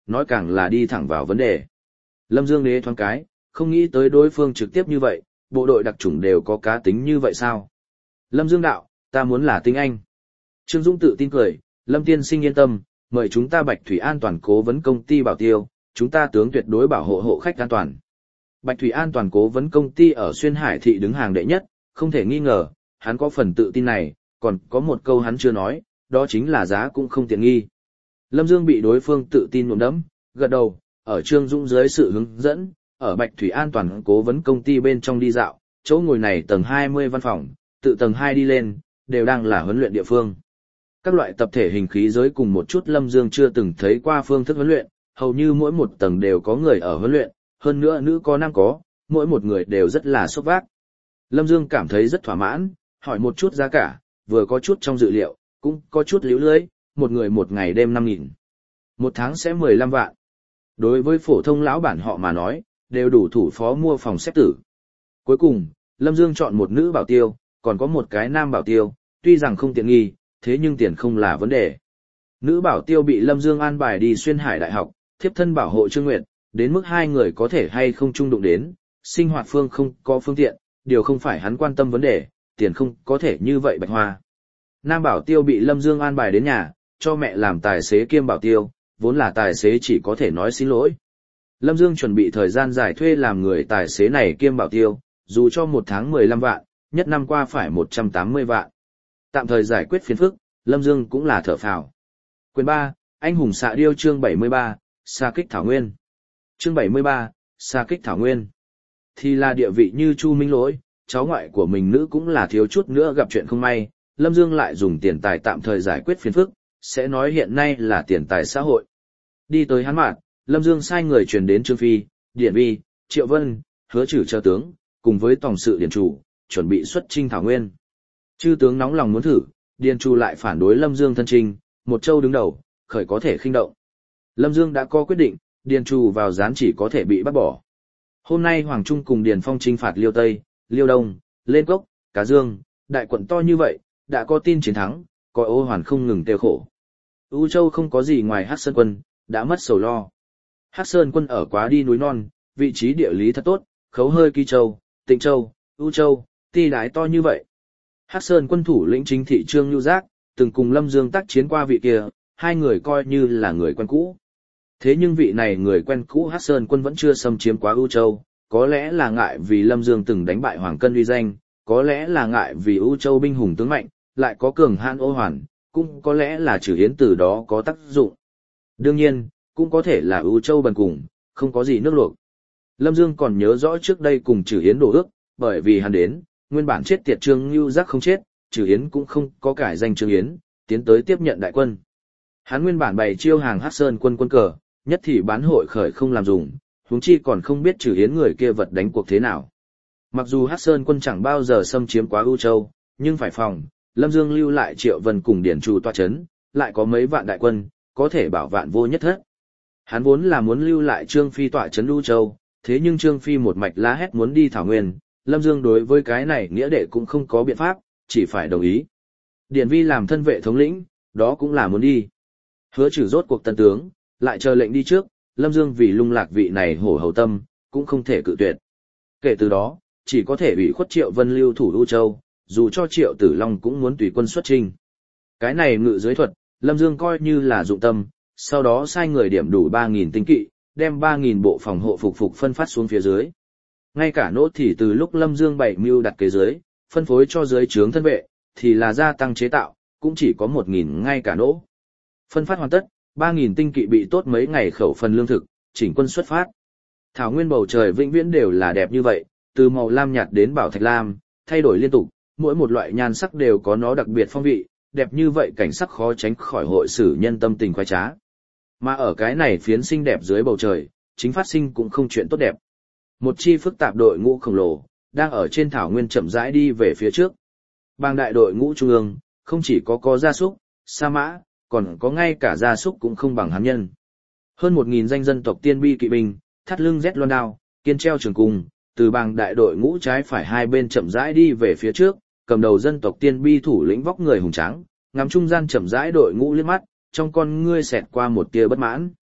nói càng là đi thẳng vào vấn đề. Lâm Dương đế thoáng cái, không nghĩ tới đối phương trực tiếp như vậy, bộ đội đặc chủng đều có cá tính như vậy sao? Lâm Dương đạo, ta muốn là tinh anh. Trương Dũng tự tin cười, Lâm tiên sinh yên tâm, mời chúng ta Bạch Thủy An toàn cố vấn công ty bảo tiêu, chúng ta tướng tuyệt đối bảo hộ hộ khách an toàn. Bạch Thủy An toàn cố vấn công ty ở Xuyên Hải thị đứng hàng đệ nhất, không thể nghi ngờ, hắn có phần tự tin này, còn có một câu hắn chưa nói, đó chính là giá cũng không tiện nghi. Lâm Dương bị đối phương tự tin nhuộm đẫm, gật đầu, ở Trương Dũng dưới sự hướng dẫn, ở Bạch Thủy An toàn cố vấn công ty bên trong đi dạo, chỗ ngồi này tầng 20 văn phòng, tự tầng 2 đi lên, đều đang là huấn luyện địa phương. Các loại tập thể hình khí giới cùng một chút Lâm Dương chưa từng thấy qua phương thức huấn luyện, hầu như mỗi một tầng đều có người ở huấn luyện, hơn nữa nữ có nam có, mỗi một người đều rất là sốc vác. Lâm Dương cảm thấy rất thỏa mãn, hỏi một chút giá cả, vừa có chút trong dự liệu, cũng có chút líu lưới, một người một ngày đêm 5.000. Một tháng sẽ 15 vạn. Đối với phổ thông lão bản họ mà nói, đều đủ thủ phó mua phòng xếp tử. Cuối cùng, Lâm Dương chọn một nữ bảo tiêu, còn có một cái nam bảo tiêu, tuy rằng không tiện nghi, thế nhưng tiền không là vấn đề. Nữ bảo tiêu bị Lâm Dương an bài đi Xuyên Hải Đại học, thiếp thân bảo hộ Trương Nguyệt, đến mức hai người có thể hay không chung đụng đến, sinh hoạt phương không có phương tiện, điều không phải hắn quan tâm vấn đề, tiền không có thể như vậy bạch hoa. Nam bảo tiêu bị Lâm Dương an bài đến nhà, cho mẹ làm tài xế kiêm bảo tiêu, vốn là tài xế chỉ có thể nói xin lỗi. Lâm Dương chuẩn bị thời gian dài thuê làm người tài xế này kiêm bảo tiêu, dù cho một tháng 15 vạn, nhất năm qua phải 180 vạn. Tạm thời giải quyết phiền phức, Lâm Dương cũng là thở phào. Quyền 3, Anh hùng xạ điêu chương 73, Sa kích Thảo Nguyên. Chương 73, Sa kích Thảo Nguyên. Thì là địa vị như Chu Minh Lỗi, cháu ngoại của mình nữ cũng là thiếu chút nữa gặp chuyện không may, Lâm Dương lại dùng tiền tài tạm thời giải quyết phiền phức, sẽ nói hiện nay là tiền tài xã hội. Đi tới hắn mạn, Lâm Dương sai người truyền đến Trương Phi, Điển Vi, Triệu Vân, Hứa Trử chờ tướng, cùng với tổng sự Điền Chủ, chuẩn bị xuất chinh Thảo Nguyên. Chư tướng nóng lòng muốn thử, Điền Chủ lại phản đối Lâm Dương thân chinh, một châu đứng đầu, khởi có thể khinh động. Lâm Dương đã có quyết định, Điền Chủ vào gián chỉ có thể bị bắt bỏ. Hôm nay Hoàng Trung cùng Điền Phong chinh phạt Liêu Tây, Liêu Đông, Lên Cốc, Cá Dương, đại quận to như vậy, đã có tin chiến thắng, coi Ô Hoàn không ngừng tiêu khổ. U Châu không có gì ngoài Hắc Sơn quân, đã mất sầu lo. Hắc Sơn quân ở quá đi núi non, vị trí địa lý thật tốt, khấu hơi Kỳ Châu, Tịnh Châu, U Châu, ti đái to như vậy. Hắc Sơn quân thủ lĩnh chính thị Trương Nhu Giác, từng cùng Lâm Dương tác chiến qua vị kia, hai người coi như là người quen cũ. Thế nhưng vị này người quen cũ Hắc Sơn quân vẫn chưa xâm chiếm quá U Châu, có lẽ là ngại vì Lâm Dương từng đánh bại Hoàng Cân uy danh, có lẽ là ngại vì U Châu binh hùng tướng mạnh, lại có cường hãn Ô Hoàn, cũng có lẽ là Trử Hiến từ đó có tác dụng. Đương nhiên, cũng có thể là U Châu bần cùng, không có gì nước luộc. Lâm Dương còn nhớ rõ trước đây cùng Trử Hiến đổ ước, bởi vì hắn đến, nguyên bản chết tiệt Trương Nhu Giác không chết, Trử Hiến cũng không có cải danh Trương Hiến, tiến tới tiếp nhận đại quân. Hắn nguyên bản bày chiêu hàng Hắc Sơn quân quân cờ, nhất thì bán hội khởi không làm dùng, huống chi còn không biết Trử Hiến người kia vật đánh cuộc thế nào. Mặc dù Hắc Sơn quân chẳng bao giờ xâm chiếm quá U Châu, nhưng phải phòng, Lâm Dương lưu lại Triệu Vân cùng Điển Trù tọa chấn, lại có mấy vạn đại quân, có thể bảo vạn vô nhất thất. Hắn vốn là muốn lưu lại Trương Phi tọa chấn U Châu, thế nhưng Trương Phi một mạch la hét muốn đi Thảo Nguyên, Lâm Dương đối với cái này nghĩa đệ cũng không có biện pháp, chỉ phải đồng ý. Điển Vi làm thân vệ thống lĩnh, đó cũng là muốn đi. Hứa Trử rốt cuộc tân tướng, lại chờ lệnh đi trước, Lâm Dương vì lung lạc vị này hổ hầu tâm, cũng không thể cự tuyệt. Kể từ đó, chỉ có thể ủy khuất Triệu Vân lưu thủ U Châu, dù cho Triệu Tử Long cũng muốn tùy quân xuất chinh. Cái này ngự dưới thuật, Lâm Dương coi như là dụng tâm, sau đó sai người điểm đủ 3.000 tinh kỵ, đem 3.000 bộ phòng hộ phục phân phát xuống phía dưới. Ngay cả nỗ thì từ lúc Lâm Dương bảy mưu đặt kế dưới, phân phối cho dưới trướng thân vệ, thì là gia tăng chế tạo, cũng chỉ có 1.000 ngay cả nỗ. Phân phát hoàn tất, 3.000 tinh kỵ bị tốt mấy ngày khẩu phần lương thực, chỉnh quân xuất phát. Thảo nguyên bầu trời vĩnh viễn đều là đẹp như vậy, từ màu lam nhạt đến bảo thạch lam, thay đổi liên tục, mỗi một loại nhan sắc đều có nó đặc biệt phong vị, đẹp như vậy cảnh sắc khó tránh khỏi hội xử nhân tâm tình khoái trá. Mà ở cái này phiến xinh đẹp dưới bầu trời, chính phát sinh cũng không chuyện tốt đẹp. Một chi phức tạp đội ngũ khổng lồ, đang ở trên thảo nguyên chậm rãi đi về phía trước. Bang đại đội ngũ trung ương, không chỉ có gia súc, sa mã, còn có ngay cả gia súc cũng không bằng hắn nhân. Hơn 1.000 danh dân tộc tiên bi kỵ binh, thắt lưng rét loan đao, kiên treo trường cung, từ bang đại đội ngũ trái phải hai bên chậm rãi đi về phía trước, cầm đầu dân tộc tiên bi thủ lĩnh vóc người hùng tráng, ngắm trung gian chậm rãi đội ngũ liếc mắt, trong con ngươi xẹt qua một tia bất mãn.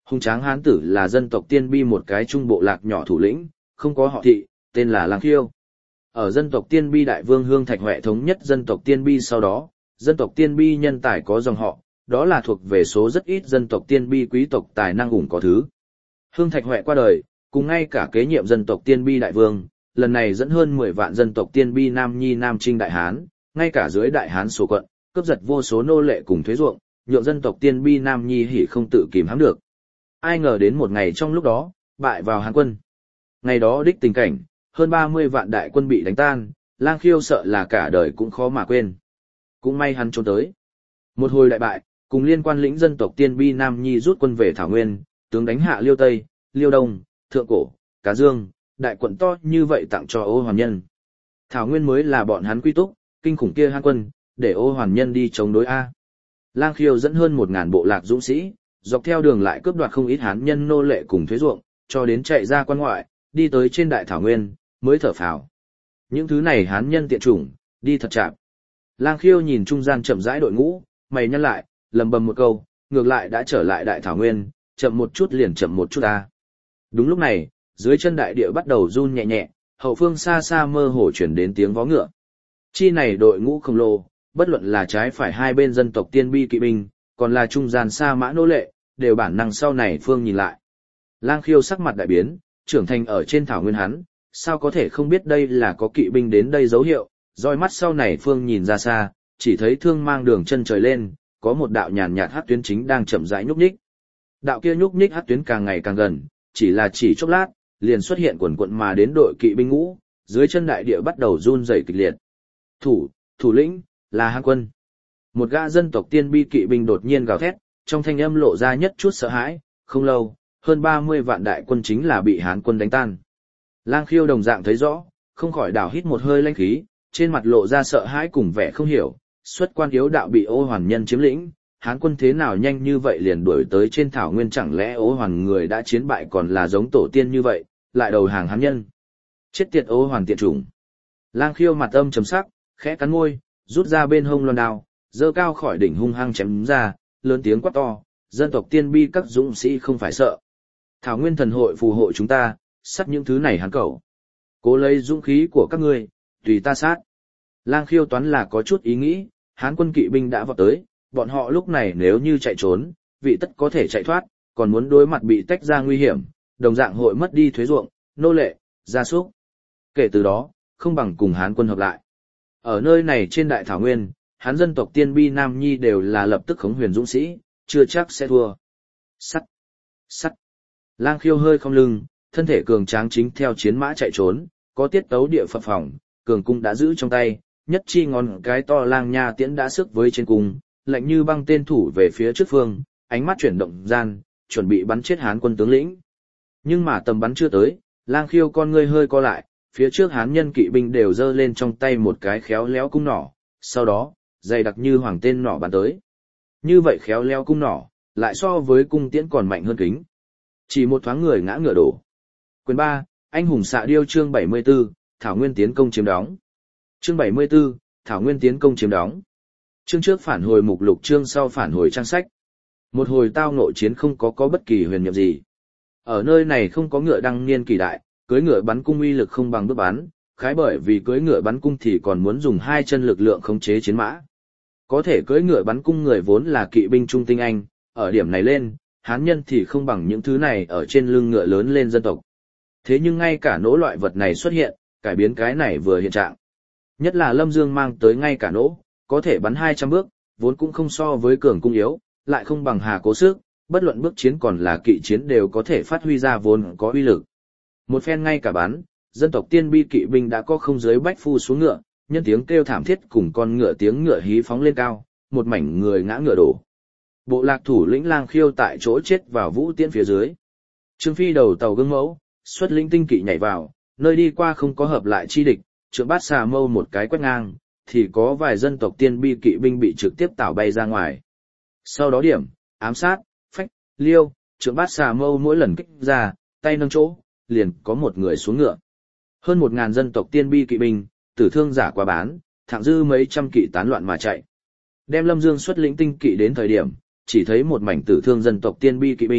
Hùng Tráng Hán Tử là dân tộc Tiên Bi một cái trung bộ lạc nhỏ thủ lĩnh, không có họ thị, tên là Lang Khiêu. Ở dân tộc Tiên Bi Đại Vương Hương Thạch Huệ thống nhất dân tộc Tiên Bi sau đó, dân tộc Tiên Bi nhân tài có dòng họ, đó là thuộc về số rất ít dân tộc Tiên Bi quý tộc tài năng ủng có thứ. Hương Thạch Huệ qua đời, cùng ngay cả kế nhiệm dân tộc Tiên Bi Đại Vương, lần này dẫn hơn 10 vạn dân tộc Tiên Bi Nam Nhi Nam Trinh Đại Hán, ngay cả dưới Đại Hán số quận, cướp giật vô số nô lệ cùng thuế ruộng, nhượng dân tộc Tiên Bi Nam Nhi hỉ không tự kìm hãm được. Ai ngờ đến một ngày trong lúc đó, bại vào Hán quân. Ngày đó đích tình cảnh, hơn 30 vạn đại quân bị đánh tan, Lang Khiêu sợ là cả đời cũng khó mà quên. Cũng may hắn trốn tới. Một hồi đại bại, cùng liên quan lĩnh dân tộc Tiên Bi Nam Nhi rút quân về Thảo Nguyên, tướng đánh hạ Liêu Tây, Liêu Đông, Thượng Cổ, Cá Dương, đại quận to như vậy tặng cho Ô Hoàn Nhân. Thảo Nguyên mới là bọn hắn quy túc, kinh khủng kia Hán quân, để Ô Hoàn Nhân đi chống đối A. Lang Khiêu dẫn hơn 1000 bộ lạc dũng sĩ, dọc theo đường lại cướp đoạt không ít Hán nhân nô lệ cùng thuế ruộng, cho đến chạy ra quan ngoại, đi tới trên đại Thảo Nguyên, mới thở phào. Những thứ này Hán nhân tiện chủng, đi thật chậm. Lang Khiêu nhìn trung gian chậm rãi đội ngũ, mày nhăn lại, lầm bầm một câu, ngược lại đã trở lại đại Thảo Nguyên, chậm một chút liền chậm một chút ta. Đúng lúc này, dưới chân đại địa bắt đầu run nhẹ nhẹ, hậu phương xa xa mơ hồ chuyển đến tiếng vó ngựa. Chi này đội ngũ khổng lồ, bất luận là trái phải hai bên dân tộc Tiên Bi kỵ binh, còn là trung gian xa mã nô lệ, đều bản năng sau này phương nhìn lại. Lang Khiêu sắc mặt đại biến, trưởng thành ở trên Thảo Nguyên hắn, sao có thể không biết đây là có kỵ binh đến đây dấu hiệu, roi mắt sau này phương nhìn ra xa, chỉ thấy thương mang đường chân trời lên, có một đạo nhàn nhạt hắc tuyến chính đang chậm rãi nhúc nhích. Đạo kia nhúc nhích hắc tuyến càng ngày càng gần, chỉ chốc lát, liền xuất hiện quần quận mà đến đội kỵ binh ngũ, dưới chân đại địa bắt đầu run rẩy kịch liệt. Thủ lĩnh, là Hán quân. Một gã dân tộc Tiên Bi kỵ binh đột nhiên gào thét, trong thanh âm lộ ra nhất chút sợ hãi, không lâu, hơn 30 vạn đại quân chính là bị Hán quân đánh tan. Lang Khiêu đồng dạng thấy rõ, không khỏi đảo hít một hơi lãnh khí, trên mặt lộ ra sợ hãi cùng vẻ không hiểu, xuất quan yếu đạo bị Ô Hoàn Nhân chiếm lĩnh, Hán quân thế nào nhanh như vậy liền đuổi tới trên Thảo Nguyên, chẳng lẽ Ô Hoàn người đã chiến bại còn là giống tổ tiên như vậy, lại đầu hàng Hán nhân. Chết tiệt Ô Hoàn tiện chủng. Lang Khiêu mặt âm trầm sắc, khẽ cắn môi, rút ra bên hông loan đao, giơ cao khỏi đỉnh hung hăng chém ra, lớn tiếng quát to, dân tộc Tiên Bi các dũng sĩ không phải sợ. Thảo Nguyên thần hội phù hộ chúng ta, sát những thứ này Hán cẩu. Cố lấy dũng khí của các ngươi, tùy ta sát. Lang Khiêu toán là có chút ý nghĩ, Hán quân kỵ binh đã vọt tới, bọn họ lúc này nếu như chạy trốn, vị tất có thể chạy thoát, còn muốn đối mặt bị tách ra nguy hiểm, đồng dạng hội mất đi thuế ruộng, nô lệ, gia súc. Kể từ đó, không bằng cùng Hán quân hợp lại. Ở nơi này trên đại Thảo Nguyên, Hán dân tộc Tiên Bi Nam Nhi đều là lập tức khống huyền dũng sĩ, chưa chắc sẽ thua. Sắt. Lang Khiêu hơi không lưng, thân thể cường tráng chính theo chiến mã chạy trốn, có tiết tấu địa phập phỏng, cường cung đã giữ trong tay, nhất chi ngón cái to lang nha tiễn đã sức với trên cung, lạnh như băng tên thủ về phía trước phương, ánh mắt chuyển động gian, chuẩn bị bắn chết Hán quân tướng lĩnh. Nhưng mà tầm bắn chưa tới, Lang Khiêu con ngươi hơi co lại, phía trước Hán nhân kỵ binh đều giơ lên trong tay một cái khéo léo cung nỏ, sau đó, dày đặc như hoàng tên nỏ bắn tới. Như vậy khéo léo cung nỏ, lại so với cung tiễn còn mạnh hơn kính. Chỉ một thoáng người ngã ngựa đổ. Quyền 3, Anh hùng xạ điêu chương 74, Thảo Nguyên tiến công chiếm đóng. Chương 74, Thảo Nguyên tiến công chiếm đóng. Chương trước phản hồi mục lục, chương sau phản hồi trang sách. Một hồi tao ngộ chiến không có bất kỳ huyền nhiệm gì. Ở nơi này không có ngựa đăng niên kỳ đại, cưỡi ngựa bắn cung uy lực không bằng bước bắn, khái bởi vì cưỡi ngựa bắn cung thì còn muốn dùng hai chân lực lượng khống chế chiến mã. Có thể cưỡi ngựa bắn cung người vốn là kỵ binh trung tinh anh, ở điểm này lên, Hán nhân thì không bằng những thứ này ở trên lưng ngựa lớn lên dân tộc. Thế nhưng ngay cả nỗ loại vật này xuất hiện, cải biến cái này vừa hiện trạng. Nhất là Lâm Dương mang tới ngay cả nỗ, có thể bắn 200 bước, vốn cũng không so với cường cung yếu, lại không bằng Hà Cố sức, bất luận bước chiến còn là kỵ chiến đều có thể phát huy ra vốn có uy lực. Một phen ngay cả bắn, dân tộc Tiên Bi kỵ binh đã có không dưới bách phu xuống ngựa, nhân tiếng kêu thảm thiết cùng con ngựa tiếng ngựa hí phóng lên cao, một mảnh người ngã ngựa đổ. Bộ lạc thủ lĩnh Lang Khiêu tại chỗ chết vào vũ tiễn phía dưới. Trương Phi đầu tàu gương mẫu, xuất lĩnh tinh kỵ nhảy vào, nơi đi qua không có hợp lại chi địch, trượng bát xà mâu một cái quét ngang, thì có vài dân tộc Tiên Bi kỵ binh bị trực tiếp tảo bay ra ngoài. Sau đó điểm, ám sát, phách, liêu, trượng bát xà mâu mỗi lần kích ra, tay nâng chỗ, liền có một người xuống ngựa. Hơn 1000 dân tộc Tiên Bi kỵ binh, tử thương giả quá bán, thẳng dư mấy trăm kỵ tán loạn mà chạy. Đem Lâm Dương xuất lĩnh tinh kỵ đến thời điểm, chỉ thấy một mảnh tử thương dân tộc Tiên Bi kỵ binh,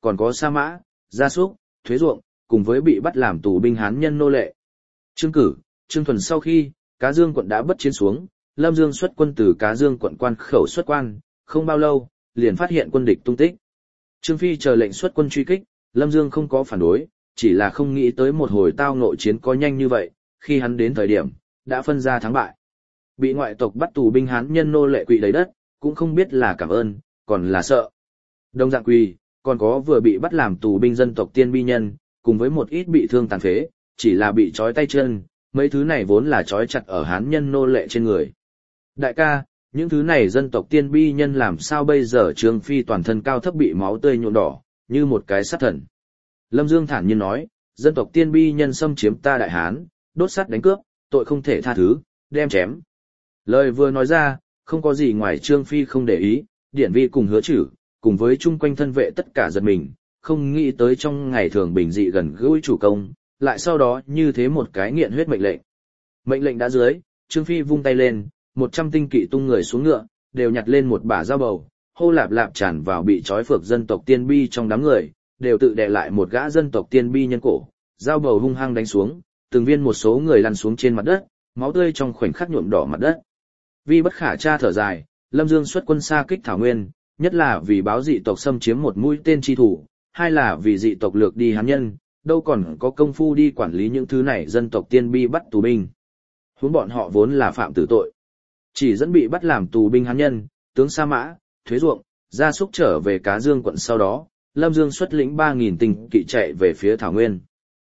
còn có sa mã, gia súc, thuế ruộng, cùng với bị bắt làm tù binh Hán nhân nô lệ. Trương Cử, Trương Thuần sau khi, Cá Dương quận đã bất chiến xuống, Lâm Dương xuất quân từ Cá Dương quận quan khẩu xuất quan, không bao lâu, liền phát hiện quân địch tung tích. Trương Phi chờ lệnh xuất quân truy kích, Lâm Dương không có phản đối, chỉ là không nghĩ tới một hồi tao ngộ chiến có nhanh như vậy, khi hắn đến thời điểm, đã phân ra thắng bại. Bị ngoại tộc bắt tù binh Hán nhân nô lệ quỵ đầy đất, cũng không biết là cảm ơn, còn là sợ. Đồng dạng quỳ, còn có vừa bị bắt làm tù binh dân tộc Tiên Bi nhân, cùng với một ít bị thương tàn phế, chỉ là bị trói tay chân, mấy thứ này vốn là trói chặt ở Hán nhân nô lệ trên người. Đại ca, những thứ này dân tộc Tiên Bi nhân làm sao bây giờ? Trương Phi toàn thân cao thấp bị máu tươi nhuộm đỏ, như một cái sát thần. Lâm Dương thản nhiên nói, dân tộc Tiên Bi nhân xâm chiếm ta Đại Hán, đốt sát đánh cướp, tội không thể tha thứ, đem chém. Lời vừa nói ra, không có gì ngoài Trương Phi không để ý, Điển Vi cùng Hứa Chử, cùng với chung quanh thân vệ tất cả giật mình, không nghĩ tới trong ngày thường bình dị gần gũi chủ công, lại sau đó như thế một cái nghiện huyết mệnh lệnh. Mệnh lệnh đã dưới, Trương Phi vung tay lên, 100 tinh kỵ tung người xuống ngựa, đều nhặt lên một bả dao bầu, hô lạp lạp tràn vào bị trói phược dân tộc Tiên Bi trong đám người, đều tự đè lại một gã dân tộc Tiên Bi nhân cổ, dao bầu hung hăng đánh xuống, từng viên một số người lăn xuống trên mặt đất, máu tươi trong khoảnh khắc nhuộm đỏ mặt đất. Vi bất khả tra thở dài, Lâm Dương xuất quân xa kích Thảo Nguyên, nhất là vì báo dị tộc xâm chiếm một mũi tên chi thủ, hai là vì dị tộc lược đi Hán nhân, đâu còn có công phu đi quản lý những thứ này dân tộc Tiên Bi bắt tù binh. Huống bọn họ vốn là phạm tử tội. Chỉ dẫn bị bắt làm tù binh Hán nhân, tướng Sa Mã, thuế ruộng, gia súc trở về Cá Dương quận sau đó, Lâm Dương xuất lĩnh 3.000 tinh kỵ chạy về phía Thảo Nguyên.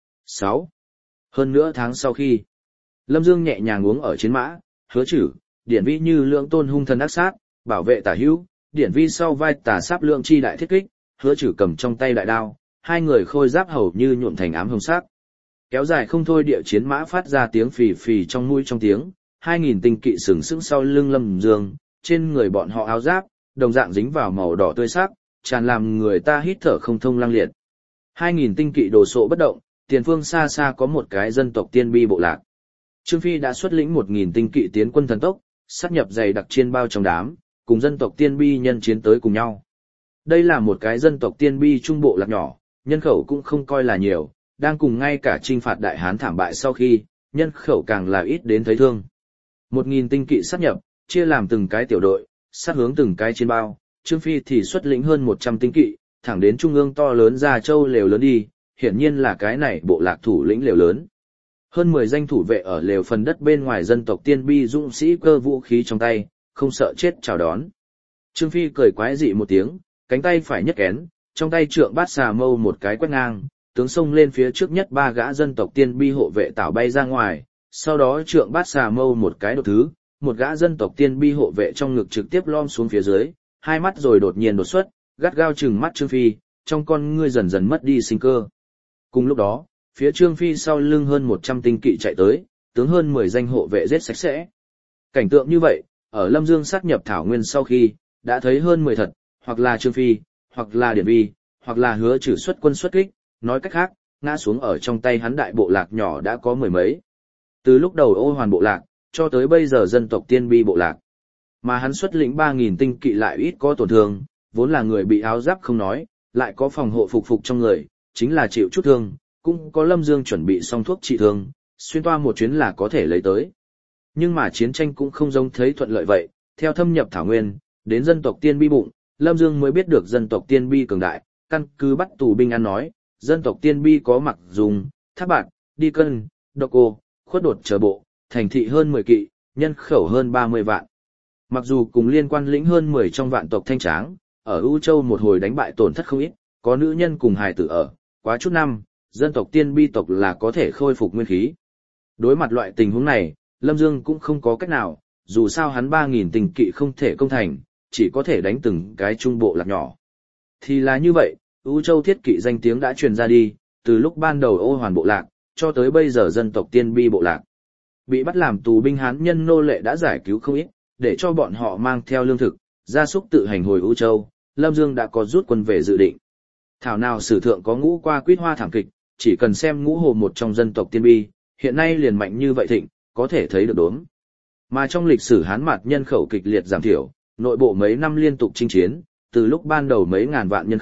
6. Hơn nữa tháng sau khi, Lâm Dương nhẹ nhàng uống ở chiến mã, Hứa Chử, Điển Vi như lượng tôn hung thần ác sát, bảo vệ tả hữu, Điển Vi sau vai tả sáp lượng chi đại thiết kích, Hứa Chử cầm trong tay đại đao, hai người khôi giáp hầu như nhuộm thành ám hồng sắc. Kéo dài không thôi địa chiến mã phát ra tiếng phì phì trong mũi trong tiếng, 2.000 tinh kỵ sừng sững sau lưng Lâm Dương, trên người bọn họ áo giáp, đồng dạng dính vào màu đỏ tươi sắc, tràn làm người ta hít thở không thông lăng liệt. 2.000 tinh kỵ đồ sộ bất động, tiền phương xa xa có một cái dân tộc Tiên Bi bộ lạc. Trương Phi đã xuất lĩnh 1.000 tinh kỵ tiến quân thần tốc, sát nhập dày đặc chiên bao trong đám, cùng dân tộc Tiên Bi nhân chiến tới cùng nhau. Đây là một cái dân tộc Tiên Bi trung bộ lạc nhỏ, nhân khẩu cũng không coi là nhiều, đang cùng ngay cả chinh phạt Đại Hán thảm bại sau khi, nhân khẩu càng là ít đến thấy thương. 1.000 tinh kỵ sát nhập, chia làm từng cái tiểu đội, sát hướng từng cái chiên bao, Trương Phi thì xuất lĩnh hơn 100 tinh kỵ, thẳng đến trung ương to lớn Gia Châu lều lớn đi, hiển nhiên là cái này bộ lạc thủ lĩnh lều lớn. Hơn 10 danh thủ vệ ở lều phần đất bên ngoài dân tộc Tiên Bi dũng sĩ cơ vũ khí trong tay, không sợ chết chào đón. Trương Phi cười quái dị một tiếng, cánh tay phải nhất kén, trong tay trượng bát xà mâu một cái quét ngang, tướng xông lên phía trước nhất ba gã dân tộc Tiên Bi hộ vệ tảo bay ra ngoài, sau đó trượng bát xà mâu một cái đột thứ, một gã dân tộc Tiên Bi hộ vệ trong ngực trực tiếp lom xuống phía dưới, hai mắt rồi đột nhiên đột xuất, gắt gao trừng mắt Trương Phi, trong con ngươi dần dần mất đi sinh cơ. Cùng lúc đó, phía Trương Phi sau lưng hơn 100 tinh kỵ chạy tới, tướng hơn 10 danh hộ vệ giết sạch sẽ. Cảnh tượng như vậy, ở Lâm Dương sát nhập Thảo Nguyên sau khi, đã thấy hơn 10 thật, hoặc là Trương Phi, hoặc là Điển Vi, hoặc là Hứa Chử xuất quân xuất kích, nói cách khác, ngã xuống ở trong tay hắn đại bộ lạc nhỏ đã có mười mấy. Từ lúc đầu Ô Hoàn bộ lạc, cho tới bây giờ dân tộc Tiên Bi bộ lạc. Mà hắn xuất lĩnh 3.000 tinh kỵ lại ít có tổn thương, vốn là người bị áo giáp không nói, lại có phòng hộ phục trong người, chính là chịu chút thương, cũng có Lâm Dương chuẩn bị xong thuốc trị thương, xuyên toa một chuyến là có thể lấy tới. Nhưng mà chiến tranh cũng không giống thấy thuận lợi vậy, theo thâm nhập Thảo Nguyên, đến dân tộc Tiên Bi bụng, Lâm Dương mới biết được dân tộc Tiên Bi cường đại, căn cứ bắt tù binh ăn nói, dân tộc Tiên Bi có mặc dùng, tháp bạt, đi cân, độc cô, khuất đột chờ bộ, thành thị hơn 10 kỵ, nhân khẩu hơn 30 vạn. Mặc dù cùng liên quan lĩnh hơn 10 trong vạn tộc thanh tráng, ở U Châu một hồi đánh bại tổn thất không ít, có nữ nhân cùng hài tử ở, quá chút năm, dân tộc Tiên Bi tộc là có thể khôi phục nguyên khí. Đối mặt loại tình huống này, Lâm Dương cũng không có cách nào, dù sao hắn 3.000 tinh kỵ không thể công thành, chỉ có thể đánh từng cái trung bộ lạc nhỏ. Thì là như vậy, U Châu thiết kỵ danh tiếng đã truyền ra đi, từ lúc ban đầu Ô Hoàn bộ lạc, cho tới bây giờ dân tộc Tiên Bi bộ lạc. Bị bắt làm tù binh Hán nhân nô lệ đã giải cứu không ít, để cho bọn họ mang theo lương thực, gia súc tự hành hồi U Châu, Lâm Dương đã có rút quân về dự định. Thảo nào sử thượng có ngũ qua quýt hoa thảm kịch, chỉ cần xem ngũ hồ một trong dân tộc Tiên Bi, hiện nay liền mạnh như vậy thịnh, có thể thấy được đốm. Mà trong lịch sử Hán mạt nhân khẩu kịch liệt giảm thiểu, nội bộ mấy năm liên tục chinh chiến, từ lúc ban đầu mấy ngàn vạn nhân khẩu,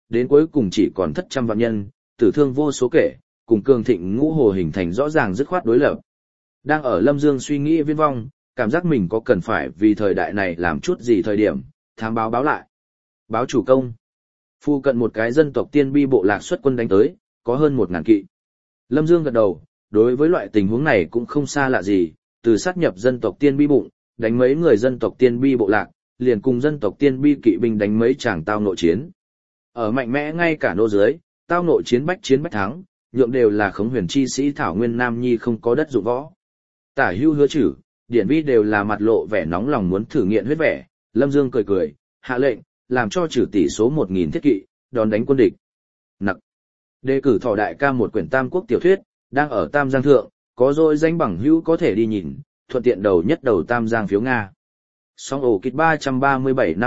đến cuối cùng chỉ còn thất trăm vạn nhân, tử thương vô số kể, cùng cường thịnh ngũ hồ hình thành rõ ràng dứt khoát đối lập. Đang ở Lâm Dương suy nghĩ viễn vong, cảm giác mình có cần phải vì thời đại này làm chút gì thời điểm, thám báo báo lại. Báo chủ công. Phu cận một cái dân tộc tiên bi bộ lạc xuất quân đánh tới, có hơn 1000 kỵ. Lâm Dương gật đầu, đối với loại tình huống này cũng không xa lạ gì, từ sát nhập dân tộc tiên bi bụng, đánh mấy người dân tộc tiên bi bộ lạc, liền cùng dân tộc tiên bi kỵ binh đánh mấy chàng tao nội chiến. Ở mạnh mẽ ngay cả nô dưới, tao nội chiến bách thắng, nhượng đều là khống huyền chi sĩ Thảo Nguyên Nam Nhi không có đất dụng võ. Tả Hưu Hứa Chử, Điển Vi đều là mặt lộ vẻ nóng lòng muốn thử nghiệm huyết vẻ, Lâm Dương cười cười, hạ lệnh, làm cho Chử tỷ số 1000 thiết kỵ, đón đánh quân địch. Nặc. Đề cử Thỏ đại ca một quyển Tam Quốc tiểu thuyết, đang ở Tam Giang thượng, có rồi danh bằng hữu có thể đi nhìn, thuận tiện đầu nhất đầu Tam Giang phiếu Nga. Sóng ổ kịch 337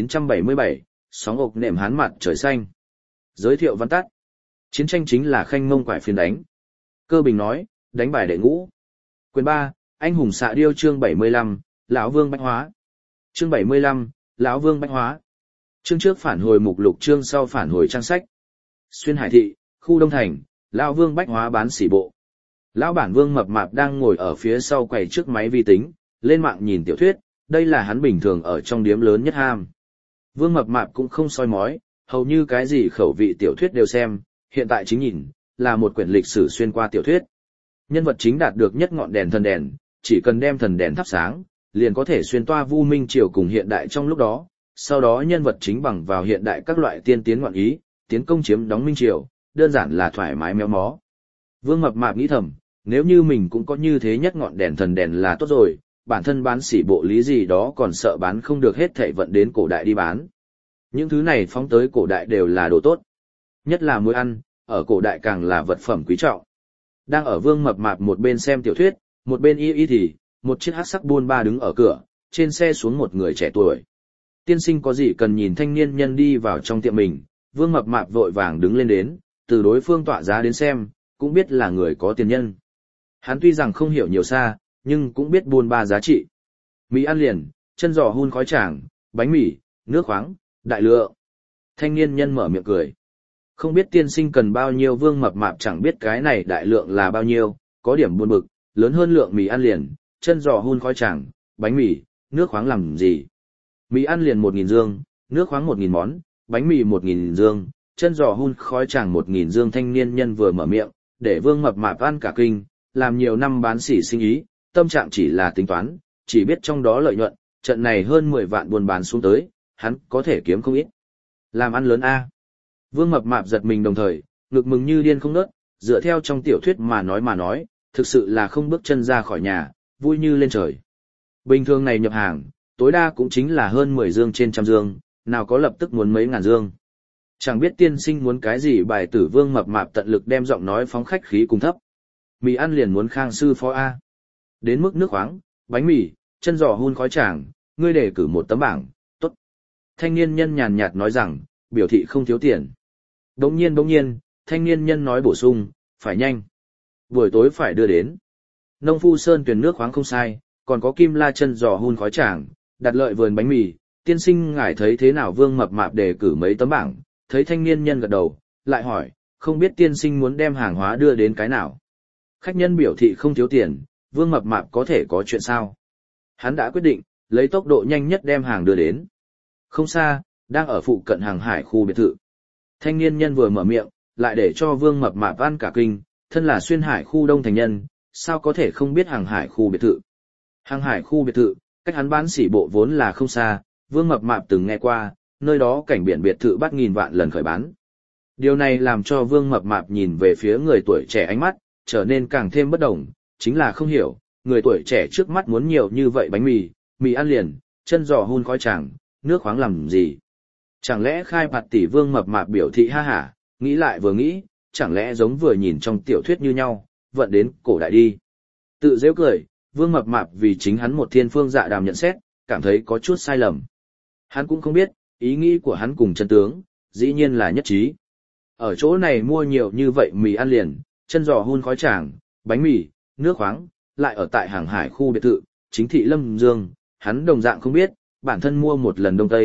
5977, sóng ộc nệm hán mặt trời xanh. Giới thiệu văn tắt. Chiến tranh chính là khanh mông quải phiên đánh. Cơ Bình nói, đánh bài đệ ngũ. Quyền 3, anh hùng xạ điêu chương 75, lão vương bách hóa. Chương 75, lão vương bách hóa. Chương trước phản hồi mục lục, chương sau phản hồi trang sách. Xuyên Hải thị, khu Đông Thành, lão vương bách hóa bán sỉ bộ. Lão bản Vương mập mạp đang ngồi ở phía sau quầy trước máy vi tính, lên mạng nhìn tiểu thuyết, đây là hắn bình thường ở trong điếm lớn nhất ham. Vương mập mạp cũng không soi mói, hầu như cái gì khẩu vị tiểu thuyết đều xem, hiện tại chính nhìn, là một quyển lịch sử xuyên qua tiểu thuyết. Nhân vật chính đạt được nhất ngọn đèn thần đèn, chỉ cần đem thần đèn thắp sáng, liền có thể xuyên toa Vu Minh Triều cùng hiện đại trong lúc đó, sau đó nhân vật chính bằng vào hiện đại các loại tiên tiến ngoạn ý, tiến công chiếm đóng Minh Triều, đơn giản là thoải mái méo mó. Vương mập mạp nghĩ thầm, nếu như mình cũng có như thế nhất ngọn đèn thần đèn là tốt rồi, bản thân bán sỉ bộ lý gì đó còn sợ bán không được hết thảy vận đến cổ đại đi bán. Những thứ này phóng tới cổ đại đều là đồ tốt. Nhất là muối ăn, ở cổ đại càng là vật phẩm quý trọng. Đang ở Vương mập mạp một bên xem tiểu thuyết, một bên y thì, một chiếc hắc sắc buôn ba đứng ở cửa, trên xe xuống một người trẻ tuổi. Tiên sinh có gì cần nhìn thanh niên nhân đi vào trong tiệm mình, Vương mập mạp vội vàng đứng lên đến, từ đối phương tọa giá đến xem, cũng biết là người có tiền nhân. Hắn tuy rằng không hiểu nhiều xa, nhưng cũng biết buôn ba giá trị. Mì ăn liền, chân giò hun khói tràng, bánh mì, nước khoáng, đại lượng. Thanh niên nhân mở miệng cười. Không biết tiên sinh cần bao nhiêu, Vương mập mạp chẳng biết cái này đại lượng là bao nhiêu, có điểm buồn bực, lớn hơn lượng mì ăn liền, chân giò hun khói tràng, bánh mì, nước khoáng làm gì. Mì ăn liền 1000 dương, nước khoáng 1000 món, bánh mì 1000 dương, chân giò hun khói tràng 1000 dương. Thanh niên nhân vừa mở miệng, để Vương mập mạp ăn cả kinh, làm nhiều năm bán sỉ sinh ý, tâm trạng chỉ là tính toán, chỉ biết trong đó lợi nhuận, trận này hơn 10 vạn buôn bán xuống tới, hắn có thể kiếm không ít. Làm ăn lớn a. Vương mập mạp giật mình đồng thời, ngực mừng như điên không ngớt, dựa theo trong tiểu thuyết mà nói, thực sự là không bước chân ra khỏi nhà, vui như lên trời. Bình thường này nhập hàng, tối đa cũng chính là hơn 10 dương trên trăm dương, nào có lập tức muốn mấy ngàn dương. Chẳng biết tiên sinh muốn cái gì, bài tử. Vương mập mạp tận lực đem giọng nói phóng khách khí cùng thấp. Mì ăn liền muốn khang sư phó A. Đến mức nước khoáng, bánh mì, chân giò hun khói tràng, ngươi đề cử một tấm bảng, tốt. Thanh niên nhân nhàn nhạt nói rằng, biểu thị không thiếu tiền. Đống nhiên, thanh niên nhân nói bổ sung, phải nhanh. Buổi tối phải đưa đến. Nông phu sơn tuyển nước khoáng không sai, còn có kim la chân giò hun khói tràng, đặt lợi vườn bánh mì. Tiên sinh ngài thấy thế nào? Vương mập mạp đề cử mấy tấm bảng, thấy thanh niên nhân gật đầu, lại hỏi, không biết tiên sinh muốn đem hàng hóa đưa đến cái nào? Khách nhân biểu thị không thiếu tiền, Vương mập mạp có thể có chuyện sao? Hắn đã quyết định, lấy tốc độ nhanh nhất đem hàng đưa đến. Không xa, đang ở phụ cận Hàng Hải khu biệt thự. Thanh niên nhân vừa mở miệng, lại để cho Vương mập mạp ăn cả kinh, thân là Xuyên Hải khu Đông Thành nhân, sao có thể không biết Hàng Hải khu biệt thự? Hàng Hải khu biệt thự, cách hắn bán sỉ bộ vốn là không xa, Vương mập mạp từng nghe qua, nơi đó cảnh biển biệt thự bắt nghìn vạn lần khởi bán. Điều này làm cho Vương mập mạp nhìn về phía người tuổi trẻ, ánh mắt trở nên càng thêm bất đồng, chính là không hiểu, người tuổi trẻ trước mắt muốn nhiều như vậy bánh mì, mì ăn liền, chân giò hun khói tràng, nước khoáng làm gì? Chẳng lẽ khai bạt tỷ? Vương mập mạp biểu thị ha hả, nghĩ lại vừa nghĩ, chẳng lẽ giống vừa nhìn trong tiểu thuyết như nhau, vận đến cổ đại đi. Tự giễu cười, Vương mập mạp vì chính hắn một thiên phương dạ đàm nhận xét, cảm thấy có chút sai lầm. Hắn cũng không biết, ý nghĩ của hắn cùng chân tướng, dĩ nhiên là nhất trí. Ở chỗ này mua nhiều như vậy mì ăn liền, chân giò hun khói tràng, bánh mì, nước khoáng, lại ở tại Hàng Hải khu biệt thự, chính thị Lâm Dương, hắn đồng dạng không biết, bản thân mua một lần Đông Tây,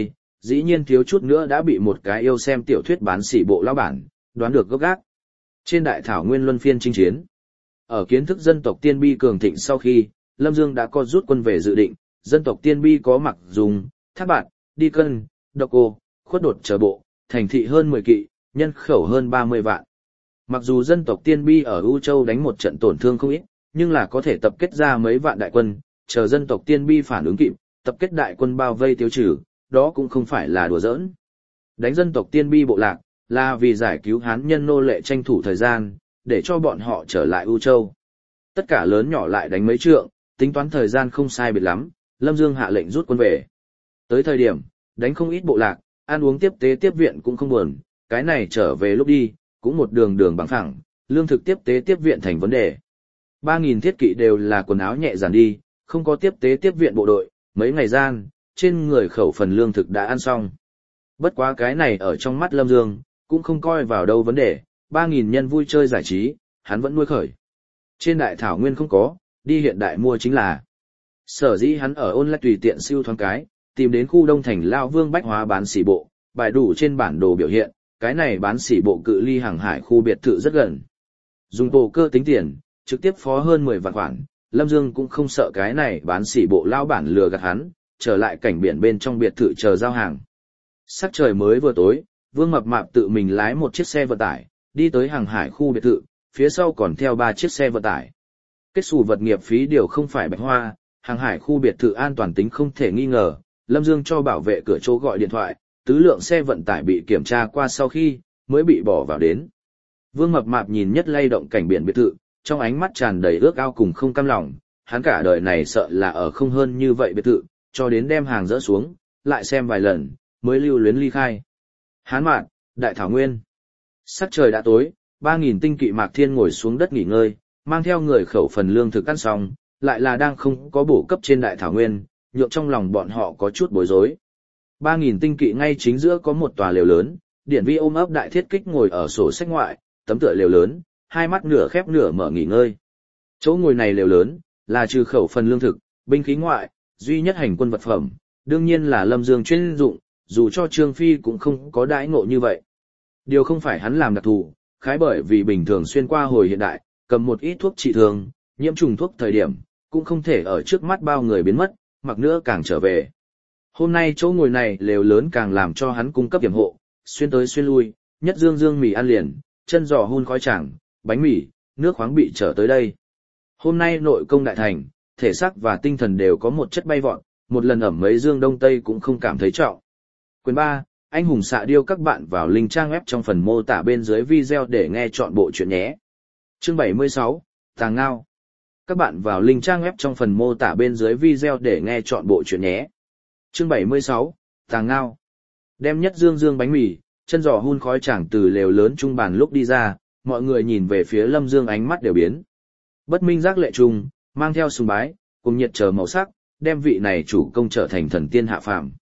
dĩ nhiên thiếu chút nữa đã bị một cái yêu xem tiểu thuyết bán sỉ bộ lão bản, đoán được gốc gác. Trên đại thảo nguyên luân phiên chinh chiến, ở kiến thức dân tộc Tiên Bi cường thịnh sau khi, Lâm Dương đã có rút quân về dự định, dân tộc Tiên Bi có Mặc Dùng, Thác Bạt, Đi Cân, Độc Cô, Khuất Đột chờ bộ, thành thị hơn 10 kỵ, nhân khẩu hơn 30 vạn. Mặc dù dân tộc Tiên Bi ở U Châu đánh một trận tổn thương không ít, nhưng là có thể tập kết ra mấy vạn đại quân, chờ dân tộc Tiên Bi phản ứng kịp, tập kết đại quân bao vây tiêu trừ, đó cũng không phải là đùa giỡn. Đánh dân tộc Tiên Bi bộ lạc, là vì giải cứu Hán nhân nô lệ tranh thủ thời gian, để cho bọn họ trở lại U Châu. Tất cả lớn nhỏ lại đánh mấy trượng, tính toán thời gian không sai biệt lắm, Lâm Dương hạ lệnh rút quân về. Tới thời điểm, đánh không ít bộ lạc, ăn uống tiếp tế tiếp viện cũng không buồn, cái này trở về lúc đi, cũng một đường đường bằng phẳng, lương thực tiếp tế tiếp viện thành vấn đề. 3.000 thiết kỵ đều là quần áo nhẹ dàn đi, không có tiếp tế tiếp viện bộ đội, mấy ngày gian, trên người khẩu phần lương thực đã ăn xong. Bất quá cái này ở trong mắt Lâm Dương, cũng không coi vào đâu vấn đề, 3.000 nhân vui chơi giải trí, hắn vẫn nuôi khởi. Trên đại thảo nguyên không có, đi hiện đại mua chính là. Sở dĩ hắn ở ôn lại tùy tiện siêu thoáng cái, tìm đến khu đông thành Lao Vương bách hóa bán sỉ bộ, bài đủ trên bản đồ biểu hiện, cái này bán sỉ bộ cự ly hàng hải khu biệt thự rất gần. Dùng bộ cơ tính tiền, trực tiếp phó hơn 10 vạn khoản, Lâm Dương cũng không sợ cái này bán sỉ bộ lao bản lừa gạt hắn, trở lại cảnh biển bên trong biệt thự chờ giao hàng. Sắc trời mới vừa tối, Vương Mập Mạp tự mình lái một chiếc xe vận tải, đi tới hàng hải khu biệt thự, phía sau còn theo 3 chiếc xe vận tải. Kết xù vật nghiệp phí điều không phải bạch hoa, hàng hải khu biệt thự an toàn tính không thể nghi ngờ, Lâm Dương cho bảo vệ cửa chỗ gọi điện thoại, tứ lượng xe vận tải bị kiểm tra qua sau khi, mới bị bỏ vào đến. Vương Mập Mạp nhìn nhất lay động cảnh biển biệt thự, trong ánh mắt tràn đầy ước ao cùng không cam lòng, hắn cả đời này sợ là ở không hơn như vậy biệt thự, cho đến đem hàng dỡ xuống, lại xem vài lần, mới lưu luyến ly khai. Hán Mạn, Đại Thảo Nguyên. Sắc trời đã tối, 3.000 tinh kỵ Mạc Thiên ngồi xuống đất nghỉ ngơi, mang theo người khẩu phần lương thực ăn xong, lại là đang không có bổ cấp trên Đại Thảo Nguyên, nhượng trong lòng bọn họ có chút bối rối. 3.000 tinh kỵ ngay chính giữa có một tòa lều lớn, Điển Vi ôm ấp đại thiết kích ngồi ở sổ sách ngoại, tấm tựa lều lớn, hai mắt nửa khép nửa mở nghỉ ngơi. Chỗ ngồi này lều lớn, là trừ khẩu phần lương thực, binh khí ngoại, duy nhất hành quân vật phẩm, đương nhiên là Lâm Dương chuyên dụng, dù cho Trương Phi cũng không có đãi ngộ như vậy. Điều không phải hắn làm đặc thù, khái bởi vì bình thường xuyên qua hồi hiện đại, cầm một ít thuốc trị thương, nhiễm trùng thuốc thời điểm, cũng không thể ở trước mắt bao người biến mất, mặc nữa càng trở về. Hôm nay chỗ ngồi này lều lớn càng làm cho hắn cung cấp điểm hộ, xuyên tới xuyên lui, nhất dương dương mì ăn liền, chân giò hun khói chẳng, bánh mì, nước khoáng bị trở tới đây. Hôm nay nội công đại thành, thể xác và tinh thần đều có một chất bay vọt, một lần ẩm mấy dương đông tây cũng không cảm thấy trọng. Quyền 3, anh hùng xạ điêu các bạn vào link trang web trong phần mô tả bên dưới video để nghe chọn bộ truyện nhé. Chương 76, Tàng Ngao. Các bạn vào link trang web trong phần mô tả bên dưới video để nghe chọn bộ truyện nhé. Chương 76, Tàng Ngao. Đem nhất dương dương bánh mì, chân giò hun khói chẳng từ lều lớn trung bàn lúc đi ra, mọi người nhìn về phía Lâm Dương ánh mắt đều biến. Bất minh giác lệ trùng, mang theo sùng bái, cùng nhiệt chờ màu sắc, đem vị này chủ công trở thành thần tiên hạ phàm.